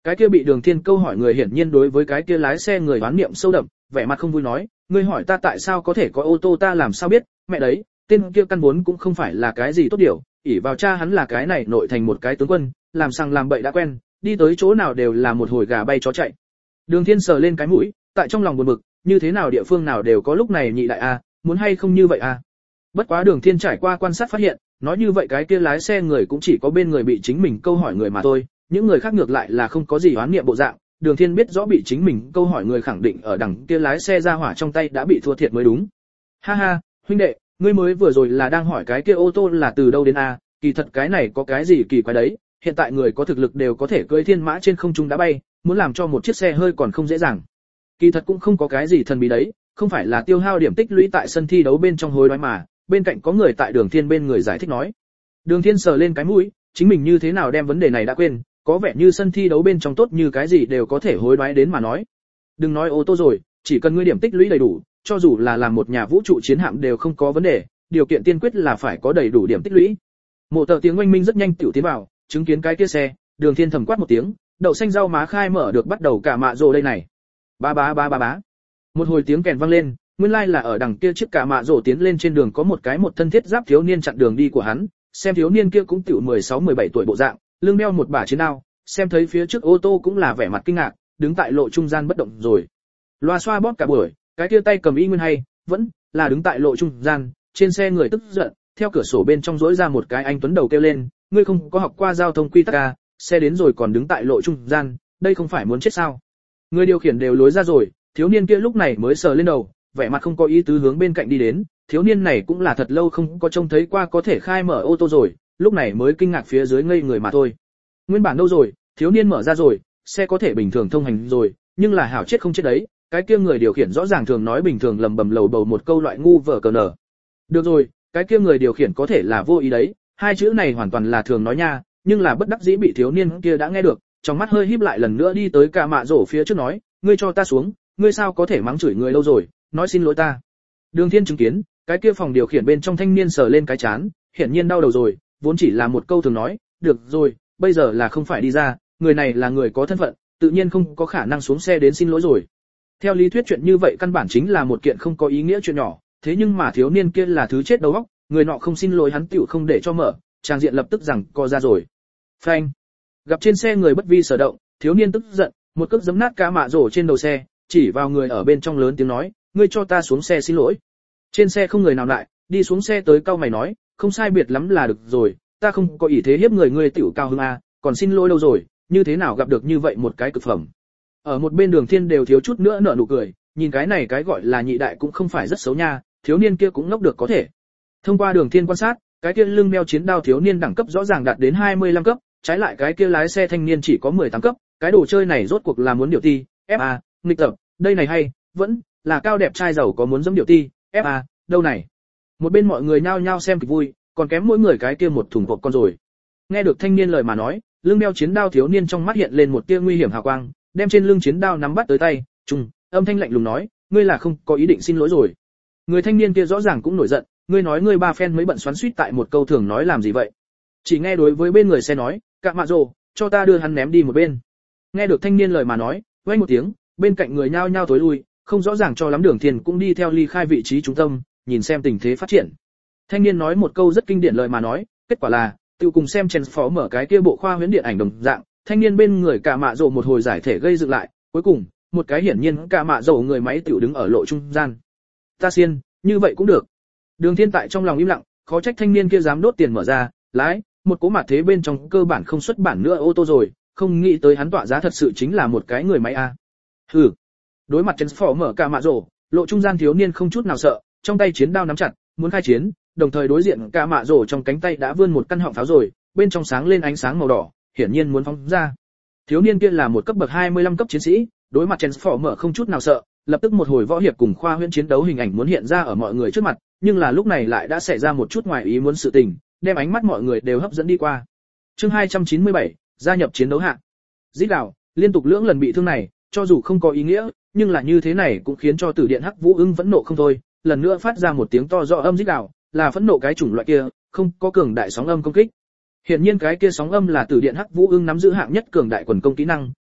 Cái kia bị Đường Thiên câu hỏi người hiển nhiên đối với cái kia lái xe người oán niệm sâu đậm, vẻ mặt không vui nói, ngươi hỏi ta tại sao có thể có ô tô ta làm sao biết, mẹ đấy, tên kia căn vốn cũng không phải là cái gì tốt điều, ỷ vào cha hắn là cái này nội thành một cái tướng quân, làm sằng làm bậy đã quen, đi tới chỗ nào đều là một hồi gà bay chó chạy. Đường Thiên sờ lên cái mũi, tại trong lòng buồn bực, như thế nào địa phương nào đều có lúc này nhị đại a, muốn hay không như vậy a. Bất quá Đường Thiên trải qua quan sát phát hiện, nói như vậy cái kia lái xe người cũng chỉ có bên người bị chính mình câu hỏi người mà thôi, những người khác ngược lại là không có gì oán niệm bộ dạng. Đường Thiên biết rõ bị chính mình câu hỏi người khẳng định ở đằng kia lái xe ra hỏa trong tay đã bị thua thiệt mới đúng. Ha ha, huynh đệ, ngươi mới vừa rồi là đang hỏi cái kia ô tô là từ đâu đến a, kỳ thật cái này có cái gì kỳ quái đấy, hiện tại người có thực lực đều có thể cưỡi thiên mã trên không trung đã bay, muốn làm cho một chiếc xe hơi còn không dễ dàng. Kỳ thật cũng không có cái gì thần bí đấy, không phải là tiêu hao điểm tích lũy tại sân thi đấu bên trong hối đoái mà, bên cạnh có người tại Đường Thiên bên người giải thích nói. Đường Thiên sờ lên cái mũi, chính mình như thế nào đem vấn đề này đã quên, có vẻ như sân thi đấu bên trong tốt như cái gì đều có thể hối đoái đến mà nói. Đừng nói ô tô rồi, chỉ cần ngươi điểm tích lũy đầy đủ, cho dù là làm một nhà vũ trụ chiến hạm đều không có vấn đề, điều kiện tiên quyết là phải có đầy đủ điểm tích lũy. Mộ tờ tiếng oanh minh rất nhanh tiểu tiến vào, chứng kiến cái kia xe, Đường Thiên thầm quát một tiếng, đậu xanh rau má khai mở được bắt đầu cả mạ rồ đây này. Ba ba ba ba bá. Một hồi tiếng kèn vang lên, nguyên lai là ở đằng kia chiếc cả mạ rồ tiến lên trên đường có một cái một thân thiết giáp thiếu niên chặn đường đi của hắn, xem thiếu niên kia cũng tiểu 16-17 tuổi bộ dạng, lưng đeo một bả chiến đao, xem thấy phía trước ô tô cũng là vẻ mặt kinh ngạc, đứng tại lộ trung gian bất động rồi. Loa xoa bóp cả buổi, cái kia tay cầm y nguyên hay, vẫn là đứng tại lộ trung gian, trên xe người tức giận, theo cửa sổ bên trong rỗi ra một cái anh tuấn đầu kêu lên, ngươi không có học qua giao thông quy tắc à, xe đến rồi còn đứng tại lộ trung gian, đây không phải muốn chết sao? Người điều khiển đều lối ra rồi, thiếu niên kia lúc này mới sờ lên đầu, vẻ mặt không có ý tứ hướng bên cạnh đi đến, thiếu niên này cũng là thật lâu không có trông thấy qua có thể khai mở ô tô rồi, lúc này mới kinh ngạc phía dưới ngây người mà thôi. Nguyên bản đâu rồi, thiếu niên mở ra rồi, xe có thể bình thường thông hành rồi, nhưng là hảo chết không chết đấy, cái kia người điều khiển rõ ràng thường nói bình thường lầm bầm lầu bầu một câu loại ngu vở cờ nở. Được rồi, cái kia người điều khiển có thể là vô ý đấy, hai chữ này hoàn toàn là thường nói nha, nhưng là bất đắc dĩ bị thiếu niên kia đã nghe được, trong mắt hơi híp lại lần nữa đi tới cả mạ rổ phía trước nói, ngươi cho ta xuống, ngươi sao có thể mắng chửi người lâu rồi, nói xin lỗi ta. Đường Thiên chứng kiến, cái kia phòng điều khiển bên trong thanh niên sờ lên cái chán, hiển nhiên đau đầu rồi, vốn chỉ là một câu thường nói, được rồi, bây giờ là không phải đi ra, người này là người có thân phận, tự nhiên không có khả năng xuống xe đến xin lỗi rồi. Theo lý thuyết chuyện như vậy căn bản chính là một kiện không có ý nghĩa chuyện nhỏ, thế nhưng mà thiếu niên kia là thứ chết đầu óc, người nọ không xin lỗi hắn tiểu không để cho mở, trang diện lập tức rằng co ra rồi. Phanh. Gặp trên xe người bất vi sở động, thiếu niên tức giận, một cước giẫm nát cả mạ rổ trên đầu xe, chỉ vào người ở bên trong lớn tiếng nói, ngươi cho ta xuống xe xin lỗi. Trên xe không người nào lại, đi xuống xe tới cau mày nói, không sai biệt lắm là được rồi, ta không có ý thế hiếp người ngươi tiểu cao hứng a, còn xin lỗi đâu rồi, như thế nào gặp được như vậy một cái cực phẩm. Ở một bên Đường Thiên đều thiếu chút nữa nở nụ cười, nhìn cái này cái gọi là nhị đại cũng không phải rất xấu nha, thiếu niên kia cũng ngốc được có thể. Thông qua Đường Thiên quan sát, cái kia lưng đeo chiến đao thiếu niên đẳng cấp rõ ràng đạt đến 25 cấp, trái lại cái kia lái xe thanh niên chỉ có 18 cấp, cái đồ chơi này rốt cuộc là muốn điều ti, FA, nghịch tập, đây này hay, vẫn là cao đẹp trai giàu có muốn dẫm điều ti, FA, đâu này. Một bên mọi người nhao nhao xem kịch vui, còn kém mỗi người cái kia một thùng hộp con rồi. Nghe được thanh niên lời mà nói, lưng đeo chiến đao thiếu niên trong mắt hiện lên một tia nguy hiểm hào quang, đem trên lưng chiến đao nắm bắt tới tay, trùng, âm thanh lạnh lùng nói, ngươi là không có ý định xin lỗi rồi. Người thanh niên kia rõ ràng cũng nổi giận, ngươi nói ngươi ba phen mới bận xoắn xuýt tại một câu thường nói làm gì vậy? Chỉ nghe đối với bên người xe nói, cạ mạ rồ, cho ta đưa hắn ném đi một bên. Nghe được thanh niên lời mà nói, vang một tiếng, bên cạnh người nhao nhao tối lui, không rõ ràng cho lắm Đường Thiên cũng đi theo ly khai vị trí trung tâm, nhìn xem tình thế phát triển. Thanh niên nói một câu rất kinh điển lời mà nói, kết quả là, tiêu cùng xem Transformer cái kia bộ khoa huyễn điện ảnh đồng dạng, thanh niên bên người cạ mạ rồ một hồi giải thể gây dựng lại, cuối cùng, một cái hiển nhiên cạ mạ rồ người máy tiểu đứng ở lộ trung gian. Ta xiên, như vậy cũng được. Đường Thiên tại trong lòng im lặng, khó trách thanh niên kia dám đốt tiền mở ra, lái, một cố mặt thế bên trong cơ bản không xuất bản nữa ô tô rồi, không nghĩ tới hắn tọa giá thật sự chính là một cái người máy a. Hừ. Đối mặt Transformer cạ mạ rồ, lộ trung gian thiếu niên không chút nào sợ, trong tay chiến đao nắm chặt, muốn khai chiến, đồng thời đối diện cạ mạ rồ trong cánh tay đã vươn một căn họng pháo rồi, bên trong sáng lên ánh sáng màu đỏ, hiển nhiên muốn phóng ra. Thiếu niên kia là một cấp bậc 25 cấp chiến sĩ, đối mặt Transformer không chút nào sợ, lập tức một hồi võ hiệp cùng khoa huyễn chiến đấu hình ảnh muốn hiện ra ở mọi người trước mặt, nhưng là lúc này lại đã xảy ra một chút ngoài ý muốn sự tình, đem ánh mắt mọi người đều hấp dẫn đi qua. Chương 297, gia nhập chiến đấu hạng. Dít đảo, liên tục lưỡng lần bị thương này, cho dù không có ý nghĩa, nhưng là như thế này cũng khiến cho Tử Điện Hắc Vũ Ưng phẫn nộ không thôi, lần nữa phát ra một tiếng to rõ âm dít đảo, là phẫn nộ cái chủng loại kia, không có cường đại sóng âm công kích. Hiển nhiên cái kia sóng âm là Tử Điện Hắc Vũ Ưng nắm giữ hạng nhất cường đại quần công kỹ năng,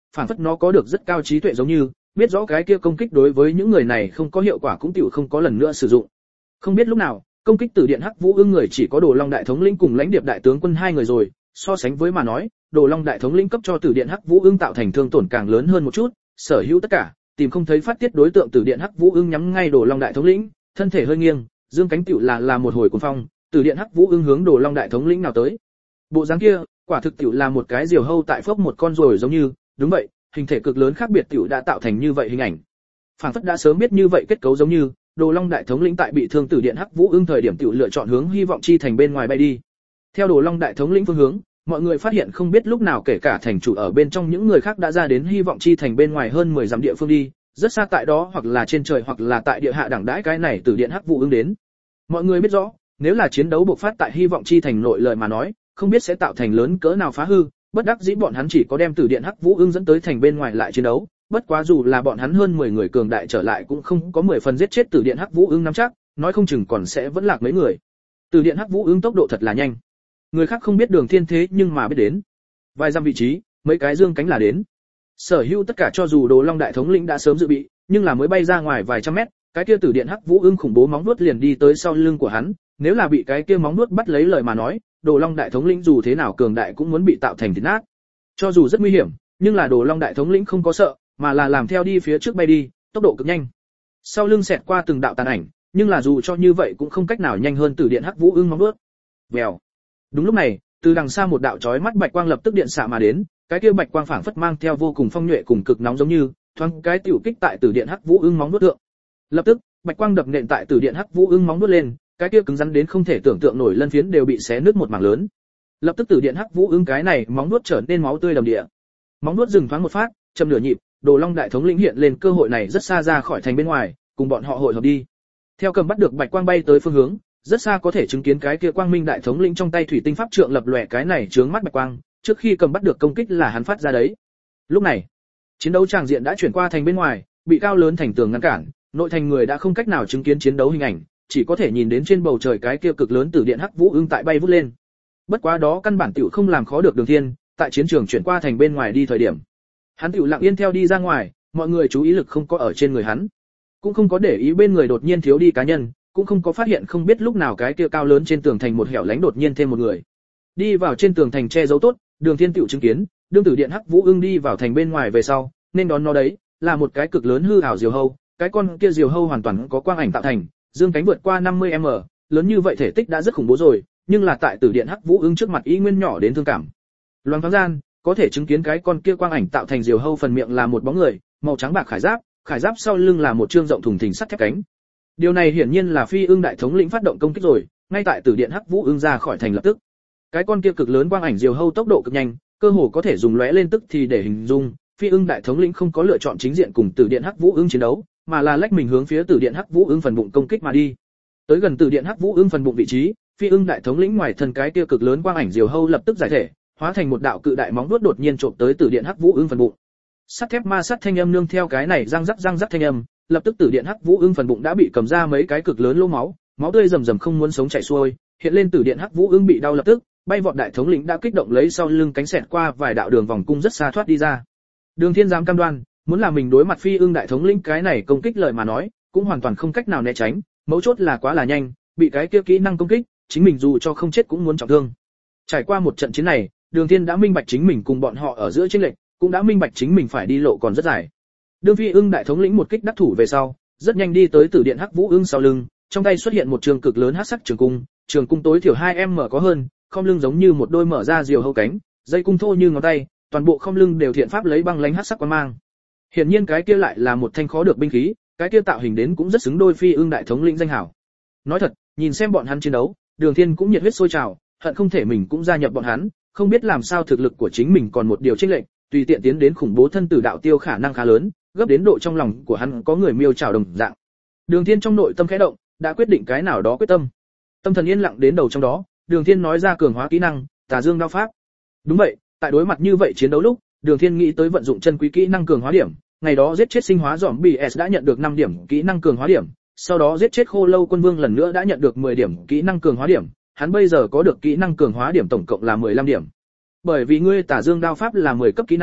phản phất nó có được rất cao trí tuệ giống như, biết rõ cái kia công kích đối với những người này không có hiệu quả cũng tiểu không có lần nữa sử dụng. Không biết lúc nào, công kích từ điện hắc vũ ưng người chỉ có Đồ Long đại thống lĩnh cùng Lãnh Điệp đại tướng quân hai người rồi, so sánh với mà nói, Đồ Long đại thống lĩnh cấp cho Tử điện hắc vũ ưng tạo thành thương tổn càng lớn hơn một chút, sở hữu tất cả, tìm không thấy phát tiết đối tượng Tử điện hắc vũ ưng nhắm ngay Đồ Long đại thống lĩnh, thân thể hơi nghiêng, dương cánh tiểu là một hồi cuồng phong, Tử điện hắc vũ ưng hướng Đồ Long đại thống lĩnh nào tới. Bộ dáng kia, quả thực tiểu là một cái diều hâu tại phốc một con rồi giống như, đúng vậy, hình thể cực lớn khác biệt tiểu đã tạo thành như vậy hình ảnh. Phản phất đã sớm biết như vậy kết cấu giống như, Đồ Long đại thống lĩnh tại bị thương Tử điện hắc vũ ưng thời điểm tiểu lựa chọn hướng hy vọng chi thành bên ngoài bay đi. Theo Đồ Long đại thống lĩnh phương hướng, mọi người phát hiện không biết lúc nào kể cả thành chủ ở bên trong những người khác đã ra đến hy vọng chi thành bên ngoài hơn 10 dặm địa phương đi, rất xa tại đó hoặc là trên trời hoặc là tại địa hạ đẳng đãi cái này Tử điện hắc vũ ưng đến. Mọi người biết rõ, nếu là chiến đấu bộc phát tại hy vọng chi thành nội lời mà nói, không biết sẽ tạo thành lớn cỡ nào phá hư, bất đắc dĩ bọn hắn chỉ có đem Tử điện hắc vũ ưng dẫn tới thành bên ngoài lại chiến đấu, bất quá dù là bọn hắn hơn 10 người cường đại trở lại cũng không có 10 phần giết chết Tử điện hắc vũ ưng nắm chắc, nói không chừng còn sẽ vẫn lạc mấy người. Tử điện hắc vũ ưng tốc độ thật là nhanh. Người khác không biết Đường Thiên thế nhưng mà biết đến. Vài dặm vị trí, mấy cái dương cánh là đến. Sở hữu tất cả cho dù Đồ Long đại thống lĩnh đã sớm dự bị, nhưng là mới bay ra ngoài vài trăm mét, cái kia Tử điện hắc vũ ưng khủng bố móng vuốt liền đi tới sau lưng của hắn, nếu là bị cái kia móng vuốt bắt lấy lời mà nói, Đồ Long đại thống lĩnh dù thế nào cường đại cũng muốn bị tạo thành thịt nát. Cho dù rất nguy hiểm, nhưng là Đồ Long đại thống lĩnh không có sợ, mà là làm theo đi phía trước bay đi, tốc độ cực nhanh. Sau lưng xẹt qua từng đạo tàn ảnh, nhưng là dù cho như vậy cũng không cách nào nhanh hơn Tử điện hắc vũ ưng móng vuốt. Vèo. Đúng lúc này, từ đằng xa một đạo chói mắt bạch quang lập tức điện xạ mà đến, cái kia bạch quang phảng phất mang theo vô cùng phong nhuệ cùng cực nóng giống như, thoáng cái tiểu kích tại Tử điện hắc vũ ưng móng vuốt thượng. Lập tức, bạch quang đập nện tại Tử điện hắc vũ ưng móng vuốt lên, cái kia cứng rắn đến không thể tưởng tượng nổi lân phiến đều bị xé nứt một mảng lớn. Lập tức Tử điện hắc vũ ưng cái này móng vuốt trở nên máu tươi đầm địa. Móng vuốt dừng thoáng một phát, chậm nửa nhịp, Đồ Long đại thống lĩnh hiện lên cơ hội này rất xa ra khỏi thành bên ngoài, cùng bọn họ hội hợp đi. Theo cầm bắt được bạch quang bay tới phương hướng, rất xa có thể chứng kiến cái kia quang minh đại thống lĩnh trong tay thủy tinh pháp trượng lập lòe cái này chướng mắt bạch quang, trước khi cầm bắt được công kích là hắn phát ra đấy. Lúc này, chiến đấu tràng diện đã chuyển qua thành bên ngoài, bị cao lớn thành tường ngăn cản, nội thành người đã không cách nào chứng kiến chiến đấu hình ảnh, chỉ có thể nhìn đến trên bầu trời cái kia cực lớn Tử điện hắc vũ ưng tại bay vút lên. Bất quá đó căn bản tiểu không làm khó được Đường Thiên, tại chiến trường chuyển qua thành bên ngoài đi thời điểm, hắn tiểu lặng yên theo đi ra ngoài, mọi người chú ý lực không có ở trên người hắn, cũng không có để ý bên người đột nhiên thiếu đi cá nhân, cũng không có phát hiện không biết lúc nào cái kia cao lớn trên tường thành một hẻo lánh đột nhiên thêm một người. Đi vào trên tường thành che giấu tốt, Đường Thiên tiểu chứng kiến, đương Tử điện hắc vũ ưng đi vào thành bên ngoài về sau, nên đón nó đấy là một cái cực lớn hư ảo diều hâu, cái con kia diều hâu hoàn toàn có quang ảnh tạo thành, dương cánh vượt qua 50m, lớn như vậy thể tích đã rất khủng bố rồi, nhưng là tại Tử điện hắc vũ ưng trước mặt ý nguyên nhỏ đến thương cảm. Loáng thoáng gian, có thể chứng kiến cái con kia quang ảnh tạo thành diều hâu phần miệng là một bóng người, màu trắng bạc khải giáp sau lưng là một trương rộng thùng thình sắt thép cánh. Điều này hiển nhiên là Phi Ưng đại thống lĩnh phát động công kích rồi, ngay tại Tử điện hắc vũ ưng ra khỏi thành lập tức. Cái con kia cực lớn quang ảnh diều hâu tốc độ cực nhanh, cơ hồ có thể dùng lóe lên tức thì để hình dung. Phi Ưng đại thống lĩnh không có lựa chọn chính diện cùng Tử điện hắc vũ ưng chiến đấu, mà là lách mình hướng phía Tử điện hắc vũ ưng phần bụng công kích mà đi. Tới gần Tử điện hắc vũ ưng phần bụng vị trí, Phi Ưng đại thống lĩnh ngoài thân cái kia cực lớn quang ảnh diều hâu lập tức giải thể, hóa thành một đạo cự đại móng vuốt đột nhiên chộp tới Tử điện hắc vũ ưng phần bụng. Sắt thép ma sắt thanh âm nương theo cái này răng rắc thanh âm, lập tức Tử điện hắc vũ ưng phần bụng đã bị cầm ra mấy cái cực lớn lỗ máu, máu tươi rầm rầm không muốn sống chảy xuôi, hiện lên Tử điện hắc vũ ưng bị đau lập tức, bay vọt đại thống lĩnh đã kích động lấy sau lưng cánh xẹt qua vài đạo đường vòng cung rất xa thoát đi ra. Đường Thiên dám cam đoan, muốn làm mình đối mặt Phi Ưng đại thống lĩnh cái này công kích lời mà nói, cũng hoàn toàn không cách nào né tránh, mấu chốt là quá là nhanh, bị cái kia kỹ năng công kích, chính mình dù cho không chết cũng muốn trọng thương. Trải qua một trận chiến này, Đường Thiên đã minh bạch chính mình cùng bọn họ ở giữa chênh lệch, cũng đã minh bạch chính mình phải đi lộ còn rất dài. Đương Phi Ưng đại thống lĩnh một kích đắc thủ về sau, rất nhanh đi tới Tử điện hắc vũ ưng sau lưng, trong tay xuất hiện một trường cực lớn hắc sắc trường cung tối thiểu 2m có hơn, khom lưng giống như một đôi mở ra diều hâu cánh, dây cung thô như ngón tay, toàn bộ khom lưng đều thiện pháp lấy băng lánh hắc sắc quang mang. Hiển nhiên cái kia lại là một thanh khó được binh khí, cái kia tạo hình đến cũng rất xứng đôi Phi Ưng đại thống lĩnh danh hảo. Nói thật, nhìn xem bọn hắn chiến đấu, Đường Thiên cũng nhiệt huyết sôi trào, hận không thể mình cũng gia nhập bọn hắn, không biết làm sao thực lực của chính mình còn một điều chênh lệch, tùy tiện tiến đến khủng bố thân tử đạo tiêu khả năng khá lớn, gấp đến độ trong lòng của hắn có người miêu trào đồng dạng. Đường Thiên trong nội tâm khẽ động, đã quyết định cái nào đó quyết tâm. Tâm thần yên lặng đến đầu trong đó, Đường Thiên nói ra cường hóa kỹ năng, Tà Dương đao pháp. Đúng vậy, tại đối mặt như vậy chiến đấu lúc, Đường Thiên nghĩ tới vận dụng chân quý kỹ năng cường hóa điểm, ngày đó giết chết sinh hóa zombie đã nhận được 5 điểm kỹ năng cường hóa điểm, sau đó giết chết Khô Lâu Quân Vương lần nữa đã nhận được 10 điểm kỹ năng cường hóa điểm, hắn bây giờ có được kỹ năng cường hóa điểm tổng cộng là 15 điểm. Bởi vì ngươi Tà Dương đao pháp là 10 cấp kỹ năng,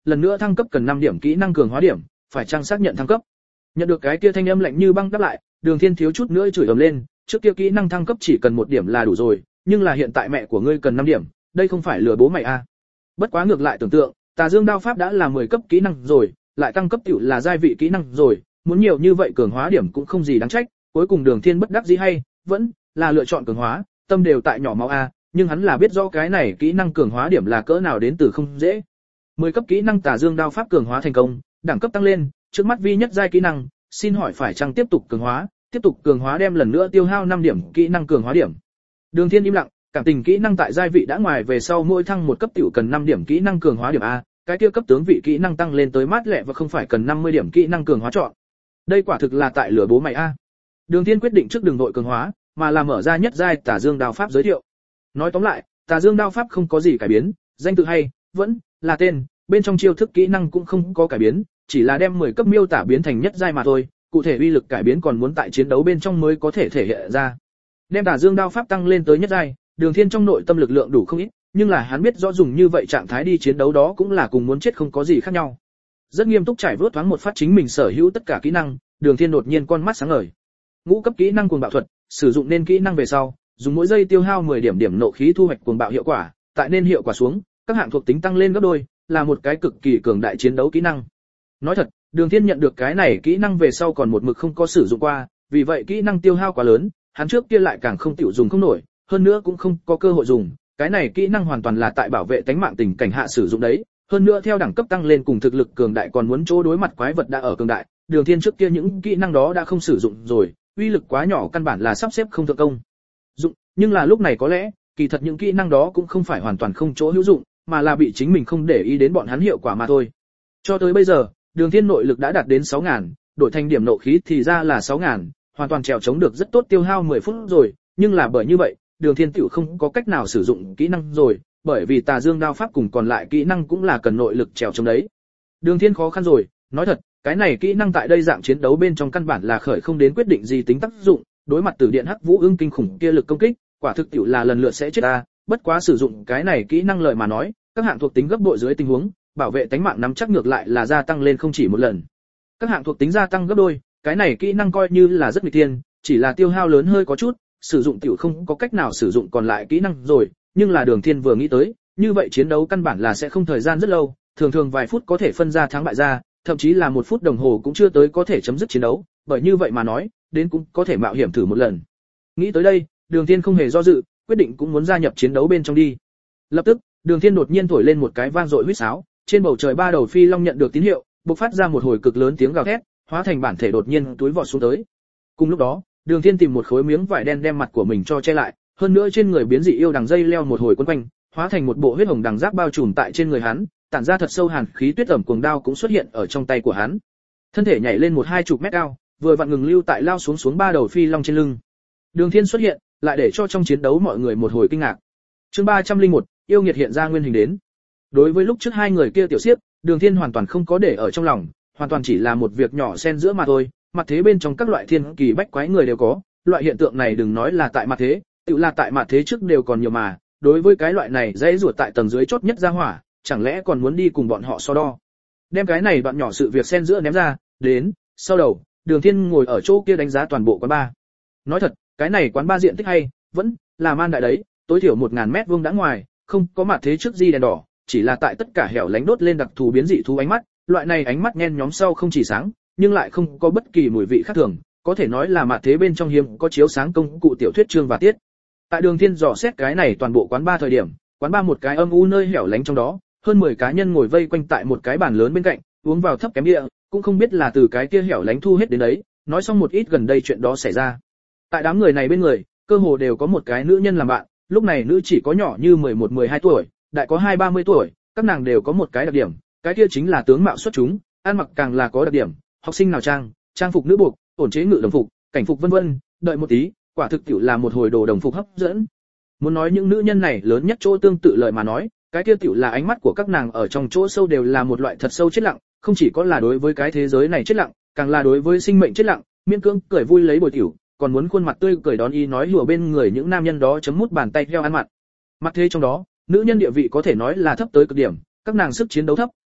lần nữa thăng cấp cần 5 điểm kỹ năng cường hóa điểm, phải chăng xác nhận thăng cấp. Nhận được cái kia thanh âm lạnh như băng đáp lại, Đường Thiên thiếu chút nữa chửi ầm lên, trước kia kỹ năng thăng cấp chỉ cần 1 điểm là đủ rồi, nhưng là hiện tại mẹ của ngươi cần 5 điểm, đây không phải lừa bố mày à? Bất quá ngược lại tưởng tượng, Tà Dương đao pháp đã là 10 cấp kỹ năng rồi, lại tăng cấp tiểu là giai vị kỹ năng rồi, muốn nhiều như vậy cường hóa điểm cũng không gì đáng trách, cuối cùng Đường Thiên bất đắc dĩ hay vẫn là lựa chọn cường hóa, tâm đều tại nhỏ máu a, nhưng hắn là biết rõ cái này kỹ năng cường hóa điểm là cỡ nào đến từ không dễ. 10 cấp kỹ năng Tà Dương đao pháp cường hóa thành công, đẳng cấp tăng lên, trước mắt vi nhất giai kỹ năng, xin hỏi phải chăng tiếp tục cường hóa đem lần nữa tiêu hao 5 điểm kỹ năng cường hóa điểm. Đường Thiên im lặng, cảm tình kỹ năng tại giai vị đã ngoài về sau mỗi thăng một cấp tiểu cần 5 điểm kỹ năng cường hóa điểm a, cái kia cấp tướng vị kỹ năng tăng lên tới mát lẹ và không phải cần 50 điểm kỹ năng cường hóa chọn. Đây quả thực là tại lửa bố mày a. Đường Thiên quyết định trước đường nội cường hóa, mà là mở ra nhất giai Tà Dương đao pháp giới thiệu. Nói tóm lại, Tà Dương đao pháp không có gì cải biến, danh tự hay vẫn là tên, bên trong chiêu thức kỹ năng cũng không có cải biến, chỉ là đem 10 cấp miêu tả biến thành nhất giai mà thôi, cụ thể uy lực cải biến còn muốn tại chiến đấu bên trong mới có thể thể hiện ra. Đem Tà Dương đao pháp tăng lên tới nhất giai, Đường Thiên trong nội tâm lực lượng đủ không ít, nhưng là hắn biết rõ dùng như vậy trạng thái đi chiến đấu đó cũng là cùng muốn chết không có gì khác nhau. Rất nghiêm túc trải vớt thoáng một phát chính mình sở hữu tất cả kỹ năng, Đường Thiên đột nhiên con mắt sáng ngời. Ngũ cấp kỹ năng cuồng bạo thuật, sử dụng nên kỹ năng về sau, dùng mỗi giây tiêu hao 10 điểm nộ khí thu hoạch cuồng bạo hiệu quả, tại nên hiệu quả xuống, các hạng thuộc tính tăng lên gấp đôi, là một cái cực kỳ cường đại chiến đấu kỹ năng. Nói thật, Đường Thiên nhận được cái này kỹ năng về sau còn một mực không có sử dụng qua, vì vậy kỹ năng tiêu hao quá lớn, hắn trước kia lại càng không tiểu dùng không nổi, hơn nữa cũng không có cơ hội dùng, cái này kỹ năng hoàn toàn là tại bảo vệ tánh mạng tình cảnh hạ sử dụng đấy, hơn nữa theo đẳng cấp tăng lên cùng thực lực cường đại còn muốn chỗ đối mặt quái vật đã ở cường đại, Đường Thiên trước kia những kỹ năng đó đã không sử dụng rồi, uy lực quá nhỏ căn bản là sắp xếp không thượng công dụng, nhưng là lúc này có lẽ, kỳ thật những kỹ năng đó cũng không phải hoàn toàn không chỗ hữu dụng, mà là bị chính mình không để ý đến bọn hắn hiệu quả mà thôi. Cho tới bây giờ, Đường Thiên nội lực đã đạt đến 6000, đổi thành điểm nộ khí thì ra là 6000, hoàn toàn trèo chống được rất tốt tiêu hao 10 phút rồi, nhưng là bởi như vậy, Đường Thiên tiểu không có cách nào sử dụng kỹ năng rồi, bởi vì Tà Dương đao pháp cùng còn lại kỹ năng cũng là cần nội lực trèo chống đấy. Đường Thiên khó khăn rồi, nói thật, cái này kỹ năng tại đây dạng chiến đấu bên trong căn bản là khởi không đến quyết định gì tính tác dụng, đối mặt Tử Điện Hắc Vũ Ưng kinh khủng kia lực công kích, quả thực tiểu là lần lượt sẽ chết ta, bất quá sử dụng cái này kỹ năng lợi mà nói, các hạng thuộc tính gấp bội dưới tình huống, bảo vệ tánh mạng nắm chắc ngược lại là gia tăng lên không chỉ một lần. Các hạng thuộc tính gia tăng gấp đôi, cái này kỹ năng coi như là rất nguy tiên, chỉ là tiêu hao lớn hơi có chút, sử dụng tiểu không có cách nào sử dụng còn lại kỹ năng rồi, nhưng là Đường Thiên vừa nghĩ tới, như vậy chiến đấu căn bản là sẽ không thời gian rất lâu, thường thường vài phút có thể phân ra thắng bại ra, thậm chí là 1 phút đồng hồ cũng chưa tới có thể chấm dứt chiến đấu, bởi như vậy mà nói, đến cũng có thể mạo hiểm thử một lần. Nghĩ tới đây, Đường Thiên không hề do dự, quyết định cũng muốn gia nhập chiến đấu bên trong đi. Lập tức, Đường Thiên đột nhiên thổi lên một cái vang dội huýt sáo, trên bầu trời 3 đầu phi long nhận được tín hiệu, bộc phát ra một hồi cực lớn tiếng gào thét, hóa thành bản thể đột nhiên túi vọt xuống tới. Cùng lúc đó, Đường Thiên tìm một khối miếng vải đen đem mặt của mình cho che lại, hơn nữa trên người biến dị yêu đằng dây leo một hồi quấn quanh, hóa thành một bộ huyết hồng đằng giáp bao trùm tại trên người hắn, tản ra thật sâu hàn khí tuyết ẩm cuồng đao cũng xuất hiện ở trong tay của hắn. Thân thể nhảy lên 1-20 mét cao, vừa vặn ngừng lưu tại lao xuống 3 đầu phi long trên lưng. Đường Thiên xuất hiện, lại để cho trong chiến đấu mọi người một hồi kinh ngạc. Chương 301, yêu nghiệt hiện ra nguyên hình đến. Đối với lúc trước hai người kia tiểu xiếc, Đường Thiên hoàn toàn không có để ở trong lòng, hoàn toàn chỉ là một việc nhỏ xen giữa mà thôi, mặt thế bên trong các loại thiên kỳ bách quái người đều có, loại hiện tượng này đừng nói là tại mặt thế, tự là tại mặt thế trước đều còn nhiều mà, đối với cái loại này dễ ruột tại tầng dưới chốt nhất ra hỏa, chẳng lẽ còn muốn đi cùng bọn họ so đo. Đem cái này đoạn nhỏ sự việc xen giữa ném ra, đến, sau đầu, Đường Thiên ngồi ở chỗ kia đánh giá toàn bộ quán bar. Nói thật, cái này quán bar diện tích hay, vẫn là man đại đấy, tối thiểu 1000 mét vuông đã ngoài, không có mặt thế trước di đèn đỏ, chỉ là tại tất cả hẻo lánh đốt lên đặc thù biến dị thú ánh mắt, loại này ánh mắt nhen nhóm sau không chỉ sáng, nhưng lại không có bất kỳ mùi vị khác thường, có thể nói là mặt thế bên trong hiếm có chiếu sáng công cụ tiểu thuyết chương và tiết. Tại Đường Thiên dò xét cái này toàn bộ quán bar thời điểm, quán bar một cái âm u nơi hẻo lánh trong đó, hơn 10 cá nhân ngồi vây quanh tại một cái bàn lớn bên cạnh, uống vào thấp kém địa, cũng không biết là từ cái kia hẻo lánh thu hết đến đấy, nói xong một ít gần đây chuyện đó xảy ra. Tại đám người này bên người, cơ hồ đều có một cái nữ nhân làm bạn, lúc này nữ chỉ có nhỏ như 11-12 tuổi, đại có 20-30 tuổi, các nàng đều có một cái đặc điểm, cái kia chính là tướng mạo xuất chúng, ăn mặc càng là có đặc điểm, học sinh nào trang phục nữ buộc, ổn chế ngự đồng phục, cảnh phục vân vân, đợi một tí, quả thực tiểu là một hồi đồ đồng phục hấp dẫn. Muốn nói những nữ nhân này lớn nhất chỗ tương tự lời mà nói, cái kia tiểu là ánh mắt của các nàng ở trong chỗ sâu đều là một loại thật sâu chết lặng, không chỉ có là đối với cái thế giới này chết lặng, càng là đối với sinh mệnh chết lặng, miễn cưỡng cười vui lấy bồi tiểu, còn muốn khuôn mặt tươi cười đón ý nói hùa bên người những nam nhân đó chấm mút bàn tay theo ăn mặt. Mặt thế trong đó, nữ nhân địa vị có thể nói là thấp tới cực điểm, các nàng sức chiến đấu thấp,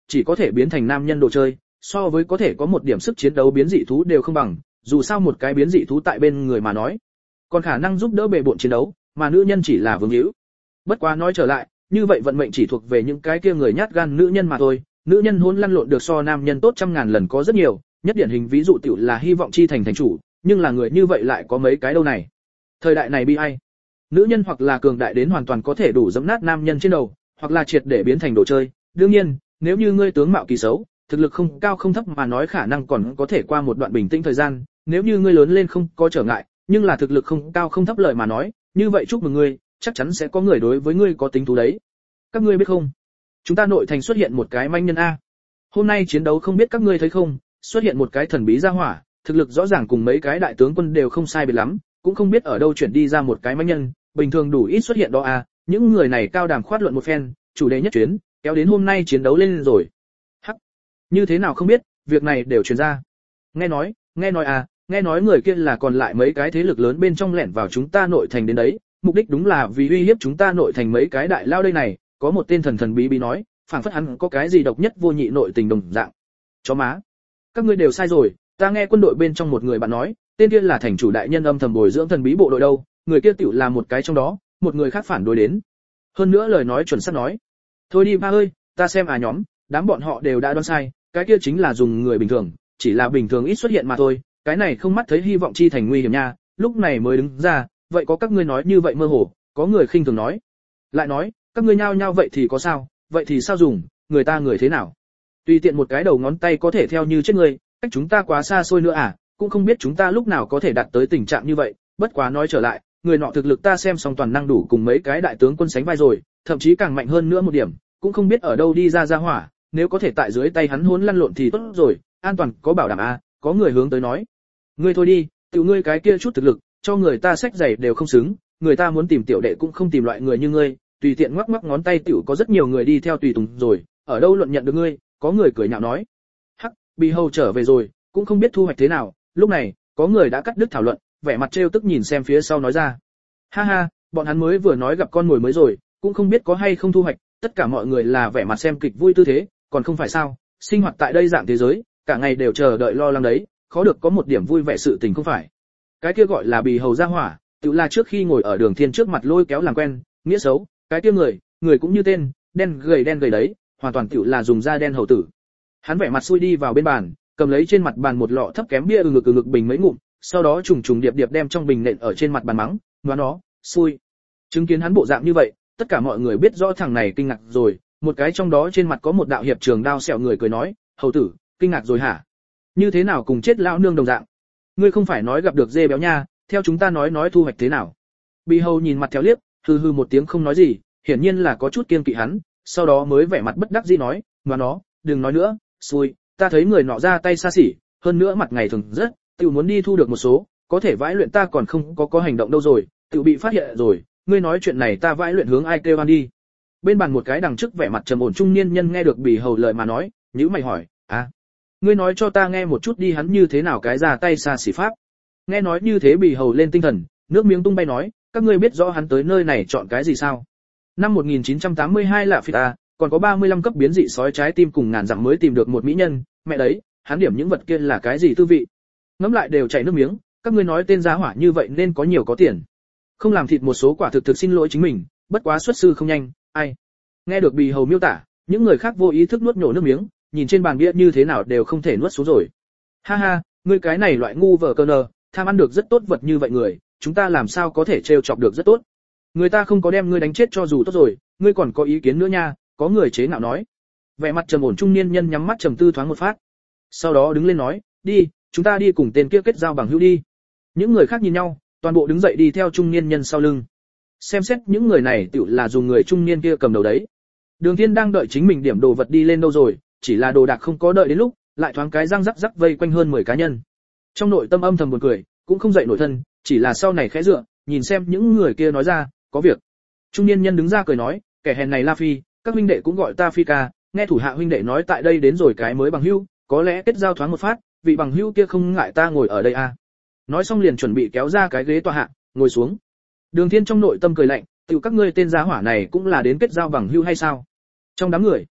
chỉ có thể biến thành nam nhân đồ chơi, so với có thể có một điểm sức chiến đấu biến dị thú đều không bằng, dù sao một cái biến dị thú tại bên người mà nói, còn khả năng giúp đỡ bề bộn chiến đấu, mà nữ nhân chỉ là vương hữu. Bất quá nói trở lại, như vậy vận mệnh chỉ thuộc về những cái kia người nhát gan nữ nhân mà thôi, nữ nhân hôn lăn lộn được so nam nhân tốt trăm ngàn lần có rất nhiều, nhất điển hình ví dụ tiểu là hy vọng chi thành thành chủ, nhưng là người như vậy lại có mấy cái đâu này. Thời đại này bi ai. Nữ nhân hoặc là cường đại đến hoàn toàn có thể đủ giẫm nát nam nhân trên đầu, hoặc là triệt để biến thành đồ chơi. Đương nhiên, nếu như ngươi tướng mạo kỳ xấu, thực lực không cao không thấp mà nói khả năng còn có thể qua một đoạn bình tĩnh thời gian, nếu như ngươi lớn lên không có trở ngại, nhưng là thực lực không cao không thấp lợi mà nói, như vậy chúc mừng ngươi, chắc chắn sẽ có người đối với ngươi có tính thú đấy. Các ngươi biết không? Chúng ta nội thành xuất hiện một cái manh nhân a. Hôm nay chiến đấu không biết các ngươi thấy không, xuất hiện một cái thần bí gia hỏa, thực lực rõ ràng cùng mấy cái đại tướng quân đều không sai biệt lắm, cũng không biết ở đâu chuyển đi ra một cái manh nhân, bình thường đủ ít xuất hiện đó a, những người này cao đàm khoát luận một phen, chủ đề nhất chuyến, kéo đến hôm nay chiến đấu lên rồi. Hắc, như thế nào không biết, việc này đều truyền ra. Nghe nói à, nghe nói người kia là còn lại mấy cái thế lực lớn bên trong lẻn vào chúng ta nội thành đến đấy, mục đích đúng là vì uy hiếp chúng ta nội thành mấy cái đại lao đây này, có một tên thần thần bí bí nói, phảng phất hắn có cái gì độc nhất vô nhị nội tình đồng dạng. Chó má, các ngươi đều sai rồi, ta nghe quân đội bên trong một người bạn nói, tên kia là thành chủ đại nhân âm thầm bồi dưỡng thần bí bộ đội đâu, người kia tiểu là một cái trong đó, một người khác phản đối đến. Hơn nữa lời nói chuẩn xác nói. Thôi đi ba ơi, ta xem à nhóm, đám bọn họ đều đã đoán sai, cái kia chính là dùng người bình thường, chỉ là bình thường ít xuất hiện mà thôi, cái này không mắt thấy hy vọng chi thành nguy hiểm nha, lúc này mới đứng ra, vậy có các ngươi nói như vậy mơ hồ, có người khinh thường nói. Lại nói, các ngươi nhao nhao vậy thì có sao, vậy thì sao dùng, người ta người thế nào? Tùy tiện một cái đầu ngón tay có thể theo như chết người, cách chúng ta quá xa xôi nữa à, cũng không biết chúng ta lúc nào có thể đạt tới tình trạng như vậy, bất quá nói trở lại, người nọ thực lực ta xem xong toàn năng đủ cùng mấy cái đại tướng quân sánh vai rồi, thậm chí càng mạnh hơn nữa một điểm, cũng không biết ở đâu đi ra hỏa, nếu có thể tại dưới tay hắn hỗn lăn lộn thì tốt rồi, an toàn có bảo đảm a, có người hướng tới nói. Ngươi thôi đi, tiểu ngươi cái kia chút thực lực, cho người ta sách giày đều không xứng, người ta muốn tìm tiểu đệ cũng không tìm loại người như ngươi, tùy tiện ngoắc ngoắc ngón tay tiểu có rất nhiều người đi theo tùy tùng rồi, ở đâu luận nhận được ngươi, có người cười nhạo nói. Hắc, Bì Hầu trở về rồi, cũng không biết thu hoạch thế nào, lúc này, có người đã cắt đứt thảo luận, vẻ mặt trêu tức nhìn xem phía sau nói ra. Ha ha, bọn hắn mới vừa nói gặp con mồi mới rồi, cũng không biết có hay không thu hoạch, tất cả mọi người là vẻ mặt xem kịch vui tư thế, còn không phải sao, sinh hoạt tại đây dạng thế giới, cả ngày đều chờ đợi lo lắng đấy, khó được có một điểm vui vẻ sự tình không phải. Cái kia gọi là Bì Hầu gia hỏa, tự là trước khi ngồi ở Đường Thiên trước mặt lôi kéo làm quen, nghĩa xấu, cái kia người cũng như tên, đen gầy đấy, hoàn toàn tự là dùng da đen hầu tử. Hắn vẻ mặt xui đi vào bên bàn, cầm lấy trên mặt bàn một lọ thấp kém bia ngực bình mấy ngụm, sau đó trùng trùng điệp điệp đem trong bình nện ở trên mặt bàn mắng, nó xui. Chứng kiến hắn bộ dạng như vậy, tất cả mọi người biết rõ thằng này kinh ngạc rồi, một cái trong đó trên mặt có một đạo hiệp trường đao sẹo người cười nói, hầu tử, kinh ngạc rồi hả? Như thế nào cùng chết lão nương đồng dạng? Ngươi không phải nói gặp được dê béo nha, theo chúng ta nói thu hoạch thế nào? Bì Hầu nhìn mặt theo liếc, hừ hừ một tiếng không nói gì, hiển nhiên là có chút kiêng kỵ hắn, sau đó mới vẻ mặt bất đắc dĩ nói, nó, đừng nói nữa, xui, ta thấy người nọ ra tay xa xỉ, hơn nữa mặt ngày thường rất, tự muốn đi thu được một số, có thể vãi luyện ta còn không có hành động đâu rồi, tự bị phát hiện rồi, ngươi nói chuyện này ta vãi luyện hướng ai kêu ăn đi. Bên bàn một cái đằng trước vẻ mặt trầm ổn trung niên nhân nghe được Bì Hầu lời mà nói, nhíu mày hỏi, ngươi nói cho ta nghe một chút đi hắn như thế nào cái ra tay xa xỉ pháp. Nghe nói như thế Bì Hầu lên tinh thần, nước miếng tung bay nói, các ngươi biết rõ hắn tới nơi này chọn cái gì sao? Năm 1982 lạ phịt còn có 35 cấp biến dị sói trái tim cùng ngàn dặm mới tìm được một mỹ nhân, mẹ đấy, hắn điểm những vật kia là cái gì tư vị? Ngẫm lại đều chảy nước miếng, các ngươi nói tên giá hỏa như vậy nên có nhiều có tiền. Không làm thịt một số quả thực xin lỗi chính mình, bất quá xuất sư không nhanh, ai. Nghe được Bì Hầu miêu tả, những người khác vô ý thức nuốt nhổ nước miếng, nhìn trên bàn bia như thế nào đều không thể nuốt xuống rồi. Ha ha, ngươi cái này loại ngu vờ cơ nờ, tham ăn được rất tốt vật như vậy người, chúng ta làm sao có thể trêu chọc được rất tốt. Người ta không có đem ngươi đánh chết cho dù tốt rồi, ngươi còn có ý kiến nữa nha, có người chế nhạo nói. Vẻ mặt trầm ổn trung niên nhân nhắm mắt trầm tư thoáng một phát. Sau đó đứng lên nói, đi, chúng ta đi cùng tên kia kết giao bằng hữu đi. Những người khác nhìn nhau, toàn bộ đứng dậy đi theo trung niên nhân sau lưng. Xem xét những người này tựu là dùng người trung niên kia cầm đầu đấy. Đường Thiên đang đợi chính mình điểm đồ vật đi lên đâu rồi, chỉ là đồ đạc không có đợi đến lúc, lại thoáng cái răng rắc vây quanh hơn 10 cá nhân. Trong nội tâm âm thầm buồn cười, cũng không dậy nổi thân, chỉ là sau này khẽ dựa, nhìn xem những người kia nói ra, có việc. Trung niên nhân đứng ra cười nói, kẻ hèn này La Phi, các huynh đệ cũng gọi ta Phi ca, nghe thủ hạ huynh đệ nói tại đây đến rồi cái mới bằng hữu, có lẽ kết giao thoáng một phát, vị bằng hữu kia không ngại ta ngồi ở đây à. Nói xong liền chuẩn bị kéo ra cái ghế tọa hạ, ngồi xuống. Đường Thiên trong nội tâm cười lạnh, tiểu các ngươi tên giá hỏa này cũng là đến kết giao bằng hữu hay sao? Trong đám người,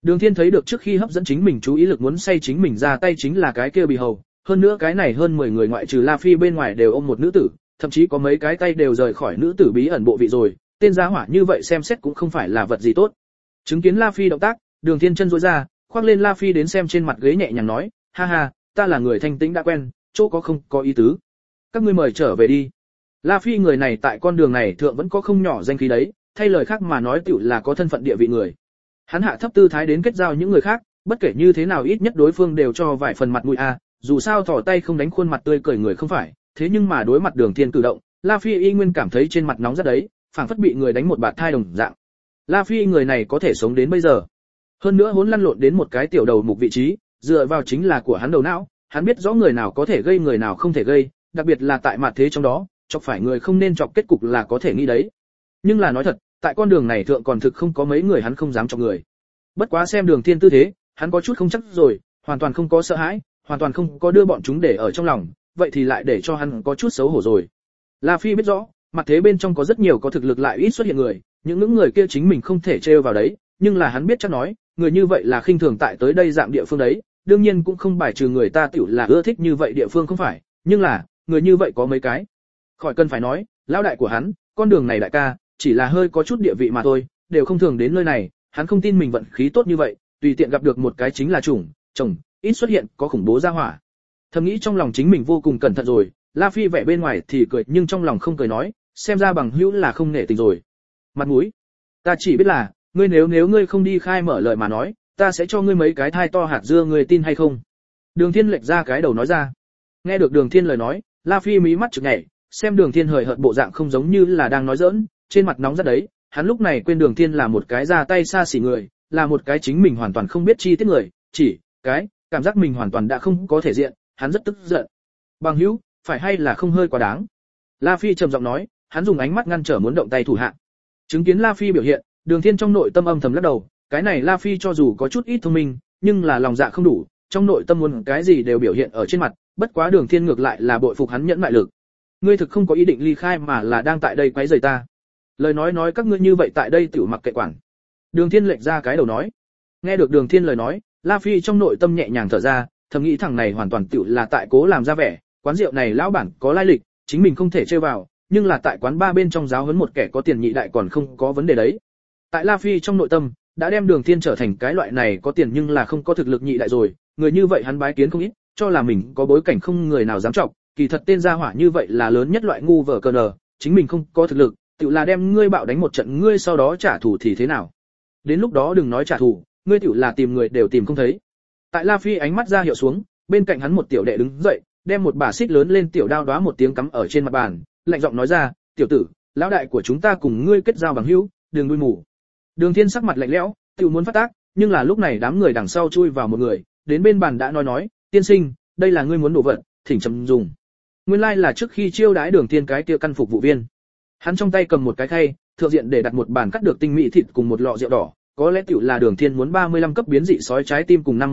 Đường Thiên thấy được trước khi hấp dẫn chính mình chú ý lực muốn say chính mình ra tay chính là cái kia bì hầu, hơn nữa cái này hơn 10 người ngoại trừ La Phi bên ngoài đều ôm một nữ tử, thậm chí có mấy cái tay đều rời khỏi nữ tử bí ẩn bộ vị rồi, tên gia hỏa như vậy xem xét cũng không phải là vật gì tốt. Chứng kiến La Phi động tác, Đường Thiên chân duỗi ra, khoác lên La Phi đến xem trên mặt ghế nhẹ nhàng nói, ha ha, ta là người thanh tĩnh đã quen, chỗ có không có ý tứ. Các ngươi mời trở về đi. La Phi người này tại con đường này thượng vẫn có không nhỏ danh khí đấy, thay lời khác mà nói tiểu là có thân phận địa vị người. Hắn hạ thấp tư thái đến kết giao những người khác, bất kể như thế nào ít nhất đối phương đều cho vài phần mặt mũi a, dù sao thò tay không đánh khuôn mặt tươi cười người không phải, thế nhưng mà đối mặt Đường Thiên cử động, La Phi y nguyên cảm thấy trên mặt nóng rất đấy, phảng phất bị người đánh một bạt thai đồng dạng. La Phi người này có thể sống đến bây giờ, hơn nữa hỗn lăn lộn đến một cái tiểu đầu mục vị trí, dựa vào chính là của hắn đầu não, hắn biết rõ người nào có thể gây người nào không thể gây, đặc biệt là tại mặt thế trong đó, chọc phải người không nên chọc kết cục là có thể nghĩ đấy. Nhưng là nói thật, tại con đường này thượng còn thực không có mấy người hắn không dám chọc người. Bất quá xem Đường Thiên tư thế, hắn có chút không chắc rồi, hoàn toàn không có sợ hãi, hoàn toàn không có đưa bọn chúng để ở trong lòng, vậy thì lại để cho hắn có chút xấu hổ rồi. La Phi biết rõ, mặt thế bên trong có rất nhiều có thực lực lại ít xuất hiện người, những người kia chính mình không thể trêu vào đấy, nhưng là hắn biết chắc nói, người như vậy là khinh thường tại tới đây dạng địa phương đấy, đương nhiên cũng không bài trừ người ta tiểu là ưa thích như vậy địa phương không phải, nhưng là, người như vậy có mấy cái. Khỏi cần phải nói, lão đại của hắn, con đường này đại ca, chỉ là hơi có chút địa vị mà thôi, đều không thường đến nơi này, hắn không tin mình vận khí tốt như vậy, tùy tiện gặp được một cái chính là chồng, ít xuất hiện, có khủng bố ra hỏa. Thầm nghĩ trong lòng chính mình vô cùng cẩn thận rồi, La Phi vẻ bên ngoài thì cười nhưng trong lòng không cười nói, xem ra bằng hữu là không nể tình rồi. Mặt mũi, ta chỉ biết là, ngươi nếu ngươi không đi khai mở lời mà nói, ta sẽ cho ngươi mấy cái thai to hạt dưa, ngươi tin hay không? Đường Thiên lệch ra cái đầu nói ra. Nghe được Đường Thiên lời nói, La Phi mí mắt chực nhảy, xem Đường Thiên hời hợt bộ dạng không giống như là đang nói giỡn, trên mặt nóng rất đấy, hắn lúc này quên Đường Thiên là một cái ra tay xa xỉ người, là một cái chính mình hoàn toàn không biết chi tiết người, chỉ cái cảm giác mình hoàn toàn đã không có thể diện, hắn rất tức giận. Bằng hữu, phải hay là không hơi quá đáng? La Phi trầm giọng nói, hắn dùng ánh mắt ngăn trở muốn động tay thủ hạ. Chứng kiến La Phi biểu hiện, Đường Thiên trong nội tâm âm thầm lắc đầu, cái này La Phi cho dù có chút ít thông minh, nhưng là lòng dạ không đủ, trong nội tâm muốn cái gì đều biểu hiện ở trên mặt, bất quá Đường Thiên ngược lại là bội phục hắn nhẫn mại lực. Ngươi thực không có ý định ly khai mà là đang tại đây quấy rầy ta. Lời nói các ngươi như vậy tại đây tiểu mặc kệ quản. Đường Thiên lệch ra cái đầu nói. Nghe được Đường Thiên lời nói, La Phi trong nội tâm nhẹ nhàng thở ra, thầm nghĩ thằng này hoàn toàn tiểu là tại cố làm ra vẻ, quán rượu này lão bản có lai lịch, chính mình không thể chơi vào, nhưng là tại quán ba bên trong giáo huấn một kẻ có tiền nhị đại còn không có vấn đề đấy. Tại La Phi trong nội tâm, đã đem Đường Thiên trở thành cái loại này có tiền nhưng là không có thực lực nhị đại rồi, người như vậy hắn bái kiến không ít, cho là mình có bối cảnh không người nào dám trọng, kỳ thật tên gia hỏa như vậy là lớn nhất loại ngu vở cờ nờ, chính mình không có thực lực, tự là đem ngươi bạo đánh một trận ngươi sau đó trả thù thì thế nào? Đến lúc đó đừng nói trả thù, ngươi tự là tìm người đều tìm không thấy. Tại La Phi ánh mắt ra hiệu xuống, bên cạnh hắn một tiểu đệ đứng dậy, đem một bả xích lớn lên tiểu đao đóa một tiếng cắm ở trên mặt bàn, lạnh giọng nói ra, "Tiểu tử, lão đại của chúng ta cùng ngươi kết giao bằng hữu, đừng đuôi mù." Đường Thiên sắc mặt lạnh lẽo, tự muốn phát tác, nhưng là lúc này đám người đằng sau chui vào một người, đến bên bàn đã nói, "Tiên sinh, đây là ngươi muốn đồ vật, thỉnh chấm dùng." Nguyên lai là trước khi chiêu đãi Đường Thiên cái kia căn phục vụ viên. Hắn trong tay cầm một cái khay, thượng diện để đặt một bàn cắt được tinh mỹ thịt cùng một lọ rượu đỏ, có lẽ tiểu là Đường Thiên muốn 35 cấp biến dị sói trái tim cùng năm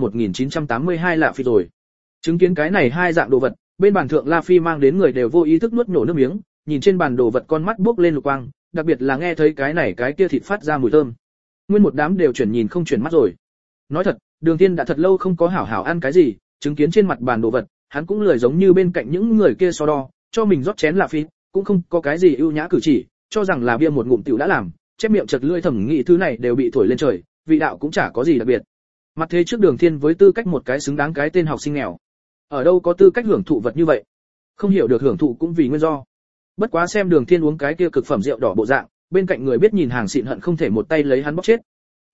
1982 lạ phi rồi. Chứng kiến cái này hai dạng đồ vật, bên bàn thượng La Phi mang đến người đều vô ý thức nuốt nổ nước miếng, nhìn trên bàn đồ vật con mắt bốc lên lục quang, đặc biệt là nghe thấy cái này cái kia thịt phát ra mùi thơm. Nguyên một đám đều chuyển nhìn không chuyển mắt rồi. Nói thật, Đường Thiên đã thật lâu không có hảo hảo ăn cái gì, chứng kiến trên mặt bàn đồ vật, hắn cũng lười giống như bên cạnh những người kia so đo, cho mình rót chén La Phi, cũng không có cái gì ưu nhã cử chỉ, cho rằng là bia một ngụm tiểu đã làm, chép miệng chật lưỡi thẩm nghĩ thứ này đều bị thổi lên trời, vị đạo cũng chả có gì đặc biệt. Mặt thế trước Đường Thiên với tư cách một cái xứng đáng cái tên học sinh nghèo, ở đâu có tư cách hưởng thụ vật như vậy, không hiểu được hưởng thụ cũng vì nguyên do. Bất quá xem Đường Thiên uống cái kia cực phẩm rượu đỏ bộ dạng, bên cạnh người biết nhìn hàng xịn hận không thể một tay lấy hắn bóc chết.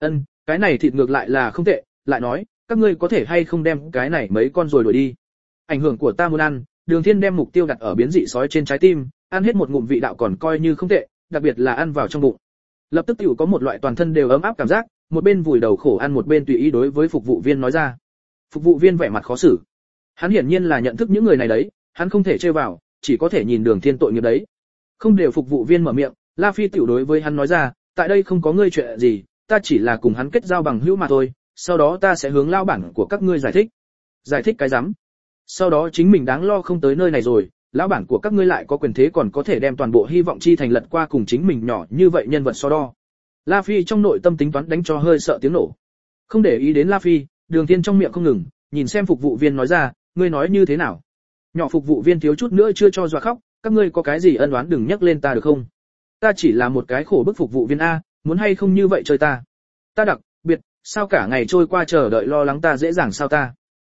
Cái này thịt ngược lại là không tệ, lại nói, các ngươi có thể hay không đem cái này mấy con rồi đuổi đi. Ảnh hưởng của ta muốn ăn, Đường Thiên đem mục tiêu đặt ở biến dị sói trên trái tim, ăn hết một ngụm vị đạo còn coi như không tệ, đặc biệt là ăn vào trong bụng. Lập tức tiểu có một loại toàn thân đều ấm áp cảm giác, một bên vùi đầu khổ ăn một bên tùy ý đối với phục vụ viên nói ra. Phục vụ viên vẻ mặt khó xử. Hắn hiển nhiên là nhận thức những người này đấy, hắn không thể chơi vào, chỉ có thể nhìn Đường Thiên tội nghiệp đấy. Không đều phục vụ viên mở miệng, La Phi tiểu đối với hắn nói ra, tại đây không có ngươi chuyện gì, ta chỉ là cùng hắn kết giao bằng hữu mà thôi, sau đó ta sẽ hướng lao bản của các ngươi giải thích. Giải thích cái rắm? Sau đó chính mình đáng lo không tới nơi này rồi, lão bản của các ngươi lại có quyền thế còn có thể đem toàn bộ hy vọng chi thành lật qua cùng chính mình nhỏ như vậy nhân vật so đo. La Phi trong nội tâm tính toán đánh cho hơi sợ tiếng nổ. Không để ý đến La Phi, Đường Thiên trong miệng không ngừng, nhìn xem phục vụ viên nói ra, ngươi nói như thế nào? Nhỏ phục vụ viên thiếu chút nữa chưa cho dọa khóc, các ngươi có cái gì ân oán đừng nhắc lên ta được không? Ta chỉ là một cái khổ bức phục vụ viên a, muốn hay không như vậy chơi ta? Ta đặc biệt, sao cả ngày trôi qua chờ đợi lo lắng ta dễ dàng sao ta?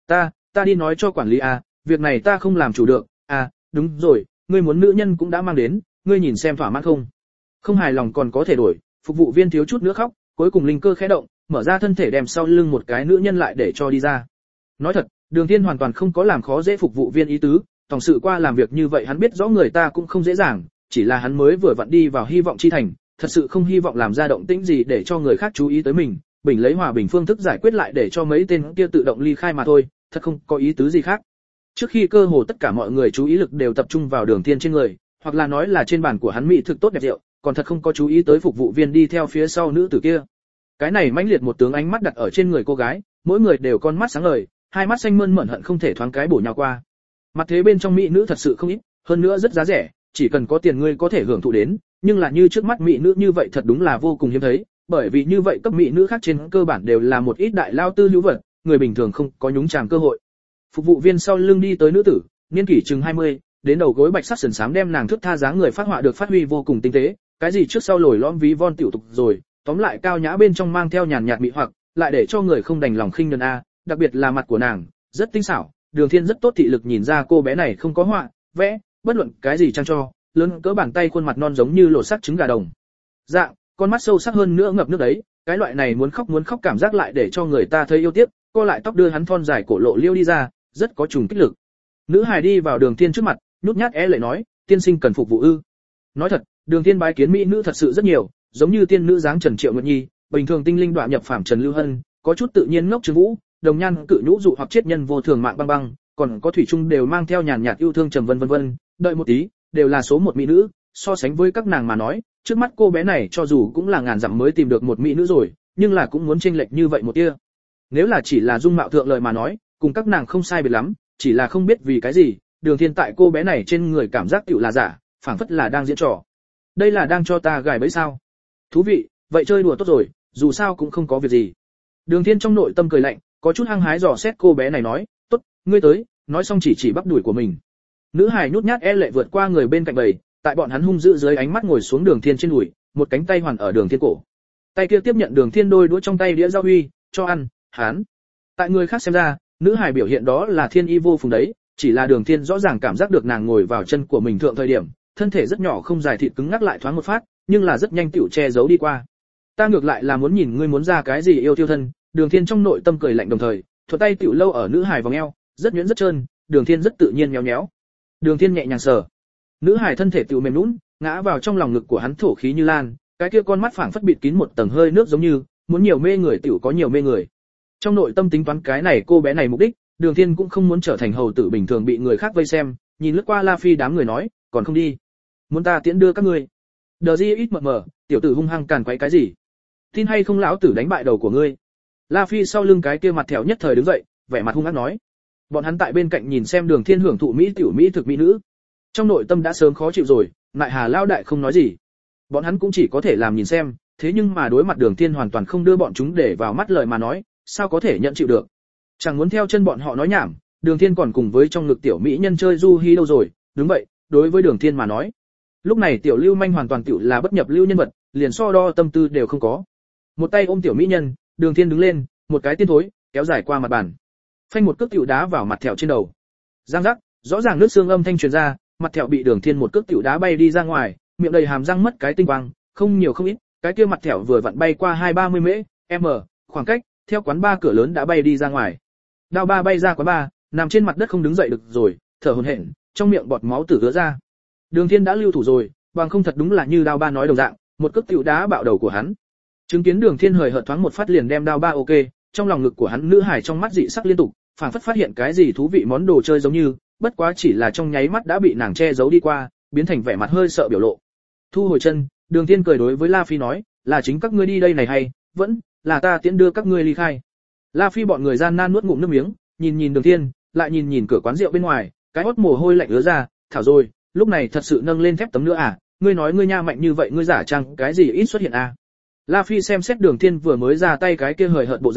Ta đi nói cho quản lý a, việc này ta không làm chủ được. À, đúng rồi, ngươi muốn nữ nhân cũng đã mang đến, ngươi nhìn xem thỏa mãn không? Không hài lòng còn có thể đổi, phục vụ viên thiếu chút nữa khóc, cuối cùng linh cơ khẽ động, mở ra thân thể đem sau lưng một cái nữ nhân lại để cho đi ra. Nói thật, Đường Thiên hoàn toàn không có làm khó dễ phục vụ viên ý tứ, tổng sự qua làm việc như vậy hắn biết rõ người ta cũng không dễ dàng, chỉ là hắn mới vừa vặn đi vào hy vọng chi thành, thật sự không hy vọng làm ra động tĩnh gì để cho người khác chú ý tới mình, bình lấy hòa bình phương thức giải quyết lại để cho mấy tên kia tự động ly khai mà thôi, thật không có ý tứ gì khác. Trước khi cơ hồ tất cả mọi người chú ý lực đều tập trung vào Đường Thiên trên người, hoặc là nói là trên bàn của hắn mỹ thực tốt đẹp rượu, còn thật không có chú ý tới phục vụ viên đi theo phía sau nữ tử kia. Cái này mãnh liệt một tướng ánh mắt đặt ở trên người cô gái, mỗi người đều con mắt sáng ngời, hai mắt xanh mơn mởn hận không thể thoáng cái bổ nhào qua. Mặt thế bên trong mỹ nữ thật sự không ít, hơn nữa rất giá rẻ, chỉ cần có tiền ngươi có thể hưởng thụ đến, nhưng là như trước mắt mỹ nữ như vậy thật đúng là vô cùng hiếm thấy, bởi vì như vậy cấp mỹ nữ khác trên cơ bản đều là một ít đại lao tư hữu vật, người bình thường không có nhúng chàm cơ hội. Phục vụ viên sau lưng đi tới nữ tử, niên kỷ chừng 20, đến đầu gối bạch sắc sườn xám đem nàng thước tha dáng người phát họa được phát huy vô cùng tinh tế, cái gì trước sau lồi lõm ví von tiểu tục rồi, tóm lại cao nhã bên trong mang theo nhàn nhạt mị hoặc, lại để cho người không đành lòng khinh nhẫn a, đặc biệt là mặt của nàng, rất tinh xảo, Đường Thiên rất tốt thị lực nhìn ra cô bé này không có họa, vẽ, bất luận cái gì trang cho, lớn cỡ bàn tay khuôn mặt non giống như lột xác trứng gà đồng. Dạng, con mắt sâu sắc hơn nữa ngập nước đấy, cái loại này muốn khóc cảm giác lại để cho người ta thấy yêu tiếc, cô lại tóc đưa hắn thon dài cổ lộ liêu đi ra, rất có trùng kích lực. Nữ hài đi vào Đường Thiên trước mặt, nhút nhát lệ nói, tiên sinh cần phục vụ ư? Nói thật, Đường Thiên bái kiến mỹ nữ thật sự rất nhiều, giống như tiên nữ dáng Trần Triệu Nguyệt Nhi, bình thường tinh linh đoạn nhập phàm Trần Lưu Hân, có chút tự nhiên ngốc Trương Vũ, đồng nhan cự nhũ dụ hoặc chết nhân vô thường Mạng Băng Băng, còn có thủy chung đều mang theo nhàn nhạt yêu thương trầm vân vân vân, đợi một tí, đều là số một mỹ nữ, so sánh với các nàng mà nói, trước mắt cô bé này cho dù cũng là ngàn dặm mới tìm được một mỹ nữ rồi, nhưng là cũng muốn chênh lệch như vậy một tia. Nếu là chỉ là dung mạo thượng lời mà nói, cùng các nàng không sai biệt lắm, chỉ là không biết vì cái gì, Đường Thiên tại cô bé này trên người cảm giác tựu là giả, phảng phất là đang diễn trò. Đây là đang cho ta gài bẫy sao? Thú vị, vậy chơi đùa tốt rồi, dù sao cũng không có việc gì. Đường Thiên trong nội tâm cười lạnh, có chút hăng hái dò xét cô bé này nói, tốt, ngươi tới, nói xong chỉ bắp đùi của mình. Nữ hài nhút nhát lệ vượt qua người bên cạnh bầy, tại bọn hắn hung dữ dưới ánh mắt ngồi xuống Đường Thiên trên đùi, một cánh tay hoàn ở Đường Thiên cổ. Tay kia tiếp nhận Đường Thiên đôi đũa trong tay đĩa rau huy, cho ăn, hán. Tại người khác xem ra, nữ hài biểu hiện đó là thiên y vô phùng đấy, chỉ là Đường Thiên rõ ràng cảm giác được nàng ngồi vào chân của mình thượng thời điểm, thân thể rất nhỏ không dài thịt cứng ngắc lại thoáng một phát, nhưng là rất nhanh tựu che giấu đi qua. Ta ngược lại là muốn nhìn ngươi muốn ra cái gì yêu tiêu thân. Đường Thiên trong nội tâm cười lạnh đồng thời, thuận tay tựu lâu ở nữ hài vòng eo, rất nhuyễn rất trơn, Đường Thiên rất tự nhiên nhéo nhéo. Đường Thiên nhẹ nhàng sờ, nữ hài thân thể tựu mềm nhũn, ngã vào trong lòng ngực của hắn thổ khí như lan, cái kia con mắt phảng phất bịt kín một tầng hơi nước giống như, muốn nhiều mê người tựu có nhiều mê người. Trong nội tâm tính toán cái này cô bé này mục đích, Đường Thiên cũng không muốn trở thành hầu tử bình thường bị người khác vây xem, nhìn lướt qua La Phi đám người nói, còn không đi, muốn ta tiễn đưa các ngươi. Đờ Di ít mờ, tiểu tử hung hăng càn quấy cái gì? Tin hay không lão tử đánh bại đầu của ngươi. La Phi sau lưng cái kia mặt thẹo nhất thời đứng dậy, vẻ mặt hung ác nói. Bọn hắn tại bên cạnh nhìn xem Đường Thiên hưởng thụ mỹ tiểu mỹ thực mỹ nữ, trong nội tâm đã sớm khó chịu rồi, lại Hà lao đại không nói gì. Bọn hắn cũng chỉ có thể làm nhìn xem, thế nhưng mà đối mặt Đường Thiên hoàn toàn không đưa bọn chúng để vào mắt lời mà nói, sao có thể nhận chịu được. Chẳng muốn theo chân bọn họ nói nhảm, Đường Thiên còn cùng với trong ngực tiểu mỹ nhân chơi du hi đâu rồi, đúng vậy, đối với Đường Thiên mà nói, lúc này tiểu lưu manh hoàn toàn tiểu là bất nhập lưu nhân vật, liền so đo tâm tư đều không có. Một tay ôm tiểu mỹ nhân, Đường Thiên đứng lên, một cái tiên thối, kéo dài qua mặt bàn. Phanh một cước tiểu đá vào mặt thẹo trên đầu. Giang rắc, rõ ràng nước xương âm thanh truyền ra, mặt thẹo bị Đường Thiên một cước tiểu đá bay đi ra ngoài, miệng đầy hàm răng mất cái tinh quang, không nhiều không ít, cái kia mặt thẹo vừa vặn bay qua 2-30 m, khoảng cách, theo quán ba cửa lớn đã bay đi ra ngoài. Đao ba bay ra quán ba, nằm trên mặt đất không đứng dậy được rồi, thở hổn hển, trong miệng bọt máu tứ ứa ra. Đường Thiên đã lưu thủ rồi, bằng không thật đúng là như Đao ba nói đồng dạng, một cước tiểu đá bạo đầu của hắn. Chứng kiến Đường Thiên hời hợt thoáng một phát liền đem Đao ba ok, trong lòng ngực của hắn nữ hải trong mắt dị sắc liên tục, phảng phất phát hiện cái gì thú vị món đồ chơi giống như, bất quá chỉ là trong nháy mắt đã bị nàng che giấu đi qua, biến thành vẻ mặt hơi sợ biểu lộ. Thu hồi chân, Đường Thiên cười đối với La Phi nói, là chính các ngươi đi đây này hay, vẫn là ta tiễn đưa các ngươi ly khai. La Phi bọn người gian nan nuốt ngụm nước miếng, nhìn Đường Thiên, lại nhìn cửa quán rượu bên ngoài, cái hốt mồ hôi lạnh ứa ra, thảo rồi, lúc này thật sự nâng lên thép tấm nữa à, ngươi nói ngươi nha mạnh như vậy ngươi giả trang cái gì ít xuất hiện à. La Phi xem xét Đường Thiên vừa mới ra tay cái kia hời hợt bộ dạng,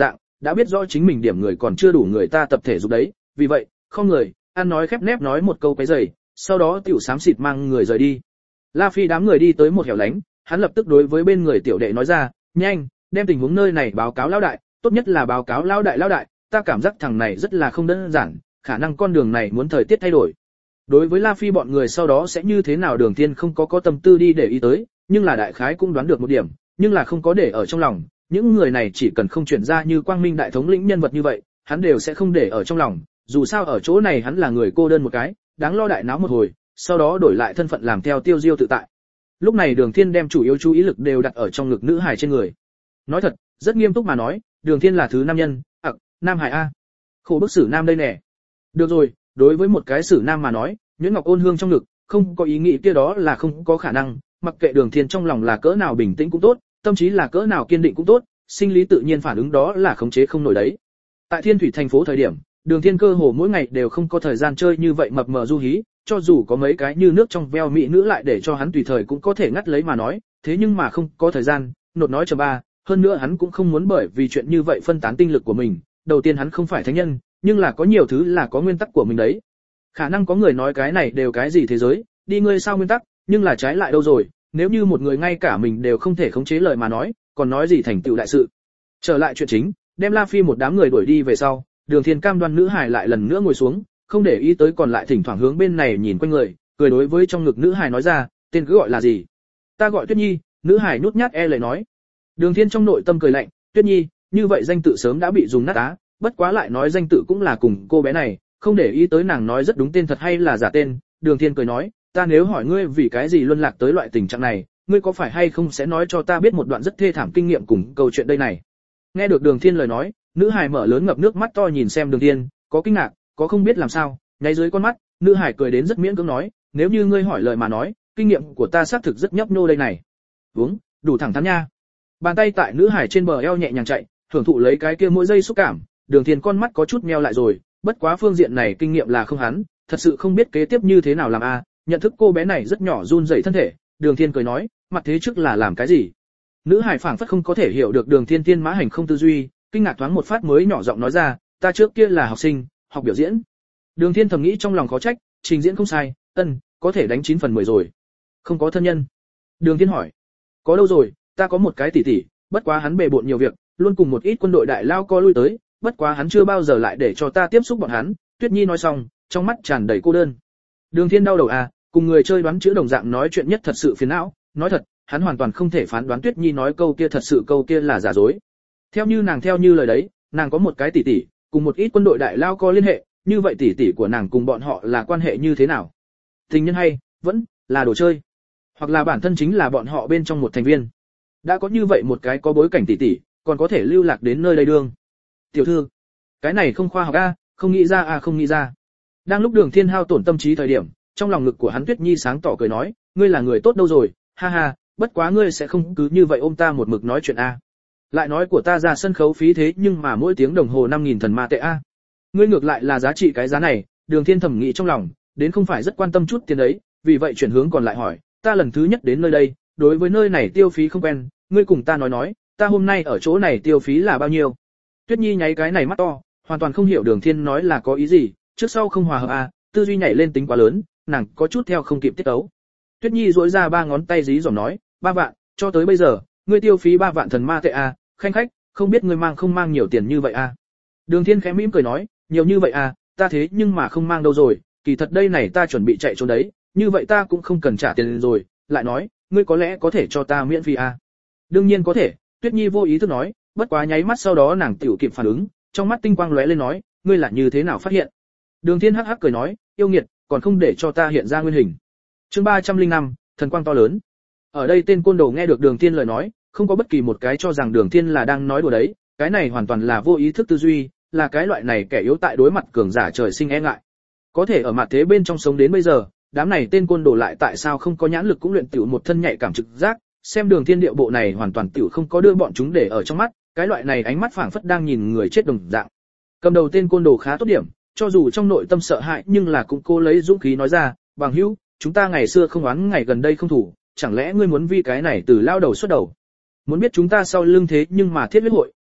đã biết rõ chính mình điểm người còn chưa đủ người ta tập thể dục đấy, vì vậy, không người, ăn nói khép nép nói một câu cái giày, sau đó tiểu xám xịt mang người rời đi. La Phi đám người đi tới một hẻo lánh, hắn lập tức đối với bên người tiểu đệ nói ra, nhanh, đem tình huống nơi này báo cáo lão đại, tốt nhất là báo cáo lão đại, ta cảm giác thằng này rất là không đơn giản, khả năng con đường này muốn thời tiết thay đổi. Đối với La Phi bọn người sau đó sẽ như thế nào Đường Thiên không có tâm tư đi để ý tới, nhưng là đại khái cũng đoán được một điểm, nhưng là không có để ở trong lòng, những người này chỉ cần không chuyển ra như Quang Minh đại thống lĩnh nhân vật như vậy, hắn đều sẽ không để ở trong lòng, dù sao ở chỗ này hắn là người cô đơn một cái, đáng lo đại náo một hồi, sau đó đổi lại thân phận làm theo tiêu diêu tự tại. Lúc này Đường Thiên đem chủ yếu chú ý lực đều đặt ở trong ngực nữ hài trên người. Nói thật, rất nghiêm túc mà nói, Đường Thiên là thứ nam nhân, nam hài a. Khổ bức sử nam đây nè. Được rồi, đối với một cái sử nam mà nói, Nhuyễn Ngọc ôn hương trong ngực, không có ý nghĩ kia đó là không có khả năng, mặc kệ Đường Thiên trong lòng là cỡ nào bình tĩnh cũng tốt, tâm trí là cỡ nào kiên định cũng tốt, sinh lý tự nhiên phản ứng đó là khống chế không nổi đấy. Tại Thiên Thủy thành phố thời điểm, Đường Thiên cơ hồ mỗi ngày đều không có thời gian chơi như vậy mập mờ du hí, cho dù có mấy cái như nước trong veo mỹ nữ lại để cho hắn tùy thời cũng có thể ngắt lấy mà nói, thế nhưng mà không có thời gian, nột nói chờ ba, hơn nữa hắn cũng không muốn bởi vì chuyện như vậy phân tán tinh lực của mình, đầu tiên hắn không phải thánh nhân, nhưng là có nhiều thứ là có nguyên tắc của mình đấy. Khả năng có người nói cái này đều cái gì thế giới, đi ngươi sao nguyên tắc, nhưng là trái lại đâu rồi, nếu như một người ngay cả mình đều không thể khống chế lời mà nói, còn nói gì thành tựu đại sự. Trở lại chuyện chính, đem La Phi một đám người đuổi đi về sau, Đường Thiên cam đoan nữ hài lại lần nữa ngồi xuống, không để ý tới còn lại thỉnh thoảng hướng bên này nhìn quanh người, cười đối với trong ngực nữ hài nói ra, tên cứ gọi là gì? Ta gọi Tuyết Nhi, nữ hài nhút nhát lời nói. Đường Thiên trong nội tâm cười lạnh, Tuyết Nhi, như vậy danh tự sớm đã bị dùng nát á, bất quá lại nói danh tự cũng là cùng cô bé này, không để ý tới nàng nói rất đúng tên thật hay là giả tên. Đường Thiên cười nói, ta nếu hỏi ngươi vì cái gì luân lạc tới loại tình trạng này, ngươi có phải hay không sẽ nói cho ta biết một đoạn rất thê thảm kinh nghiệm cùng câu chuyện đây này. Nghe được Đường Thiên lời nói, nữ hài mở lớn ngập nước mắt to nhìn xem Đường Thiên, có kinh ngạc, có không biết làm sao, nháy dưới con mắt, nữ hài cười đến rất miễn cưỡng nói, nếu như ngươi hỏi lời mà nói, kinh nghiệm của ta xác thực rất nhấp nhô đây này. Uống, đủ thẳng thắn nha. Bàn tay tại nữ hài trên bờ eo nhẹ nhàng chạy, hưởng thụ lấy cái kia mỗi giây xúc cảm, Đường Thiên con mắt có chút meo lại rồi, bất quá phương diện này kinh nghiệm là không hắn, thật sự không biết kế tiếp như thế nào làm a. Nhận thức cô bé này rất nhỏ run rẩy thân thể, Đường Thiên cười nói, mặt thế trước là làm cái gì? Nữ hải phảng phất không có thể hiểu được Đường Thiên tiên mã hành không tư duy, kinh ngạc thoáng một phát mới nhỏ giọng nói ra, ta trước kia là học sinh, học biểu diễn. Đường Thiên thầm nghĩ trong lòng khó trách, trình diễn không sai, có thể đánh 9 phần 10 rồi. Không có thân nhân. Đường Thiên hỏi, có đâu rồi, ta có một cái tỷ tỷ, bất quá hắn bề bộn nhiều việc, luôn cùng một ít quân đội đại lao co lui tới, bất quá hắn chưa bao giờ lại để cho ta tiếp xúc bọn hắn. Tuyết Nhi nói xong, trong mắt tràn đầy cô đơn. Đường Thiên đau đầu à, cùng người chơi đoán chữ đồng dạng nói chuyện nhất thật sự phiền não, nói thật, hắn hoàn toàn không thể phán đoán Tuyết Nhi nói câu kia thật sự câu kia là giả dối. Theo như lời đấy, nàng có một cái tỷ tỷ, cùng một ít quân đội đại lao có liên hệ, như vậy tỷ tỷ của nàng cùng bọn họ là quan hệ như thế nào? Tình nhân hay, vẫn là đồ chơi, hoặc là bản thân chính là bọn họ bên trong một thành viên. Đã có như vậy một cái có bối cảnh tỷ tỷ, còn có thể lưu lạc đến nơi đây đương. Tiểu thư, cái này không khoa học a, không nghĩ ra. Đang lúc Đường Thiên hao tổn tâm trí thời điểm, trong lòng ngực của hắn Tuyết Nhi sáng tỏ cười nói, ngươi là người tốt đâu rồi, ha ha, bất quá ngươi sẽ không cứ như vậy ôm ta một mực nói chuyện a. Lại nói của ta ra sân khấu phí thế nhưng mà mỗi tiếng đồng hồ 5.000 thần ma tệ a. Ngươi ngược lại là giá trị cái giá này, Đường Thiên thầm nghĩ trong lòng, đến không phải rất quan tâm chút tiền đấy, vì vậy chuyển hướng còn lại hỏi, ta lần thứ nhất đến nơi đây, đối với nơi này tiêu phí không quen, ngươi cùng ta nói, ta hôm nay ở chỗ này tiêu phí là bao nhiêu? Tuyết Nhi nháy cái này mắt to, hoàn toàn không hiểu Đường Thiên nói là có ý gì, trước sau không hòa hợp a, tư duy nhảy lên tính quá lớn, nàng có chút theo không kịp tiết tấu. Tuyết Nhi duỗi ra 3 ngón tay dí dỏm nói, 3 vạn, cho tới bây giờ, ngươi tiêu phí 3 vạn thần ma tệ a, khanh khách, không biết ngươi mang không mang nhiều tiền như vậy a. Đường Thiên khẽ mỉm cười nói, nhiều như vậy a, ta thế nhưng mà không mang đâu rồi, kỳ thật đây này ta chuẩn bị chạy trốn đấy, như vậy ta cũng không cần trả tiền rồi, lại nói, ngươi có lẽ có thể cho ta miễn phí a. Đương nhiên có thể, Tuyết Nhi vô ý thức nói, bất quá nháy mắt sau đó nàng tiểu kịp phản ứng, trong mắt tinh quang lóe lên nói, ngươi là như thế nào phát hiện? Đường Thiên hắc hắc cười nói, yêu nghiệt, còn không để cho ta hiện ra nguyên hình. Chương 305, thần quang to lớn. Ở đây tên côn đồ nghe được Đường Thiên lời nói, không có bất kỳ một cái cho rằng Đường Thiên là đang nói đùa đấy, cái này hoàn toàn là vô ý thức tư duy, là cái loại này kẻ yếu tại đối mặt cường giả trời sinh e ngại. Có thể ở mặt thế bên trong sống đến bây giờ, đám này tên côn đồ lại tại sao không có nhãn lực cũng luyện tiểu một thân nhạy cảm trực giác, xem Đường Thiên điệu bộ này hoàn toàn tiểu không có đưa bọn chúng để ở trong mắt, cái loại này ánh mắt phảng phất đang nhìn người chết đồng dạng. Cầm đầu tên côn đồ khá tốt điểm, cho dù trong nội tâm sợ hãi nhưng là cũng cố lấy dũng khí nói ra, bằng hữu, chúng ta ngày xưa không oán ngày gần đây không thủ, chẳng lẽ ngươi muốn vì cái này từ lao đầu xuất đầu? Muốn biết chúng ta sau lưng thế nhưng mà thiết huyết hội,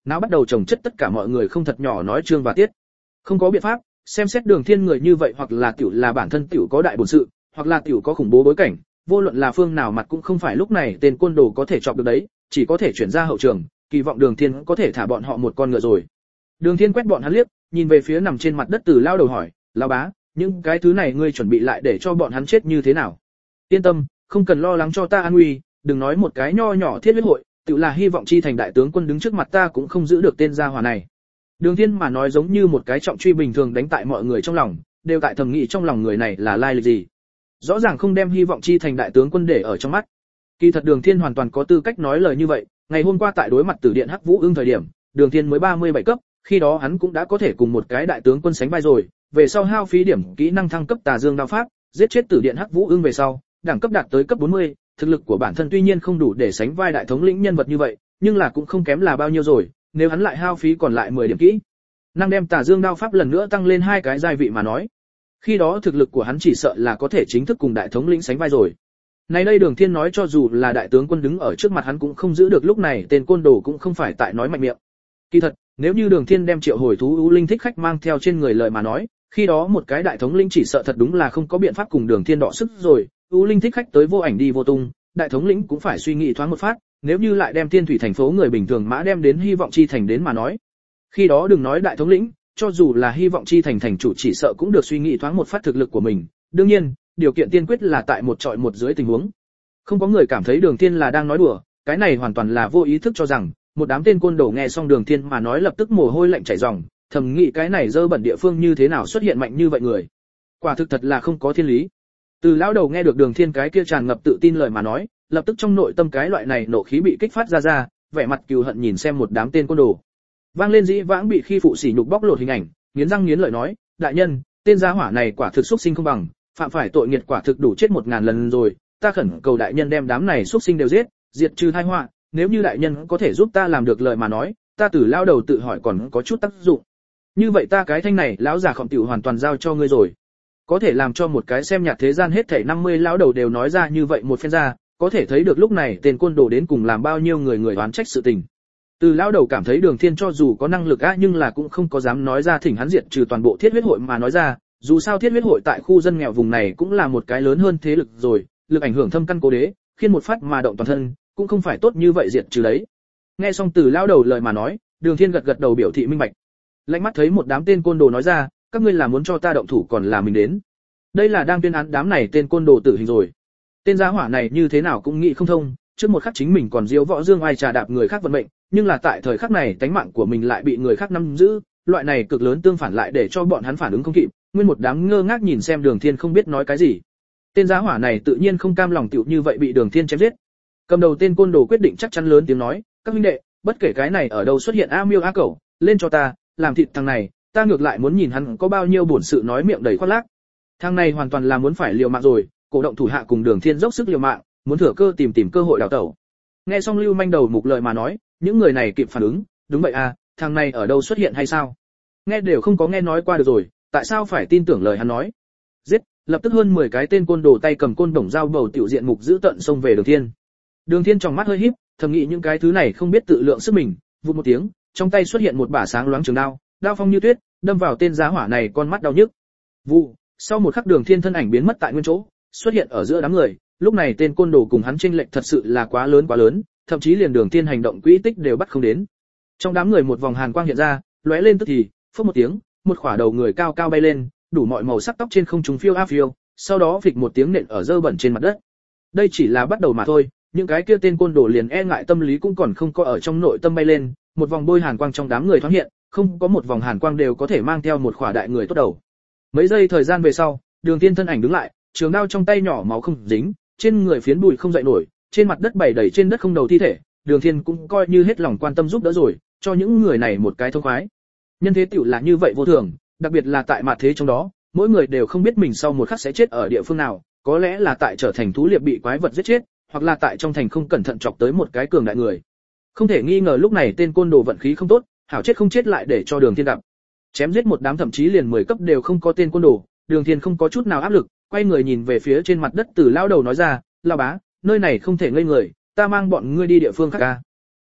não bắt đầu chồng chất tất cả mọi người không thật nhỏ nói chương và tiết. Không có biện pháp, xem xét Đường Thiên người như vậy hoặc là tiểu là bản thân tiểu có đại bổn sự, hoặc là tiểu có khủng bố bối cảnh, vô luận là phương nào mặt cũng không phải lúc này tên côn đồ có thể chọc được đấy, chỉ có thể chuyển ra hậu trường, kỳ vọng Đường Thiên có thể thả bọn họ một con ngựa rồi. Đường Thiên quét bọn hắn liếc, nhìn về phía nằm trên mặt đất Từ lao đầu hỏi, "Lão bá, những cái thứ này ngươi chuẩn bị lại để cho bọn hắn chết như thế nào?" "Yên tâm, không cần lo lắng cho ta an nguy, đừng nói một cái nho nhỏ thiết huyết hội, tự là hy vọng chi thành đại tướng quân đứng trước mặt ta cũng không giữ được tên gia hỏa này." Đường Thiên mà nói giống như một cái trọng truy bình thường đánh tại mọi người trong lòng, đều tại thầm nghĩ trong lòng người này là lai lịch gì. Rõ ràng không đem hy vọng chi thành đại tướng quân để ở trong mắt. Kỳ thật Đường Thiên hoàn toàn có tư cách nói lời như vậy, ngày hôm qua tại đối mặt Tử Điện Hắc Vũ Ưng thời điểm, Đường Thiên mới 37 cấp, khi đó hắn cũng đã có thể cùng một cái đại tướng quân sánh vai rồi, về sau hao phí điểm kỹ năng thăng cấp Tà Dương đao pháp, giết chết Tử Điện Hắc Vũ Ưng về sau, đẳng cấp đạt tới cấp 40, thực lực của bản thân tuy nhiên không đủ để sánh vai đại thống lĩnh nhân vật như vậy, nhưng là cũng không kém là bao nhiêu rồi, nếu hắn lại hao phí còn lại 10 điểm kỹ năng đem Tà Dương đao pháp lần nữa tăng lên 2 cái giai vị mà nói, khi đó thực lực của hắn chỉ sợ là có thể chính thức cùng đại thống lĩnh sánh vai rồi. Này đây Đường Thiên nói cho dù là đại tướng quân đứng ở trước mặt hắn cũng không giữ được, lúc này tên côn đồ cũng không phải tại nói mạnh miệng. Kỳ thật, nếu như Đường Thiên đem triệu hồi thú ưu linh thích khách mang theo trên người lời mà nói, khi đó một cái đại thống lĩnh chỉ sợ thật đúng là không có biện pháp cùng Đường Thiên đọ sức rồi, ưu linh thích khách tới vô ảnh đi vô tung, đại thống lĩnh cũng phải suy nghĩ thoáng một phát, nếu như lại đem Thiên Thủy thành phố người bình thường mã đem đến hy vọng chi thành đến mà nói. Khi đó đừng nói đại thống lĩnh, cho dù là hy vọng chi thành thành chủ chỉ sợ cũng được suy nghĩ thoáng một phát thực lực của mình, đương nhiên, điều kiện tiên quyết là tại một trọi một dưới tình huống. Không có người cảm thấy Đường Thiên là đang nói đùa, cái này hoàn toàn là vô ý thức cho rằng, một đám tên côn đồ nghe xong Đường Thiên mà nói lập tức mồ hôi lạnh chảy ròng, thầm nghĩ cái này dơ bẩn địa phương như thế nào xuất hiện mạnh như vậy người. Quả thực thật là không có thiên lý. Từ lão đầu nghe được Đường Thiên cái kia tràn ngập tự tin lời mà nói, lập tức trong nội tâm cái loại này nộ khí bị kích phát ra, vẻ mặt cừu hận nhìn xem một đám tên côn đồ. Vang lên dĩ vãng bị khi phụ sỉ nhục bóc lột hình ảnh, nghiến răng nghiến lợi nói, đại nhân, tên gia hỏa này quả thực xúc sinh không bằng, phạm phải tội nghiệt quả thực đủ chết 1000 lần rồi, ta khẩn cầu đại nhân đem đám này xúc sinh đều giết, diệt trừ tai họa, nếu như đại nhân có thể giúp ta làm được lời mà nói, ta Từ lao đầu tự hỏi còn có chút tác dụng. Như vậy ta cái thanh này lão già khổng tiểu hoàn toàn giao cho ngươi rồi. Có thể làm cho một cái xem nhạt thế gian hết thảy 50 lão đầu đều nói ra như vậy một phen ra, có thể thấy được lúc này tên côn đồ đến cùng làm bao nhiêu người oán trách sự tình. Từ lão đầu cảm thấy Đường Thiên cho dù có năng lực nhưng là cũng không có dám nói ra thỉnh hắn diệt trừ toàn bộ thiết huyết hội mà nói ra, dù sao thiết huyết hội tại khu dân nghèo vùng này cũng là một cái lớn hơn thế lực rồi, lực ảnh hưởng thâm căn cố đế, khiến một phát mà động toàn thân, cũng không phải tốt như vậy diệt trừ đấy. Nghe xong Từ lão đầu lời mà nói, Đường Thiên gật gật đầu biểu thị minh bạch. Lạnh mắt thấy một đám tên côn đồ nói ra, các ngươi là muốn cho ta động thủ còn là mình đến. Đây là đang tuyên án đám này tên côn đồ tử hình rồi. Tên gia hỏa này như thế nào cũng nghĩ không thông, trước một khắc chính mình còn diếu võ dương oai trà đạp người khác vận mệnh, nhưng là tại thời khắc này tánh mạng của mình lại bị người khác nắm giữ, loại này cực lớn tương phản lại để cho bọn hắn phản ứng không kịp, nguyên một đám ngơ ngác nhìn xem Đường Thiên không biết nói cái gì. Tên gia hỏa này tự nhiên không cam lòng tiểu như vậy bị Đường Thiên chém giết. Cầm đầu tên côn đồ quyết định chắc chắn lớn tiếng nói, các huynh đệ, bất kể cái này ở đâu xuất hiện a miêu a cẩu, lên cho ta, làm thịt thằng này, ta ngược lại muốn nhìn hắn có bao nhiêu bổn sự nói miệng đầy khoác lác. Thằng này hoàn toàn là muốn phải liều mạng rồi, cổ động thủ hạ cùng Đường Thiên dốc sức liều mạng, muốn thừa cơ tìm cơ hội đào tẩu. Nghe xong Lưu Manh đầu mục lời mà nói, những người này kịp phản ứng, đúng vậy à, thằng này ở đâu xuất hiện hay sao? Nghe đều không có nghe nói qua được rồi, tại sao phải tin tưởng lời hắn nói? Giết, lập tức hơn 10 cái tên côn đồ tay cầm côn đồng dao bầu tiểu diện mục giữ tận xông về Đường Thiên. Đường Thiên trong mắt hơi híp, thầm nghĩ những cái thứ này không biết tự lượng sức mình, vụt một tiếng, trong tay xuất hiện một bả sáng loáng trường đao, đao phong như tuyết, đâm vào tên giá hỏa này con mắt đau nhức. Vụ, sau một khắc Đường Thiên thân ảnh biến mất tại nguyên chỗ, xuất hiện ở giữa đám người, lúc này tên côn đồ cùng hắn chênh lệch thật sự là quá lớn, thậm chí liền Đường Thiên hành động quỹ tích đều bắt không đến. Trong đám người một vòng hàn quang hiện ra, lóe lên tức thì, phốc một tiếng, một khỏa đầu người cao cao bay lên, đủ mọi màu sắc tóc trên không trung phiêu a phiêu, sau đó phịch một tiếng nện ở dơ bẩn trên mặt đất. Đây chỉ là bắt đầu mà thôi, những cái kia tên côn đồ liền e ngại tâm lý cũng còn không có ở trong nội tâm bay lên, một vòng bôi hàn quang trong đám người thoáng hiện, không có một vòng hàn quang đều có thể mang theo một khỏa đại người tốt đầu. Mấy giây thời gian về sau, Đường Thiên thân ảnh đứng lại, trường đao trong tay nhỏ máu không dính, trên người phiến bụi không dậy nổi, trên mặt đất bày đầy trên đất không đầu thi thể, Đường Thiên cũng coi như hết lòng quan tâm giúp đỡ rồi, cho những người này một cái thông khoái. Nhân thế tiểu là như vậy vô thường, đặc biệt là tại mặt thế trong đó, mỗi người đều không biết mình sau một khắc sẽ chết ở địa phương nào, có lẽ là tại trở thành thú liệp bị quái vật giết chết, hoặc là tại trong thành không cẩn thận chọc tới một cái cường đại người. Không thể nghi ngờ lúc này tên côn đồ vận khí không tốt, hảo chết không chết lại để cho Đường Thiên gặp. Chém giết một đám thậm chí liền 10 cấp đều không có tên côn đồ, Đường Thiên không có chút nào áp lực, quay người nhìn về phía trên mặt đất Từ lão đầu nói ra, "Lão bá, nơi này không thể ngây người, ta mang bọn ngươi đi địa phương khác a."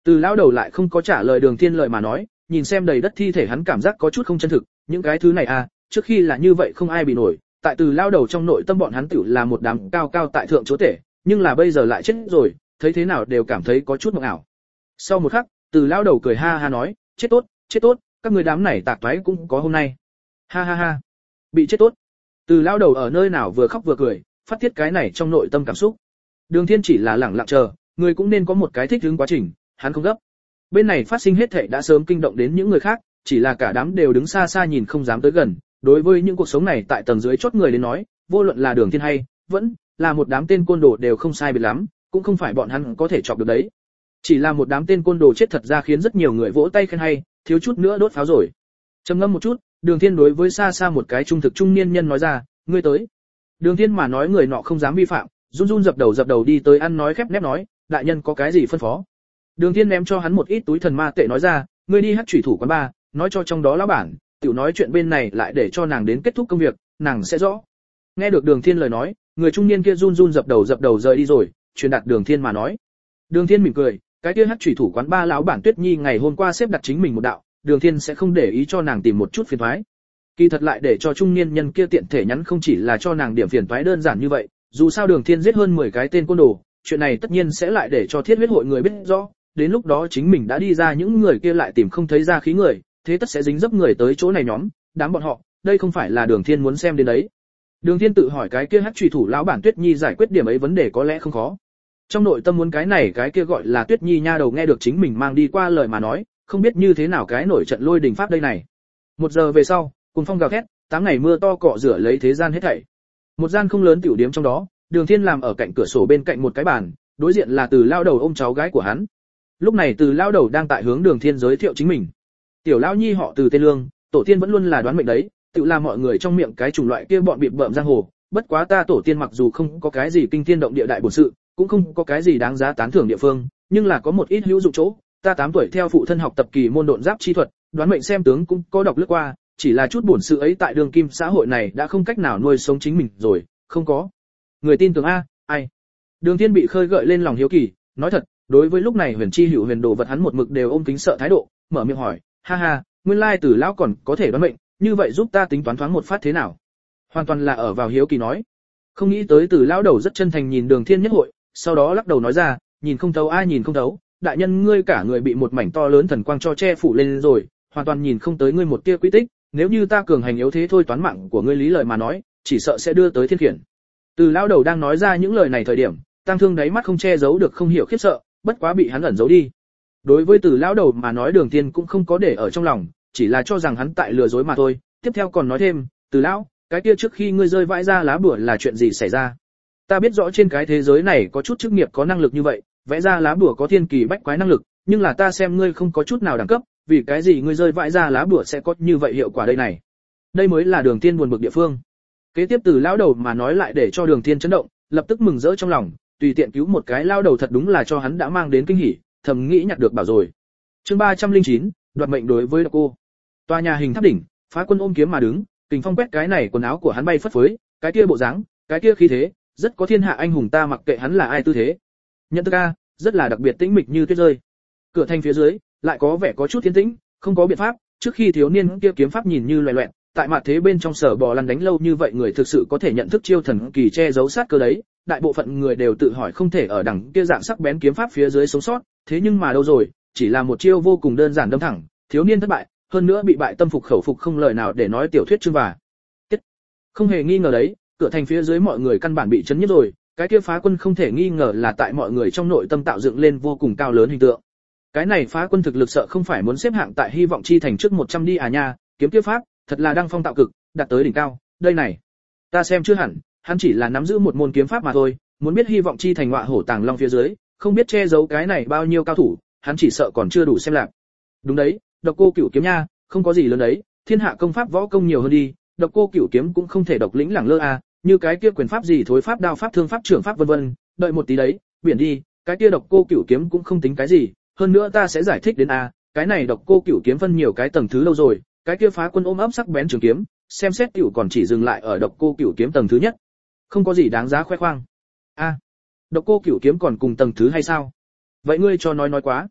Từ lão đầu lại không có trả lời Đường Thiên lời mà nói, nhìn xem đầy đất thi thể hắn cảm giác có chút không chân thực, những cái thứ này à, trước khi là như vậy không ai bị nổi, tại Từ lão đầu trong nội tâm bọn hắn tiểu là một đám cao cao tại thượng chúa tể, nhưng là bây giờ lại chết rồi, thấy thế nào đều cảm thấy có chút mộng ảo. Sau một khắc, Từ lão đầu cười ha ha nói, chết tốt, các người đám này tạc toái cũng có hôm nay. Ha ha ha, bị chết tốt. Từ lão đầu ở nơi nào vừa khóc vừa cười, phát tiết cái này trong nội tâm cảm xúc. Đường Thiên chỉ là lẳng lặng chờ, người cũng nên có một cái thích ứng quá trình, hắn không gấp. Bên này phát sinh hết thảy đã sớm kinh động đến những người khác, chỉ là cả đám đều đứng xa xa nhìn không dám tới gần. Đối với những cuộc sống này tại tầng dưới chót người đến nói, vô luận là Đường Thiên hay vẫn là một đám tên côn đồ đều không sai biệt lắm, cũng không phải bọn hắn có thể chọc được đấy. Chỉ là một đám tên côn đồ chết thật ra khiến rất nhiều người vỗ tay khen hay, thiếu chút nữa đốt pháo rồi. Trầm ngâm một chút, Đường Thiên đối với xa xa một cái trung thực trung niên nhân nói ra, ngươi tới. Đường Thiên mà nói người nọ không dám vi phạm, run run dập đầu đi tới ăn nói khép nép nói, đại nhân có cái gì phân phó. Đường Thiên ném cho hắn một ít túi thần ma tệ nói ra, ngươi đi hát chủy thủ quán ba, nói cho trong đó lão bản, tiểu nói chuyện bên này lại để cho nàng đến kết thúc công việc, nàng sẽ rõ. Nghe được Đường Thiên lời nói, người trung niên kia run run dập đầu rời đi rồi, truyền đạt Đường Thiên mà nói. Đường Thiên mỉm cười, cái kia hát chủy thủ quán ba lão bản Tuyết Nhi ngày hôm qua xếp đặt chính mình một đạo, Đường Thiên sẽ không để ý cho nàng tìm một chút phiền toái. Kỳ thật lại để cho trung niên nhân kia tiện thể nhắn không chỉ là cho nàng điểm phiền toái đơn giản như vậy, dù sao Đường Thiên giết hơn 10 cái tên côn đồ, chuyện này tất nhiên sẽ lại để cho Thiết Huyết hội người biết rõ, đến lúc đó chính mình đã đi ra những người kia lại tìm không thấy ra khí người, thế tất sẽ dính dấp người tới chỗ này nhóm, đám bọn họ, đây không phải là Đường Thiên muốn xem đến đấy. Đường Thiên tự hỏi cái kia hắc chủy thủ lão bản Tuyết Nhi giải quyết điểm ấy vấn đề có lẽ không khó. Trong nội tâm muốn cái này cái kia gọi là Tuyết Nhi nha đầu nghe được chính mình mang đi qua lời mà nói, không biết như thế nào cái nổi trận lôi đình pháp đây này. 1 giờ về sau, cùng phong gào thét, 8 ngày mưa to cọ rửa lấy thế gian hết thảy. Một gian không lớn tiểu điếm trong đó, Đường Thiên làm ở cạnh cửa sổ bên cạnh một cái bàn, đối diện là Từ lão đầu ôm cháu gái của hắn. Lúc này Từ lão đầu đang tại hướng Đường Thiên giới thiệu chính mình. Tiểu lão nhi họ Từ tên Lương, tổ tiên vẫn luôn là đoán mệnh đấy, tự làm mọi người trong miệng cái chủng loại kia bọn bịp bợm giang hồ, bất quá ta tổ tiên mặc dù không có cái gì kinh thiên động địa đại bổn sự, cũng không có cái gì đáng giá tán thưởng địa phương, nhưng là có một ít hữu dụng chỗ, ta 8 tuổi theo phụ thân học tập kỳ môn độn giáp chi thuật, đoán mệnh xem tướng cũng có đọc lướt qua, chỉ là chút bổn sự ấy tại đường kim xã hội này đã không cách nào nuôi sống chính mình rồi, không có người tin tưởng a, ai. Đường Thiên bị khơi gợi lên lòng hiếu kỳ, nói thật, đối với lúc này Huyền Chi Hữu Huyền đồ vật hắn một mực đều ôm kính sợ thái độ, mở miệng hỏi, ha ha, nguyên lai Từ lão còn có thể đoán mệnh, như vậy giúp ta tính toán thoáng một phát thế nào? Hoàn toàn là ở vào hiếu kỳ nói. Không nghĩ tới Từ lão đầu rất chân thành nhìn Đường Thiên nhất hội, sau đó lắc đầu nói ra, nhìn không thấu ai nhìn không thấu, đại nhân ngươi cả người bị một mảnh to lớn thần quang cho che phủ lên rồi, hoàn toàn nhìn không tới ngươi một tia quy tích, nếu như ta cường hành yếu thế thôi toán mạng của ngươi lý lời mà nói, chỉ sợ sẽ đưa tới thiên khiển. Từ lão đầu đang nói ra những lời này thời điểm, Tăng Thương đáy mắt không che giấu được không hiểu khiếp sợ, bất quá bị hắn ẩn giấu đi. Đối với Từ lão đầu mà nói Đường Thiên cũng không có để ở trong lòng, chỉ là cho rằng hắn tại lừa dối mà thôi. Tiếp theo còn nói thêm, Từ lão, cái kia trước khi ngươi rơi vãi ra lá bùa là chuyện gì xảy ra? Ta biết rõ trên cái thế giới này có chút chức nghiệp có năng lực như vậy, vẽ ra lá bùa có thiên kỳ bách quái năng lực, nhưng là ta xem ngươi không có chút nào đẳng cấp, vì cái gì ngươi rơi vãi ra lá bùa sẽ có như vậy hiệu quả đây này? Đây mới là Đường Thiên buồn bực địa phương. Kế tiếp Từ lão đầu mà nói lại để cho Đường Thiên chấn động, lập tức mừng rỡ trong lòng, tùy tiện cứu một cái lão đầu thật đúng là cho hắn đã mang đến kinh hỉ, thầm nghĩ nhặt được bảo rồi. Chương 309, đoạt mệnh đối với cô. Tòa nhà hình tháp đỉnh, Phá Quân ôm kiếm mà đứng, kình phong quét cái này quần áo của hắn bay phất phới, cái kia bộ dáng, cái kia khí thế, rất có thiên hạ anh hùng ta mặc kệ hắn là ai tư thế. Nhận thức a, rất là đặc biệt tĩnh mịch như tuyết rơi. Cửa thành phía dưới, lại có vẻ có chút thiên tĩnh, không có biện pháp, trước khi thiếu niên kia kiếm pháp nhìn như loẻo loẹt, tại mặt thế bên trong sở bò lăn đánh lâu như vậy người thực sự có thể nhận thức chiêu thần kỳ che giấu sát cơ đấy, đại bộ phận người đều tự hỏi không thể ở đằng kia dạng sắc bén kiếm pháp phía dưới sống sót, thế nhưng mà đâu rồi, chỉ là một chiêu vô cùng đơn giản đâm thẳng, thiếu niên thất bại, hơn nữa bị bại tâm phục khẩu phục không lời nào để nói tiểu thuyết chương và tiết. Không hề nghi ngờ đấy, cửa thành phía dưới mọi người căn bản bị chấn nhiếp rồi, cái kia Phá Quân không thể nghi ngờ là tại mọi người trong nội tâm tạo dựng lên vô cùng cao lớn hình tượng. Cái này Phá Quân thực lực sợ không phải muốn xếp hạng tại Hy vọng chi thành trước 100 đi à nha, kiếm kia pháp, thật là đăng phong tạo cực, đạt tới đỉnh cao, đây này. Ta xem chưa hẳn, hắn chỉ là nắm giữ một môn kiếm pháp mà thôi, muốn biết Hy vọng chi thành ngọa hổ tàng long phía dưới, không biết che giấu cái này bao nhiêu cao thủ, hắn chỉ sợ còn chưa đủ xem lạc. Đúng đấy, Độc Cô Cửu kiếm nha, không có gì lớn đấy, thiên hạ công pháp võ công nhiều hơn đi, Độc Cô Cửu kiếm cũng không thể độc lĩnh lẳng lơ à, như cái kia quyền pháp gì thối pháp đao pháp thương pháp trưởng pháp vân vân, đợi một tí đấy, biển đi, cái kia Độc Cô Cửu kiếm cũng không tính cái gì, hơn nữa ta sẽ giải thích đến a, cái này Độc Cô Cửu kiếm phân nhiều cái tầng thứ lâu rồi, cái kia Phá Quân ôm ấp sắc bén trường kiếm, xem xét tiểu còn chỉ dừng lại ở Độc Cô Cửu kiếm tầng thứ nhất. Không có gì đáng giá khoe khoang. A, Độc Cô Cửu kiếm còn cùng tầng thứ hay sao? Vậy ngươi cho nói quá.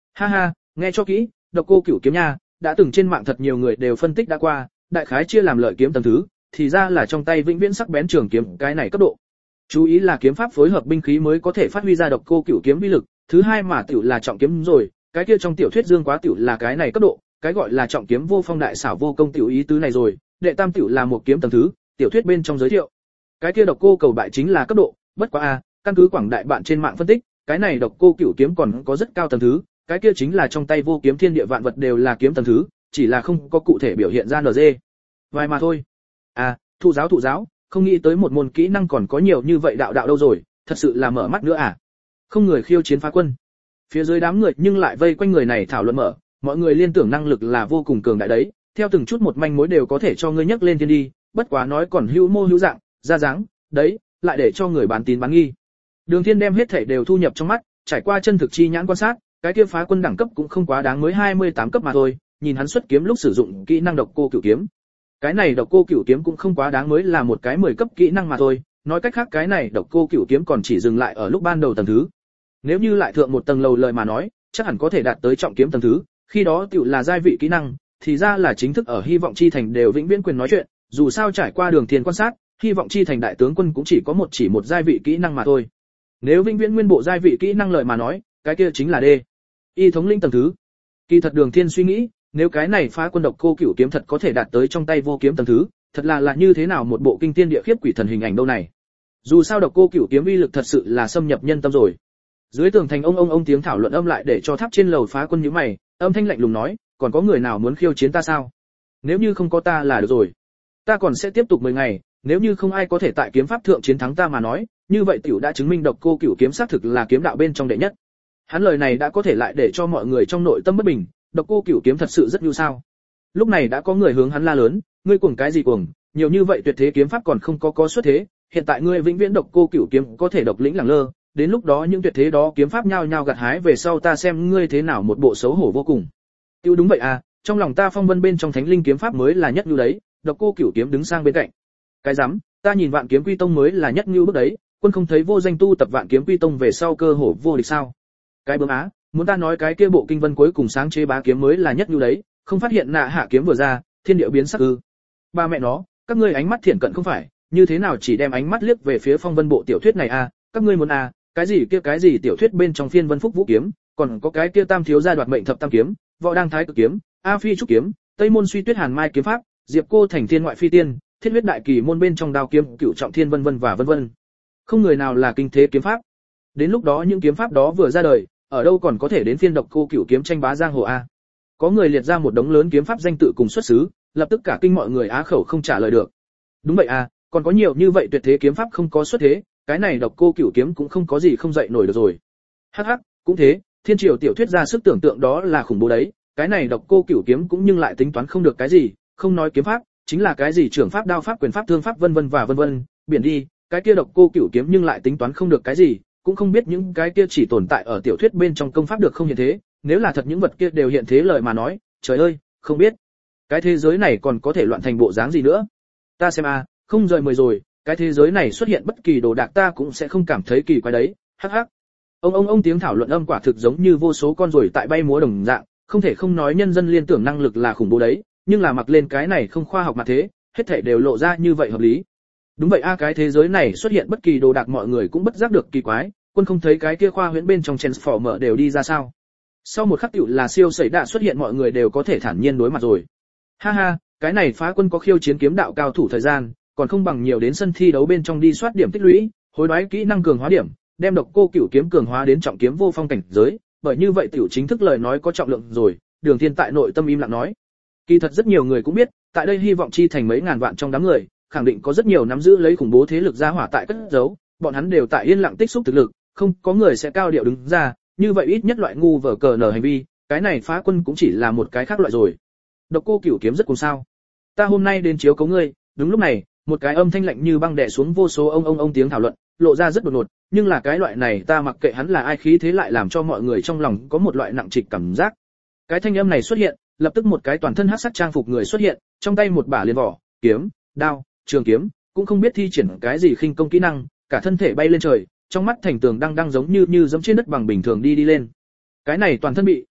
Ha ha, nghe cho kỹ, độc cô cửu kiếm nha, đã từng trên mạng thật nhiều người đều phân tích đã qua, đại khái chia làm lợi kiếm tầng thứ, thì ra là trong tay vĩnh viễn sắc bén trường kiếm, cái này cấp độ. Chú ý là kiếm pháp phối hợp binh khí mới có thể phát huy ra độc cô cửu kiếm uy lực, thứ hai mà tiểu là trọng kiếm rồi, cái kia trong tiểu thuyết Dương Quá tiểu là cái này cấp độ, cái gọi là trọng kiếm vô phong đại xảo vô công tiểu ý tứ này rồi, đệ tam tiểu là một kiếm tầng thứ, tiểu thuyết bên trong giới thiệu. Cái kia độc cô cầu bại chính là cấp độ, bất quá a, căn cứ quảng đại bạn trên mạng phân tích, cái này độc cô cửu kiếm còn có rất cao tầng thứ, cái kia chính là trong tay vô kiếm thiên địa vạn vật đều là kiếm tầng thứ, chỉ là không có cụ thể biểu hiện ra NG. Vài mà thôi. À, thụ giáo, không nghĩ tới một môn kỹ năng còn có nhiều như vậy đạo đâu rồi, thật sự là mở mắt nữa à. Không người khiêu chiến phá quân. Phía dưới đám người nhưng lại vây quanh người này thảo luận mở, mọi người liên tưởng năng lực là vô cùng cường đại đấy, theo từng chút một manh mối đều có thể cho ngươi nhấc lên thiên đi, bất quá nói còn hữu mô hữu dạng, ra dáng, đấy, lại để cho người bán tín bán nghi. Đường Thiên đem hết thảy đều thu nhập trong mắt, trải qua chân thực chi nhãn quan sát, cái kia phá quân đẳng cấp cũng không quá đáng, mới 28 cấp mà thôi, nhìn hắn xuất kiếm lúc sử dụng kỹ năng độc cô cửu kiếm. Cái này độc cô cửu kiếm cũng không quá đáng, mới là một cái 10 cấp kỹ năng mà thôi, nói cách khác cái này độc cô cửu kiếm còn chỉ dừng lại ở lúc ban đầu tầng thứ. Nếu như lại thượng một tầng lầu lời mà nói, chắc hẳn có thể đạt tới trọng kiếm tầng thứ, khi đó tiểu là giai vị kỹ năng, thì ra là chính thức ở Hy vọng chi thành đều vĩnh viễn quyền nói chuyện, dù sao trải qua Đường Thiên quan sát, Hy vọng chi thành đại tướng quân cũng chỉ có một giai vị kỹ năng mà thôi. Nếu vĩnh viễn nguyên bộ giai vị kỹ năng lời mà nói, cái kia chính là D. Y thống lĩnh tầng thứ. Kỳ thật Đường Thiên suy nghĩ, nếu cái này phá quân độc cô cửu kiếm thật có thể đạt tới trong tay vô kiếm tầng thứ, thật là như thế nào một bộ kinh thiên địa khiếp quỷ thần hình ảnh đâu này. Dù sao độc cô cửu kiếm uy lực thật sự là xâm nhập nhân tâm rồi. Dưới tường thành ông tiếng thảo luận âm lại để cho tháp trên lầu phá quân nhíu mày, âm thanh lạnh lùng nói, còn có người nào muốn khiêu chiến ta sao? Nếu như không có ta là được rồi. Ta còn sẽ tiếp tục 10 ngày, nếu như không ai có thể tại kiếm pháp thượng chiến thắng ta mà nói, như vậy tiểu đã chứng minh độc cô cửu kiếm xác thực là kiếm đạo bên trong đệ nhất. Hắn lời này đã có thể lại để cho mọi người trong nội tâm bất bình, độc cô cửu kiếm thật sự rất nhu sao? Lúc này đã có người hướng hắn la lớn, ngươi cuồng cái gì cuồng, nhiều như vậy tuyệt thế kiếm pháp còn không có xuất thế, hiện tại ngươi vĩnh viễn độc cô cửu kiếm có thể độc lĩnh lẳng lơ, đến lúc đó những tuyệt thế đó kiếm pháp nhao nhao gặt hái về sau ta xem ngươi thế nào một bộ xấu hổ vô cùng. Tiêu đúng vậy à, trong lòng ta phong vân bên trong thánh linh kiếm pháp mới là nhất nhu đấy, độc cô cửu kiếm đứng sang bên cạnh. Cái rắm, ta nhìn vạn kiếm quy tông mới là nhất nhu bước đấy, quân không thấy vô danh tu tập vạn kiếm quy tông về sau cơ hổ vô địch sao? Cái bướm á, muốn ta nói cái kia bộ kinh vân cuối cùng sáng chế bá kiếm mới là nhất nhu đấy, không phát hiện nạ hạ kiếm vừa ra, thiên địa biến sắc ư? Ba mẹ nó, các ngươi ánh mắt thiện cận không phải, như thế nào chỉ đem ánh mắt liếc về phía phong vân bộ tiểu thuyết này à? Các ngươi muốn à? Cái gì tiểu thuyết bên trong phiên vân phúc vũ kiếm, còn có cái kia tam thiếu gia đoạt mệnh thập tam kiếm, võ đang thái cực kiếm, a phi trúc kiếm, tây môn suy tuyết hàn mai kiếm pháp, diệp cô thành thiên ngoại phi tiên, thiết huyết đại kỳ môn bên trong đao kiếm cửu trọng thiên vân vân và vân vân. Không người nào là kinh thế kiếm pháp. Đến lúc đó những kiếm pháp đó vừa ra đời, ở đâu còn có thể đến phiên độc cô cửu kiếm tranh bá giang hồ a? Có người liệt ra một đống lớn kiếm pháp danh tự cùng xuất xứ, lập tức cả kinh mọi người á khẩu không trả lời được. Đúng vậy à, còn có nhiều như vậy tuyệt thế kiếm pháp không có xuất thế, cái này độc cô cửu kiếm cũng không có gì không dậy nổi được rồi. Hắc hắc, cũng thế, thiên triều tiểu thuyết ra sức tưởng tượng đó là khủng bố đấy, cái này độc cô cửu kiếm cũng nhưng lại tính toán không được cái gì, không nói kiếm pháp, chính là cái gì trưởng pháp đao pháp quyền pháp thương pháp vân vân và vân vân, biển đi, cái kia độc cô cửu kiếm nhưng lại tính toán không được cái gì, cũng không biết những cái kia chỉ tồn tại ở tiểu thuyết bên trong công pháp được không hiện thế, nếu là thật những vật kia đều hiện thế lời mà nói, trời ơi, không biết cái thế giới này còn có thể loạn thành bộ dáng gì nữa. Ta xem a, không rời 10 rồi, cái thế giới này xuất hiện bất kỳ đồ đạc ta cũng sẽ không cảm thấy kỳ quái đấy. Hắc hắc. Ông tiếng thảo luận âm quả thực giống như vô số con ruồi tại bay múa đồng dạng, không thể không nói nhân dân liên tưởng năng lực là khủng bố đấy, nhưng là mặc lên cái này không khoa học mà thế, hết thảy đều lộ ra như vậy hợp lý. Đúng vậy a, cái thế giới này xuất hiện bất kỳ đồ đạc mọi người cũng bất giác được kỳ quái, quân không thấy cái kia khoa huyễn bên trong Transformer đều đi ra sao? Sau một khắc tiểu là siêu xảy đạ xuất hiện mọi người đều có thể thản nhiên đối mặt rồi. Ha ha, cái này phá quân có khiêu chiến kiếm đạo cao thủ thời gian, còn không bằng nhiều đến sân thi đấu bên trong đi soát điểm tích lũy, hối đoái kỹ năng cường hóa điểm, đem độc cô cửu kiếm cường hóa đến trọng kiếm vô phong cảnh giới, bởi như vậy tiểu chính thức lời nói có trọng lượng rồi. Đường Thiên tại nội tâm im lặng nói. Kỳ thật rất nhiều người cũng biết, tại đây hy vọng chi thành mấy ngàn vạn trong đám người, khẳng định có rất nhiều nắm giữ lấy khủng bố thế lực gia hỏa tại cất giấu, bọn hắn đều tại yên lặng tích xúc thực lực, không có người sẽ cao điệu đứng ra, như vậy ít nhất loại ngu vở cờ nở hành vi, cái này phá quân cũng chỉ là một cái khác loại rồi. Độc cô cửu kiếm rất cùng sao? Ta hôm nay đến chiếu cấu ngươi. Đúng lúc này, một cái âm thanh lạnh như băng đè xuống vô số ông tiếng thảo luận, lộ ra rất đột ngột, nhưng là cái loại này ta mặc kệ hắn là ai khí thế lại làm cho mọi người trong lòng có một loại nặng trịch cảm giác. Cái thanh âm này xuất hiện, lập tức một cái toàn thân hắc sắc trang phục người xuất hiện, trong tay một bả liên vỏ, kiếm, đao, trường kiếm, cũng không biết thi triển cái gì khinh công kỹ năng, cả thân thể bay lên trời, trong mắt thành tường đang giống như giẫm trên đất bằng bình thường đi lên. Cái này toàn thân bị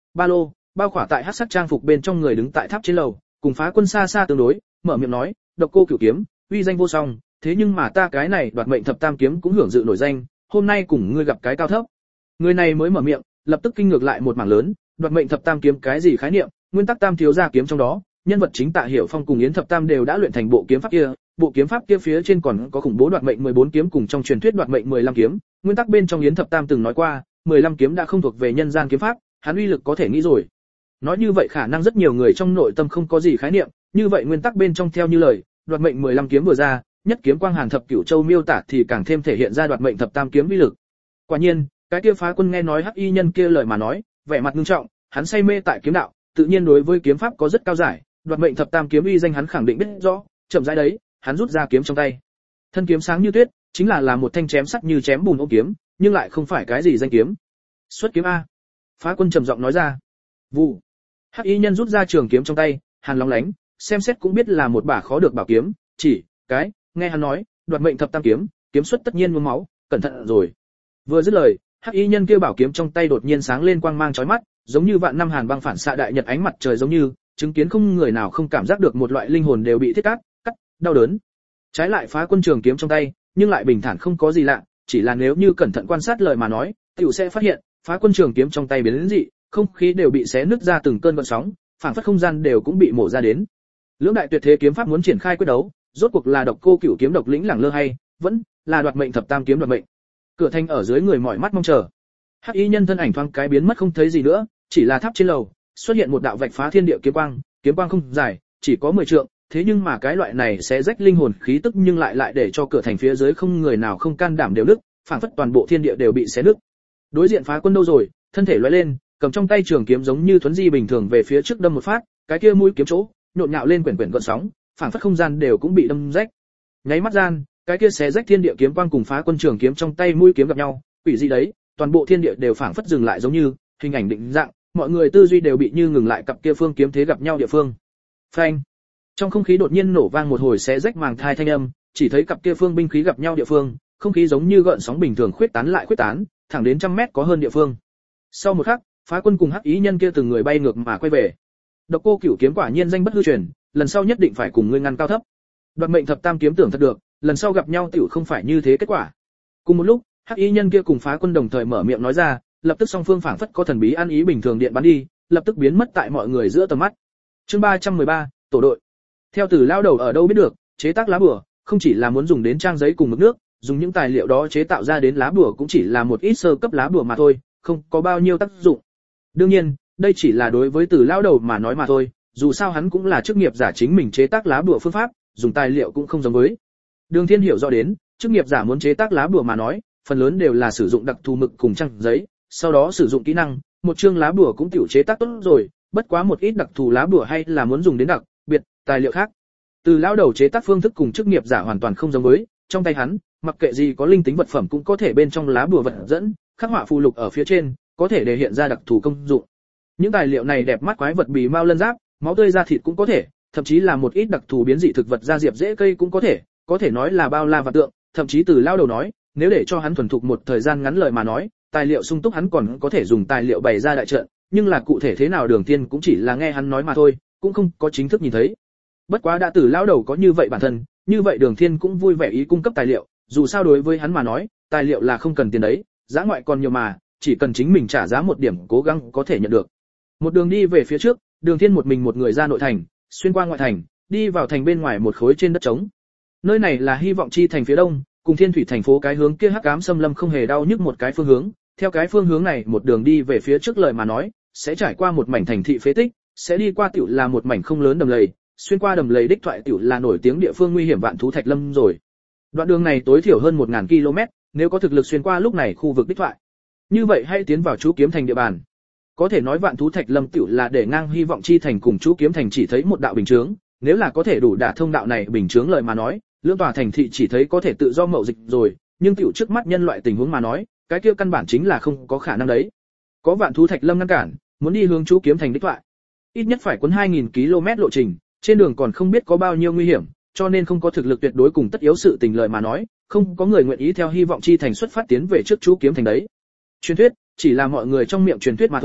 ba lô, bao khỏa tại hắc sắc trang phục bên trong người đứng tại tháp trên lầu, cùng Phá Quân xa xa tương đối, mở miệng nói, "Độc Cô Cửu kiếm, uy danh vô song, thế nhưng mà ta cái này Đoạt Mệnh Thập Tam kiếm cũng hưởng dự nổi danh, hôm nay cùng ngươi gặp cái cao thấp." Người này mới mở miệng, lập tức kinh ngược lại một mảng lớn, Đoạt Mệnh Thập Tam kiếm cái gì khái niệm, nguyên tắc tam thiếu gia kiếm trong đó, nhân vật chính Tạ Hiểu Phong cùng Yến Thập Tam đều đã luyện thành bộ kiếm pháp kia, bộ kiếm pháp kia phía trên còn có khủng bố đoạt mệnh 14 kiếm cùng trong truyền thuyết đoạt mệnh 15 kiếm, nguyên tắc bên trong Yến Thập Tam từng nói qua, 15 kiếm đã không thuộc về nhân gian kiếm pháp, hắn uy lực có thể nghĩ rồi. Nói như vậy khả năng rất nhiều người trong nội tâm không có gì khái niệm, như vậy nguyên tắc bên trong theo như lời, đoạt mệnh 15 kiếm vừa ra, nhất kiếm quang hàn thập cửu châu miêu tả thì càng thêm thể hiện ra đoạt mệnh thập tam kiếm uy lực. Quả nhiên, cái kia Phá Quân nghe nói hắc y nhân kia lời mà nói, vẻ mặt nghiêm trọng, hắn say mê tại kiếm đạo, tự nhiên đối với kiếm pháp có rất cao giải, đoạt mệnh thập tam kiếm uy danh hắn khẳng định biết rõ, chậm rãi đấy, hắn rút ra kiếm trong tay. Thân kiếm sáng như tuyết, chính là một thanh chém sắt như chém bùn ôm kiếm, nhưng lại không phải cái gì danh kiếm. Xuất kiếm a. Phá Quân trầm giọng nói ra. Vụ. Hắc y nhân rút ra trường kiếm trong tay, hàn lóng lánh, xem xét cũng biết là một bả khó được bảo kiếm, chỉ cái, nghe hắn nói, đoạt mệnh thập tam kiếm, kiếm xuất tất nhiên nhuốm máu, cẩn thận rồi. Vừa dứt lời, hắc y nhân kia bảo kiếm trong tay đột nhiên sáng lên quang mang chói mắt, giống như vạn năm hàn băng phản xạ đại nhật ánh mặt trời giống như, chứng kiến không người nào không cảm giác được một loại linh hồn đều bị thiết cắt, đau đớn. Trái lại Phá Quân trường kiếm trong tay, nhưng lại bình thản không có gì lạ, chỉ là nếu như cẩn thận quan sát lời mà nói, tiểu sẽ phát hiện, Phá Quân trường kiếm trong tay biến đến dị, không khí đều bị xé nứt ra từng cơn gợn sóng, phảng phất không gian đều cũng bị mổ ra đến. Lưỡng đại tuyệt thế kiếm pháp muốn triển khai quyết đấu, rốt cuộc là Độc Cô Cửu kiếm độc lĩnh lẳng lơ hay, vẫn là đoạt mệnh thập tam kiếm đoạt mệnh. Cửa thành ở dưới người mỏi mắt mong chờ. Hắc y nhân thân ảnh thoáng cái biến mất không thấy gì nữa, chỉ là tháp trên lầu xuất hiện một đạo vạch phá thiên địa kiếm quang không dài, chỉ có 10 trượng, thế nhưng mà cái loại này sẽ rách linh hồn khí tức nhưng lại để cho cửa thành phía dưới không người nào không can đảm đều nứt, phảng phất toàn bộ thiên địa đều bị xé nứt. Đối diện Phá Quân đâu rồi, thân thể lóe lên, cầm trong tay trường kiếm giống như thuấn di bình thường về phía trước đâm một phát, cái kia mũi kiếm chỗ nhộn nhạo lên quyển gợn sóng, phảng phất không gian đều cũng bị đâm rách. Nháy mắt gian, cái kia xé rách thiên địa kiếm quang cùng Phá Quân trường kiếm trong tay mũi kiếm gặp nhau, quỷ dị đấy, toàn bộ thiên địa đều phảng phất dừng lại giống như hình ảnh định dạng, mọi người tư duy đều bị như ngừng lại cặp kia phương kiếm thế gặp nhau địa phương. Phanh! Trong không khí đột nhiên nổ vang một hồi xé rách màng thai thanh âm, chỉ thấy cặp kia phương binh khí gặp nhau địa phương, không khí giống như gợn sóng bình thường khuyết tán, thẳng đến trăm mét có hơn địa phương. Sau một khắc, Phá Quân cùng hắc ý nhân kia từng người bay ngược mà quay về. Độc Cô Cửu kiếm quả nhiên danh bất hư truyền, lần sau nhất định phải cùng ngươi ngăn cao thấp. Đoạt mệnh thập tam kiếm tưởng thật được, lần sau gặp nhau tiểu không phải như thế kết quả. Cùng một lúc, hắc ý nhân kia cùng Phá Quân đồng thời mở miệng nói ra, lập tức song phương phảng phất có thần bí ăn ý bình thường điện bắn đi, lập tức biến mất tại mọi người giữa tầm mắt. Chương 313, tổ đội. Theo Tử lao đầu ở đâu biết được, chế tác lá bùa không chỉ là muốn dùng đến trang giấy cùng mực nước, dùng những tài liệu đó chế tạo ra đến lá bùa cũng chỉ là một ít sơ cấp lá bùa mà thôi, không có bao nhiêu tác dụng. Đương nhiên, đây chỉ là đối với Tử lao đầu mà nói mà thôi, dù sao hắn cũng là chức nghiệp giả chính mình chế tác lá bùa phương pháp, dùng tài liệu cũng không giống với. Đường Thiên hiểu rõ đến, chức nghiệp giả muốn chế tác lá bùa mà nói, phần lớn đều là sử dụng đặc thù mực cùng trang giấy, sau đó sử dụng kỹ năng, một chương lá bùa cũng tiểu chế tác tốt rồi, bất quá một ít đặc thù lá bùa hay là muốn dùng đến đặc biệt tài liệu khác. Từ lao đầu chế tác phương thức cùng chức nghiệp giả hoàn toàn không giống với, trong tay hắn, mặc kệ gì có linh tính vật phẩm cũng có thể bên trong lá bùa vật dẫn, khắc họa phù lục ở phía trên, có thể để hiện ra đặc thù công dụng. Những tài liệu này đẹp mắt quái vật bì mao lân giáp, máu tươi da thịt cũng có thể, thậm chí là một ít đặc thù biến dị thực vật da diệp rễ cây cũng có thể nói là bao la và tượng, thậm chí Từ lao đầu nói, nếu để cho hắn thuần thục một thời gian ngắn lời mà nói, tài liệu sung túc hắn còn có thể dùng tài liệu bày ra đại trận, nhưng là cụ thể thế nào Đường Thiên cũng chỉ là nghe hắn nói mà thôi, cũng không có chính thức nhìn thấy. Bất quá đã Từ lão đầu có như vậy bản thân, như vậy Đường Thiên cũng vui vẻ ý cung cấp tài liệu, dù sao đối với hắn mà nói, tài liệu là không cần tiền đấy, giá ngoại còn nhiều mà, chỉ cần chính mình trả giá một điểm cố gắng có thể nhận được. Một đường đi về phía trước, Đường Thiên một mình một người ra nội thành, xuyên qua ngoại thành, đi vào thành bên ngoài một khối trên đất trống. Nơi này là Hy vọng chi thành phía đông, cùng Thiên Thủy thành phố cái hướng kia hắc ám xâm lâm không hề đau nhức một cái phương hướng, theo cái phương hướng này một đường đi về phía trước lời mà nói, sẽ trải qua một mảnh thành thị phế tích, sẽ đi qua tiểu là một mảnh không lớn đầm lầy, xuyên qua đầm lầy đích thoại tiểu là nổi tiếng địa phương nguy hiểm Vạn Thú Thạch Lâm rồi. Đoạn đường này tối thiểu hơn 1000 km, nếu có thực lực xuyên qua lúc này khu vực đích thoại, như vậy hãy tiến vào Chú Kiếm thành địa bàn. Có thể nói Vạn Thú Thạch Lâm tiểu là để ngang Hy vọng chi thành cùng Chú Kiếm thành chỉ thấy một đạo bình chướng, nếu là có thể đủ đả thông đạo này bình chướng lời mà nói, lưỡng tòa thành thị chỉ thấy có thể tự do mậu dịch rồi, nhưng tiểu trước mắt nhân loại tình huống mà nói, cái kia căn bản chính là không có khả năng đấy. Có Vạn Thú Thạch Lâm ngăn cản, muốn đi hướng Chú Kiếm thành đích thoại, ít nhất phải quấn 2000 km lộ trình, trên đường còn không biết có bao nhiêu nguy hiểm, cho nên không có thực lực tuyệt đối cùng tất yếu sự tình lời mà nói, không có người nguyện ý theo Hy vọng chi thành xuất phát tiến về trước Chú Kiếm thành đấy. Truyền thuyết chỉ là mọi người trong miệng truyền thuyết mà thôi,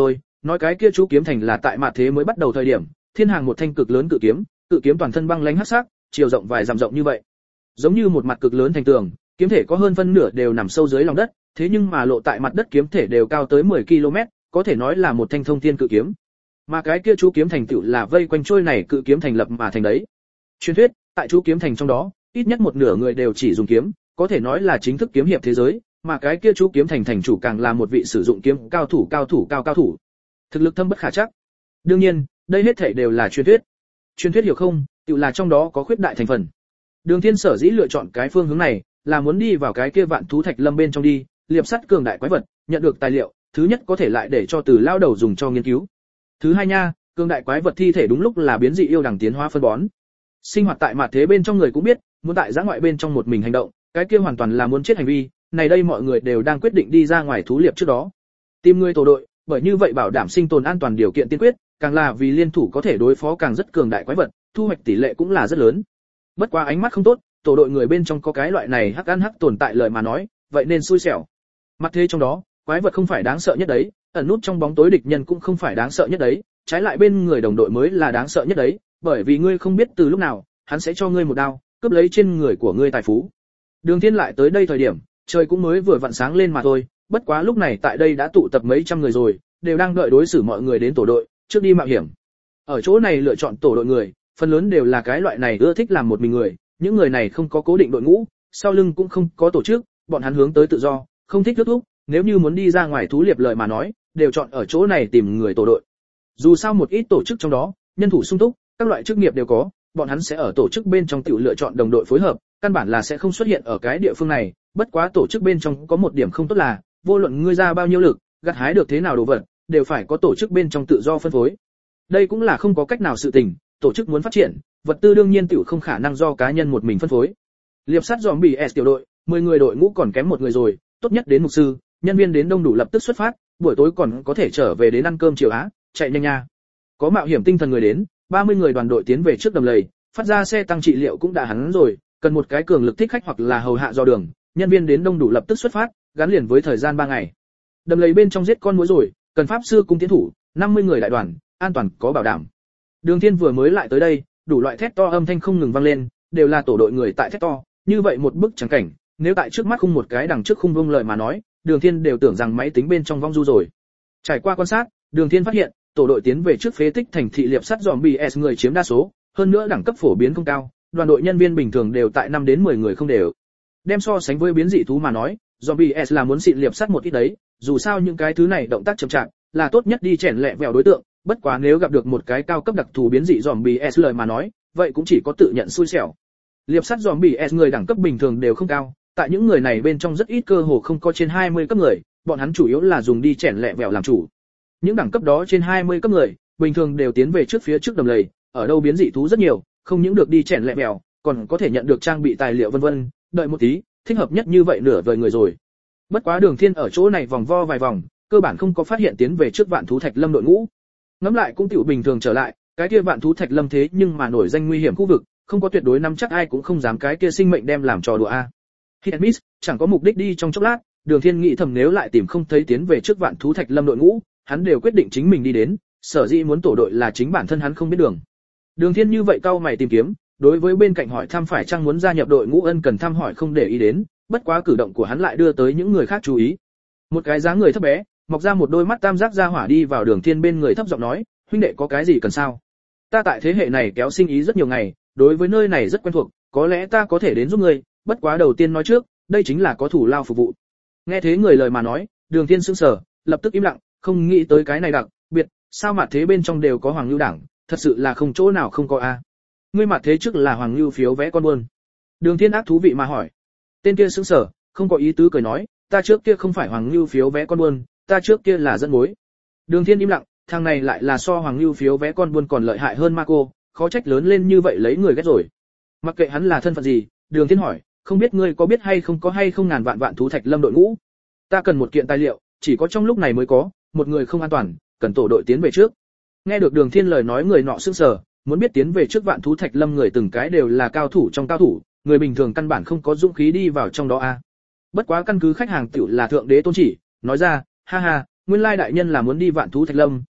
nói cái kia chú kiếm thành là tại mạt thế mới bắt đầu thời điểm, thiên hàng một thanh cực lớn cự kiếm toàn thân băng lãnh hắc sắc, chiều rộng vài dặm rộng như vậy. Giống như một mặt cực lớn thành tường, kiếm thể có hơn phân nửa đều nằm sâu dưới lòng đất, thế nhưng mà lộ tại mặt đất kiếm thể đều cao tới 10 km, có thể nói là một thanh thông thiên cự kiếm. Mà cái kia chú kiếm thành tựu là vây quanh trôi này cự kiếm thành lập mà thành đấy. Truyền thuyết, tại chú kiếm thành trong đó, ít nhất một nửa người đều chỉ dùng kiếm, có thể nói là chính thức kiếm hiệp thế giới, mà cái kia chú kiếm thành thành chủ càng là một vị sử dụng kiếm cao thủ. Thực lực thâm bất khả trắc. Đương nhiên, đây hết thảy đều là truyền thuyết. Truyền thuyết hiểu không, tựu là trong đó có khuyết đại thành phần. Đường Thiên sở dĩ lựa chọn cái phương hướng này, là muốn đi vào cái kia vạn thú thạch lâm bên trong đi, liệp sắt cường đại quái vật, nhận được tài liệu, thứ nhất có thể lại để cho từ lao đầu dùng cho nghiên cứu. Thứ hai nha, cường đại quái vật thi thể đúng lúc là biến dị yêu đằng tiến hóa phân bón. Sinh hoạt tại mạt thế bên trong người cũng biết, muốn tại giã ngoại bên trong một mình hành động, cái kia hoàn toàn là muốn chết hành vi, này đây mọi người đều đang quyết định đi ra ngoài thú liệp trước đó. Tìm người tổ đội, bởi như vậy bảo đảm sinh tồn an toàn điều kiện tiên quyết, càng là vì liên thủ có thể đối phó càng rất cường đại quái vật, thu hoạch tỷ lệ cũng là rất lớn. Bất quá ánh mắt không tốt, tổ đội người bên trong có cái loại này hắc ăn hắc tồn tại lời mà nói, vậy nên xui xẻo. Mặt thế trong đó, quái vật không phải đáng sợ nhất đấy, ẩn nút trong bóng tối địch nhân cũng không phải đáng sợ nhất đấy, trái lại bên người đồng đội mới là đáng sợ nhất đấy, bởi vì ngươi không biết từ lúc nào, hắn sẽ cho ngươi một đao, cướp lấy trên người của ngươi tài phú. Đường Thiên lại tới đây thời điểm, trời cũng mới vừa vặn sáng lên mà thôi, bất quá lúc này tại đây đã tụ tập mấy trăm người rồi, đều đang đợi đối xử mọi người đến tổ đội, trước đi mạo hiểm. Ở chỗ này lựa chọn tổ đội người, phần lớn đều là cái loại này ưa thích làm một mình người, những người này không có cố định đội ngũ, sau lưng cũng không có tổ chức, bọn hắn hướng tới tự do, không thích kết thúc, nếu như muốn đi ra ngoài thú liệp lời mà nói, đều chọn ở chỗ này tìm người tổ đội. Dù sao một ít tổ chức trong đó, nhân thủ sung túc, các loại chức nghiệp đều có, bọn hắn sẽ ở tổ chức bên trong tự lựa chọn đồng đội phối hợp, căn bản là sẽ không xuất hiện ở cái địa phương này, bất quá tổ chức bên trong có một điểm không tốt là, vô luận ngươi ra bao nhiêu lực, gặt hái được thế nào đồ vật, đều phải có tổ chức bên trong tự do phân phối. Đây cũng là không có cách nào sự tình, tổ chức muốn phát triển, vật tư đương nhiên tiểu không khả năng do cá nhân một mình phân phối. Liệp sắt zombie S tiểu đội, 10 người đội ngũ còn kém một người rồi, tốt nhất đến mục sư, nhân viên đến đông đủ lập tức xuất phát, buổi tối còn có thể trở về đến ăn cơm chiều á, chạy nhanh nha. Có mạo hiểm tinh thần người đến, 30 người đoàn đội tiến về trước đầm lầy, phát ra xe tăng trị liệu cũng đã hắn rồi, cần một cái cường lực thích khách hoặc là hầu hạ do đường, nhân viên đến đông đủ lập tức xuất phát, gắn liền với thời gian 3 ngày. Đầm lầy bên trong giết con muỗi rồi, cần pháp sư cung tiến thủ, 50 người đại đoàn, an toàn có bảo đảm. Đường Thiên vừa mới lại tới đây, đủ loại thét to âm thanh không ngừng vang lên, đều là tổ đội người tại thét to, như vậy một bức chẳng cảnh, nếu tại trước mắt khung một cái đằng trước khung vông lời mà nói, Đường Thiên đều tưởng rằng máy tính bên trong vong du rồi. Trải qua quan sát, Đường Thiên phát hiện, tổ đội tiến về trước phế tích thành thị liệp sắt zombie S người chiếm đa số, hơn nữa đẳng cấp phổ biến không cao, đoàn đội nhân viên bình thường đều tại 5 đến 10 người không đều. Đem so sánh với biến dị thú mà nói, zombie S là muốn xịn liệp sắt một ít đấy, dù sao những cái thứ này động tác chậm chạp, là tốt nhất đi chèn lẹ vẹo đối tượng, bất quá nếu gặp được một cái cao cấp đặc thù biến dị zombie S lời mà nói, vậy cũng chỉ có tự nhận xui xẻo. Liệp sắt zombie S người đẳng cấp bình thường đều không cao, tại những người này bên trong rất ít cơ hồ không có trên 20 cấp người, bọn hắn chủ yếu là dùng đi chèn lẹ vẹo làm chủ. Những đẳng cấp đó trên 20 cấp người, bình thường đều tiến về trước phía trước đầm lầy, ở đâu biến dị thú rất nhiều, không những được đi chèn lẹ vẹo, còn có thể nhận được trang bị tài liệu vân vân, đợi một tí, thích hợp nhất như vậy nửa vời người rồi. Bất quá Đường Thiên ở chỗ này vòng vo vài vòng, cơ bản không có phát hiện tiến về trước vạn thú thạch lâm đội ngũ. Ngẫm lại cũng tiểu bình thường trở lại, cái kia vạn thú thạch lâm thế nhưng mà nổi danh nguy hiểm khu vực, không có tuyệt đối nắm chắc ai cũng không dám cái kia sinh mệnh đem làm trò đùa a. Hit and miss, chẳng có mục đích đi trong chốc lát, Đường Thiên nghĩ thầm nếu lại tìm không thấy tiến về trước vạn thú thạch lâm đội ngũ, hắn đều quyết định chính mình đi đến, sở dĩ muốn tổ đội là chính bản thân hắn không biết đường. Đường Thiên như vậy cau mày tìm kiếm, đối với bên cạnh hỏi thăm phải chăng muốn gia nhập đội ngũ ân cần thăm hỏi không để ý đến, bất quá cử động của hắn lại đưa tới những người khác chú ý. Một cái dáng người thấp bé, mọc ra một đôi mắt tam giác ra hỏa đi vào Đường Thiên bên người thấp giọng nói, huynh đệ có cái gì cần sao? Ta tại thế hệ này kéo sinh ý rất nhiều ngày, đối với nơi này rất quen thuộc, có lẽ ta có thể đến giúp ngươi, bất quá đầu tiên nói trước, đây chính là có thủ lao phục vụ. Nghe thế người lời mà nói, Đường Thiên sững sờ, lập tức im lặng, không nghĩ tới cái này đặc biệt, sao mà thế bên trong đều có Hoàng Lưu đảng, thật sự là không chỗ nào không có a. Ngươi mà thế trước là Hoàng Lưu phiếu vé con buôn. Đường Thiên ác thú vị mà hỏi. Tên kia sững sờ, không có ý tứ cười nói, ta trước kia không phải Hoàng Lưu phiếu vé con buôn, ta trước kia là dẫn mối. Đường Thiên im lặng, thằng này lại là so Hoàng Lưu phiếu vé con buôn còn lợi hại hơn Marco, khó trách lớn lên như vậy lấy người ghét rồi. Mặc kệ hắn là thân phận gì, Đường Thiên hỏi, không biết ngươi có biết hay không ngàn vạn vạn thú thạch lâm đội ngũ? Ta cần một kiện tài liệu, chỉ có trong lúc này mới có, một người không an toàn, cần tổ đội tiến về trước. Nghe được Đường Thiên lời nói người nọ sững sờ, muốn biết tiến về trước vạn thú thạch lâm người từng cái đều là cao thủ trong cao thủ, người bình thường căn bản không có dũng khí đi vào trong đó a. Bất quá căn cứ khách hàng tiểu là thượng đế tôn chỉ, nói ra, ha ha, nguyên lai đại nhân là muốn đi vạn thú thạch lâm,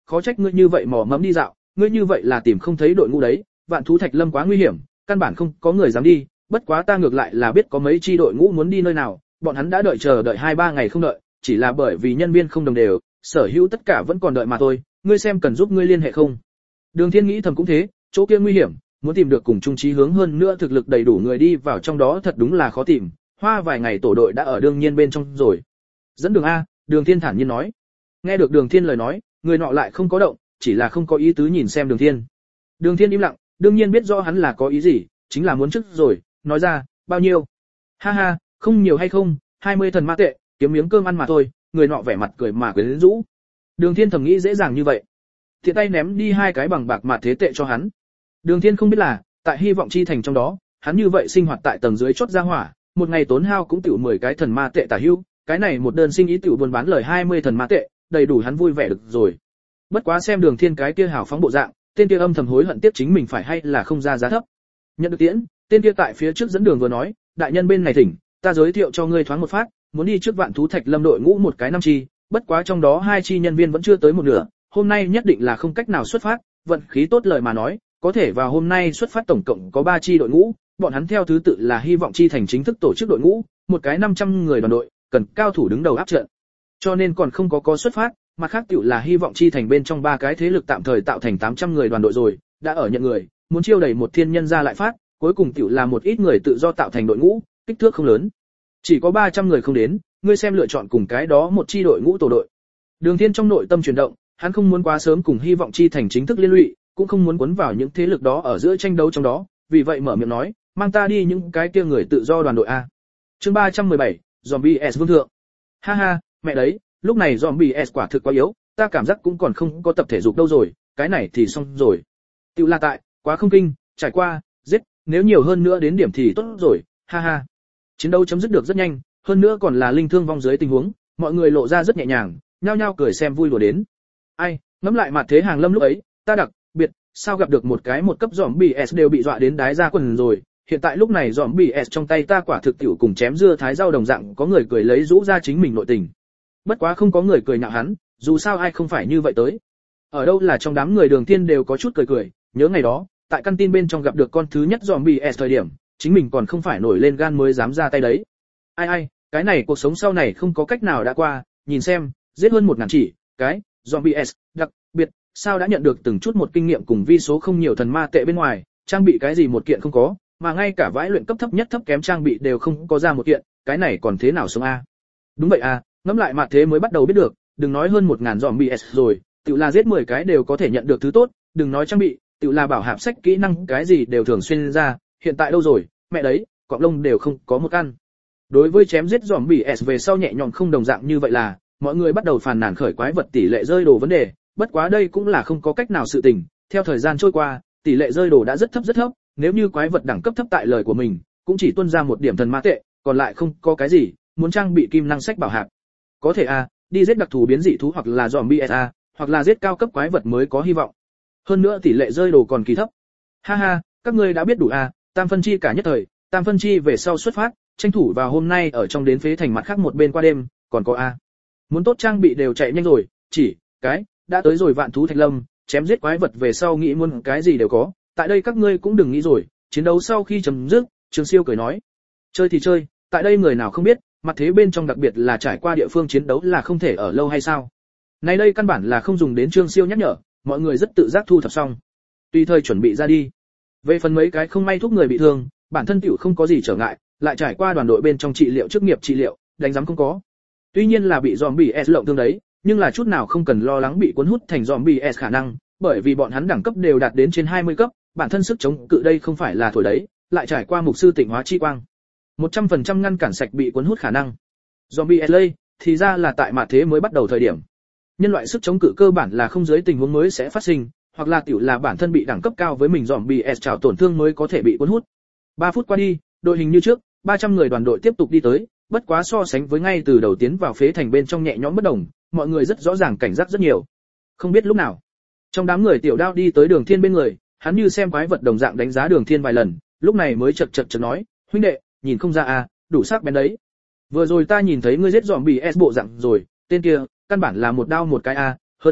khó trách ngươi như vậy mò mẫm đi dạo, ngươi như vậy là tìm không thấy đội ngũ đấy, Vạn Thú Thạch Lâm quá nguy hiểm, căn bản không có người dám đi, bất quá ta ngược lại là biết có mấy chi đội ngũ muốn đi nơi nào, bọn hắn đã chờ đợi 2-3 ngày không đợi, chỉ là bởi vì nhân viên không đồng đều, sở hữu tất cả vẫn còn đợi mà thôi, ngươi xem cần giúp ngươi liên hệ không? Đường Thiên nghĩ thầm cũng thế, chỗ kia nguy hiểm, muốn tìm được cùng chung chí hướng hơn nữa thực lực đầy đủ người đi vào trong đó thật đúng là khó tìm, hoa vài ngày tổ đội đã ở đương nhiên bên trong rồi. Dẫn đường a, Đường Thiên thản nhiên nói. Nghe được Đường Thiên lời nói, người nọ lại không có động, chỉ là không có ý tứ nhìn xem Đường Thiên. Đường Thiên im lặng, đương nhiên biết rõ hắn là có ý gì, chính là muốn trước rồi, nói ra, bao nhiêu? Ha ha, không nhiều hay không, 20 thần ma tệ, kiếm miếng cơm ăn mà thôi, người nọ vẻ mặt cười mà quyến rũ. Đường Thiên thầm nghĩ dễ dàng như vậy, thiện tay ném đi 2 cái bằng bạc mà thế tệ cho hắn. Đường Thiên không biết là, tại Hy vọng chi thành trong đó, hắn như vậy sinh hoạt tại tầng dưới chót ra hỏa, một ngày tốn hao cũng tiểu 10 cái thần ma tệ tả hữu, cái này một đơn sinh ý tiểu buôn bán lời 20 thần ma tệ, đầy đủ hắn vui vẻ được rồi. Bất quá xem Đường Thiên cái kia hào phóng bộ dạng, tên kia âm thầm hối hận tiếp chính mình phải hay là không ra giá thấp. Nhận được tiễn, tên kia tại phía trước dẫn đường vừa nói, đại nhân bên này thỉnh, ta giới thiệu cho ngươi thoáng một phát, muốn đi trước Vạn Thú Thạch Lâm đội ngũ một cái 5 chi, bất quá trong đó 2 chi nhân viên vẫn chưa tới một nửa, hôm nay nhất định là không cách nào xuất phát, vận khí tốt lời mà nói, có thể vào hôm nay xuất phát tổng cộng có 3 chi đội ngũ, bọn hắn theo thứ tự là Hy vọng chi thành chính thức tổ chức đội ngũ, một cái 500 người đoàn đội, cần cao thủ đứng đầu áp trận. Cho nên còn không có xuất phát, mặt khác tiểu là Hy vọng chi thành bên trong 3 cái thế lực tạm thời tạo thành 800 người đoàn đội rồi, đã ở nhận người, muốn chiêu đẩy một thiên nhân ra lại phát, cuối cùng tiểu là một ít người tự do tạo thành đội ngũ, kích thước không lớn. Chỉ có 300 người không đến, ngươi xem lựa chọn cùng cái đó một chi đội ngũ tổ đội. Đường Thiên trong nội tâm chuyển động, hắn không muốn quá sớm cùng Hy vọng chi thành chính thức liên lụy, cũng không muốn cuốn vào những thế lực đó ở giữa tranh đấu trong đó, vì vậy mở miệng nói, mang ta đi những cái kia người tự do đoàn đội a. Chương 317, Zombie S vương thượng. Ha ha, mẹ đấy, lúc này Zombie S quả thực quá yếu, ta cảm giác cũng còn không có tập thể dục đâu rồi, cái này thì xong rồi. Tiểu là tại, quá không kinh, trải qua, giết, nếu nhiều hơn nữa đến điểm thì tốt rồi, ha ha. Chiến đấu chấm dứt được rất nhanh, hơn nữa còn là linh thương vong dưới tình huống, mọi người lộ ra rất nhẹ nhàng, nhao nhao cười xem vui đùa đến. Ai, ngẫm lại mặt thế hàng lâm lúc ấy, ta đặc biệt, sao gặp được một cái một cấp Zombie S đều bị dọa đến đái ra quần rồi, hiện tại lúc này Zombie S trong tay ta quả thực tiểu cùng chém dưa thái rau đồng dạng, có người cười lấy rũ ra chính mình nội tình. Bất quá không có người cười nhạo hắn, dù sao ai không phải như vậy tới. Ở đâu là trong đám người Đường Thiên đều có chút cười, nhớ ngày đó, tại căn tin bên trong gặp được con thứ nhất Zombie S thời điểm, chính mình còn không phải nổi lên gan mới dám ra tay đấy. Ai, cái này cuộc sống sau này không có cách nào đã qua, nhìn xem, giết hơn 1000 chỉ, cái Zombie S, đặc biệt, sao đã nhận được từng chút một kinh nghiệm cùng vi số không nhiều thần ma tệ bên ngoài, trang bị cái gì một kiện không có, mà ngay cả vãi luyện cấp thấp nhất thấp kém trang bị đều không có ra một kiện, cái này còn thế nào sống a? Đúng vậy a, ngẫm lại mặt thế mới bắt đầu biết được, đừng nói hơn 1000 Zombie S rồi, tự là giết 10 cái đều có thể nhận được thứ tốt, đừng nói trang bị, tự là bảo hạp sách kỹ năng cái gì đều thường xuyên ra, hiện tại đâu rồi, mẹ đấy, cọng lông đều không có một căn. Đối với chém giết Zombie S về sau nhẹ nhõm không đồng dạng như vậy là, mọi người bắt đầu phàn nàn khởi quái vật tỷ lệ rơi đồ vấn đề, bất quá đây cũng là không có cách nào sự tình, theo thời gian trôi qua, tỷ lệ rơi đồ đã rất thấp, nếu như quái vật đẳng cấp thấp tại lời của mình, cũng chỉ tuân ra một điểm thần ma tệ, còn lại không có cái gì, muốn trang bị kim năng sách bảo hạp. Có thể đi giết đặc thù biến dị thú hoặc là Zombie S hoặc là giết cao cấp quái vật mới có hy vọng. Hơn nữa tỷ lệ rơi đồ còn kỳ thấp. Ha ha, các ngươi đã biết đủ tam phân chi cả nhất thời, tam phân chi về sau xuất phát, tranh thủ vào hôm nay ở trong đến phế thành mặt khác một bên qua đêm, còn có muốn tốt trang bị đều chạy nhanh rồi, chỉ cái đã tới rồi Vạn Thú Thạch Lâm, chém giết quái vật về sau nghĩ muốn cái gì đều có, tại đây các ngươi cũng đừng nghĩ rồi. Chiến đấu sau khi chấm dứt, Trương Siêu cười nói, chơi thì chơi, tại đây người nào không biết, mặt thế bên trong đặc biệt là trải qua địa phương chiến đấu là không thể ở lâu hay sao? Này đây căn bản là không dùng đến Trương Siêu nhắc nhở, mọi người rất tự giác thu thập xong, tùy thời chuẩn bị ra đi. Về phần mấy cái không may thuốc người bị thương, bản thân tiểu không có gì trở ngại, lại trải qua đoàn đội bên trong trị liệu chức nghiệp trị liệu, đánh giám không có. Tuy nhiên là bị Zombie S lộng thương đấy, nhưng là chút nào không cần lo lắng bị cuốn hút thành Zombie S khả năng, bởi vì bọn hắn đẳng cấp đều đạt đến trên 20 cấp, bản thân sức chống cự đây không phải là thổi đấy, lại trải qua mục sư tịnh hóa chi quang, 100% ngăn cản sạch bị cuốn hút khả năng. Zombie S lây, thì ra là tại mặt thế mới bắt đầu thời điểm. Nhân loại sức chống cự cơ bản là không dưới tình huống mới sẽ phát sinh, hoặc là tiểu là bản thân bị đẳng cấp cao với mình Zombie S trào tổn thương mới có thể bị cuốn hút. 3 phút qua đi, đội hình như trước, 300 người đoàn đội tiếp tục đi tới, bất quá so sánh với ngay từ đầu tiến vào phế thành bên trong nhẹ nhõm bất đồng, mọi người rất rõ ràng cảnh giác rất nhiều. Không biết lúc nào, trong đám người Tiểu Đao đi tới Đường Thiên bên người, hắn như xem quái vật đồng dạng đánh giá Đường Thiên vài lần, lúc này mới chậc nói, huynh đệ, nhìn không ra đủ sắc bén đấy. Vừa rồi ta nhìn thấy ngươi giết Zombie S bộ dạng rồi, tên kia, căn bản là một đao một cái hơn nữa,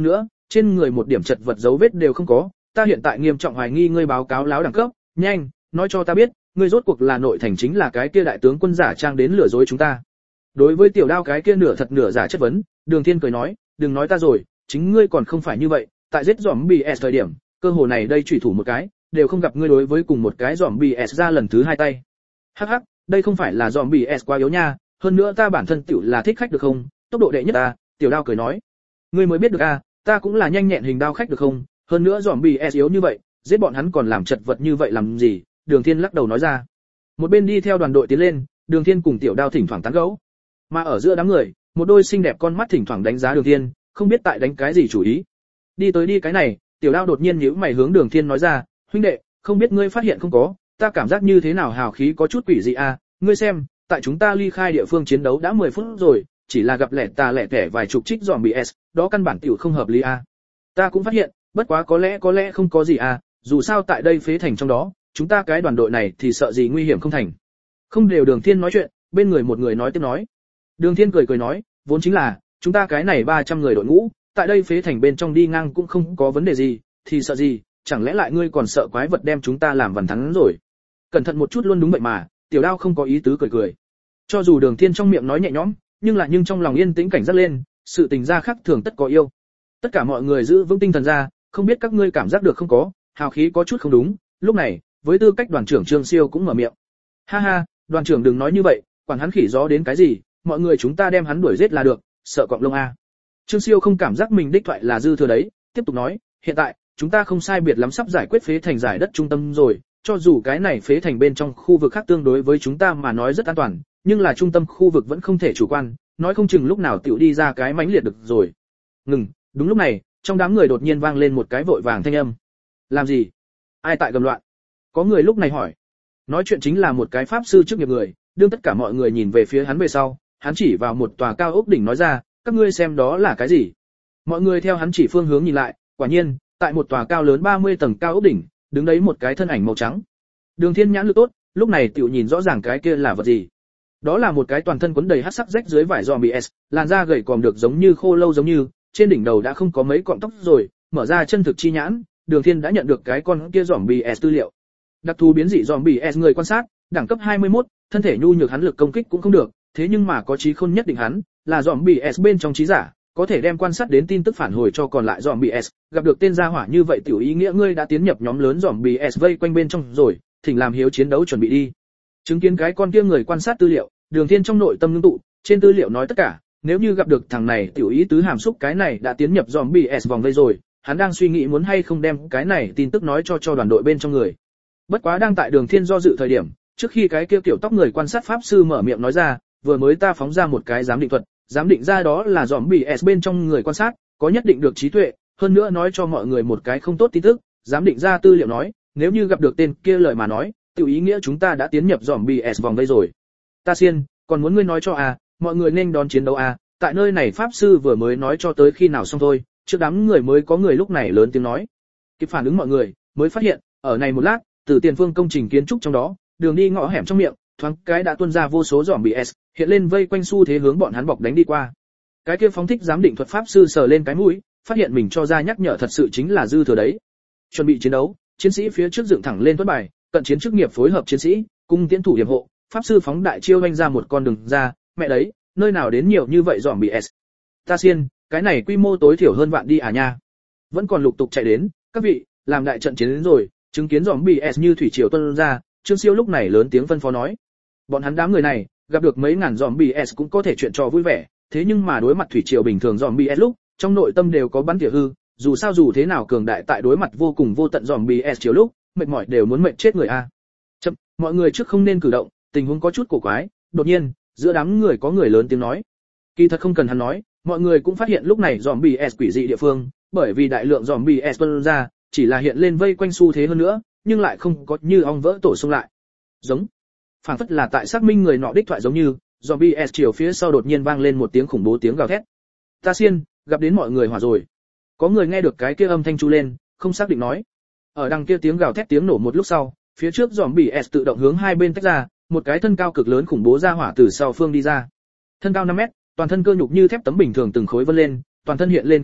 trên người một điểm chật vật dấu vết đều không có, ta hiện tại nghiêm trọng hoài nghi ngươi báo cáo láo đẳng cấp, nhanh, nói cho ta biết, ngươi rốt cuộc là nội thành chính là cái kia đại tướng quân giả trang đến lừa dối chúng ta. Đối với Tiểu Đao cái kia nửa thật nửa giả chất vấn, Đường Thiên cười nói, đừng nói ta rồi, chính ngươi còn không phải như vậy, tại giết zombie S thời điểm, cơ hồ này đây chủy thủ một cái, đều không gặp ngươi đối với cùng một cái zombie S ra lần thứ hai tay. Hắc hắc, đây không phải là zombie S quá yếu nha, hơn nữa ta bản thân tiểu là thích khách được không, tốc độ đệ nhất ta, Tiểu Đao cười nói. Ngươi mới biết được à, ta cũng là nhanh nhẹn hình đao khách được không, hơn nữa zombie S yếu như vậy, giết bọn hắn còn làm chật vật như vậy làm gì, Đường Thiên lắc đầu nói ra. Một bên đi theo đoàn đội tiến lên, Đường Thiên cùng Tiểu Đao thỉnh thoảng tán gẫu. Mà ở giữa đám người, một đôi xinh đẹp con mắt thỉnh thoảng đánh giá Đường Thiên, không biết tại đánh cái gì chủ ý. Đi tới đi cái này, Tiểu Đao đột nhiên nhíu mày hướng Đường Thiên nói ra, huynh đệ, không biết ngươi phát hiện không có, ta cảm giác như thế nào hào khí có chút quỷ dị à, ngươi xem, tại chúng ta ly khai địa phương chiến đấu đã 10 phút rồi, chỉ là gặp lẻ tà lẻ tẻ vài chục trích zombie S, đó căn bản tiểu không hợp lý à. Ta cũng phát hiện, bất quá có lẽ không có gì à, dù sao tại đây phế thành trong đó, chúng ta cái đoàn đội này thì sợ gì nguy hiểm không thành. Không đều Đường Thiên nói chuyện, bên người một người nói tiếp nói. Đường Thiên cười nói, vốn chính là, chúng ta cái này 300 người đội ngũ, tại đây phế thành bên trong đi ngang cũng không có vấn đề gì, thì sợ gì, chẳng lẽ lại ngươi còn sợ quái vật đem chúng ta làm vằn thắng rồi. Cẩn thận một chút luôn đúng vậy mà, Tiểu Đao không có ý tứ cười. Cho dù Đường Thiên trong miệng nói nhẹ nhõm, nhưng trong lòng yên tĩnh cảnh giác lên, sự tình ra khác thường tất có yêu. Tất cả mọi người giữ vững tinh thần ra, không biết các ngươi cảm giác được không có, hào khí có chút không đúng. Lúc này, với tư cách đoàn trưởng Trương Siêu cũng mở miệng. Ha ha, đoàn trưởng đừng nói như vậy, quản hắn khỉ gió đến cái gì, mọi người chúng ta đem hắn đuổi giết là được, sợ cọp lông a. Trương Siêu không cảm giác mình đích thoại là dư thừa đấy, tiếp tục nói, hiện tại, chúng ta không sai biệt lắm sắp giải quyết phế thành giải đất trung tâm rồi, cho dù cái này phế thành bên trong khu vực khác tương đối với chúng ta mà nói rất an toàn, nhưng là trung tâm khu vực vẫn không thể chủ quan, nói không chừng lúc nào tiểu đi ra cái mãnh liệt được rồi. Ngừng, đúng lúc này, trong đám người đột nhiên vang lên một cái vội vàng thanh âm. Làm gì? Ai tại gầm loạn? Có người lúc này hỏi. Nói chuyện chính là một cái pháp sư chức nghiệp người, đương tất cả mọi người nhìn về phía hắn về sau, hắn chỉ vào một tòa cao ốc đỉnh nói ra, các ngươi xem đó là cái gì? Mọi người theo hắn chỉ phương hướng nhìn lại, quả nhiên, tại một tòa cao lớn 30 tầng cao ốc đỉnh, đứng đấy một cái thân ảnh màu trắng. Đường Thiên nhãn lực tốt, lúc này tiểu nhìn rõ ràng cái kia là vật gì. Đó là một cái toàn thân quấn đầy hắc sắc rách dưới vải zombie S, làn da gầy còm được giống như khô lâu giống như, trên đỉnh đầu đã không có mấy cọng tóc rồi, mở ra chân thực chi nhãn, Đường Thiên đã nhận được cái con kia zombie S tư liệu. Đặc thù biến dị zombie S người quan sát, đẳng cấp 21, thân thể nhu nhược hắn lực công kích cũng không được, thế nhưng mà có trí khôn nhất định hắn, là zombie S bên trong trí giả, có thể đem quan sát đến tin tức phản hồi cho còn lại zombie S, gặp được tên gia hỏa như vậy tiểu ý nghĩa ngươi đã tiến nhập nhóm lớn zombie S vây quanh bên trong rồi, thỉnh làm hiếu chiến đấu chuẩn bị đi. Chứng kiến cái con kia người quan sát tư liệu, Đường Thiên trong nội tâm ngưng tụ, trên tư liệu nói tất cả, nếu như gặp được thằng này tiểu ý tứ hàm xúc cái này đã tiến nhập zombie S vòng vây rồi, hắn đang suy nghĩ muốn hay không đem cái này tin tức nói cho đoàn đội bên trong người. Bất quá đang tại Đường Thiên do dự thời điểm, trước khi cái kia kiểu tóc người quan sát pháp sư mở miệng nói ra, vừa mới ta phóng ra một cái giám định thuật, giám định ra đó là zombie S bên trong người quan sát, có nhất định được trí tuệ, hơn nữa nói cho mọi người một cái không tốt tin tức, giám định ra tư liệu nói, nếu như gặp được tên kia lời mà nói, tiểu ý nghĩa chúng ta đã tiến nhập zombie S vòng vây rồi. Ta xiên, còn muốn ngươi nói cho mọi người nên đón chiến đấu tại nơi này pháp sư vừa mới nói cho tới khi nào xong thôi, trước đám người mới có người lúc này lớn tiếng nói. Kịp phản ứng mọi người, mới phát hiện, ở này một lát, từ tiền phương công trình kiến trúc trong đó, đường đi ngõ hẻm trong miệng, thoáng cái đã tuôn ra vô số zombie S, hiện lên vây quanh xu thế hướng bọn hắn bọc đánh đi qua. Cái kia phóng thích giám định thuật pháp sư sờ lên cái mũi, phát hiện mình cho ra nhắc nhở thật sự chính là dư thừa đấy. Chuẩn bị chiến đấu, chiến sĩ phía trước dựng thẳng lên tuấn bài, cận chiến chức nghiệp phối hợp chiến sĩ, cung tiến thủ hiểm hộ, pháp sư phóng đại chiêu vanh ra một con đường ra, mẹ đấy, nơi nào đến nhiều như vậy zombie S. Ta xiên, cái này quy mô tối thiểu hơn vạn đi nha. Vẫn còn lục tục chạy đến, các vị, làm đại trận chiến đến rồi, chứng kiến zombie S như thủy triều tuôn ra, Trương Siêu lúc này lớn tiếng phân phó nói. Bọn hắn đám người này, gặp được mấy ngàn zombie S cũng có thể chuyện trò vui vẻ, thế nhưng mà đối mặt thủy triều bình thường zombie S lúc, trong nội tâm đều có bắn tỉa hư, dù sao dù thế nào cường đại tại đối mặt vô cùng vô tận zombie S chiều lúc, mệt mỏi đều muốn mệt chết người Chậm, mọi người trước không nên cử động, tình huống có chút cổ quái, đột nhiên, giữa đám người có người lớn tiếng nói. Kỳ thật không cần hắn nói, mọi người cũng phát hiện lúc này zombie S quỷ dị địa phương, bởi vì đại lượng zombie S tuôn ra, chỉ là hiện lên vây quanh xu thế hơn nữa, nhưng lại không có như ong vỡ tổ xông lại. Giống, phảng phất là tại xác minh người nọ đích thoại giống như, zombie S chiều phía sau đột nhiên vang lên một tiếng khủng bố tiếng gào thét. Ta xiên, gặp đến mọi người hỏa rồi. Có người nghe được cái kia âm thanh chu lên, không xác định nói. Ở đằng kia tiếng gào thét tiếng nổ một lúc sau, phía trước zombie S tự động hướng hai bên tách ra, một cái thân cao cực lớn khủng bố ra hỏa từ sau phương đi ra. Thân cao 5 mét, toàn thân cơ nhục như thép tấm bình thường từng khối vân lên, toàn thân hiện lên kim sắc,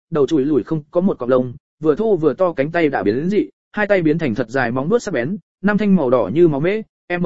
đầu chùi lủi không có một cọng lông, vừa thô vừa to cánh tay đã biến đến dị, hai tay biến thành thật dài móng vuốt sắc bén, năm thanh màu đỏ như máu mễ,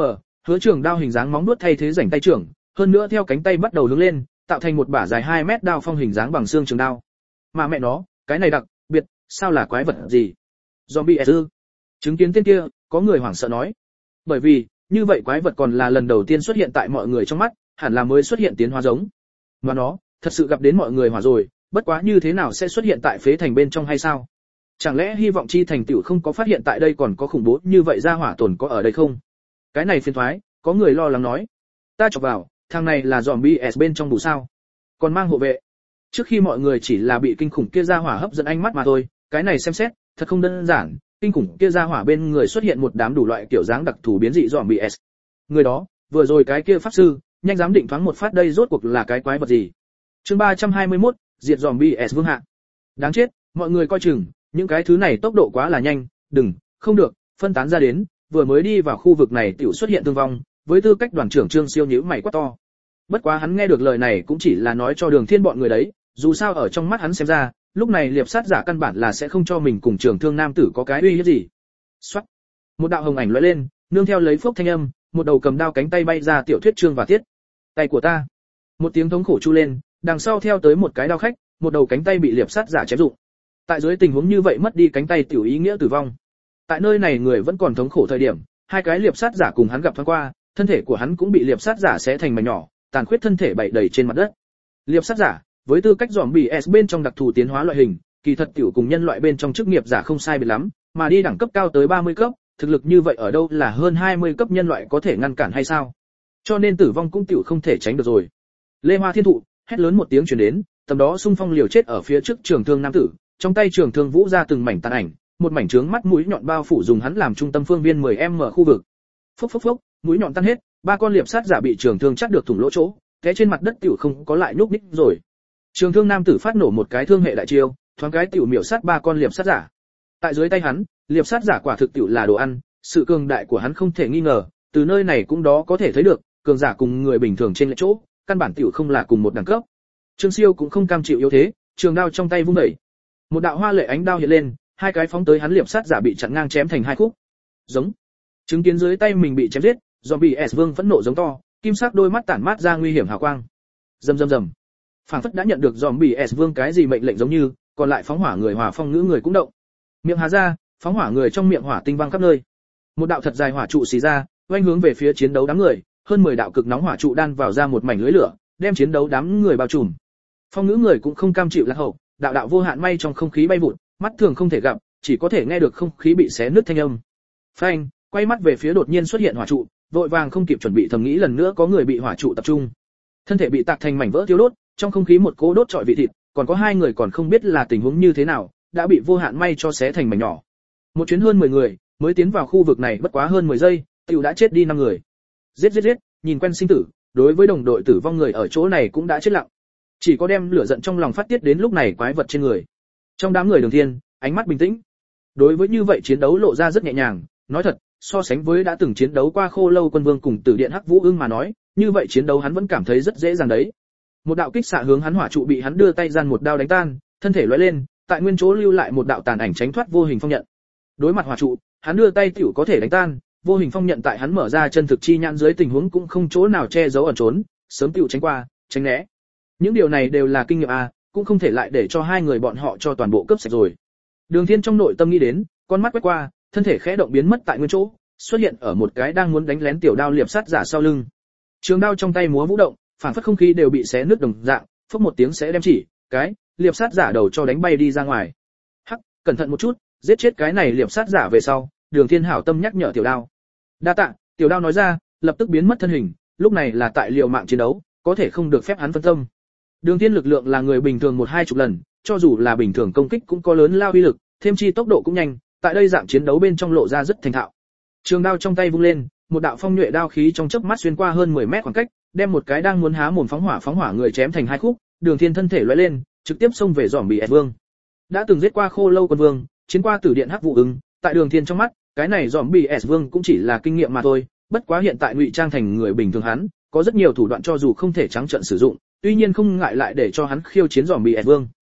hứa trường đao hình dáng móng vuốt thay thế rảnh tay trưởng, hơn nữa theo cánh tay bắt đầu hướng lên, tạo thành một bả dài 2 mét đao phong hình dáng bằng xương trường đao. Mà mẹ nó, cái này đặc biệt, sao là quái vật gì? Zombie S. Chứng kiến tên kia, có người hoảng sợ nói. Bởi vì, như vậy quái vật còn là lần đầu tiên xuất hiện tại mọi người trong mắt, hẳn là mới xuất hiện tiến hóa giống. Mà nó, thật sự gặp đến mọi người hỏa rồi, bất quá như thế nào sẽ xuất hiện tại phế thành bên trong hay sao? Chẳng lẽ hy vọng chi thành tiểu không có phát hiện tại đây còn có khủng bố như vậy ra hỏa tồn có ở đây không? Cái này phiền toái, có người lo lắng nói. Ta chọc vào, thằng này là zombie S bên trong đủ sao? Còn mang hộ vệ. Trước khi mọi người chỉ là bị kinh khủng kia ra hỏa hấp dẫn ánh mắt mà thôi, cái này xem xét, thật không đơn giản, kinh khủng kia ra hỏa bên người xuất hiện một đám đủ loại kiểu dáng đặc thù biến dị zombie S. Người đó, vừa rồi cái kia pháp sư, nhanh dám định thoáng một phát đây rốt cuộc là cái quái vật gì? Chương 321, diệt zombie S vương hạ. Đáng chết, mọi người coi chừng, những cái thứ này tốc độ quá là nhanh, đừng, không được, phân tán ra đến, vừa mới đi vào khu vực này tiểu xuất hiện thương vong, với tư cách đoàn trưởng Trương Siêu nhíu mày quá to. Bất quá hắn nghe được lời này cũng chỉ là nói cho Đường Thiên bọn người đấy, dù sao ở trong mắt hắn xem ra, lúc này liệp sát giả căn bản là sẽ không cho mình cùng trưởng thương nam tử có cái uy hiếp gì. Soát. Một đạo hồng ảnh lóe lên, nương theo lấy phốc thanh âm, một đầu cầm đao cánh tay bay ra tiểu thuyết Trương và Tiết. Tay của ta. Một tiếng thống khổ chu lên, đằng sau theo tới một cái đao khách, một đầu cánh tay bị liệp sát giả chém rụng. Tại dưới tình huống như vậy mất đi cánh tay tiểu ý nghĩa tử vong. Tại nơi này người vẫn còn thống khổ thời điểm, hai cái liệp sát giả cùng hắn gặp thoáng qua, thân thể của hắn cũng bị liệp sát giả xé thành mảnh nhỏ, tàn khuyết thân thể bày đầy trên mặt đất. Liệp sát giả, với tư cách zombie S bên trong đặc thù tiến hóa loại hình, kỳ thật tiểu cùng nhân loại bên trong chức nghiệp giả không sai biệt lắm, mà đi đẳng cấp cao tới 30 cấp, thực lực như vậy ở đâu là hơn 20 cấp nhân loại có thể ngăn cản hay sao? Cho nên tử vong cũng tiểu không thể tránh được rồi. Lê Hoa Thiên Thụ hét lớn một tiếng truyền đến, tầm đó xung phong liều chết ở phía trước trường thương nam tử, trong tay trường thương vũ ra từng mảnh tàn ảnh, một mảnh trướng mắt mũi nhọn bao phủ dùng hắn làm trung tâm phương viên 10m khu vực. Phốc phốc phốc, mũi nhọn tan hết, ba con liệp sát giả bị trường thương chắc được thủng lỗ chỗ, té trên mặt đất tiểu không có lại nhúc nhích rồi. Trường thương nam tử phát nổ một cái thương hệ đại chiêu, thoáng cái tiểu miểu sát ba con liệp sát giả. Tại dưới tay hắn, liệp sát giả quả thực tiểu là đồ ăn, sự cường đại của hắn không thể nghi ngờ, từ nơi này cũng đó có thể thấy được, cường giả cùng người bình thường trên lệch chỗ, căn bản tiểu không là cùng một đẳng cấp. Trương Siêu cũng không cam chịu yếu thế, trường đao trong tay vung đẩy. Một đạo hoa lệ ánh đao hiện lên, hai cái phóng tới hắn liệp sát giả bị chặn ngang chém thành hai khúc. Giống. Chứng kiến dưới tay mình bị chém giết, zombie S vương phẫn nộ giống to, kim sắc đôi mắt tản mát ra nguy hiểm hào quang. Rầm rầm rầm. Phảng phất đã nhận được zombie S vương cái gì mệnh lệnh giống như, còn lại phóng hỏa người hòa phong ngữ người cũng động. Miệng há ra, phóng hỏa người trong miệng hỏa tinh văng khắp nơi. Một đạo thật dài hỏa trụ xì ra, oanh hướng về phía chiến đấu đám người, hơn 10 đạo cực nóng hỏa trụ đan vào ra một mảnh lưới lửa, đem chiến đấu đám người bao trùm. Phong ngữ người cũng không cam chịu lạc hậu, đạo đạo vô hạn may trong không khí bay vụt, mắt thường không thể gặp, chỉ có thể nghe được không khí bị xé nứt thanh âm. Phanh, quay mắt về phía đột nhiên xuất hiện hỏa trụ, vội vàng không kịp chuẩn bị thầm nghĩ lần nữa có người bị hỏa trụ tập trung. Thân thể bị tạc thành mảnh vỡ thiêu đốt, trong không khí một cỗ đốt trọi vị thịt, còn có hai người còn không biết là tình huống như thế nào, đã bị vô hạn may cho xé thành mảnh nhỏ. Một chuyến hơn 10 người, mới tiến vào khu vực này bất quá hơn 10 giây, tiểu đã chết đi 5 người. Giết giết giết, nhìn quen sinh tử, đối với đồng đội tử vong người ở chỗ này cũng đã chết lặng. Chỉ có đem lửa giận trong lòng phát tiết đến lúc này quái vật trên người. Trong đám người Đường Thiên, ánh mắt bình tĩnh. Đối với như vậy chiến đấu lộ ra rất nhẹ nhàng, nói thật, so sánh với đã từng chiến đấu qua Khô Lâu Quân Vương cùng Tử Điện Hắc Vũ Ưng mà nói, như vậy chiến đấu hắn vẫn cảm thấy rất dễ dàng đấy. Một đạo kích xạ hướng hắn hỏa trụ bị hắn đưa tay gian một đao đánh tan, thân thể lóe lên, tại nguyên chỗ lưu lại một đạo tàn ảnh tránh thoát vô hình phong nhận. Đối mặt hỏa trụ, hắn đưa tay tiểu có thể đánh tan, vô hình phong nhận tại hắn mở ra chân thực chi nhãn dưới tình huống cũng không chỗ nào che giấu ẩn trốn, sớm tiểu tránh qua, tránh né. Những điều này đều là kinh nghiệm a, cũng không thể lại để cho hai người bọn họ cho toàn bộ cướp sạch rồi. Đường Thiên trong nội tâm nghĩ đến, con mắt quét qua, thân thể khẽ động biến mất tại nguyên chỗ, xuất hiện ở một cái đang muốn đánh lén tiểu đao liệp sát giả sau lưng. Trường đao trong tay múa vũ động, phản phất không khí đều bị xé nứt đồng dạng, phốc một tiếng sẽ đem chỉ cái liệp sát giả đầu cho đánh bay đi ra ngoài. Hắc, cẩn thận một chút, giết chết cái này liệp sát giả về sau, Đường Thiên hảo tâm nhắc nhở tiểu đao. Đa tạ, tiểu đao nói ra, lập tức biến mất thân hình, lúc này là tại liều mạng chiến đấu, có thể không được phép hắn phân tâm. Đường Thiên lực lượng là người bình thường 1-20 lần, cho dù là bình thường công kích cũng có lớn lao uy lực, thêm chi tốc độ cũng nhanh, tại đây dạng chiến đấu bên trong lộ ra rất thành thạo. Trường đao trong tay vung lên, một đạo phong nhuệ đao khí trong chớp mắt xuyên qua hơn 10 mét khoảng cách, đem một cái đang muốn há mồm phóng hỏa người chém thành hai khúc, Đường Thiên thân thể lóe lên, trực tiếp xông về zombie S vương. Đã từng giết qua Khô Lâu Quân Vương, chiến qua Tử Điện Hắc Vũ Ưng, tại Đường Thiên trong mắt, cái này zombie S vương cũng chỉ là kinh nghiệm mà thôi, bất quá hiện tại ngụy trang thành người bình thường hắn, có rất nhiều thủ đoạn cho dù không thể trắng trợn sử dụng, tuy nhiên không ngại lại để cho hắn khiêu chiến zombie S vương.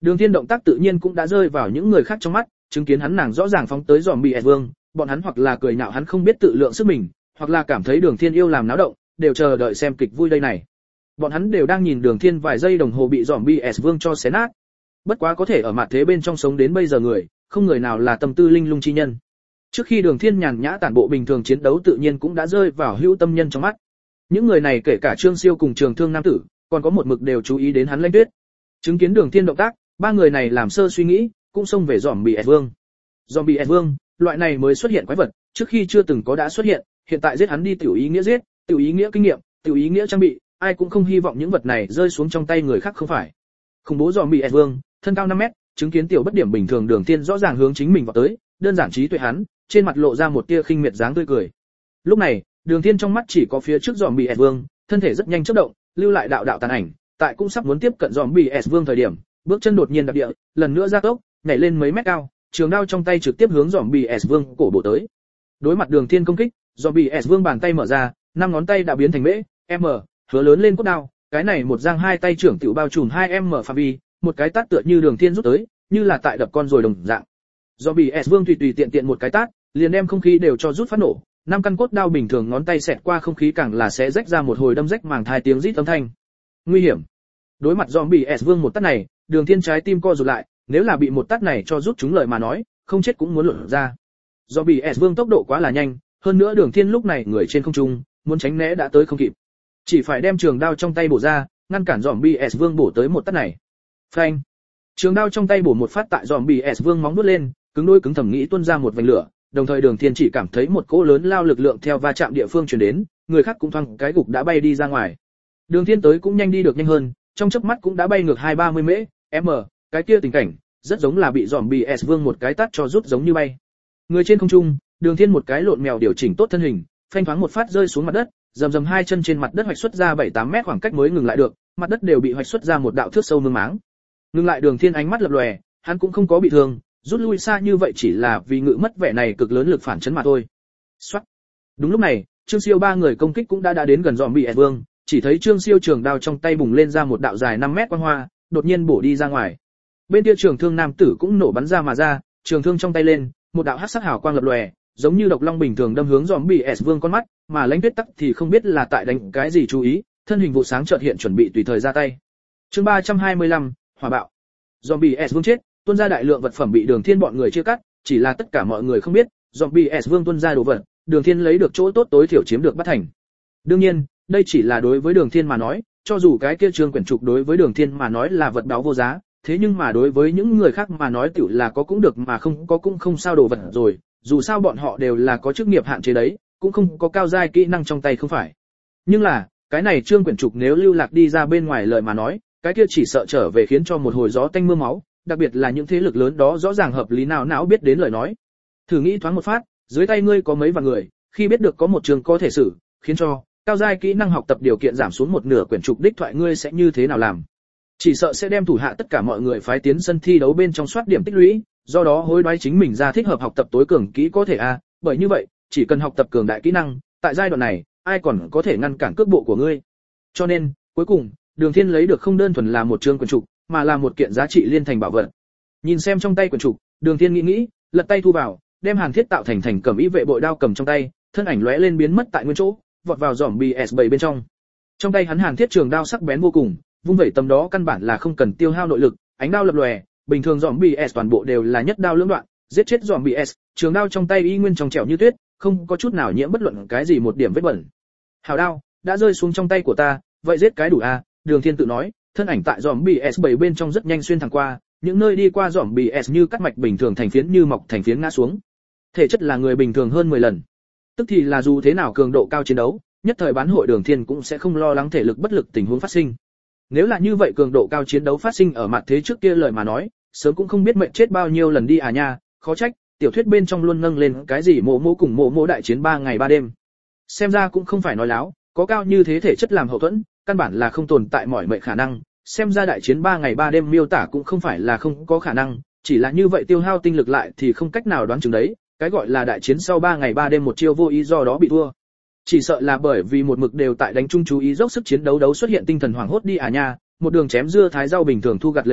Đường Thiên động tác tự nhiên cũng đã rơi vào những người khác trong mắt, chứng kiến hắn nàng rõ ràng phóng tới zombie vương, bọn hắn hoặc là cười nhạo hắn không biết tự lượng sức mình, hoặc là cảm thấy Đường Thiên yêu làm náo động, đều chờ đợi xem kịch vui đây này. Bọn hắn đều đang nhìn Đường Thiên vài giây đồng hồ bị zombie vương cho xé nát. Bất quá có thể ở mặt thế bên trong sống đến bây giờ người, không người nào là tâm tư linh lung chi nhân. Trước khi Đường Thiên nhàn nhã tản bộ bình thường chiến đấu tự nhiên cũng đã rơi vào hữu tâm nhân trong mắt. Những người này kể cả Trương Siêu cùng Trường Thương nam tử, còn có một mực đều chú ý đến hắn Lãnh Tuyết. Chứng kiến Đường Thiên động tác, ba người này làm sơ suy nghĩ, cũng xông về zombie vương. Zombie vương, loại này mới xuất hiện quái vật, trước khi chưa từng có đã xuất hiện, hiện tại giết hắn đi tiểu ý nghĩa giết, tiểu ý nghĩa kinh nghiệm, tiểu ý nghĩa trang bị, ai cũng không hy vọng những vật này rơi xuống trong tay người khác không phải. Khủng bố zombie vương, thân cao 5 mét, chứng kiến tiểu bất điểm bình thường Đường Thiên rõ ràng hướng chính mình vào tới, đơn giản trí tuệ hắn, trên mặt lộ ra một tia khinh miệt dáng tươi cười. Lúc này, Đường Thiên trong mắt chỉ có phía trước zombie vương, thân thể rất nhanh chớp động, lưu lại đạo đạo tàn ảnh, tại cũng sắp muốn tiếp cận zombie vương thời điểm, bước chân đột nhiên đạp địa, lần nữa gia tốc, nhảy lên mấy mét cao, trường đao trong tay trực tiếp hướng zombie vương cổ bổ tới. Đối mặt Đường Thiên công kích, zombie vương bàn tay mở ra, 5 ngón tay đã biến thành mễ, m, hứa lớn lên cốt đao, cái này một giang hai tay trưởng tiểu bao trùm 2m phạm vi, một cái tát tựa như Đường Thiên rút tới, như là tại đập con rồi đồng dạng. Zombie vương tùy tiện tiện một cái tát, liền đem không khí đều cho rút phát nổ, 5 căn cốt đao bình thường ngón tay xẹt qua không khí càng là sẽ rách ra một hồi đâm rách màng thai tiếng rít âm thanh. Nguy hiểm. Đối mặt zombie vương một tát này, Đường Thiên trái tim co rụt lại, nếu là bị một tát này cho rút chúng lời mà nói, không chết cũng muốn lộn ra. Zombie vương tốc độ quá là nhanh, hơn nữa Đường Thiên lúc này người trên không trung, muốn tránh né đã tới không kịp. Chỉ phải đem trường đao trong tay bổ ra, ngăn cản zombie vương bổ tới một tát này. Phanh. Trường đao trong tay bổ một phát tại zombie vương móng vuốt lên, cứng đôi cứng thẩm nghĩ tuôn ra một vành lửa, đồng thời Đường Thiên chỉ cảm thấy một cỗ lớn lao lực lượng theo va chạm địa phương truyền đến, người khác cũng thoáng cái gục đã bay đi ra ngoài. Đường Thiên tới cũng nhanh đi được nhanh hơn, trong chớp mắt cũng đã bay ngược 2-30 mễ, m, cái kia tình cảnh rất giống là bị zombie vương một cái tát cho rút giống như bay. Người trên không trung, Đường Thiên một cái lộn mèo điều chỉnh tốt thân hình, phanh thoáng một phát rơi xuống mặt đất, rầm rầm hai chân trên mặt đất hoạch xuất ra 7-8 mét khoảng cách mới ngừng lại được, mặt đất đều bị hoạch xuất ra một đạo thước sâu mương máng. Ngừng lại Đường Thiên ánh mắt lập lòe, hắn cũng không có bị thương, rút lui xa như vậy chỉ là vì ngự mất vẻ này cực lớn lực phản chấn mà thôi. Soát. Đúng lúc này, Trương Siêu ba người công kích cũng đã đến gần zombie vương, chỉ thấy Trương Siêu trường đao trong tay bùng lên ra một đạo dài 5 mét quang hoa, đột nhiên bổ đi ra ngoài. Bên kia Trường Thương nam tử cũng nổ bắn ra mà ra, trường thương trong tay lên, một đạo hắc sắc hào quang lập lòe, giống như độc long bình thường đâm hướng zombie vương con mắt, mà Lãnh Tuyết tắc thì không biết là tại đánh cái gì chú ý, thân hình vụ sáng chợt hiện chuẩn bị tùy thời ra tay. Chương 325, hỏa bạo. Zombie vương chết, tuôn ra đại lượng vật phẩm bị Đường Thiên bọn người chia cắt, chỉ là tất cả mọi người không biết, zombie vương tuôn ra đồ vật, Đường Thiên lấy được chỗ tốt tối thiểu chiếm được bắt thành. Đương nhiên, đây chỉ là đối với Đường Thiên mà nói, cho dù cái kia trương quyển trục đối với Đường Thiên mà nói là vật báu vô giá, thế nhưng mà đối với những người khác mà nói tiểu là có cũng được mà không có cũng không sao đồ vật rồi, dù sao bọn họ đều là có chức nghiệp hạn chế đấy, cũng không có cao giai kỹ năng trong tay không phải. Nhưng là, cái này trương quyển trục nếu lưu lạc đi ra bên ngoài lời mà nói, cái kia chỉ sợ trở về khiến cho một hồi gió tanh mưa máu, đặc biệt là những thế lực lớn đó rõ ràng hợp lý nào não biết đến lời nói. Thử nghĩ thoáng một phát, dưới tay ngươi có mấy vạn người, khi biết được có một trường có thể xử, khiến cho cao giai kỹ năng học tập điều kiện giảm xuống một nửa quyển trục đích thoại ngươi sẽ như thế nào làm? Chỉ sợ sẽ đem thủ hạ tất cả mọi người phái tiến sân thi đấu bên trong soát điểm tích lũy, do đó hối đoái chính mình ra thích hợp học tập tối cường kỹ có thể a, bởi như vậy, chỉ cần học tập cường đại kỹ năng, tại giai đoạn này, ai còn có thể ngăn cản cước bộ của ngươi. Cho nên, cuối cùng, Đường Thiên lấy được không đơn thuần là một chương quyển trục, mà là một kiện giá trị liên thành bảo vật. Nhìn xem trong tay quyển trục, Đường Thiên nghĩ, lật tay thu vào, đem Hàn Thiết tạo thành cẩm ý vệ bội đao cầm trong tay, thân ảnh lóe lên biến mất tại nguyên chỗ, vọt vào zombie S7 bên trong. Trong tay hắn Hàn Thiết trường đao sắc bén vô cùng, vung vẩy tầm đó căn bản là không cần tiêu hao nội lực, ánh đao lập lòe, bình thường zombie S toàn bộ đều là nhất đao lưỡng đoạn, giết chết zombie S, trường đao trong tay y nguyên trong trẻo như tuyết, không có chút nào nhiễm bất luận cái gì một điểm vết bẩn. Hào đao đã rơi xuống trong tay của ta, vậy giết cái đủ a, Đường Thiên tự nói, thân ảnh tại zombie S7 bên trong rất nhanh xuyên thẳng qua, những nơi đi qua zombie S như cắt mạch bình thường thành phiến như mọc thành phiến ngã xuống. Thể chất là người bình thường hơn 10 lần. Tức thì là dù thế nào cường độ cao chiến đấu, nhất thời bán hội Đường Thiên cũng sẽ không lo lắng thể lực bất lực tình huống phát sinh. Nếu là như vậy cường độ cao chiến đấu phát sinh ở mặt thế trước kia lời mà nói, sớm cũng không biết mệnh chết bao nhiêu lần đi à nha, khó trách, tiểu thuyết bên trong luôn nâng lên cái gì mộ mộ cùng mộ mộ đại chiến 3 ngày 3 đêm. Xem ra cũng không phải nói láo, có cao như thế thể chất làm hậu thuẫn, căn bản là không tồn tại mỏi mệt khả năng, xem ra đại chiến 3 ngày 3 đêm miêu tả cũng không phải là không có khả năng, chỉ là như vậy tiêu hao tinh lực lại thì không cách nào đoán chừng đấy, cái gọi là đại chiến sau 3 ngày 3 đêm một chiêu vô ý do đó bị thua. Chỉ sợ là bởi vì một mực đều tại đánh chung chú ý dốc sức chiến đấu xuất hiện tinh thần hoảng hốt đi à nha, một đường chém dưa thái rau bình thường thu gặt lấy giết,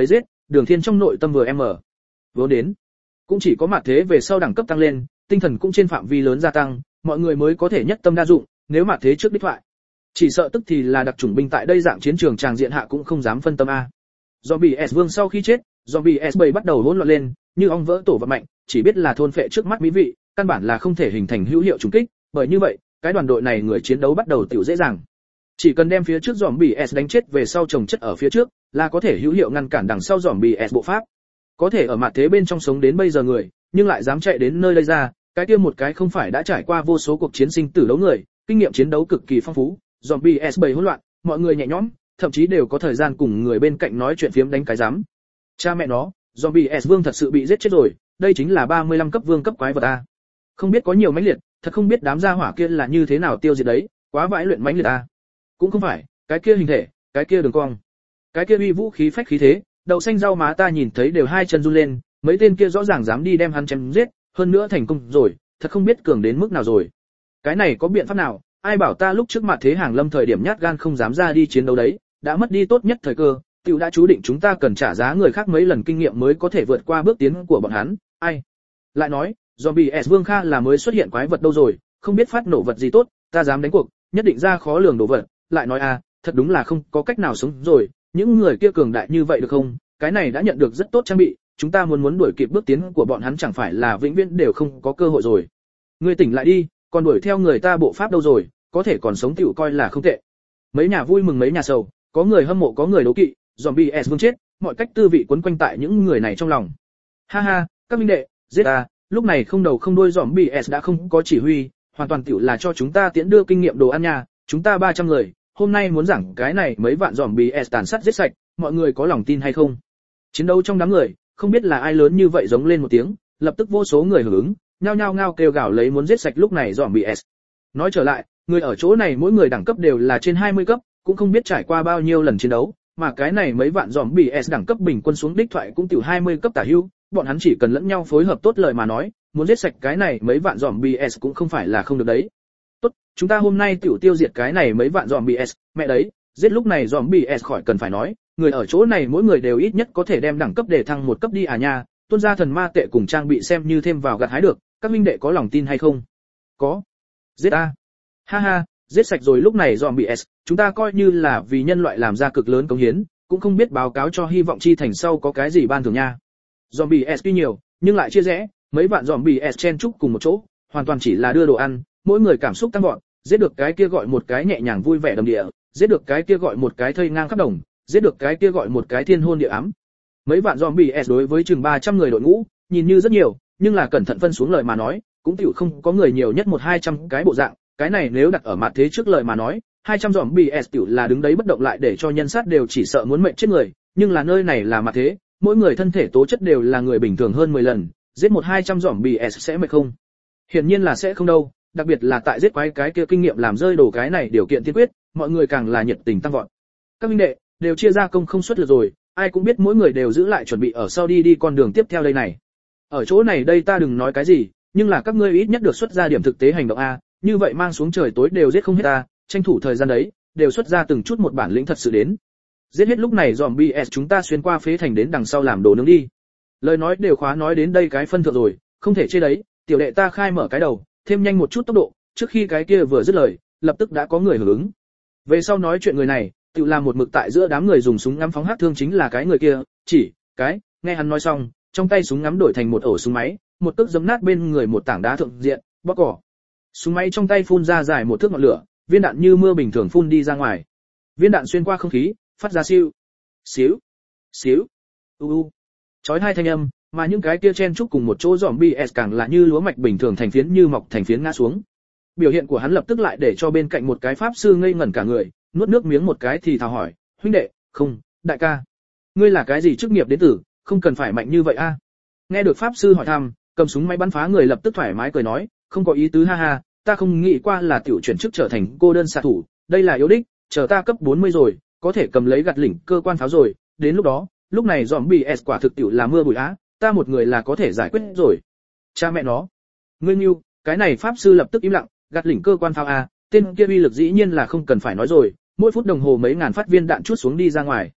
Đường Thiên trong nội tâm vừa mở. Vốn đến, cũng chỉ có mặt thế về sau đẳng cấp tăng lên, tinh thần cũng trên phạm vi lớn gia tăng, mọi người mới có thể nhất tâm đa dụng, nếu mặt thế trước đích thoại, chỉ sợ tức thì là đặc chủng binh tại đây dạng chiến trường tràng diện hạ cũng không dám phân tâm a. Zombie S vương sau khi chết, Zombie S bầy bắt đầu hỗn loạn lên, như ong vỡ tổ và mạnh, chỉ biết là thôn phệ trước mắt mỹ vị, căn bản là không thể hình thành hữu hiệu trùng kích, bởi như vậy, cái đoàn đội này người chiến đấu bắt đầu tiểu dễ dàng. Chỉ cần đem phía trước Zombie S đánh chết về sau chồng chất ở phía trước, là có thể hữu hiệu ngăn cản đằng sau Zombie S bộ pháp. Có thể ở mặt thế bên trong sống đến bây giờ người, nhưng lại dám chạy đến nơi đây ra, cái kia một cái không phải đã trải qua vô số cuộc chiến sinh tử đấu người, kinh nghiệm chiến đấu cực kỳ phong phú, Zombie S bầy hỗn loạn, mọi người nhẹ nhõm, thậm chí đều có thời gian cùng người bên cạnh nói chuyện phiếm đánh cái rắm. Cha mẹ nó, Zombie S vương thật sự bị giết chết rồi, đây chính là 35 cấp vương cấp quái vật a. Không biết có nhiều mãnh liệt, thật không biết đám gia hỏa kia là như thế nào tiêu diệt đấy, quá vãi luyện mãnh liệt a. Cũng không phải, cái kia hình thể, cái kia đường cong, cái kia uy vũ khí phách khí thế, đậu xanh rau má ta nhìn thấy đều hai chân run lên, mấy tên kia rõ ràng dám đi đem hắn chém giết, hơn nữa thành công rồi, thật không biết cường đến mức nào rồi. Cái này có biện pháp nào? Ai bảo ta lúc trước mặt thế hàng lâm thời điểm nhát gan không dám ra đi chiến đấu đấy, đã mất đi tốt nhất thời cơ, tiểu đã chú định chúng ta cần trả giá người khác mấy lần kinh nghiệm mới có thể vượt qua bước tiến của bọn hắn. Ai? Lại nói, Zombie S Vương Kha là mới xuất hiện quái vật đâu rồi, không biết phát nổ vật gì tốt, ta dám đánh cuộc, nhất định ra khó lường đồ vật. Lại nói thật đúng là không có cách nào sống rồi, những người kia cường đại như vậy được không? Cái này đã nhận được rất tốt trang bị, chúng ta muốn đuổi kịp bước tiến của bọn hắn chẳng phải là vĩnh viễn đều không có cơ hội rồi. Ngươi tỉnh lại đi, còn đuổi theo người ta bộ pháp đâu rồi, có thể còn sống tiểu coi là không tệ. Mấy nhà vui mừng mấy nhà sầu, có người hâm mộ có người đố kỵ, Zombie S Vương chết, mọi cách tư vị quấn quanh tại những người này trong lòng. Ha ha, các minh đệ, giết ta, lúc này không đầu không đuôi Zombie S đã không có chỉ huy, hoàn toàn tiểu là cho chúng ta tiễn đưa kinh nghiệm đồ ăn nha, chúng ta 300 người, hôm nay muốn giảng cái này mấy vạn Zombie S tàn sát giết sạch, mọi người có lòng tin hay không? Chiến đấu trong đám người, không biết là ai lớn như vậy giống lên một tiếng, lập tức vô số người hưởng ứng, nhao nhao ngao kêu gào lấy muốn giết sạch lúc này Zombie S. Nói trở lại, người ở chỗ này mỗi người đẳng cấp đều là trên 20 cấp, cũng không biết trải qua bao nhiêu lần chiến đấu, mà cái này mấy vạn Zombie S đẳng cấp bình quân xuống đích thoại cũng tiểu 20 cấp tả hữu, bọn hắn chỉ cần lẫn nhau phối hợp tốt lời mà nói, muốn giết sạch cái này mấy vạn Zombie S cũng không phải là không được đấy. Tốt, chúng ta hôm nay tiểu tiêu diệt cái này mấy vạn Zombie S, mẹ đấy, giết lúc này Zombie S khỏi cần phải nói, người ở chỗ này mỗi người đều ít nhất có thể đem đẳng cấp để thăng một cấp đi à nha, tuôn ra thần ma tệ cùng trang bị xem như thêm vào gặt hái được, các huynh đệ có lòng tin hay không? Có. Giết a. Ha ha, giết sạch rồi lúc này Zombie S, chúng ta coi như là vì nhân loại làm ra cực lớn cống hiến, cũng không biết báo cáo cho hy vọng chi thành sau có cái gì ban thưởng nha. Zombie S tuy nhiều, nhưng lại chia rẽ, mấy vạn Zombie S chen chúc cùng một chỗ, hoàn toàn chỉ là đưa đồ ăn, mỗi người cảm xúc tăng vọt, giết được cái kia gọi một cái nhẹ nhàng vui vẻ đầm địa, giết được cái kia gọi một cái thây ngang khắp đồng, giết được cái kia gọi một cái thiên hôn địa ám. Mấy vạn Zombie S đối với chừng 300 người đội ngũ, nhìn như rất nhiều, nhưng là cẩn thận phân xuống lời mà nói, cũng tiểu không có người nhiều nhất 1-200 cái bộ dạng, cái này nếu đặt ở mặt thế trước lời mà nói, 200 Zombie S tiểu là đứng đấy bất động lại để cho nhân sát đều chỉ sợ muốn mệnh chết người, nhưng là nơi này là mặt thế, mỗi người thân thể tố chất đều là người bình thường hơn 10 lần, giết 1-200 Zombie S sẽ mệt không? Hiển nhiên là sẽ không đâu, đặc biệt là tại giết quái cái kia kinh nghiệm làm rơi đồ cái này điều kiện tiên quyết, mọi người càng là nhiệt tình tăng vọt. Các huynh đệ đều chia ra công không suất lực rồi, ai cũng biết mỗi người đều giữ lại chuẩn bị ở sau đi con đường tiếp theo đây này. Ở chỗ này đây ta đừng nói cái gì, nhưng là các ngươi ít nhất được xuất ra điểm thực tế hành động a, như vậy mang xuống trời tối đều giết không hết ta, tranh thủ thời gian đấy, đều xuất ra từng chút một bản lĩnh thật sự đến. Giết hết lúc này Zombie S chúng ta xuyên qua phế thành đến đằng sau làm đồ nướng đi. Lời nói đều khóa nói đến đây cái phân thượng rồi, không thể chê đấy, tiểu đệ ta khai mở cái đầu, thêm nhanh một chút tốc độ, trước khi cái kia vừa dứt lời, lập tức đã có người hưởng ứng. Về sau nói chuyện người này, tự làm một mực tại giữa đám người dùng súng ngắm phóng hắc thương chính là cái người kia, chỉ, cái, nghe hắn nói xong, trong tay súng ngắm đổi thành một ổ súng máy, một tức giấm nát bên người một tảng đá thượng diện, bóc cỏ. Súng máy trong tay phun ra dài một thước ngọn lửa, viên đạn như mưa bình thường phun đi ra ngoài. Viên đạn xuyên qua không khí, phát ra xíu, xíu, chói hai thanh âm, mà những cái kia chen chúc cùng một chỗ Zombie S càng là như lúa mạch bình thường thành phiến như mọc thành phiến ngã xuống. Biểu hiện của hắn lập tức lại để cho bên cạnh một cái pháp sư ngây ngẩn cả người, nuốt nước miếng một cái thì thào hỏi, huynh đệ, không, đại ca, ngươi là cái gì chức nghiệp đến tử, không cần phải mạnh như vậy a. Nghe được pháp sư hỏi thăm, cầm súng máy bắn phá người lập tức thoải mái cười nói, không có ý tứ ha ha, ta không nghĩ qua là tiểu chuyển chức trở thành cô đơn xạ thủ, đây là yếu đích, chờ ta cấp 40 rồi, có thể cầm lấy gạt lỉnh cơ quan pháo rồi, đến lúc đó, lúc này Zombie S quả thực tiểu là mưa bụi á, ta một người là có thể giải quyết rồi. Cha mẹ nó, ngươi nưu, cái này pháp sư lập tức im lặng, gạt lỉnh cơ quan pháo a, tên kia uy lực dĩ nhiên là không cần phải nói rồi, mỗi phút đồng hồ mấy ngàn phát viên đạn chuốt xuống đi ra ngoài.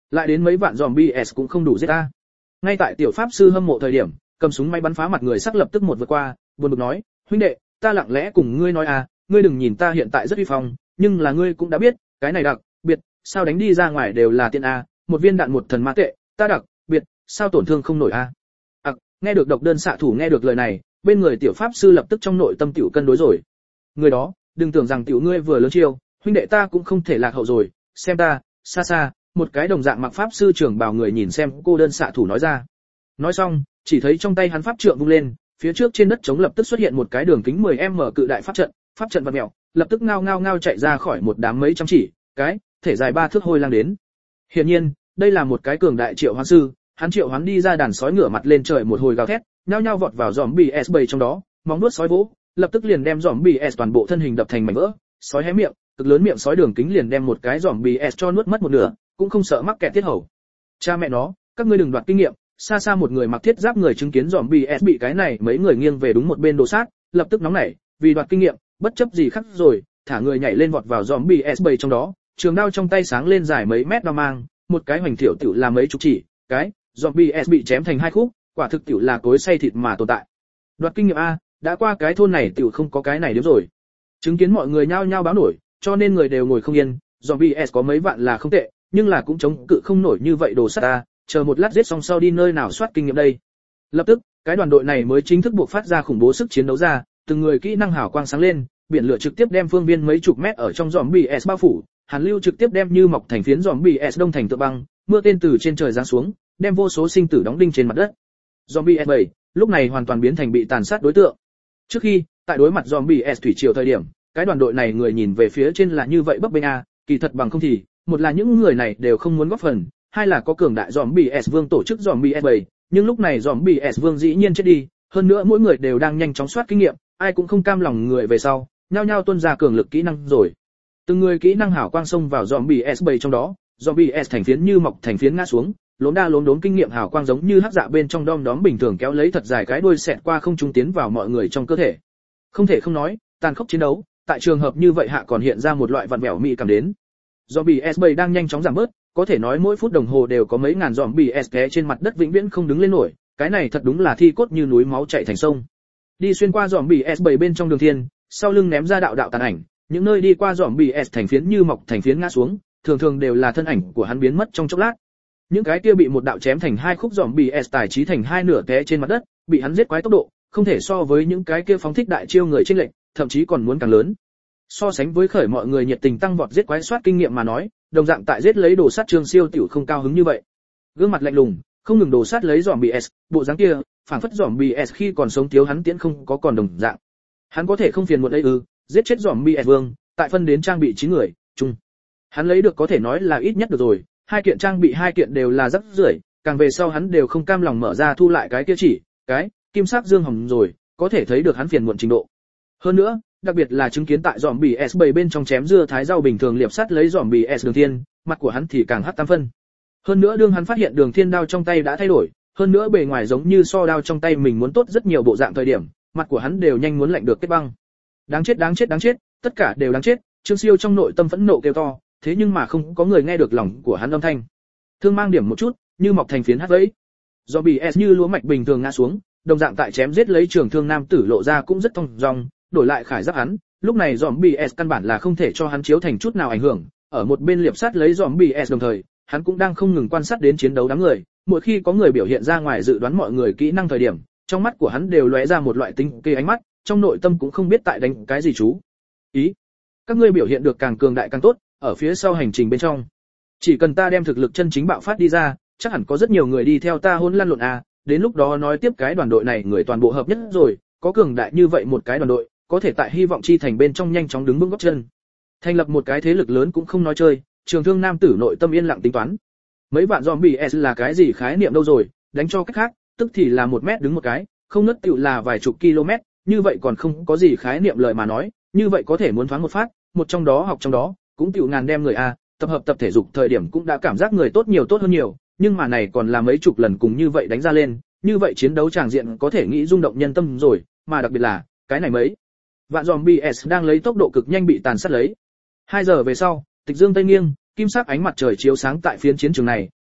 Lại đến mấy vạn zombie S cũng không đủ giết ta. Ngay tại tiểu pháp sư hâm mộ thời điểm, cầm súng máy bắn phá mặt người sắc lập tức một vượt qua, buồn bực nói, huynh đệ, ta lặng lẽ cùng ngươi nói à, ngươi đừng nhìn ta hiện tại rất uy phong, nhưng là ngươi cũng đã biết, cái này đặc biệt, sao đánh đi ra ngoài đều là tiên a, một viên đạn một thần ma tệ, ta đặc biệt, sao tổn thương không nổi a. Nghe được độc đơn xạ thủ nghe được lời này, bên người tiểu pháp sư lập tức trong nội tâm tiểu cân đối rồi. Người đó, đừng tưởng rằng tiểu ngươi vừa lớn chiêu, huynh đệ ta cũng không thể lạc hậu rồi, xem ta, xa xa, một cái đồng dạng mặc pháp sư trưởng bào người nhìn xem cô đơn xạ thủ nói ra. Nói xong, chỉ thấy trong tay hắn pháp trượng vung lên, phía trước trên đất trống lập tức xuất hiện một cái đường kính 10m cự đại pháp trận vật mèo, lập tức ngao ngao ngao chạy ra khỏi một đám mấy trăm chỉ, cái, thể dài 3 thước hôi lang đến. Hiển nhiên, đây là một cái cường đại triệu hoán sư, hắn triệu hoán đi ra đàn sói ngửa mặt lên trời một hồi gào thét, nhao nhao vọt vào zombie S7 trong đó, móng vuốt sói vỗ, lập tức liền đem zombie S toàn bộ thân hình đập thành mảnh vỡ, sói hé miệng, cực lớn miệng sói đường kính liền đem một cái zombie S cho nuốt mất một nửa, cũng không sợ mắc kẹt tiết hầu. Cha mẹ nó, các ngươi đừng đoạt kinh nghiệm, xa xa một người mặc thiết giáp người chứng kiến zombie S bị cái này mấy người nghiêng về đúng một bên đồ sát, lập tức nóng nảy, vì đoạt kinh nghiệm, bất chấp gì khác rồi, thả người nhảy lên vọt vào zombie S7 trong đó, trường đao trong tay sáng lên dài mấy mét đao mang, một cái hoành thiểu tiểu là mấy chục chỉ, cái zombie S bị chém thành hai khúc, quả thực tiểu là cối xay thịt mà tồn tại. Đoạt kinh nghiệm a, đã qua cái thôn này tiểu không có cái này điểm rồi. Chứng kiến mọi người nhao nhao báo nổi, cho nên người đều ngồi không yên, zombie S có mấy vạn là không tệ, nhưng là cũng chống cự không nổi như vậy đồ sát ta, chờ một lát giết xong sau đi nơi nào soát kinh nghiệm đây. Lập tức, cái đoàn đội này mới chính thức buộc phát ra khủng bố sức chiến đấu ra, từng người kỹ năng hào quang sáng lên, biển lửa trực tiếp đem phương viên mấy chục mét ở trong zombie S bao phủ, hàn lưu trực tiếp đem như mọc thành phiến zombie S đông thành tượng băng, mưa tên từ trên trời giáng xuống, đem vô số sinh tử đóng đinh trên mặt đất. Zombie S7 lúc này hoàn toàn biến thành bị tàn sát đối tượng. Trước khi, tại đối mặt zombie S thủy triều thời điểm, cái đoàn đội này người nhìn về phía trên là như vậy bấp bênh a, kỳ thật bằng không thì, một là những người này đều không muốn góp phần, hai là có cường đại zombie S vương tổ chức zombie S7, nhưng lúc này zombie S vương dĩ nhiên chết đi, hơn nữa mỗi người đều đang nhanh chóng soát kinh nghiệm, ai cũng không cam lòng người về sau, nhao nhao tuôn ra cường lực kỹ năng rồi. Từng người kỹ năng hảo quang xông vào zombie S7 trong đó, zombie S thành phiến như mọc thành phiến ngã xuống, lốm đa lốm đốm kinh nghiệm hảo quang giống như hắc dạ bên trong đom đóm bình thường kéo lấy thật dài cái đuôi xẹt qua không trung tiến vào mọi người trong cơ thể. Không thể không nói, tàn khốc chiến đấu, tại trường hợp như vậy hạ còn hiện ra một loại vặn vẹo mỹ cảm đến. Zombie S7 đang nhanh chóng giảm bớt, có thể nói mỗi phút đồng hồ đều có mấy ngàn zombie S té trên mặt đất vĩnh viễn không đứng lên nổi, cái này thật đúng là thi cốt như núi máu chảy thành sông. Đi xuyên qua zombie S7 bên trong đường thiên, sau lưng ném ra đạo đạo tàn ảnh, những nơi đi qua zombie S thành phiến như mọc thành phiến ngã xuống, thường thường đều là thân ảnh của hắn biến mất trong chốc lát. Những cái kia bị một đạo chém thành hai khúc zombie S tài trí thành hai nửa té trên mặt đất, bị hắn giết quái tốc độ, không thể so với những cái kia phóng thích đại chiêu người chênh lệch, thậm chí còn muốn càng lớn. So sánh với khởi mọi người nhiệt tình tăng vọt giết quái soát kinh nghiệm mà nói, đồng dạng tại giết lấy đồ sát Trương Siêu tiểu không cao hứng như vậy. Gương mặt lạnh lùng, không ngừng đồ sát lấy zombie S, bộ dáng kia, phảng phất zombie S khi còn sống thiếu hắn tiễn không có còn đồng dạng. Hắn có thể không phiền muộn đây giết chết zombie S vương, tại phân đến trang bị 9 người, chung. Hắn lấy được có thể nói là ít nhất được rồi, hai kiện trang bị hai kiện đều là rắc rưởi, càng về sau hắn đều không cam lòng mở ra thu lại cái kia chỉ, cái kim sắc dương hồng rồi, có thể thấy được hắn phiền muộn trình độ. Hơn nữa, đặc biệt là chứng kiến tại zombie S7 bên trong chém dưa thái rau bình thường liệp sắt lấy zombie S đường thiên, mặt của hắn thì càng hắc tam phân. Hơn nữa đương hắn phát hiện đường thiên đao trong tay đã thay đổi, hơn nữa bề ngoài giống như so đao trong tay mình muốn tốt rất nhiều bộ dạng thời điểm, mặt của hắn đều nhanh muốn lạnh được kết băng. Đáng chết đáng chết đáng chết, tất cả đều đáng chết, Trương Siêu trong nội tâm phẫn nộ kêu to, thế nhưng mà không có người nghe được lòng của hắn âm thanh. Thương mang điểm một chút, như mọc thành phiến hắt vẫy. Zombie S như lúa mạch bình thường ngã xuống, đồng dạng tại chém giết lấy trường thương nam tử lộ ra cũng rất thông dong, đổi lại khải giáp hắn, lúc này zombie S căn bản là không thể cho hắn chiếu thành chút nào ảnh hưởng, ở một bên liệp sát lấy zombie S đồng thời, hắn cũng đang không ngừng quan sát đến chiến đấu đám người, mỗi khi có người biểu hiện ra ngoài dự đoán mọi người kỹ năng thời điểm, trong mắt của hắn đều lóe ra một loại tinh kê ánh mắt, trong nội tâm cũng không biết tại đánh cái gì chú ý. Các ngươi biểu hiện được càng cường đại càng tốt, ở phía sau hành trình bên trong, chỉ cần ta đem thực lực chân chính bạo phát đi ra, chắc hẳn có rất nhiều người đi theo ta hôn lăn lộn đến lúc đó nói tiếp cái đoàn đội này người toàn bộ hợp nhất rồi, có cường đại như vậy một cái đoàn đội, có thể tại hy vọng chi thành bên trong nhanh chóng đứng vững gót chân. Thành lập một cái thế lực lớn cũng không nói chơi, trường thương nam tử nội tâm yên lặng tính toán. Mấy vạn zombie S là cái gì khái niệm đâu rồi, đánh cho cách khác, tức thì là 1 mét đứng một cái, không nứt tựu là vài chục km, như vậy còn không có gì khái niệm lời mà nói, như vậy có thể muốn thoáng một phát, một trong đó học trong đó, cũng tựu ngàn đem người tập hợp tập thể dục thời điểm cũng đã cảm giác người tốt hơn nhiều, nhưng mà này còn là mấy chục lần cùng như vậy đánh ra lên, như vậy chiến đấu tràng diện có thể nghĩ rung động nhân tâm rồi, mà đặc biệt là, cái này mấy vạn zombie S đang lấy tốc độ cực nhanh bị tàn sát lấy. 2 giờ về sau, Tịch Dương Tây nghiêng, kim sắc ánh mặt trời chiếu sáng tại phiến chiến trường này,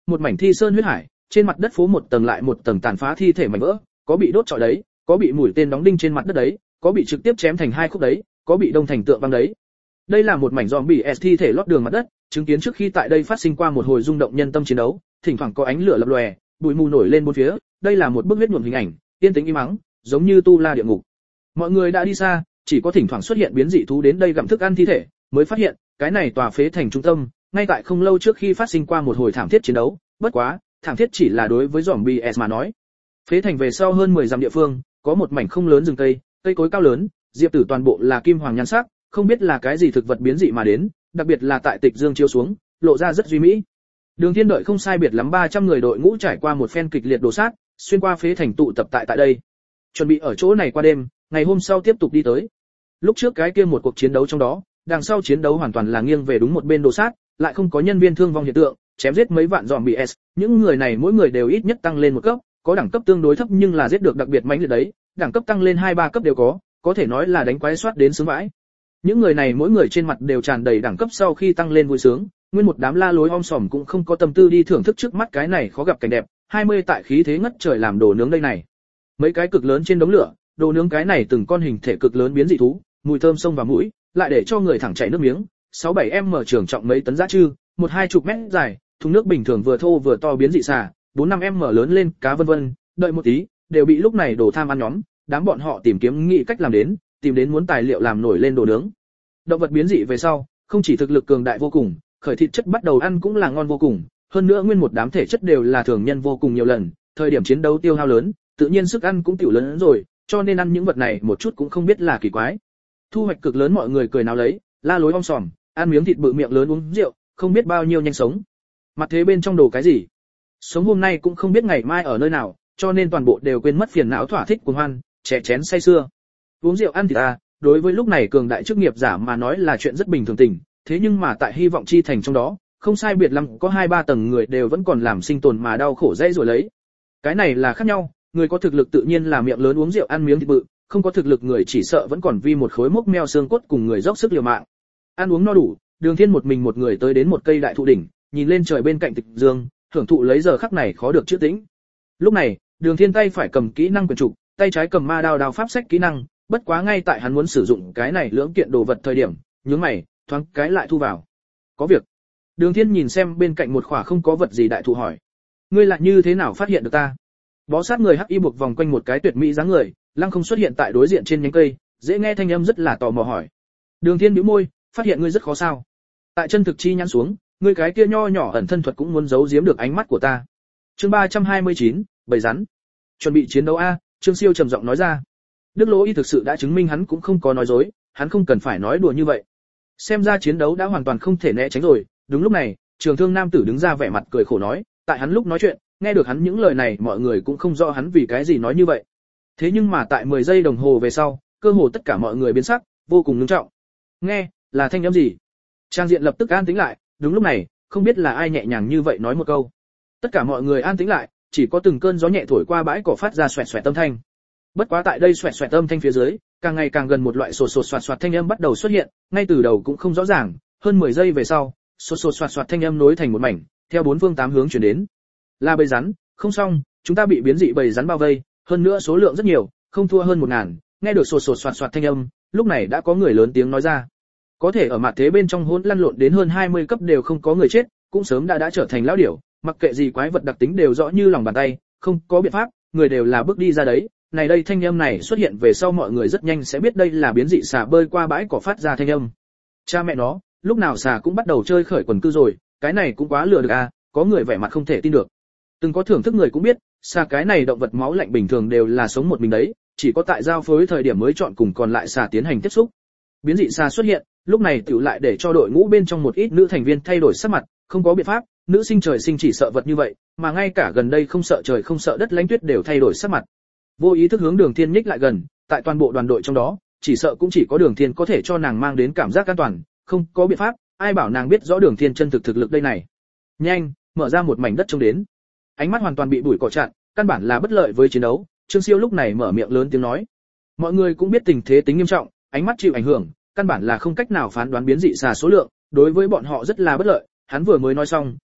một mảnh thi sơn huyết hải, trên mặt đất phố một tầng lại một tầng tàn phá thi thể mảnh vỡ, có bị đốt trọi đấy, có bị mũi tên đóng đinh trên mặt đất đấy, có bị trực tiếp chém thành hai khúc đấy, có bị đông thành tượng băng đấy. Đây là một mảnh zombie thi thể lót đường mặt đất, chứng kiến trước khi tại đây phát sinh qua một hồi rung động nhân tâm chiến đấu, thỉnh thoảng có ánh lửa lập lòe, bụi mù nổi lên bốn phía, đây là một bức huyết nhuộm hình ảnh, yên tĩnh im mắng, giống như tu la địa ngục. Mọi người đã đi xa, chỉ có thỉnh thoảng xuất hiện biến dị thú đến đây gặm thức ăn thi thể, mới phát hiện, cái này tòa phế thành trung tâm, ngay tại không lâu trước khi phát sinh qua một hồi thảm thiết chiến đấu, bất quá, thảm thiết chỉ là đối với zombie mà nói. Phế thành về sau hơn 10 dặm địa phương, có một mảnh không lớn rừng cây, cây cối cao lớn, diệp tử toàn bộ là kim hoàng nhan sắc, không biết là cái gì thực vật biến dị mà đến, đặc biệt là tại tịch dương chiếu xuống, lộ ra rất duy mỹ. Đường Thiên đợi không sai biệt lắm 300 người đội ngũ trải qua một phen kịch liệt đổ sát, xuyên qua phế thành tụ tập tại đây. Chuẩn bị ở chỗ này qua đêm, ngày hôm sau tiếp tục đi tới. Lúc trước cái kia một cuộc chiến đấu trong đó, đằng sau chiến đấu hoàn toàn là nghiêng về đúng một bên đổ sát, lại không có nhân viên thương vong hiện tượng, chém giết mấy vạn zombies, những người này mỗi người đều ít nhất tăng lên một cấp, có đẳng cấp tương đối thấp nhưng là giết được đặc biệt mãnh liệt đấy, đẳng cấp tăng lên 2-3 cấp đều có thể nói là đánh quái soát đến sướng vãi. Những người này mỗi người trên mặt đều tràn đầy đẳng cấp sau khi tăng lên vui sướng, nguyên một đám la lối om sòm cũng không có tâm tư đi thưởng thức trước mắt cái này khó gặp cảnh đẹp, 20 tại khí thế ngất trời làm đồ nướng đây này. Mấy cái cực lớn trên đống lửa, đồ nướng cái này từng con hình thể cực lớn biến dị thú, mùi thơm xông vào mũi, lại để cho người thẳng chảy nước miếng. 6-7m trường trọng mấy tấn giá trư, 1-2 mét dài, thùng nước bình thường vừa thô vừa to biến dị xà, 4-5m lớn lên cá vân vân, đợi một tí, đều bị lúc này đồ tham ăn nhóm, đám bọn họ tìm kiếm nghĩ cách làm đến, tìm đến muốn tài liệu làm nổi lên đồ nướng. Động vật biến dị về sau, không chỉ thực lực cường đại vô cùng, khởi thịt chất bắt đầu ăn cũng là ngon vô cùng, hơn nữa nguyên một đám thể chất đều là thường nhân vô cùng nhiều lần, thời điểm chiến đấu tiêu hao lớn, tự nhiên sức ăn cũng tiểu lớn hơn rồi, cho nên ăn những vật này một chút cũng không biết là kỳ quái. Thu hoạch cực lớn mọi người cười nào lấy, la lối om sòm, ăn miếng thịt bự miệng lớn uống rượu, không biết bao nhiêu nhanh sống. Mặt thế bên trong đồ cái gì? Sống hôm nay cũng không biết ngày mai ở nơi nào, cho nên toàn bộ đều quên mất phiền não thỏa thích cuồng hoan, chè chén say sưa. Uống rượu ăn thịt đối với lúc này cường đại chức nghiệp giả mà nói là chuyện rất bình thường tình, thế nhưng mà tại hy vọng chi thành trong đó, không sai biệt lắm có 2-3 tầng người đều vẫn còn làm sinh tồn mà đau khổ dễ rồi lấy. Cái này là khác nhau, người có thực lực tự nhiên là miệng lớn uống rượu ăn miếng thịt bự, không có thực lực người chỉ sợ vẫn còn vì một khối mốc meo xương cốt cùng người dốc sức liều mạng. Ăn uống no đủ, Đường Thiên một mình một người tới đến một cây đại thụ đỉnh, nhìn lên trời bên cạnh tịch dương, thưởng thụ lấy giờ khắc này khó được chữa tĩnh. Lúc này, Đường Thiên tay phải cầm kỹ năng quyền trục, tay trái cầm ma đao pháp sách kỹ năng, bất quá ngay tại hắn muốn sử dụng cái này lưỡng kiện đồ vật thời điểm, nhướng mày, thoáng cái lại thu vào. Có việc. Đường Thiên nhìn xem bên cạnh một khỏa không có vật gì đại thụ hỏi: ngươi lại như thế nào phát hiện được ta? Bó sát người hắc y buộc vòng quanh một cái tuyệt mỹ dáng người, lăng không xuất hiện tại đối diện trên nhánh cây, dễ nghe thanh âm rất là tò mò hỏi. Đường Thiên bĩu môi, phát hiện ngươi rất khó sao? Tại chân thực chi nhăn xuống, ngươi cái kia nho nhỏ ẩn thân thuật cũng muốn giấu giếm được ánh mắt của ta. Chương 329, bầy rắn. Chuẩn bị chiến đấu a, Trương Siêu trầm giọng nói ra. Đức Lỗ Y thực sự đã chứng minh hắn cũng không có nói dối, hắn không cần phải nói đùa như vậy. Xem ra chiến đấu đã hoàn toàn không thể né tránh rồi. Đúng lúc này, Trường Thương nam tử đứng ra vẻ mặt cười khổ nói, tại hắn lúc nói chuyện, nghe được hắn những lời này mọi người cũng không rõ hắn vì cái gì nói như vậy. Thế nhưng mà tại 10 giây đồng hồ về sau, cơ hồ tất cả mọi người biến sắc, vô cùng nghiêm trọng. Nghe, là thanh âm gì? Trang diện lập tức an tĩnh lại, đúng lúc này, không biết là ai nhẹ nhàng như vậy nói một câu. Tất cả mọi người an tĩnh lại, chỉ có từng cơn gió nhẹ thổi qua bãi cỏ phát ra xoẹt xoẹt âm thanh. Bất quá tại đây xoẹt xoẹt âm thanh phía dưới, càng ngày càng gần một loại sột sột soạt soạt thanh âm bắt đầu xuất hiện, ngay từ đầu cũng không rõ ràng, hơn 10 giây về sau, sột sột soạt soạt thanh âm nối thành một mảnh, theo bốn phương tám hướng truyền đến. Là bầy rắn, không xong, chúng ta bị biến dị bầy rắn bao vây, hơn nữa số lượng rất nhiều, không thua hơn 1000. Nghe được sột sột soạt soạt thanh âm, lúc này đã có người lớn tiếng nói ra. Có thể ở mặt thế bên trong hỗn lăn lộn đến hơn 20 cấp đều không có người chết, cũng sớm đã trở thành lão điểu, mặc kệ gì quái vật đặc tính đều rõ như lòng bàn tay, không có biện pháp, người đều là bước đi ra đấy. Này đây thanh âm này xuất hiện về sau mọi người rất nhanh sẽ biết đây là biến dị xà bơi qua bãi cỏ phát ra thanh âm. Cha mẹ nó, lúc nào xà cũng bắt đầu chơi khởi quần cư rồi, cái này cũng quá lừa được à, có người vẻ mặt không thể tin được. Từng có thưởng thức người cũng biết, xà cái này động vật máu lạnh bình thường đều là sống một mình đấy, chỉ có tại giao phối thời điểm mới chọn cùng còn lại xà tiến hành tiếp xúc. Biến dị xà xuất hiện, lúc này tiểu lại để cho đội ngũ bên trong một ít nữ thành viên thay đổi sắc mặt, không có biện pháp, nữ sinh trời sinh chỉ sợ vật như vậy, mà ngay cả gần đây không sợ trời không sợ đất lãnh tuyết đều thay đổi sắc mặt. Vô ý thức hướng Đường Thiên nhích lại gần, tại toàn bộ đoàn đội trong đó, chỉ sợ cũng chỉ có Đường Thiên có thể cho nàng mang đến cảm giác an toàn, không có biện pháp, ai bảo nàng biết rõ Đường Thiên chân thực lực đây này. Nhanh, mở ra một mảnh đất trông đến. Ánh mắt hoàn toàn bị bụi cỏ chặn, căn bản là bất lợi với chiến đấu. Trương Siêu lúc này mở miệng lớn tiếng nói. Mọi người cũng biết tình thế tính nghiêm trọng, ánh mắt chịu ảnh hưởng, căn bản là không cách nào phán đoán biến dị xà số lượng, đối với bọn họ rất là bất lợi. Hắn vừa mới nói xong,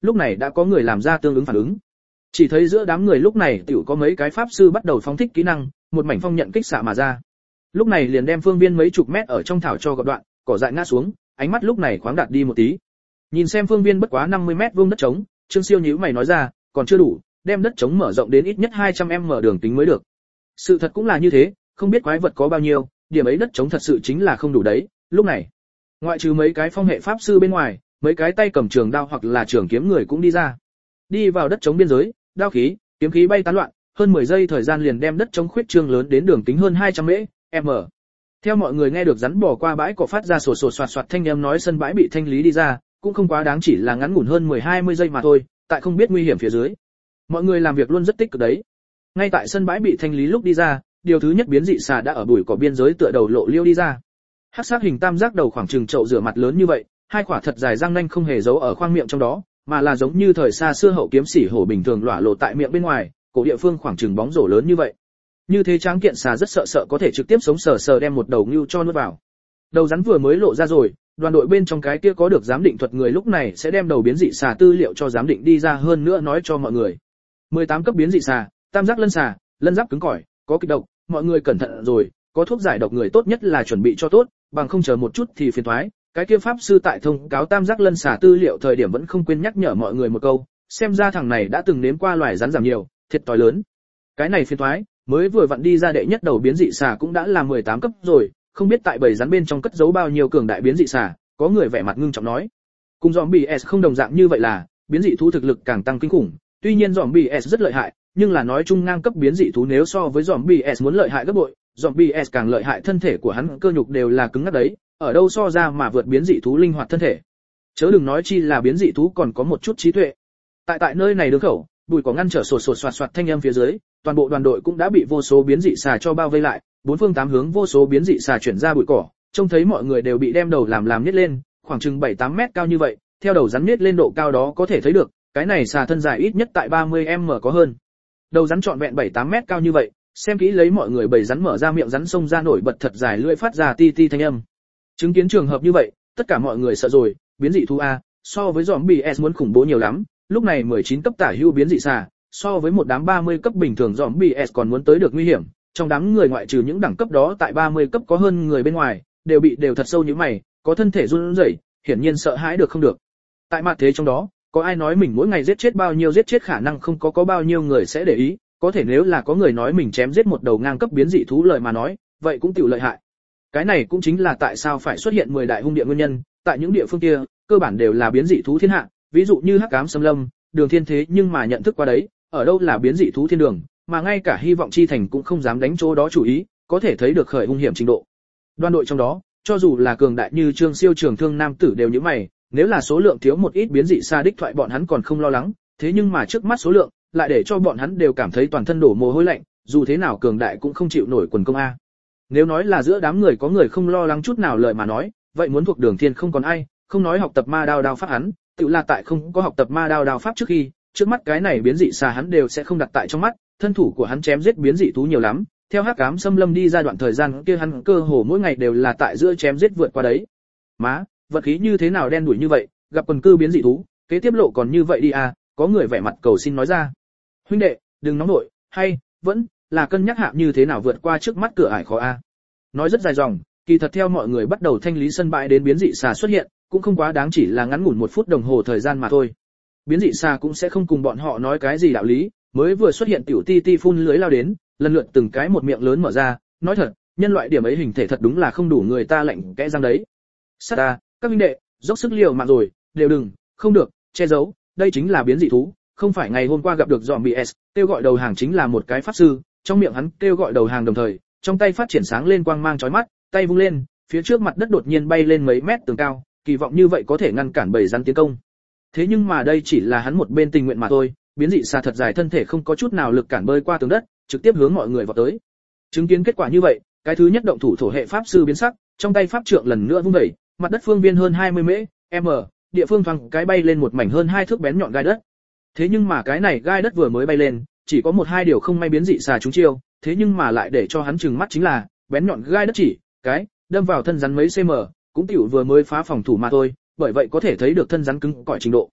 lúc này đã có người làm ra tương ứng phản ứng. Chỉ thấy giữa đám người lúc này tiểu có mấy cái pháp sư bắt đầu phóng thích kỹ năng, một mảnh phong nhận kích xạ mà ra. Lúc này liền đem phương viên mấy chục mét ở trong thảo cho gọt đoạn, cỏ dại ngã xuống, ánh mắt lúc này khoáng đạt đi một tí. Nhìn xem phương viên bất quá 50 mét vuông đất trống, Trương Siêu nhíu mày nói ra, còn chưa đủ, đem đất trống mở rộng đến ít nhất 200m đường kính mới được. Sự thật cũng là như thế, không biết quái vật có bao nhiêu, điểm ấy đất trống thật sự chính là không đủ đấy. Lúc này, ngoại trừ mấy cái phong hệ pháp sư bên ngoài, mấy cái tay cầm trường đao hoặc là trường kiếm người cũng đi ra. Đi vào đất trống biên giới, đao khí, kiếm khí bay tán loạn, hơn 10 giây thời gian liền đem đất trống khuyết trương lớn đến đường kính hơn 200m. Theo mọi người nghe được rắn bò qua bãi cỏ phát ra sột sột soạt soạt thanh âm nói sân bãi bị thanh lý đi ra, cũng không quá đáng, chỉ là ngắn ngủn hơn 10-20 giây mà thôi, tại không biết nguy hiểm phía dưới. Mọi người làm việc luôn rất tích cực đấy. Ngay tại sân bãi bị thanh lý lúc đi ra, điều thứ nhất biến dị xà đã ở bụi cỏ biên giới tựa đầu lộ liêu đi ra. Hắc sắc hình tam giác đầu khoảng chừng chậu rửa mặt lớn như vậy, hai quả thật dài răng nanh không hề giấu ở khoang miệng trong đó, mà là giống như thời xa xưa hậu kiếm sỉ hổ bình thường lỏa lộ tại miệng bên ngoài, cổ địa phương khoảng chừng bóng rổ lớn như vậy. Như thế tráng kiện xà rất sợ có thể trực tiếp sống sờ sờ đem một đầu ngưu cho nuốt vào. Đầu rắn vừa mới lộ ra rồi, đoàn đội bên trong cái kia có được giám định thuật người lúc này sẽ đem đầu biến dị xà tư liệu cho giám định đi ra, hơn nữa nói cho mọi người. 18 cấp biến dị xà, tam giác lân xà, lân giáp cứng cỏi, có kịch độc, mọi người cẩn thận rồi, có thuốc giải độc người tốt nhất là chuẩn bị cho tốt, bằng không chờ một chút thì phiền toái. Cái kia pháp sư tại thông cáo tam giác lân xà tư liệu thời điểm vẫn không quên nhắc nhở mọi người một câu, xem ra thằng này đã từng nếm qua loài rắn giảm nhiều, thiệt tỏi lớn. Cái này phiền toái, mới vừa vặn đi ra đệ nhất đầu biến dị xà cũng đã là 18 cấp rồi, không biết tại bầy rắn bên trong cất giấu bao nhiêu cường đại biến dị xà, có người vẻ mặt ngưng trọng nói. Cùng Zombie S không đồng dạng như vậy là, biến dị thú thực lực càng tăng kinh khủng, tuy nhiên Zombie S rất lợi hại, nhưng là nói chung ngang cấp biến dị thú nếu so với Zombie S muốn lợi hại gấp bội, Zombie S càng lợi hại, thân thể của hắn cơ nhục đều là cứng ngắc đấy, ở đâu so ra mà vượt biến dị thú linh hoạt thân thể. Chớ đừng nói chi là biến dị thú còn có một chút trí tuệ. Tại nơi này đường khẩu, bụi cỏ ngăn trở sột sột soạt soạt thanh âm phía dưới, toàn bộ đoàn đội cũng đã bị vô số biến dị xà cho bao vây lại, bốn phương tám hướng vô số biến dị xà chuyển ra bụi cỏ, trông thấy mọi người đều bị đem đầu làm nhét lên, khoảng chừng 7-8 mét cao như vậy, theo đầu rắn nhét lên độ cao đó có thể thấy được, cái này xà thân dài ít nhất tại 30m có hơn. Đầu rắn trọn vẹn 7-8 mét cao như vậy, xem kỹ lấy mọi người bầy rắn mở ra miệng rắn xông ra nổi bật thật dài lưỡi phát ra ti ti thanh âm. Chứng kiến trường hợp như vậy, tất cả mọi người sợ rồi, biến dị thú a, so với Zombie S muốn khủng bố nhiều lắm, lúc này 19 cấp tả hưu biến dị xà, so với một đám 30 cấp bình thường Zombie S còn muốn tới được nguy hiểm, trong đám người ngoại trừ những đẳng cấp đó tại 30 cấp có hơn người bên ngoài, đều thật sâu như mày, có thân thể run rẩy, hiển nhiên sợ hãi được không được. Tại mặt thế trong đó, có ai nói mình mỗi ngày giết chết bao nhiêu giết chết khả năng không có bao nhiêu người sẽ để ý, có thể nếu là có người nói mình chém giết một đầu ngang cấp biến dị thú lời mà nói, vậy cũng tiểu lợi hại. Cái này cũng chính là tại sao phải xuất hiện 10 đại hung địa nguyên nhân, tại những địa phương kia, cơ bản đều là biến dị thú thiên hạ, ví dụ như Hắc Ám Xâm Lâm, Đường Thiên thế nhưng mà nhận thức qua đấy, ở đâu là biến dị thú thiên đường, mà ngay cả Hy vọng chi thành cũng không dám đánh chỗ đó chủ ý, có thể thấy được khởi hung hiểm trình độ. Đoàn đội trong đó, cho dù là cường đại như Trương Siêu trường thương nam tử đều như mày, nếu là số lượng thiếu một ít biến dị xa đích thoại bọn hắn còn không lo lắng, thế nhưng mà trước mắt số lượng lại để cho bọn hắn đều cảm thấy toàn thân đổ mồ hôi lạnh, dù thế nào cường đại cũng không chịu nổi quần công a. Nếu nói là giữa đám người có người không lo lắng chút nào lời mà nói, vậy muốn thuộc Đường Thiên không còn ai, không nói học tập ma đao pháp hắn, tự là tại không có học tập ma đao pháp trước khi, trước mắt cái này biến dị xà hắn đều sẽ không đặt tại trong mắt, thân thủ của hắn chém giết biến dị thú nhiều lắm, theo Hắc Ám Xâm Lâm đi ra đoạn thời gian kia hắn cơ hồ mỗi ngày đều là tại giữa chém giết vượt qua đấy. Má, vật khí như thế nào đen đủi như vậy, gặp quần cư biến dị thú, kế tiếp lộ còn như vậy đi à, có người vẻ mặt cầu xin nói ra. Huynh đệ, đừng nóng nổi, hay vẫn là cân nhắc hạ như thế nào vượt qua trước mắt cửa ải khó a. Nói rất dài dòng, kỳ thật theo mọi người bắt đầu thanh lý sân bãi đến biến dị xà xuất hiện, cũng không quá đáng, chỉ là ngắn ngủn 1 phút đồng hồ thời gian mà thôi. Biến dị xà cũng sẽ không cùng bọn họ nói cái gì đạo lý, mới vừa xuất hiện tiểu ti ti phun lưới lao đến, lần lượt từng cái một miệng lớn mở ra, nói thật, nhân loại điểm ấy hình thể thật đúng là không đủ người ta lạnh kẽ răng đấy. Sát ta, các huynh đệ, dốc sức liều mạng rồi, đều đừng, không được, che giấu, đây chính là biến dị thú, không phải ngày hôm qua gặp được Zombie S, kêu gọi đầu hàng chính là một cái pháp sư, trong miệng hắn kêu gọi đầu hàng đồng thời, trong tay phát triển sáng lên quang mang chói mắt, tay vung lên, phía trước mặt đất đột nhiên bay lên mấy mét tường cao, kỳ vọng như vậy có thể ngăn cản bầy rắn tiến công. Thế nhưng mà đây chỉ là hắn một bên tình nguyện mà thôi, biến dị xà thật dài thân thể không có chút nào lực cản bơi qua tường đất, trực tiếp hướng mọi người vào tới. Chứng kiến kết quả như vậy, cái thứ nhất động thủ thổ hệ pháp sư biến sắc, trong tay pháp trượng lần nữa vung đẩy, mặt đất phương viên hơn 20 m, địa phương thoáng cái bay lên một mảnh hơn 2 thước bén nhọn gai đất. Thế nhưng mà cái này gai đất vừa mới bay lên, chỉ có 1-2 điều không may biến dị xà trúng chiêu, thế nhưng mà lại để cho hắn trừng mắt chính là, bén nhọn gai đất chỉ, cái, đâm vào thân rắn mấy cm, cũng tiểu vừa mới phá phòng thủ mà thôi, bởi vậy có thể thấy được thân rắn cứng cỏi trình độ.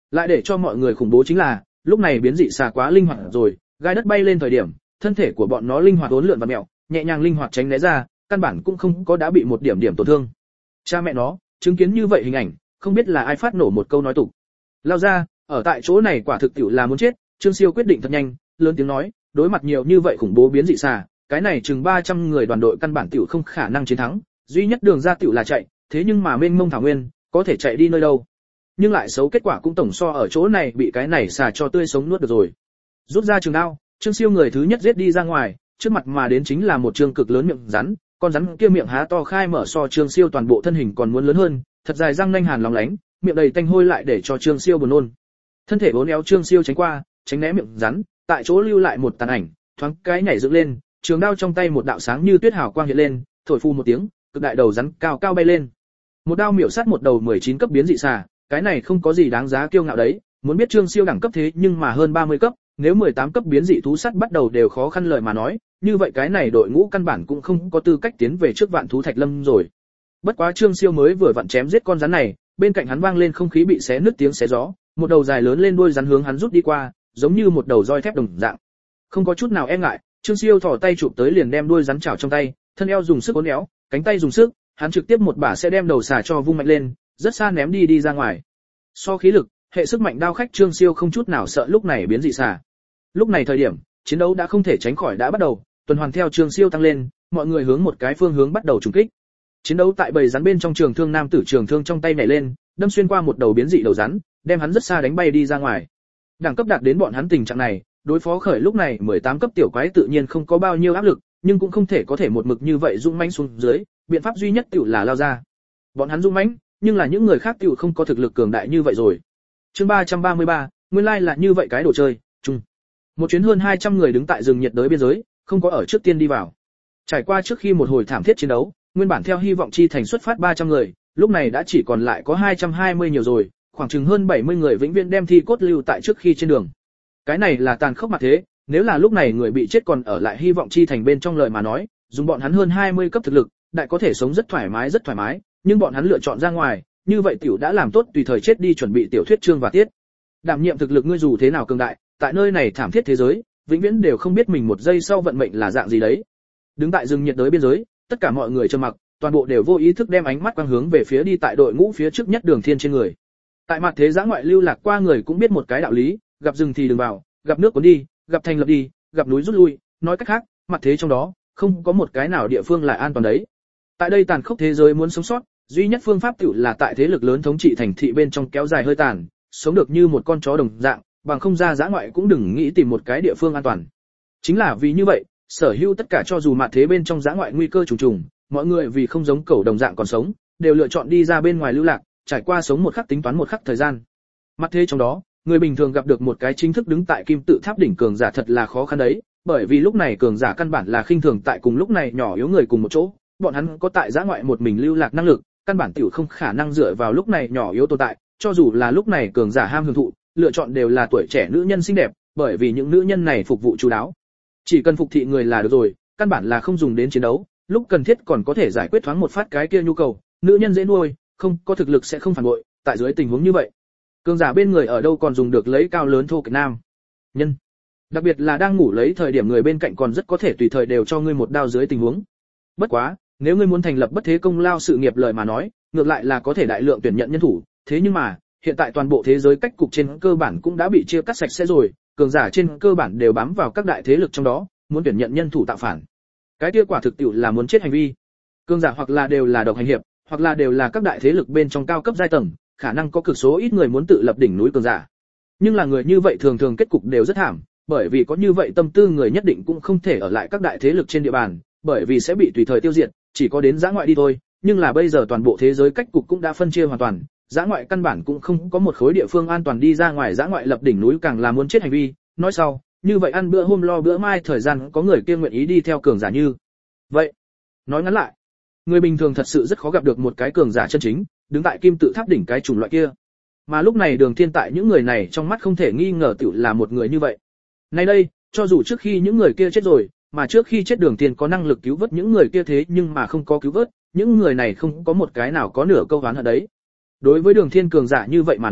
Lại để cho mọi người khủng bố chính là, lúc này biến dị xà quá linh hoạt rồi, gai đất bay lên thời điểm, thân thể của bọn nó linh hoạt uốn lượn và mèo, nhẹ nhàng linh hoạt tránh né ra, căn bản cũng không có đã bị một điểm điểm tổn thương. Cha mẹ nó, chứng kiến như vậy hình ảnh, không biết là ai phát nổ một câu nói tục. Lao ra, ở tại chỗ này quả thực tiểu là muốn chết, Trương Siêu quyết định thật nhanh, lớn tiếng nói, đối mặt nhiều như vậy khủng bố biến dị xà, cái này chừng 300 người đoàn đội căn bản tiểu không khả năng chiến thắng, duy nhất đường ra tiểu là chạy, thế nhưng mà mênh mông thảo nguyên, có thể chạy đi nơi đâu? Nhưng lại xấu kết quả cũng tổng so ở chỗ này bị cái này xà cho tươi sống nuốt được rồi. Rút ra trường đao, Trương Siêu người thứ nhất giết đi ra ngoài, trước mặt mà đến chính là một trường cực lớn miệng rắn, con rắn kia miệng há to khai mở so Trương Siêu toàn bộ thân hình còn muốn lớn hơn, thật dài răng nanh hàn lóng lánh, miệng đầy tanh hôi lại để cho Trương Siêu buồn nôn. Thân thể uốn éo Trương Siêu tránh qua, tránh né miệng rắn, tại chỗ lưu lại một tàn ảnh, thoáng cái nhảy dựng lên, trường đao trong tay một đạo sáng như tuyết hào quang hiện lên, thổi phu một tiếng, cực đại đầu rắn cao cao bay lên. Một đao miểu sát một đầu 19 cấp biến dị xà, cái này không có gì đáng giá kiêu ngạo đấy, muốn biết Trương Siêu đẳng cấp thế nhưng mà hơn 30 cấp, nếu 18 cấp biến dị thú sắt bắt đầu đều khó khăn lời mà nói, như vậy cái này đội ngũ căn bản cũng không có tư cách tiến về trước Vạn Thú Thạch Lâm rồi. Bất quá Trương Siêu mới vừa vặn chém giết con rắn này, bên cạnh hắn vang lên không khí bị xé nứt tiếng xé gió, một đầu dài lớn lên đuôi rắn hướng hắn rút đi qua, giống như một đầu roi thép đồng dạng. Không có chút nào e ngại, Trương Siêu thò tay chụp tới liền đem đuôi rắn chảo trong tay, thân eo dùng sức uốn éo, cánh tay dùng sức, hắn trực tiếp một bả sẽ đem đầu xà cho vung mạnh lên, rất xa ném đi ra ngoài. So khí lực, hệ sức mạnh đao khách Trương Siêu không chút nào sợ lúc này biến dị xà. Lúc này thời điểm, chiến đấu đã không thể tránh khỏi đã bắt đầu, tuần hoàn theo Trương Siêu tăng lên, mọi người hướng một cái phương hướng bắt đầu trùng kích. Chiến đấu tại bầy rắn bên trong trường thương nam tử trường thương trong tay nhảy lên, đâm xuyên qua một đầu biến dị đầu rắn, đem hắn rất xa đánh bay đi ra ngoài. Đẳng cấp đạt đến bọn hắn tình trạng này, đối phó khởi lúc này 18 cấp tiểu quái tự nhiên không có bao nhiêu áp lực, nhưng cũng không thể có thể một mực như vậy dũng mãnh xuống dưới, biện pháp duy nhất tiểu là lao ra. Bọn hắn dũng mãnh, nhưng là những người khác tiểu không có thực lực cường đại như vậy rồi. Chương 333, nguyên lai là như vậy cái đồ chơi, chung. Một chuyến hơn 200 người đứng tại rừng nhiệt đới biên giới, không có ở trước tiên đi vào. Trải qua trước khi một hồi thảm thiết chiến đấu, nguyên bản theo hy vọng chi thành xuất phát 300 người, lúc này đã chỉ còn lại có 220 nhiều rồi, khoảng chừng hơn 70 người vĩnh viễn đem thi cốt lưu tại trước khi trên đường. Cái này là tàn khốc mặt thế, nếu là lúc này người bị chết còn ở lại hy vọng chi thành bên trong lời mà nói, dùng bọn hắn hơn 20 cấp thực lực, đại có thể sống rất thoải mái, nhưng bọn hắn lựa chọn ra ngoài, như vậy tiểu đã làm tốt tùy thời chết đi chuẩn bị tiểu thuyết chương và tiết. Đảm nhiệm thực lực ngươi dù thế nào cường đại, tại nơi này thảm thiết thế giới, vĩnh viễn đều không biết mình một giây sau vận mệnh là dạng gì đấy. Đứng tại rừng nhiệt đới biên giới, tất cả mọi người trầm mặc, toàn bộ đều vô ý thức đem ánh mắt quang hướng về phía đi tại đội ngũ phía trước nhất Đường Thiên trên người. Tại mặt thế giã ngoại lưu lạc qua người cũng biết một cái đạo lý, gặp rừng thì đừng vào, gặp nước cuốn đi, gặp thành lập đi, gặp núi rút lui, nói cách khác, mặt thế trong đó, không có một cái nào địa phương là an toàn đấy. Tại đây tàn khốc thế giới muốn sống sót, duy nhất phương pháp tiểu là tại thế lực lớn thống trị thành thị bên trong kéo dài hơi tàn, sống được như một con chó đồng dạng, bằng không ra dã ngoại cũng đừng nghĩ tìm một cái địa phương an toàn. Chính là vì như vậy, sở hữu tất cả cho dù mặt thế bên trong dã ngoại nguy cơ trùng trùng, mọi người vì không giống cẩu đồng dạng còn sống, đều lựa chọn đi ra bên ngoài lưu lạc, trải qua sống một khắc tính toán một khắc thời gian. Mặt thế trong đó, người bình thường gặp được một cái chính thức đứng tại kim tự tháp đỉnh cường giả thật là khó khăn đấy, bởi vì lúc này cường giả căn bản là khinh thường tại cùng lúc này nhỏ yếu người cùng một chỗ, bọn hắn có tại dã ngoại một mình lưu lạc năng lực, căn bản tiểu không khả năng dựa vào lúc này nhỏ yếu tồn tại, cho dù là lúc này cường giả ham hưởng thụ, lựa chọn đều là tuổi trẻ nữ nhân xinh đẹp, bởi vì những nữ nhân này phục vụ chu đáo. Chỉ cần phục thị người là được rồi, căn bản là không dùng đến chiến đấu, lúc cần thiết còn có thể giải quyết thoáng một phát cái kia nhu cầu, nữ nhân dễ nuôi, không có thực lực sẽ không phản bội, tại dưới tình huống như vậy, cường giả bên người ở đâu còn dùng được lấy cao lớn thô kệch nam nhân. Đặc biệt là đang ngủ lấy thời điểm người bên cạnh còn rất có thể tùy thời đều cho ngươi một đao dưới tình huống. Bất quá, nếu ngươi muốn thành lập bất thế công lao sự nghiệp lời mà nói, ngược lại là có thể đại lượng tuyển nhận nhân thủ, thế nhưng mà, hiện tại toàn bộ thế giới cách cục trên cơ bản cũng đã bị chia cắt sạch sẽ rồi, cường giả trên cơ bản đều bám vào các đại thế lực trong đó, muốn tuyển nhận nhân thủ tạo phản. Cái kia quả thực tiệu là muốn chết hành vi. Cường giả hoặc là đều là độc hành hiệp, hoặc là đều là các đại thế lực bên trong cao cấp giai tầng, khả năng có cực số ít người muốn tự lập đỉnh núi cường giả. Nhưng là người như vậy thường thường kết cục đều rất thảm, bởi vì có như vậy tâm tư người nhất định cũng không thể ở lại các đại thế lực trên địa bàn, bởi vì sẽ bị tùy thời tiêu diệt, chỉ có đến dã ngoại đi thôi. Nhưng là bây giờ toàn bộ thế giới cách cục cũng đã phân chia hoàn toàn, dã ngoại căn bản cũng không có một khối địa phương an toàn đi ra ngoài dã ngoại lập đỉnh núi càng là muốn chết hành vi. Nói sau, như vậy ăn bữa hôm lo bữa mai thời gian có người kia nguyện ý đi theo cường giả như vậy. Nói ngắn lại, người bình thường thật sự rất khó gặp được một cái cường giả chân chính, đứng tại kim tự tháp đỉnh cái chủng loại kia. Mà lúc này Đường Thiên tại những người này trong mắt không thể nghi ngờ tiểu là một người như vậy. Nay đây, cho dù trước khi những người kia chết rồi, mà trước khi chết Đường Thiên có năng lực cứu vớt những người kia thế nhưng mà không có cứu vớt, những người này không có một cái nào có nửa câu oán hận đấy. Đối với Đường Thiên cường giả như vậy mà nói,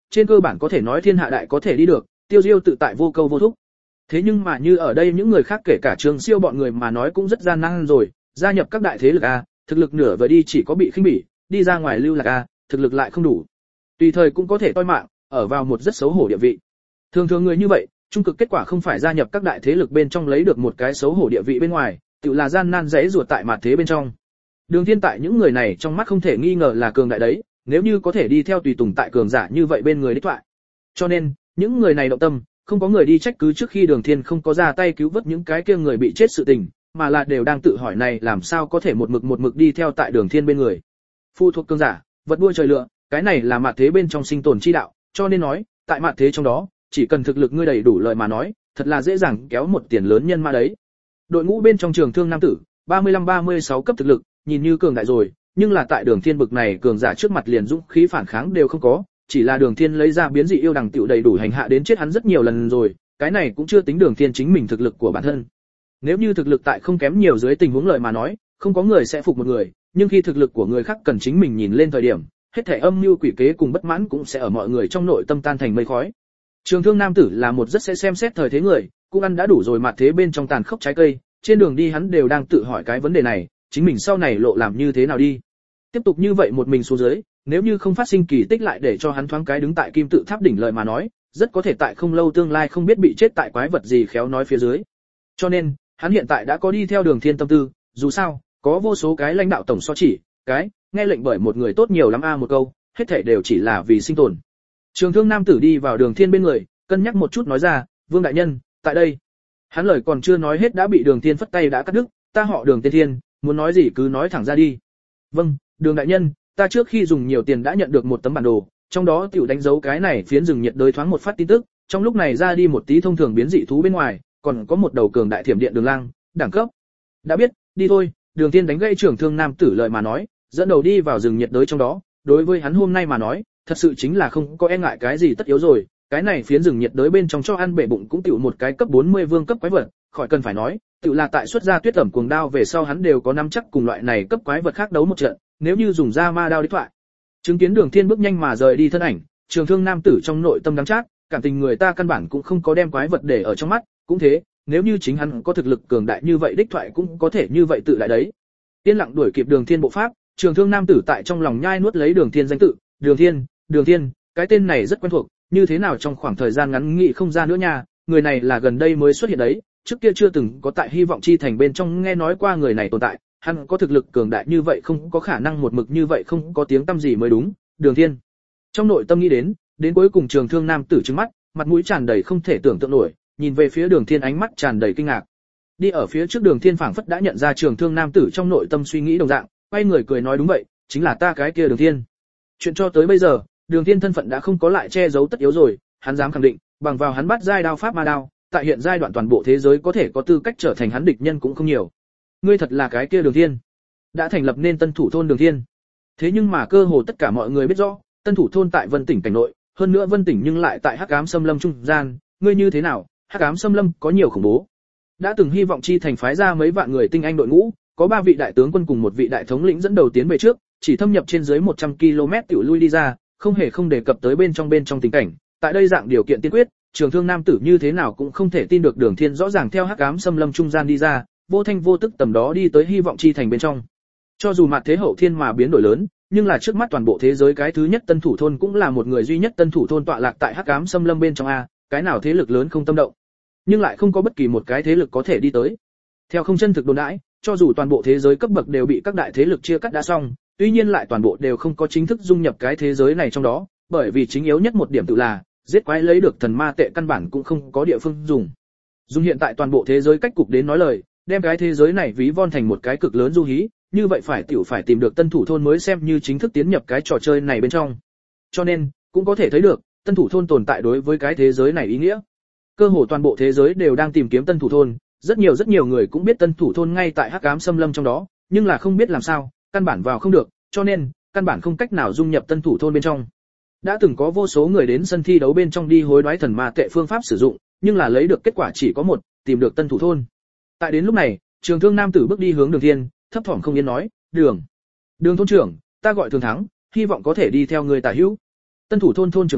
trên cơ bản có thể nói thiên hạ đại có thể đi được, tiêu diêu tự tại vô câu vô thúc. Thế nhưng mà như ở đây những người khác kể cả Trường Siêu bọn người mà nói cũng rất gian nan rồi, gia nhập các đại thế lực a, thực lực nửa vời đi chỉ có bị khinh bỉ, đi ra ngoài lưu lạc a, thực lực lại không đủ. Tùy thời cũng có thể toi mạng, ở vào một rất xấu hổ địa vị. Thường thường người như vậy, trung cực kết quả không phải gia nhập các đại thế lực bên trong lấy được một cái xấu hổ địa vị bên ngoài, tự là gian nan rẽ rùa tại mặt thế bên trong. Đường Thiên tại những người này trong mắt không thể nghi ngờ là cường đại đấy, nếu như có thể đi theo tùy tùng tại cường giả như vậy bên người đích thoại. Cho nên, những người này động tâm, không có người đi trách cứ trước khi Đường Thiên không có ra tay cứu vớt những cái kia người bị chết sự tình, mà là đều đang tự hỏi này làm sao có thể một mực đi theo tại Đường Thiên bên người. Phụ thuộc cường giả, vật đua trời lựa, cái này là mặt thế bên trong sinh tồn chi đạo, cho nên nói, tại mặt thế trong đó, chỉ cần thực lực ngươi đầy đủ lời mà nói, thật là dễ dàng kéo một tiền lớn nhân ma đấy. Đội ngũ bên trong Trường Thương nam tử, 35-36 cấp thực lực, nhìn như cường đại rồi, nhưng là tại Đường Thiên bực này cường giả trước mặt liền dũng khí phản kháng đều không có, chỉ là Đường Thiên lấy ra biến dị yêu đằng tiểu đầy đủ hành hạ đến chết hắn rất nhiều lần rồi, cái này cũng chưa tính Đường Thiên chính mình thực lực của bản thân. Nếu như thực lực tại không kém nhiều dưới tình huống lợi mà nói, không có người sẽ phục một người, nhưng khi thực lực của người khác cần chính mình nhìn lên thời điểm, hết thảy âm mưu quỷ kế cùng bất mãn cũng sẽ ở mọi người trong nội tâm tan thành mây khói. Trường Thương nam tử là một rất sẽ xem xét thời thế người, cũng ăn đã đủ rồi mặt thế bên trong tàn khốc trái cây, trên đường đi hắn đều đang tự hỏi cái vấn đề này, chính mình sau này lộ làm như thế nào đi. Tiếp tục như vậy một mình xuống dưới, nếu như không phát sinh kỳ tích lại để cho hắn thoáng cái đứng tại kim tự tháp đỉnh lợi mà nói, rất có thể tại không lâu tương lai không biết bị chết tại quái vật gì khéo nói phía dưới. Cho nên, hắn hiện tại đã có đi theo Đường Thiên tâm tư, dù sao, có vô số cái lãnh đạo tổng so chỉ, cái, nghe lệnh bởi một người tốt nhiều lắm a một câu, hết thảy đều chỉ là vì sinh tồn. Trường Thương nam tử đi vào Đường Thiên bên người, cân nhắc một chút nói ra, Vương đại nhân, tại đây. Hắn lời còn chưa nói hết đã bị Đường Thiên phất tay đã cắt đứt, ta họ Đường Tiên Thiên, muốn nói gì cứ nói thẳng ra đi. Vâng, Đường đại nhân, ta trước khi dùng nhiều tiền đã nhận được một tấm bản đồ, trong đó tiểu đánh dấu cái này phiến rừng nhiệt đới thoáng một phát tin tức, trong lúc này ra đi một tí thông thường biến dị thú bên ngoài, còn có một đầu cường đại thiểm điện đường lang, đẳng cấp. Đã biết, đi thôi. Đường Thiên đánh gây Trường Thương nam tử lời mà nói, dẫn đầu đi vào rừng nhiệt đới trong đó, đối với hắn hôm nay mà nói, thật sự chính là không có e ngại cái gì tất yếu rồi, cái này phiến rừng nhiệt đới bên trong cho ăn bể bụng cũng tiểu một cái cấp 40 vương cấp quái vật, khỏi cần phải nói, tiểu là tại xuất ra tuyết ẩm cuồng đao về sau hắn đều có nắm chắc cùng loại này cấp quái vật khác đấu một trận, nếu như dùng ra ma đao đích thoại. Chứng kiến Đường Thiên bước nhanh mà rời đi thân ảnh, Trường Thương nam tử trong nội tâm đắng chát, cảm tình người ta căn bản cũng không có đem quái vật để ở trong mắt, cũng thế, nếu như chính hắn có thực lực cường đại như vậy đích thoại cũng có thể như vậy tự lại đấy. Yên lặng đuổi kịp Đường Thiên bộ pháp, Trường Thương nam tử tại trong lòng nhai nuốt lấy Đường Thiên danh tự, Đường Thiên, cái tên này rất quen thuộc, như thế nào trong khoảng thời gian ngắn nghĩ không ra nữa nha, người này là gần đây mới xuất hiện đấy, trước kia chưa từng có tại Hy vọng chi thành bên trong nghe nói qua người này tồn tại, hắn có thực lực cường đại như vậy không có khả năng một mực như vậy không có tiếng tăm gì mới đúng, Đường Thiên. Trong nội tâm nghĩ đến cuối cùng Trường Thương nam tử trừng mắt, mặt mũi tràn đầy không thể tưởng tượng nổi, nhìn về phía Đường Thiên ánh mắt tràn đầy kinh ngạc. Đi ở phía trước Đường Thiên phảng phất đã nhận ra Trường Thương nam tử trong nội tâm suy nghĩ đồng dạng, quay người cười nói đúng vậy, chính là ta cái kia Đường Thiên. Chuyện cho tới bây giờ, Đường Thiên thân phận đã không có lại che giấu tất yếu rồi, hắn dám khẳng định, bằng vào hắn bắt giai đao pháp ma đao, tại hiện giai đoạn toàn bộ thế giới có thể có tư cách trở thành hắn địch nhân cũng không nhiều. Ngươi thật là cái kia Đường Thiên, đã thành lập nên Tân Thủ thôn Đường Thiên. Thế nhưng mà cơ hồ tất cả mọi người biết rõ, Tân Thủ thôn tại Vân tỉnh cảnh nội, hơn nữa Vân tỉnh nhưng lại tại Hắc Ám Xâm Lâm trung gian, ngươi như thế nào? Hắc Ám Xâm Lâm có nhiều khủng bố. Đã từng Hy vọng chi thành phái ra mấy vạn người tinh anh đội ngũ, có 3 vị đại tướng quân cùng một vị đại thống lĩnh dẫn đầu tiến về trước, chỉ thâm nhập trên dưới 100 km tiểu lui đi ra, không hề không đề cập tới bên trong tình cảnh. Tại đây dạng điều kiện tiên quyết, Trường Thương nam tử như thế nào cũng không thể tin được Đường Thiên rõ ràng theo Hắc Ám Xâm Lâm trung gian đi ra, vô thanh vô tức tầm đó đi tới Hy vọng chi thành bên trong. Cho dù mặt thế hậu thiên mà biến đổi lớn, nhưng là trước mắt toàn bộ thế giới cái thứ nhất Tân Thủ thôn cũng là một người duy nhất Tân Thủ thôn tọa lạc tại Hắc Ám Xâm Lâm bên trong a, cái nào thế lực lớn không tâm động, nhưng lại không có bất kỳ một cái thế lực có thể đi tới. Theo không chân thực đồn đãi, cho dù toàn bộ thế giới cấp bậc đều bị các đại thế lực chia cắt đã xong, tuy nhiên lại toàn bộ đều không có chính thức dung nhập cái thế giới này trong đó, bởi vì chính yếu nhất một điểm tự là giết quái lấy được thần ma tệ căn bản cũng không có địa phương dùng. Dùng hiện tại toàn bộ thế giới cách cục đến nói lời, đem cái thế giới này ví von thành một cái cực lớn du hí, như vậy phải tìm được Tân Thủ thôn mới xem như chính thức tiến nhập cái trò chơi này bên trong. Cho nên, cũng có thể thấy được, Tân Thủ thôn tồn tại đối với cái thế giới này ý nghĩa. Cơ hồ toàn bộ thế giới đều đang tìm kiếm Tân Thủ thôn, rất nhiều người cũng biết Tân Thủ thôn ngay tại Hắc Ám Xâm Lâm trong đó, nhưng là không biết làm sao, căn bản vào không được, cho nên căn bản không cách nào dung nhập Tân Thủ thôn bên trong. Đã từng có vô số người đến sân thi đấu bên trong đi hối đoái thần ma tệ phương pháp sử dụng, nhưng là lấy được kết quả chỉ có một, tìm được Tân Thủ thôn. Tại đến lúc này, Trường Thương nam tử bước đi hướng Đường Thiên, thấp thỏm không yên nói, Đường thôn trưởng, ta gọi Thường Thắng, hy vọng có thể đi theo người tả hữu. Tân Thủ thôn thôn trưởng a,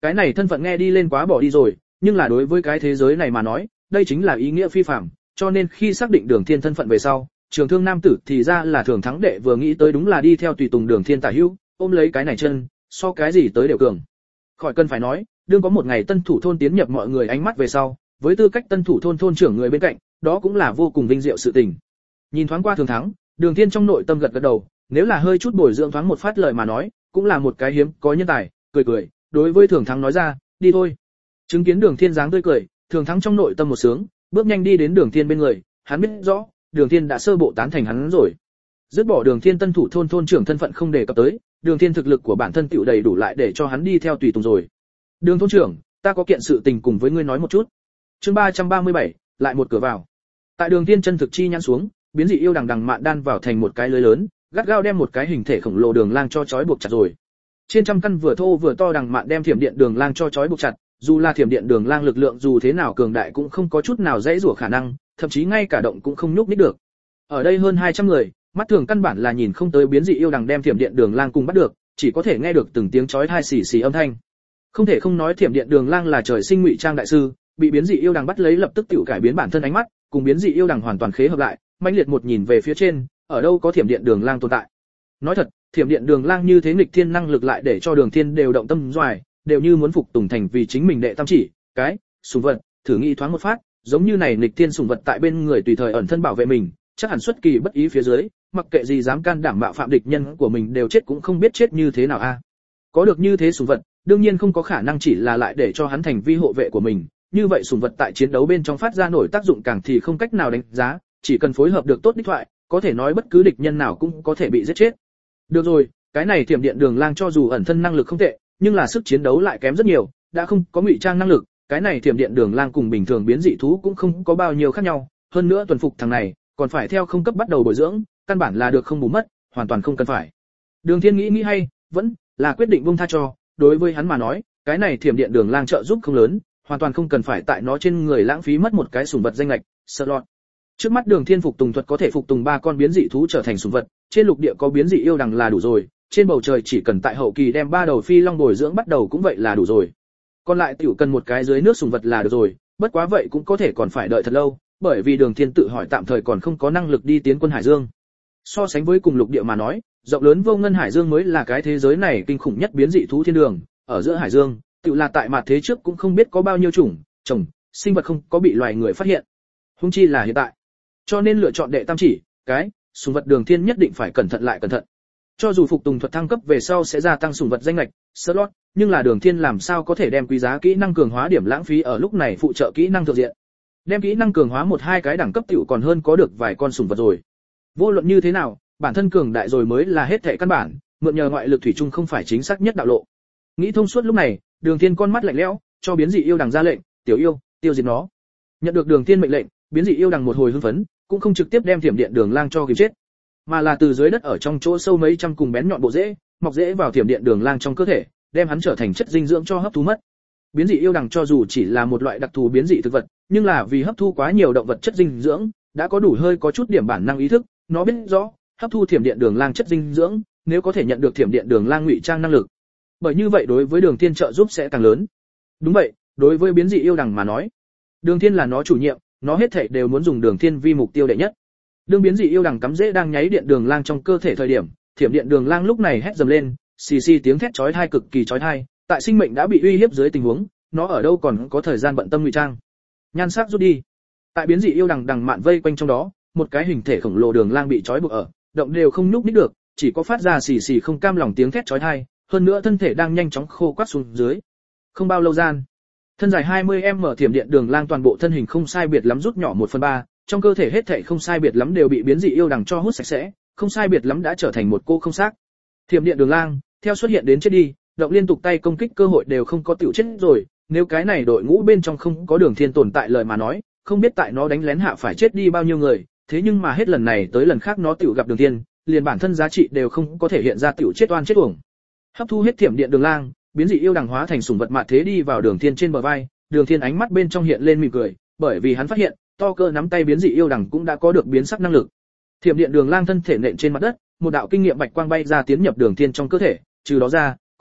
Cái này thân phận nghe đi lên quá bỏ đi rồi, nhưng là đối với cái thế giới này mà nói, đây chính là ý nghĩa phi phàm, cho nên khi xác định Đường Thiên thân phận về sau, Trường Thương nam tử thì ra là Thường Thắng đệ vừa nghĩ tới đúng là đi theo tùy tùng Đường Thiên tả hữu, ôm lấy cái này chân, so cái gì tới đều cường. Khỏi cần phải nói, đương có một ngày tân thủ thôn tiến nhập mọi người ánh mắt về sau, với tư cách tân thủ thôn thôn trưởng người bên cạnh, đó cũng là vô cùng vinh diệu sự tình. Nhìn thoáng qua Thường Thắng, Đường Thiên trong nội tâm gật gật đầu, nếu là hơi chút bồi dưỡng thoáng một phát lời mà nói, cũng là một cái hiếm có nhân tài, cười cười, đối với Thường Thắng nói ra, đi thôi. Chứng kiến Đường Thiên dáng tươi cười, Thường Thắng trong nội tâm một sướng, bước nhanh đi đến Đường Thiên bên người, hắn biết rõ, Đường Thiên đã sơ bộ tán thành hắn rồi. Dứt bỏ Đường Thiên tân thủ thôn thôn trưởng thân phận không đề cập tới, Đường Thiên thực lực của bản thân tựu đầy đủ lại để cho hắn đi theo tùy tùng rồi. Đường thôn trưởng, ta có kiện sự tình cùng với ngươi nói một chút. Chương 337, lại một cửa vào. Tại Đường Thiên chân thực chi nhãn xuống, biến dị yêu đằng đằng mạn đan vào thành một cái lưới lớn, gắt gao đem một cái hình thể khổng lồ đường lang cho trói buộc chặt rồi. Trên trăm căn vừa thô vừa to đằng mạn đem thiểm điện đường lang cho trói buộc chặt, dù là thiểm điện đường lang lực lượng dù thế nào cường đại cũng không có chút nào dãy rủa khả năng, thậm chí ngay cả động cũng không nhúc nhích được. Ở đây hơn 200 người, mắt thường căn bản là nhìn không tới biến dị yêu đằng đem thiểm điện đường lang cùng bắt được, chỉ có thể nghe được từng tiếng chói tai xì xì âm thanh. Không thể không nói thiểm điện đường lang là trời sinh ngụy trang đại sư, bị biến dị yêu đằng bắt lấy lập tức tự cải biến bản thân ánh mắt, cùng biến dị yêu đằng hoàn toàn khế hợp lại, mãnh liệt một nhìn về phía trên, ở đâu có thiểm điện đường lang tồn tại. Nói thật, thiểm điện đường lang như thế nghịch thiên năng lực lại để cho Đường Thiên đều động tâm doài, đều như muốn phục tùng thành vì chính mình đệ tam chỉ, cái sủng vật, thử nghĩ thoáng một phát, giống như này nghịch thiên sủng vật tại bên người tùy thời ẩn thân bảo vệ mình, chắc hẳn xuất kỳ bất ý phía dưới, mặc kệ gì dám can đảm mạo phạm địch nhân của mình đều chết cũng không biết chết như thế nào a. Có được như thế sủng vật, đương nhiên không có khả năng chỉ là lại để cho hắn thành vi hộ vệ của mình, như vậy sủng vật tại chiến đấu bên trong phát ra nổi tác dụng càng thì không cách nào đánh giá, chỉ cần phối hợp được tốt đích thoại, có thể nói bất cứ địch nhân nào cũng có thể bị giết chết. Được rồi, cái này thiểm điện đường lang cho dù ẩn thân năng lực không tệ, nhưng là sức chiến đấu lại kém rất nhiều, đã không có ngụy trang năng lực, cái này thiểm điện đường lang cùng bình thường biến dị thú cũng không có bao nhiêu khác nhau, hơn nữa tuần phục thằng này, còn phải theo không cấp bắt đầu bồi dưỡng, căn bản là được không bù mất, hoàn toàn không cần phải. Đường Thiên nghĩ hay, vẫn là quyết định buông tha cho, đối với hắn mà nói, cái này thiểm điện đường lang trợ giúp không lớn, hoàn toàn không cần phải tại nó trên người lãng phí mất một cái sủng vật danh lệch, slot. Trước mắt Đường Thiên phục tùng thuật có thể phục tùng 3 con biến dị thú trở thành sủng vật, trên lục địa có biến dị yêu đằng là đủ rồi, trên bầu trời chỉ cần tại hậu kỳ đem 3 đầu phi long bồi dưỡng bắt đầu cũng vậy là đủ rồi. Còn lại tiểu cần một cái dưới nước sủng vật là được rồi, bất quá vậy cũng có thể còn phải đợi thật lâu, bởi vì Đường Thiên tự hỏi tạm thời còn không có năng lực đi tiến quân Hải Dương. So sánh với cùng lục địa mà nói, rộng lớn vô ngân Hải Dương mới là cái thế giới này kinh khủng nhất biến dị thú thiên đường, ở giữa Hải Dương, tự là tại mặt thế trước cũng không biết có bao nhiêu chủng, trồng, sinh vật không có bị loài người phát hiện. Huống chi là hiện tại. Cho nên lựa chọn đệ tam chỉ, cái sủng vật Đường Thiên nhất định phải cẩn thận lại cẩn thận. Cho dù phục tùng thuật thăng cấp về sau sẽ gia tăng sủng vật danh lệch, slot, nhưng là Đường Thiên làm sao có thể đem quý giá kỹ năng cường hóa điểm lãng phí ở lúc này phụ trợ kỹ năng thượng diện. Đem kỹ năng cường hóa 1-2 cái đẳng cấp tiểu còn hơn có được vài con sủng vật rồi. Vô luận như thế nào, bản thân cường đại rồi mới là hết thảy căn bản, mượn nhờ ngoại lực thủy chung không phải chính xác nhất đạo lộ. Nghĩ thông suốt lúc này, Đường Thiên con mắt lạnh lẽo, cho biến dị yêu đằng ra lệnh, "Tiểu yêu, tiêu diệt nó." Nhận được Đường Thiên mệnh lệnh, biến dị yêu đằng một hồi hưng phấn, cũng không trực tiếp đem thiểm điện đường lang cho kìm chết, mà là từ dưới đất ở trong chỗ sâu mấy trăm cùng bén nhọn bộ rễ, mọc rễ vào thiểm điện đường lang trong cơ thể, đem hắn trở thành chất dinh dưỡng cho hấp thu mất. Biến dị yêu đằng cho dù chỉ là một loại đặc thù biến dị thực vật, nhưng là vì hấp thu quá nhiều động vật chất dinh dưỡng, đã có đủ hơi có chút điểm bản năng ý thức, nó biết rõ, hấp thu thiểm điện đường lang chất dinh dưỡng, nếu có thể nhận được thiểm điện đường lang ngụy trang năng lực. Bởi như vậy đối với Đường Thiên trợ giúp sẽ càng lớn. Đúng vậy, đối với biến dị yêu đằng mà nói, Đường Thiên là nó chủ nhiệm, nó hết thảy đều muốn dùng Đường Thiên vi mục tiêu đệ nhất. Đương biến dị yêu đằng cắm rễ đang nháy điện đường lang trong cơ thể thời điểm, thiểm điện đường lang lúc này hét dầm lên, xì xì tiếng thét chói tai cực kỳ chói tai, tại sinh mệnh đã bị uy hiếp dưới tình huống, nó ở đâu còn có thời gian bận tâm ngụy trang. Nhan sắc rút đi. Tại biến dị yêu đằng đằng mạn vây quanh trong đó, một cái hình thể khổng lồ đường lang bị trói buộc ở, động đều không nhúc nhích được, chỉ có phát ra xì xì không cam lòng tiếng thét chói tai, hơn nữa thân thể đang nhanh chóng khô quắt xuống dưới. Không bao lâu gian, thân dài 20m thiểm điện đường lang toàn bộ thân hình không sai biệt lắm rút nhỏ 1/3, trong cơ thể hết thảy không sai biệt lắm đều bị biến dị yêu đằng cho hút sạch sẽ, không sai biệt lắm đã trở thành một cô không xác. Thiểm điện đường lang, theo xuất hiện đến chết đi, động liên tục tay công kích cơ hội đều không có tiểu chết rồi, nếu cái này đội ngũ bên trong không có Đường Thiên tồn tại lời mà nói, không biết tại nó đánh lén hạ phải chết đi bao nhiêu người, thế nhưng mà hết lần này tới lần khác nó tiểu gặp Đường Thiên, liền bản thân giá trị đều không có thể hiện ra tiểu chết oan chết uổng. Hấp thu hết thiểm điện đường lang, biến dị yêu đằng hóa thành sủng vật mạt thế đi vào Đường Thiên trên bờ vai, Đường Thiên ánh mắt bên trong hiện lên mỉm cười, bởi vì hắn phát hiện, to cơ nắm tay biến dị yêu đằng cũng đã có được biến sắc năng lực. Thiểm điện đường lang thân thể nện trên mặt đất, một đạo kinh nghiệm bạch quang bay ra tiến nhập Đường Thiên trong cơ thể, trừ đó ra,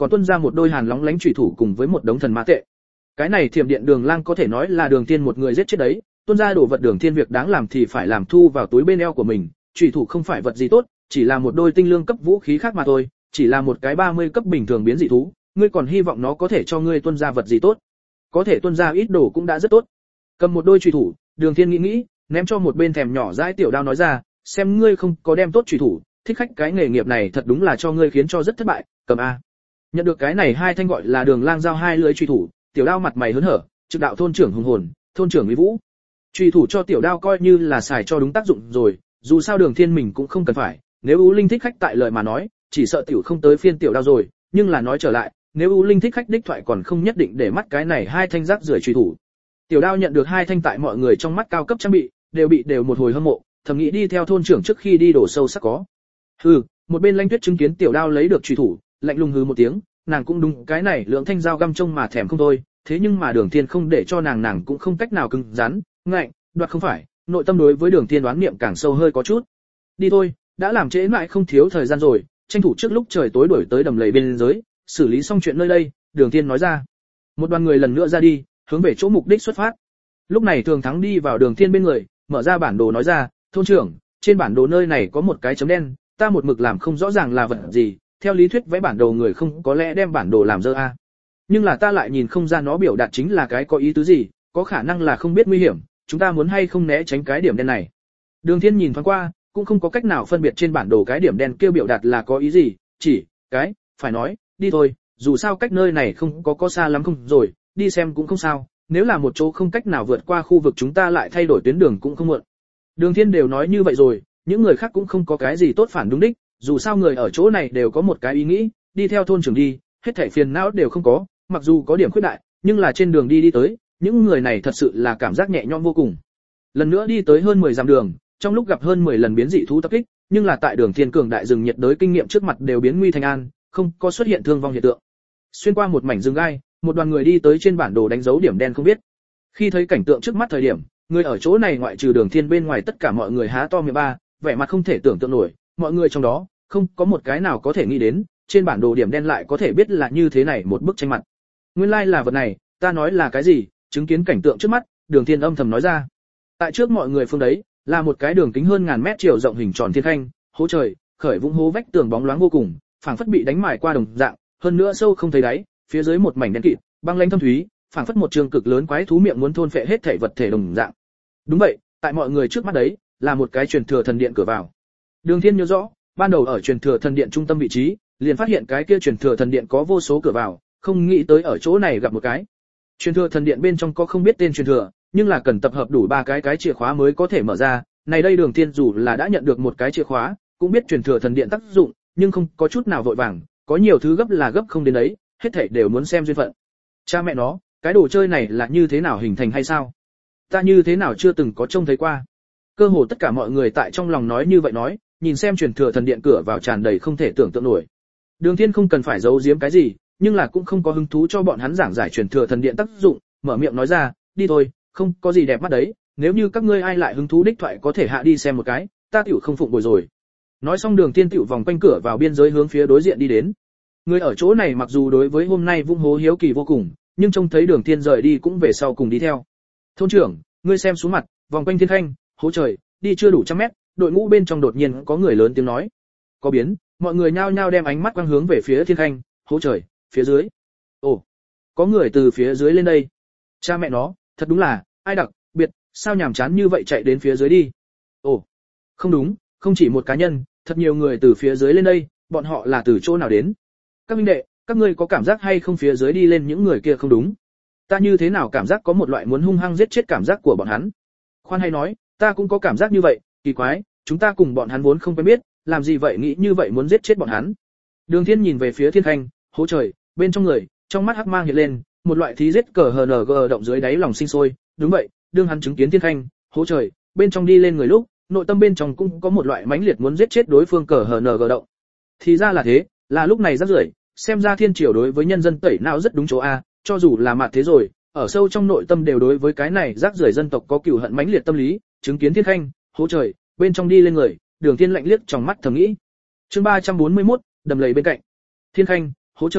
còn tuôn ra một đôi hàn lóng lánh chủy thủ cùng với một đống thần ma tệ. Cái này Thiểm Điện Đường Lang có thể nói là Đường Thiên một người giết chết đấy, tuôn ra đồ vật Đường Thiên việc đáng làm thì phải làm thu vào túi bên eo của mình, chủy thủ không phải vật gì tốt, chỉ là một đôi tinh lương cấp vũ khí khác mà thôi, chỉ là một cái 30 cấp bình thường biến dị thú, ngươi còn hy vọng nó có thể cho ngươi tuôn ra vật gì tốt? Có thể tuôn ra ít đồ cũng đã rất tốt. Cầm một đôi chủy thủ, Đường Thiên nghĩ, ném cho một bên thèm nhỏ dãi Tiểu Đao nói ra, xem ngươi không có đem tốt chủy thủ, thích khách cái nghề nghiệp này thật đúng là cho ngươi khiến cho rất thất bại, cầm a. Nhận được cái này hai thanh gọi là Đường Lang giao hai lưới chủy thủ, Tiểu Đao mặt mày hớn hở, trực đạo thôn trưởng hùng hồn, thôn trưởng Lý Vũ. Chủy thủ cho Tiểu Đao coi như là xài cho đúng tác dụng rồi, dù sao Đường Thiên mình cũng không cần phải, nếu U Linh thích khách tại lời mà nói, chỉ sợ tiểu không tới phiên Tiểu Đao rồi, nhưng là nói trở lại, nếu U Linh thích khách đích thoại còn không nhất định để mắt cái này hai thanh rác rưởi chủy thủ. Tiểu Đao nhận được hai thanh tại mọi người trong mắt cao cấp trang bị, đều một hồi hâm mộ, thầm nghĩ đi theo thôn trưởng trước khi đi đổ sâu sắc có. Hừ, một bên Lãnh Tuyết chứng kiến Tiểu Đao lấy được chủy thủ, lạnh lùng hừ một tiếng, nàng cũng đúng cái này lượng thanh dao găm trông mà thèm không thôi, thế nhưng mà Đường Thiên không để cho nàng cũng không cách nào cứng rắn, ngạnh, đoạt không phải, nội tâm đối với Đường Thiên đoán niệm càng sâu hơi có chút. Đi thôi, đã làm trễ mãi không thiếu thời gian rồi, tranh thủ trước lúc trời tối đuổi tới đầm lầy bên dưới, xử lý xong chuyện nơi đây, Đường Thiên nói ra. Một đoàn người lần nữa ra đi, hướng về chỗ mục đích xuất phát. Lúc này Thường Thắng đi vào Đường Thiên bên người, mở ra bản đồ nói ra, thôn trưởng, trên bản đồ nơi này có một cái chấm đen, ta một mực làm không rõ ràng là vật gì, theo lý thuyết vẽ bản đồ người không có lẽ đem bản đồ làm dơ a. Nhưng là ta lại nhìn không ra nó biểu đạt chính là cái có ý tứ gì, có khả năng là không biết nguy hiểm, chúng ta muốn hay không né tránh cái điểm đen này. Đường Thiên nhìn thoáng qua, cũng không có cách nào phân biệt trên bản đồ cái điểm đen kia biểu đạt là có ý gì, chỉ cái, phải nói, đi thôi, dù sao cách nơi này không có xa lắm không rồi, đi xem cũng không sao, nếu là một chỗ không cách nào vượt qua khu vực chúng ta lại thay đổi tuyến đường cũng không muộn. Đường Thiên đều nói như vậy rồi, những người khác cũng không có cái gì tốt phản đúng đích, dù sao người ở chỗ này đều có một cái ý nghĩ, đi theo thôn trưởng đi, hết thảy phiền não đều không có, mặc dù có điểm khuyết đại, nhưng là trên đường đi tới, những người này thật sự là cảm giác nhẹ nhõm vô cùng. Lần nữa đi tới hơn 10 dặm đường, trong lúc gặp hơn 10 lần biến dị thú tập kích, nhưng là tại Đường Thiên cường đại rừng nhiệt đới kinh nghiệm trước mặt đều biến nguy thành an, không có xuất hiện thương vong hiện tượng. Xuyên qua một mảnh rừng gai, một đoàn người đi tới trên bản đồ đánh dấu điểm đen không biết. Khi thấy cảnh tượng trước mắt thời điểm, người ở chỗ này ngoại trừ Đường Thiên bên ngoài tất cả mọi người há to miệng ba, vẻ mặt không thể tưởng tượng nổi, mọi người trong đó, không có một cái nào có thể nghĩ đến, trên bản đồ điểm đen lại có thể biết là như thế này một bức tranh mặt. Nguyên lai là vật này, ta nói là cái gì? Chứng kiến cảnh tượng trước mắt, Đường Thiên âm thầm nói ra. Tại trước mọi người phương đấy, là một cái đường kính hơn ngàn mét chiều rộng hình tròn thiên khanh, hố trời, khởi vũng hố vách tường bóng loáng vô cùng, phảng phất bị đánh mài qua đồng dạng, hơn nữa sâu không thấy đáy, phía dưới một mảnh đen kịt, băng lãnh thâm thúy, phảng phất một trường cực lớn quái thú miệng muốn thôn phệ hết thể vật thể đồng dạng. Đúng vậy, tại mọi người trước mắt đấy, là một cái truyền thừa thần điện cửa vào. Đường Thiên nhớ rõ, ban đầu ở truyền thừa thần điện trung tâm vị trí, liền phát hiện cái kia truyền thừa thần điện có vô số cửa vào, không nghĩ tới ở chỗ này gặp một cái. Truyền thừa thần điện bên trong có không biết tên truyền thừa, nhưng là cần tập hợp đủ 3 cái chìa khóa mới có thể mở ra. Này đây Đường Thiên dù là đã nhận được một cái chìa khóa, cũng biết truyền thừa thần điện tác dụng, nhưng không có chút nào vội vàng, có nhiều thứ gấp là gấp không đến đấy, hết thảy đều muốn xem duyên phận. Cha mẹ nó, cái đồ chơi này là như thế nào hình thành hay sao? Ta như thế nào chưa từng có trông thấy qua. Cơ hồ tất cả mọi người tại trong lòng nói như vậy nói, nhìn xem truyền thừa thần điện cửa vào tràn đầy không thể tưởng tượng nổi. Đường Thiên không cần phải giấu giếm cái gì, nhưng là cũng không có hứng thú cho bọn hắn giảng giải truyền thừa thần điện tác dụng, mở miệng nói ra, đi thôi, không có gì đẹp mắt đấy, nếu như các ngươi ai lại hứng thú đích thoại có thể hạ đi xem một cái, ta tiểu không phụng bồi rồi. Nói xong Đường Thiên tiểu vòng quanh cửa vào biên giới hướng phía đối diện đi đến. Người ở chỗ này mặc dù đối với hôm nay vung hố hiếu kỳ vô cùng, nhưng trông thấy Đường Thiên rời đi cũng về sau cùng đi theo. Thôn trưởng, ngươi xem xuống mặt, vòng quanh thiên khanh, hố trời, đi chưa đủ trăm mét, đội ngũ bên trong đột nhiên có người lớn tiếng nói. Có biến, mọi người nhao nhao đem ánh mắt quang hướng về phía thiên khanh, hố trời, phía dưới. Ồ, có người từ phía dưới lên đây. Cha mẹ nó, thật đúng là, ai đặc biệt, sao nhàm chán như vậy chạy đến phía dưới đi. Ồ, không đúng, không chỉ một cá nhân, thật nhiều người từ phía dưới lên đây, bọn họ là từ chỗ nào đến? Các huynh đệ, các ngươi có cảm giác hay không phía dưới đi lên những người kia không đúng? Ta như thế nào cảm giác có một loại muốn hung hăng giết chết cảm giác của bọn hắn? Khoan hay nói, ta cũng có cảm giác như vậy, kỳ quái, chúng ta cùng bọn hắn vốn không quen biết, làm gì vậy nghĩ như vậy muốn giết chết bọn hắn? Đường Thiên nhìn về phía thiên khanh, hố trời, bên trong người, trong mắt hắc mang hiện lên, một loại thí giết cờ HNG động dưới đáy lòng sinh sôi, đúng vậy, đương hắn chứng kiến thiên khanh, hố trời, bên trong đi lên người lúc, nội tâm bên trong cũng có một loại mãnh liệt muốn giết chết đối phương cờ HNG động. Thì ra là thế, là lúc này rất rưởi, xem ra thiên triều đối với nhân dân tẩy não rất đúng chỗ a, cho dù là mặt thế rồi, ở sâu trong nội tâm đều đối với cái này rác rưởi dân tộc có cừu hận mãnh liệt tâm lý, chứng kiến thiên khanh, hố trời, bên trong đi lên người, Đường Thiên lạnh liếc trong mắt thầm nghĩ. Chương 341, đầm lầy bên cạnh. Thiên khanh, hố trời,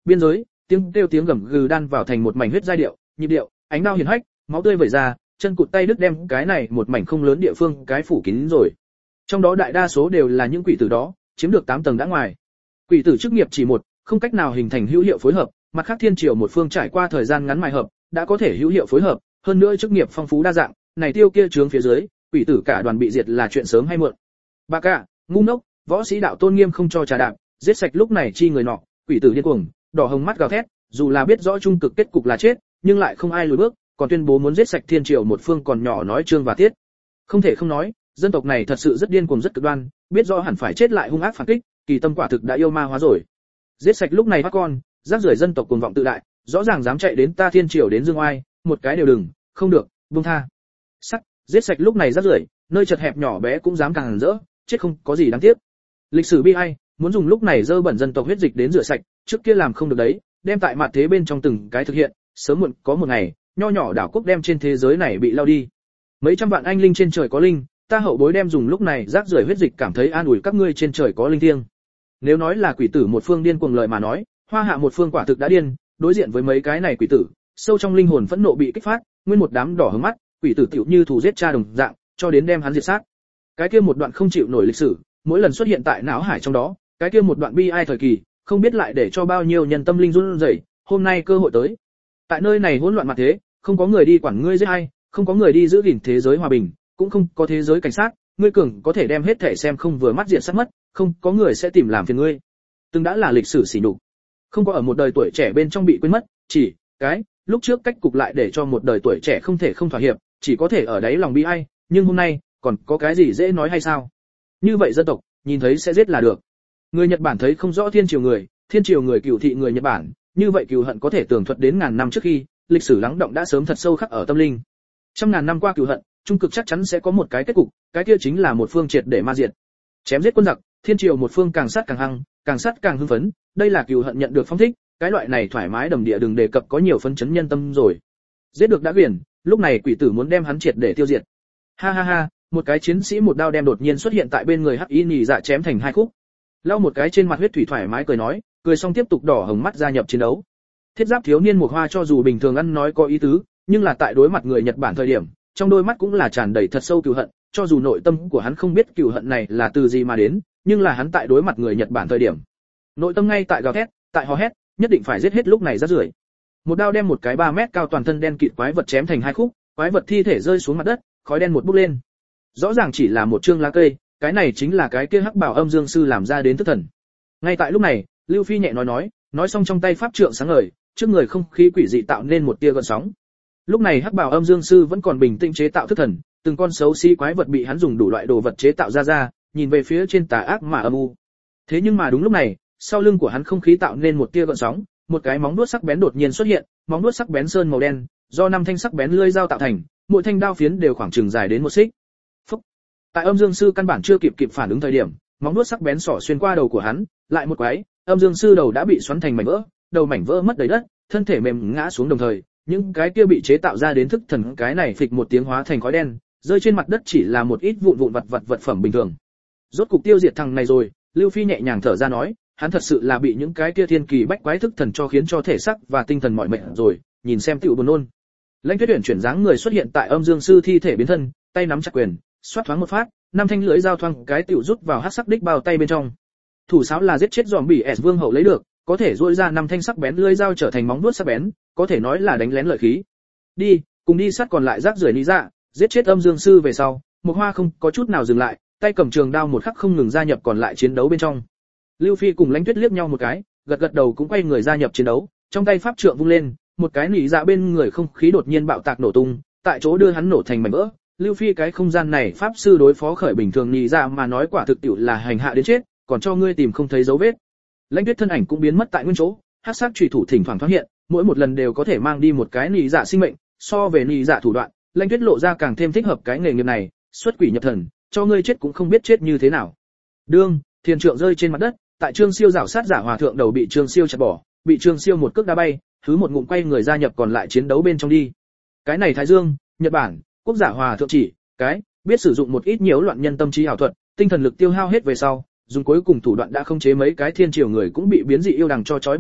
biên giới, tiếng kêu tiếng gầm gừ đan vào thành một mảnh huyết giai điệu, nhịp điệu, ánh đao hiển hách, máu tươi vẩy ra, chân cụt tay đứt đem cái này một mảnh không lớn địa phương cái phủ kín rồi. Trong đó đại đa số đều là những quỷ tử đó, chiếm được 8 tầng đã ngoài. Quỷ tử chức nghiệp chỉ một, không cách nào hình thành hữu hiệu phối hợp, mặt khác thiên triều một phương trải qua thời gian ngắn mài hợp, đã có thể hữu hiệu phối hợp, hơn nữa chức nghiệp phong phú đa dạng, này tiêu kia trướng phía dưới, quỷ tử cả đoàn bị diệt là chuyện sớm hay muộn. Bà cả, ngu ngốc, võ sĩ đạo tôn nghiêm không cho trà đạp, giết sạch lúc này chi người nọ, quỷ tử điên cuồng, đỏ hồng mắt gào thét, dù là biết rõ trung cực kết cục là chết, nhưng lại không ai lùi bước, còn tuyên bố muốn giết sạch thiên triều một phương còn nhỏ nói chương và tiết. Không thể không nói, dân tộc này thật sự rất điên cuồng rất cực đoan, biết rõ hẳn phải chết lại hung ác phản kích, kỳ tâm quả thực đã yêu ma hóa rồi. Giết sạch lúc này các con, rác rưởi dân tộc cuồng vọng tự đại, rõ ràng dám chạy đến ta thiên triều đến dương oai, một cái đều đừng, không được, buông tha. Sắc, giết sạch lúc này rác rưởi, nơi chật hẹp nhỏ bé cũng dám càng rỡ, chết không có gì đáng tiếc. Lịch sử bi ai, muốn dùng lúc này dơ bẩn dân tộc huyết dịch đến rửa sạch, trước kia làm không được đấy, đem tại mặt thế bên trong từng cái thực hiện, sớm muộn có một ngày, nho nhỏ đảo quốc đem trên thế giới này bị lao đi. Mấy trăm vạn anh linh trên trời có linh, ta hậu bối đem dùng lúc này rác rưởi huyết dịch cảm thấy an ủi các ngươi trên trời có linh thiêng. Nếu nói là quỷ tử một phương điên cuồng lời mà nói, Hoa Hạ một phương quả thực đã điên, đối diện với mấy cái này quỷ tử, sâu trong linh hồn phẫn nộ bị kích phát, nguyên một đám đỏ hứng mắt, quỷ tử tiểu như thù giết cha đồng dạng, cho đến đem hắn diệt sát. Cái kia một đoạn không chịu nổi lịch sử, mỗi lần xuất hiện tại não hải trong đó, cái kia một đoạn bi ai thời kỳ, không biết lại để cho bao nhiêu nhân tâm linh run rẩy, hôm nay cơ hội tới. Tại nơi này hỗn loạn mặt thế, không có người đi quản ngươi giết ai, không có người đi giữ gìn thế giới hòa bình, cũng không có thế giới cảnh sát, ngươi cường có thể đem hết thể xem không vừa mắt diện sát mất, không có người sẽ tìm làm phiền ngươi. Từng đã là lịch sử sỉ nhục, không có ở một đời tuổi trẻ bên trong bị quên mất, chỉ cái lúc trước cách cục lại để cho một đời tuổi trẻ không thể không thỏa hiệp, chỉ có thể ở đấy lòng bi ai, nhưng hôm nay còn có cái gì dễ nói hay sao? Như vậy dân tộc nhìn thấy sẽ giết là được. Người Nhật Bản thấy không rõ thiên triều người cừu thị người Nhật Bản, như vậy cừu hận có thể tường thuật đến ngàn năm trước khi, lịch sử lắng động đã sớm thật sâu khắc ở tâm linh. Trăm ngàn năm qua cừu hận, trung cực chắc chắn sẽ có một cái kết cục, cái kia chính là một phương triệt để ma diệt. Chém giết quân giặc, thiên triều một phương càng sát càng hăng, càng sát càng hưng phấn, đây là cừu hận nhận được phong thích, cái loại này thoải mái đầm địa đừng đề cập có nhiều phấn chấn nhân tâm rồi. Giết được đã quyển, lúc này quỷ tử muốn đem hắn triệt để tiêu diệt. Ha ha ha, một cái chiến sĩ một đao đem đột nhiên xuất hiện tại bên người Hắc Y nhì dạ chém thành hai khúc. Lau một cái trên mặt huyết thủy thoải mái cười nói, cười xong tiếp tục đỏ hồng mắt gia nhập chiến đấu. Thiết giáp thiếu niên Mộc Hoa cho dù bình thường ăn nói có ý tứ, nhưng là tại đối mặt người Nhật Bản thời điểm, trong đôi mắt cũng là tràn đầy thật sâu cừu hận, cho dù nội tâm của hắn không biết cừu hận này là từ gì mà đến, nhưng là hắn tại đối mặt người Nhật Bản thời điểm, nội tâm ngay tại gào thét, tại hò hét, nhất định phải giết hết lúc này rác rưởi. Một đao đem một cái 3 mét cao toàn thân đen kịt quái vật chém thành hai khúc, quái vật thi thể rơi xuống mặt đất, khói đen một bốc lên. Rõ ràng chỉ là một chương lá cây, cái này chính là cái kia Hắc Bảo Âm Dương sư làm ra đến thức thần. Ngay tại lúc này, Lưu Phi nhẹ nói xong trong tay pháp trượng sáng ngời, trước người không khí quỷ dị tạo nên một tia gợn sóng. Lúc này Hắc Bảo Âm Dương sư vẫn còn bình tĩnh chế tạo thức thần, từng con xấu xí quái vật bị hắn dùng đủ loại đồ vật chế tạo ra, nhìn về phía trên tà ác mà âm u. Thế nhưng mà đúng lúc này, sau lưng của hắn không khí tạo nên một tia gợn sóng, một cái móng vuốt sắc bén đột nhiên xuất hiện, móng vuốt sắc bén sơn màu đen, do 5 thanh sắc bén lưỡi dao tạo thành, mỗi thanh đao phiến đều khoảng chừng dài đến 1 xích. Phúc. Tại Âm Dương sư căn bản chưa kịp phản ứng thời điểm, móng vuốt sắc bén xỏ xuyên qua đầu của hắn, lại một quái, Âm Dương sư đầu đã bị xoắn thành mảnh vỡ, đầu mảnh vỡ mất đầy đất, thân thể mềm ngã xuống đồng thời, những cái kia bị chế tạo ra đến thức thần cái này phịch một tiếng hóa thành khói đen, rơi trên mặt đất chỉ là một ít vụn vật phẩm bình thường. Rốt cục tiêu diệt thằng này rồi, Lưu Phi nhẹ nhàng thở ra nói, hắn thật sự là bị những cái kia thiên kỳ bách quái thức thần cho khiến cho thể xác và tinh thần mỏi mệt rồi, nhìn xem tựu buồn nôn. Lãnh Tuyết Uyển chuyển dáng người xuất hiện tại Âm Dương sư thi thể biến thân, tay nắm chặt quyền, xoát thoáng một phát, 5 thanh lưỡi dao thoang cái tựu rút vào hắc sắc đích bao tay bên trong. Thủ sáo là giết chết zombie S Vương hậu lấy được, có thể duỗi ra 5 thanh sắc bén lưỡi dao trở thành móng vuốt sắc bén, có thể nói là đánh lén lợi khí. Đi, cùng đi sát còn lại rác rưởi lý dạ, giết chết Âm Dương sư về sau, Mộc Hoa không có chút nào dừng lại, tay cầm trường đao một khắc không ngừng gia nhập còn lại chiến đấu bên trong. Lưu Phi cùng Lãnh Tuyết liếc nhau một cái, gật đầu cũng quay người gia nhập chiến đấu, trong tay pháp trượng vung lên, một cái nỉ dạ bên người không khí đột nhiên bạo tạc nổ tung, tại chỗ đưa hắn nổ thành mảnh vỡ. Lưu Phi cái không gian này pháp sư đối phó khởi bình thường nỉ dạ mà nói quả thực tiệu là hành hạ đến chết, còn cho ngươi tìm không thấy dấu vết. Lãnh Tuyết thân ảnh cũng biến mất tại nguyên chỗ, hắc sắc chủy thủ thỉnh thoảng thoáng hiện, mỗi một lần đều có thể mang đi một cái nỉ dạ sinh mệnh, so về nỉ dạ thủ đoạn, Lãnh Tuyết lộ ra càng thêm thích hợp cái nghề nghiệp này, xuất quỷ nhập thần, cho ngươi chết cũng không biết chết như thế nào. Đương, thiên trượng rơi trên mặt đất, tại Trương Siêu rảo sát giả hòa thượng đầu bị Trương Siêu chặt bỏ, bị Trương Siêu một cước đá bay, thứ một ngụm quay người gia nhập còn lại chiến đấu bên trong đi. Cái này Thái Dương, Nhật Bản, quốc giả hòa thượng chỉ, cái biết sử dụng một ít nhiễu loạn nhân tâm trí ảo thuật, tinh thần lực tiêu hao hết về sau, dùng cuối cùng thủ đoạn đã không chế mấy cái thiên triều người cũng bị biến dị yêu đằng cho trói buộc chặt,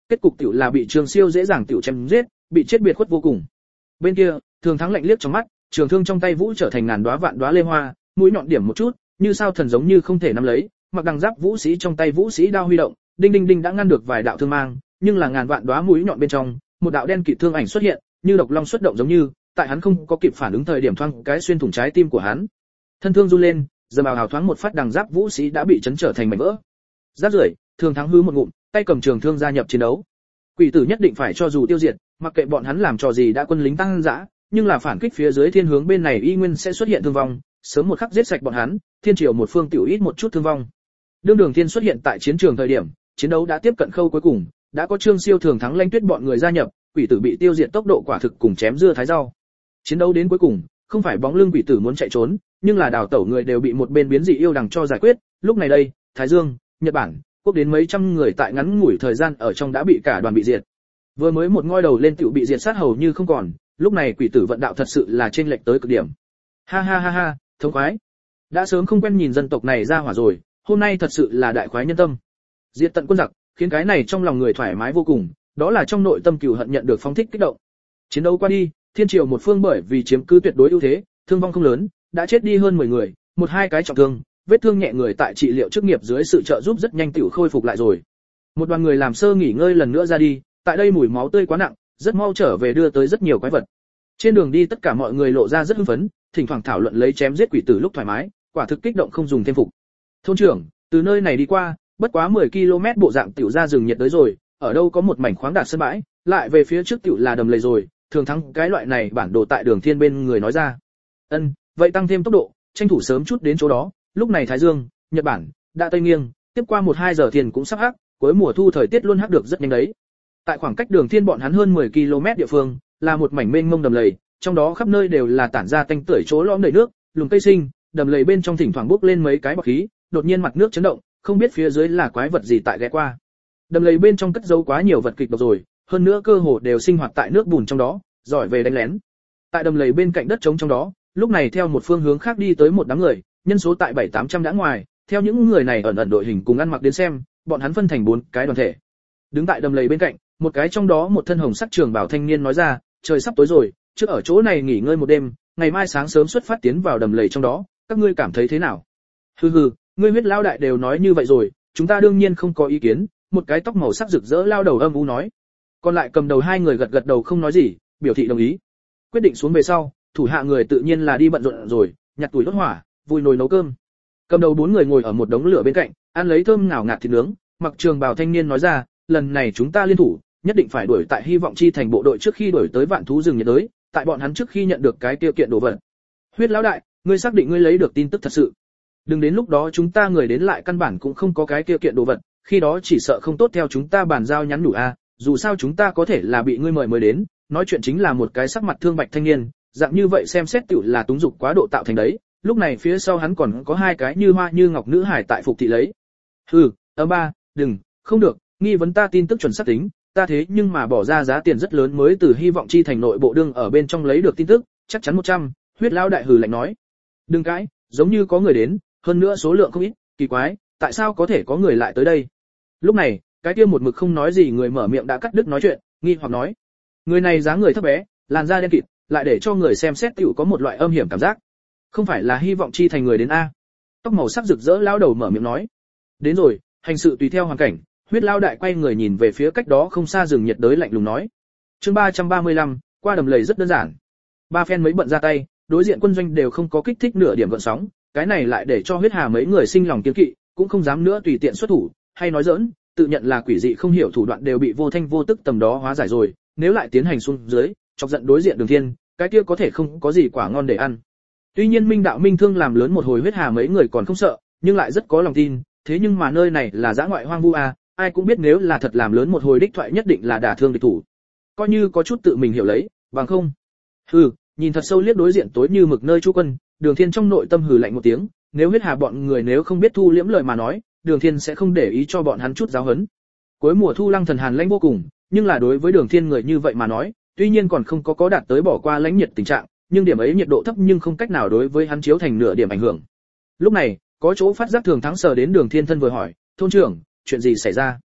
kết cục tiểu là bị Trường Siêu dễ dàng tiểu chém giết, bị chết biệt khuất vô cùng. Bên kia, Thường Thắng lạnh liếc trong mắt, trường thương trong tay vũ trở thành ngàn đóa vạn đóa lê hoa, mũi nhọn điểm một chút, như sao thần giống như không thể nắm lấy, mặc đằng giáp vũ sĩ trong tay vũ sĩ đao huy động, đinh đinh đinh đã ngăn được vài đạo thương mang, nhưng là ngàn vạn đóa mũi nhọn bên trong, một đạo đen kịt thương ảnh xuất hiện, như độc long xuất động giống như, tại hắn không có kịp phản ứng thời điểm thoáng cái xuyên thủng trái tim của hắn. Thân thương run lên, giờ bào hào thoáng một phát đằng giáp vũ sĩ đã bị chấn trở thành mảnh vỡ. Giáp rưởi, Thường Thắng hứ một ngụm, tay cầm trường thương gia nhập chiến đấu. Quỷ tử nhất định phải cho dù tiêu diệt, mặc kệ bọn hắn làm trò gì đã quân lính tăng dã, nhưng là phản kích phía dưới thiên hướng bên này y nguyên sẽ xuất hiện thương vong, sớm một khắc giết sạch bọn hắn, thiên triều một phương tiểu ít một chút thương vong. Đương Đường Thiên xuất hiện tại chiến trường thời điểm, chiến đấu đã tiếp cận khâu cuối cùng, đã có Trương Siêu Thường Thắng Lãnh Tuyết bọn người gia nhập, quỷ tử bị tiêu diệt tốc độ quả thực cùng chém dưa thái rau. Chiến đấu đến cuối cùng, không phải bóng lưng quỷ tử muốn chạy trốn, nhưng là đào tẩu người đều bị một bên biến dị yêu đằng cho giải quyết, lúc này đây, Thái Dương, Nhật Bản, quốc đến mấy trăm người tại ngắn ngủi thời gian ở trong đã bị cả đoàn bị diệt. Vừa mới một ngoi đầu lên tiểu bị diệt sát hầu như không còn, lúc này quỷ tử vận đạo thật sự là chênh lệch tới cực điểm. Ha ha ha ha, thống khoái. Đã sớm không quen nhìn dân tộc này ra hỏa rồi, hôm nay thật sự là đại khoái nhân tâm. Diệt tận quân giặc, khiến cái này trong lòng người thoải mái vô cùng, đó là trong nội tâm cừu hận nhận được phóng thích kích động. Chiến đấu qua đi, thiên triều một phương bởi vì chiếm cứ tuyệt đối ưu thế, thương vong không lớn, đã chết đi hơn 10 người, một hai cái trọng thương, vết thương nhẹ người tại trị liệu chức nghiệp dưới sự trợ giúp rất nhanh tiểu khôi phục lại rồi. Một đoàn người làm sơ nghỉ ngơi lần nữa ra đi, tại đây mùi máu tươi quá nặng, rất mau trở về đưa tới rất nhiều quái vật. Trên đường đi tất cả mọi người lộ ra rất hưng phấn, thỉnh thoảng thảo luận lấy chém giết quỷ tử lúc thoải mái, quả thực kích động không dùng thêm phục. Thôn trưởng, từ nơi này đi qua, bất quá 10 km bộ dạng tiểu ra rừng nhiệt đới rồi, ở đâu có một mảnh khoáng đạt sân bãi, lại về phía trước tiểu là đầm lầy rồi, Thường Thắng cái loại này bản đồ tại Đường Thiên bên người nói ra. Ân, vậy tăng thêm tốc độ, tranh thủ sớm chút đến chỗ đó, lúc này Thái Dương, Nhật Bản đã tây nghiêng, tiếp qua 1-2 giờ thiên cũng sắp hắc, cuối mùa thu thời tiết luôn hắc được rất nhanh đấy. Tại khoảng cách Đường Thiên bọn hắn hơn 10 km địa phương, là một mảnh mênh mông đầm lầy, trong đó khắp nơi đều là tản ra tanh tưởi chỗ lõm đầy nước, lùm cây sinh, đầm lầy bên trong thỉnh thoảng bốc lên mấy cái bọt khí, đột nhiên mặt nước chấn động, không biết phía dưới là quái vật gì tại ghé qua. Đầm lầy bên trong cất giấu quá nhiều vật kịch độc rồi, hơn nữa cơ hồ đều sinh hoạt tại nước bùn trong đó, giỏi về đánh lén. Tại đầm lầy bên cạnh đất trống trong đó, lúc này theo một phương hướng khác đi tới một đám người, nhân số tại 7-800 đã ngoài, theo những người này ẩn ẩn đội hình cùng ăn mặc đến xem, bọn hắn phân thành 4 cái đoàn thể. Đứng tại đầm lầy bên cạnh, một cái trong đó một thân hồng sắc trường bảo thanh niên nói ra, trời sắp tối rồi, trước ở chỗ này nghỉ ngơi một đêm, ngày mai sáng sớm xuất phát tiến vào đầm lầy trong đó, các ngươi cảm thấy thế nào? Hừ hừ, ngươi huyết lao đại đều nói như vậy rồi, chúng ta đương nhiên không có ý kiến, một cái tóc màu sắc rực rỡ lao đầu âm u nói. Còn lại cầm đầu hai người gật gật đầu không nói gì, biểu thị đồng ý. Quyết định xuống về sau, thủ hạ người tự nhiên là đi bận rộn rồi, nhặt tuổi đốt hỏa, vùi nồi nấu cơm. Cầm đầu 4 người ngồi ở một đống lửa bên cạnh, ăn lấy thơm ngào ngạt thịt nướng, mặc trường bào thanh niên nói ra, lần này chúng ta liên thủ, nhất định phải đuổi tại Hy vọng chi thành bộ đội trước khi đuổi tới vạn thú rừng nhiệt đới, tại bọn hắn trước khi nhận được cái tiêu kiện đồ vật. Huyết lão đại, ngươi xác định ngươi lấy được tin tức thật sự? Đừng đến lúc đó chúng ta người đến lại căn bản cũng không có cái tiêu kiện đồ vật, khi đó chỉ sợ không tốt theo chúng ta bàn giao nhắn nhủ a, dù sao chúng ta có thể là bị ngươi mời mới đến, nói chuyện chính là một cái sắc mặt thương bạch thanh niên, dạng như vậy xem xét tiểu là túng dục quá độ tạo thành đấy, lúc này phía sau hắn còn có 2 cái như hoa như ngọc nữ hải tại phục thị lấy. Hừ, ba, đừng, không được, nghi vấn ta tin tức chuẩn xác tính, ta thế nhưng mà bỏ ra giá tiền rất lớn mới từ Hy vọng chi thành nội bộ đương ở bên trong lấy được tin tức, chắc chắn 100, huyết lão đại hừ lạnh nói. Đừng cãi, giống như có người đến, hơn nữa số lượng không ít, kỳ quái, tại sao có thể có người lại tới đây? Lúc này, cái kia một mực không nói gì người mở miệng đã cắt đứt nói chuyện, nghi hoặc nói. Người này dáng người thấp bé, làn da đen kịt, lại để cho người xem xét tiểu có một loại âm hiểm cảm giác. Không phải là Hy vọng chi thành người đến a? Tóc màu sắc rực rỡ lão đầu mở miệng nói. Đến rồi, hành sự tùy theo hoàn cảnh, huyết lão đại quay người nhìn về phía cách đó không xa rừng nhiệt đới lạnh lùng nói. Chương 335, qua đầm lầy rất đơn giản. Ba phen mấy bận ra tay, đối diện quân doanh đều không có kích thích nửa điểm gợn sóng, cái này lại để cho huyết hà mấy người sinh lòng kiêng kỵ, cũng không dám nữa tùy tiện xuất thủ, hay nói giỡn, tự nhận là quỷ dị không hiểu thủ đoạn đều bị vô thanh vô tức tầm đó hóa giải rồi, nếu lại tiến hành xuống dưới, chọc giận đối diện Đường Thiên, cái kia có thể không có gì quả ngon để ăn. Tuy nhiên Minh đạo Minh Thương làm lớn một hồi huyết hà mấy người còn không sợ, nhưng lại rất có lòng tin, thế nhưng mà nơi này là dã ngoại hoang vu a, ai cũng biết nếu là thật làm lớn một hồi đích thoại nhất định là đả thương địch thủ. Coi như có chút tự mình hiểu lấy, bằng không. Hừ, nhìn thật sâu liếc đối diện tối như mực nơi chú quân, Đường Thiên trong nội tâm hừ lạnh một tiếng, nếu huyết hà bọn người nếu không biết thu liễm lời mà nói, Đường Thiên sẽ không để ý cho bọn hắn chút giáo huấn. Cuối mùa thu Lăng Thần hàn lãnh vô cùng, nhưng là đối với Đường Thiên người như vậy mà nói, tuy nhiên còn không có đạt tới bỏ qua lãnh nhiệt tình trạng, nhưng điểm ấy nhiệt độ thấp nhưng không cách nào đối với hắn chiếu thành nửa điểm ảnh hưởng. Lúc này, có chỗ phát giác Thường Thắng sờ đến Đường Thiên thân vừa hỏi, thôn trưởng, chuyện gì xảy ra?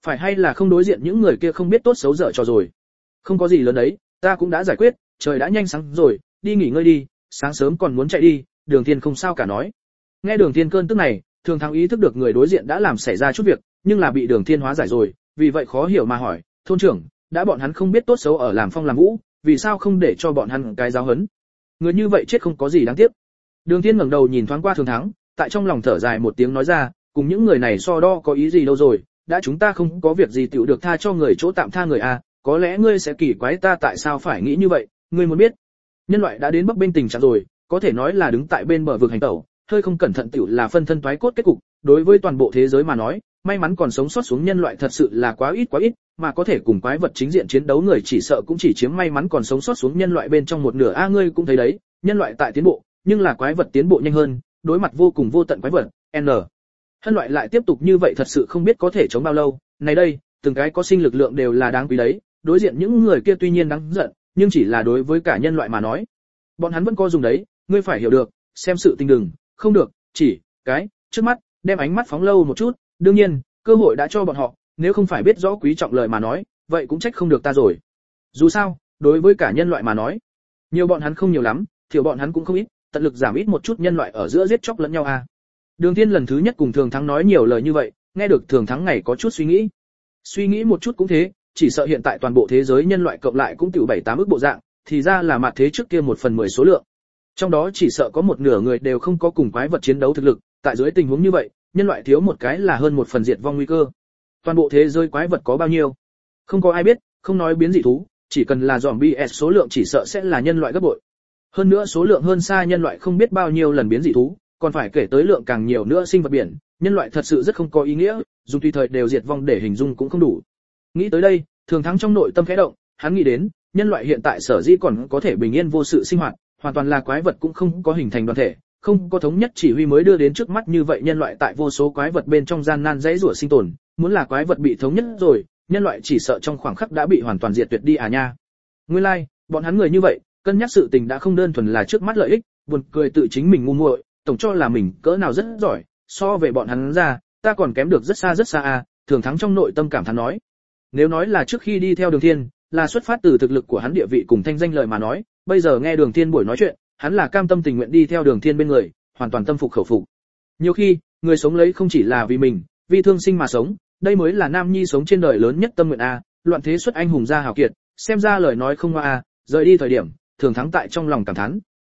Phải hay là không đối diện những người kia không biết tốt xấu dở trò rồi. Không có gì lớn đấy, ta cũng đã giải quyết, trời đã nhanh sáng rồi, đi nghỉ ngơi đi, sáng sớm còn muốn chạy đi. Đường Thiên không sao cả nói. Nghe Đường Thiên cơn tức này, Thường Thắng ý thức được người đối diện đã làm xảy ra chút việc, nhưng là bị Đường Thiên hóa giải rồi, vì vậy khó hiểu mà hỏi, thôn trưởng, đã bọn hắn không biết tốt xấu ở làm phong làm vũ, vì sao không để cho bọn hắn cái giáo huấn? Người như vậy chết không có gì đáng tiếc. Đường Thiên ngẩng đầu nhìn thoáng qua Thường Thắng, tại trong lòng thở dài một tiếng nói ra, cùng những người này so đo có ý gì đâu rồi, đã chúng ta không có việc gì tiểu được tha cho người chỗ tạm tha người a, có lẽ ngươi sẽ kỳ quái ta tại sao phải nghĩ như vậy, ngươi muốn biết. Nhân loại đã đến bấp bênh tình trạng rồi, có thể nói là đứng tại bên bờ vực hành tẩu, hơi không cẩn thận tiểu là phân thân toái cốt kết cục, đối với toàn bộ thế giới mà nói, may mắn còn sống sót xuống nhân loại thật sự là quá ít, mà có thể cùng quái vật chính diện chiến đấu người chỉ sợ cũng chỉ chiếm may mắn còn sống sót xuống nhân loại bên trong một nửa a, ngươi cũng thấy đấy, nhân loại tại tiến bộ, nhưng là quái vật tiến bộ nhanh hơn, đối mặt vô cùng vô tận quái vật, nhân loại lại tiếp tục như vậy thật sự không biết có thể chống bao lâu. Này đây, từng cái có sinh lực lượng đều là đáng quý đấy, đối diện những người kia tuy nhiên đáng giận, nhưng chỉ là đối với cả nhân loại mà nói, bọn hắn vẫn có dùng đấy, ngươi phải hiểu được, xem sự tình đừng, không được, chỉ cái trước mắt, đem ánh mắt phóng lâu một chút, đương nhiên, cơ hội đã cho bọn họ, nếu không phải biết rõ quý trọng lời mà nói, vậy cũng trách không được ta rồi. Dù sao, đối với cả nhân loại mà nói, nhiều bọn hắn không nhiều lắm, thiểu bọn hắn cũng không ít, tận lực giảm ít một chút nhân loại ở giữa giết chóc lẫn nhau a. Đường Thiên lần thứ nhất cùng Thường Thắng nói nhiều lời như vậy, nghe được Thường Thắng ngày có chút suy nghĩ một chút cũng thế, chỉ sợ hiện tại toàn bộ thế giới nhân loại cộng lại cũng tiểu 7-8 ức bộ dạng, thì ra là mặt thế trước kia 1/10 số lượng. Trong đó chỉ sợ có một nửa người đều không có cùng quái vật chiến đấu thực lực, tại dưới tình huống như vậy, nhân loại thiếu một cái là hơn 1 phần diệt vong nguy cơ. Toàn bộ thế giới quái vật có bao nhiêu? Không có ai biết, không nói biến dị thú, chỉ cần là zombie số lượng chỉ sợ sẽ là nhân loại gấp bội. Hơn nữa số lượng hơn xa nhân loại không biết bao nhiêu lần biến dị thú, còn phải kể tới lượng càng nhiều nữa sinh vật biển, nhân loại thật sự rất không có ý nghĩa, dùng tùy thời đều diệt vong để hình dung cũng không đủ. Nghĩ tới đây, Thường Thắng trong nội tâm khẽ động, hắn nghĩ đến, nhân loại hiện tại sở dĩ còn có thể bình yên vô sự sinh hoạt, hoàn toàn là quái vật cũng không có hình thành đoàn thể, không có thống nhất chỉ huy mới đưa đến trước mắt như vậy. Nhân loại tại vô số quái vật bên trong gian nan dãy rủa sinh tồn, muốn là quái vật bị thống nhất rồi, nhân loại chỉ sợ trong khoảng khắc đã bị hoàn toàn diệt tuyệt đi à nha. Nguyên lai, like, bọn hắn người như vậy, cân nhắc sự tình đã không đơn thuần là trước mắt lợi ích, buồn cười tự chính mình ngu muội, tổng cho là mình cỡ nào rất giỏi, so về bọn hắn ra, ta còn kém được rất xa à. Thường Thắng trong nội tâm cảm thán nói, nếu nói là trước khi đi theo Đường Thiên, là xuất phát từ thực lực của hắn địa vị cùng thanh danh lời mà nói, bây giờ nghe Đường Thiên buổi nói chuyện, hắn là cam tâm tình nguyện đi theo Đường Thiên bên người, hoàn toàn tâm phục khẩu phục. Nhiều khi, người sống lấy không chỉ là vì mình, vì thương sinh mà sống, đây mới là nam nhi sống trên đời lớn nhất tâm nguyện a. Loạn thế xuất anh hùng ra hào kiệt, xem ra lời nói không hoa a. Rời đi thời điểm, Thường Thắng tại trong lòng cảm thán.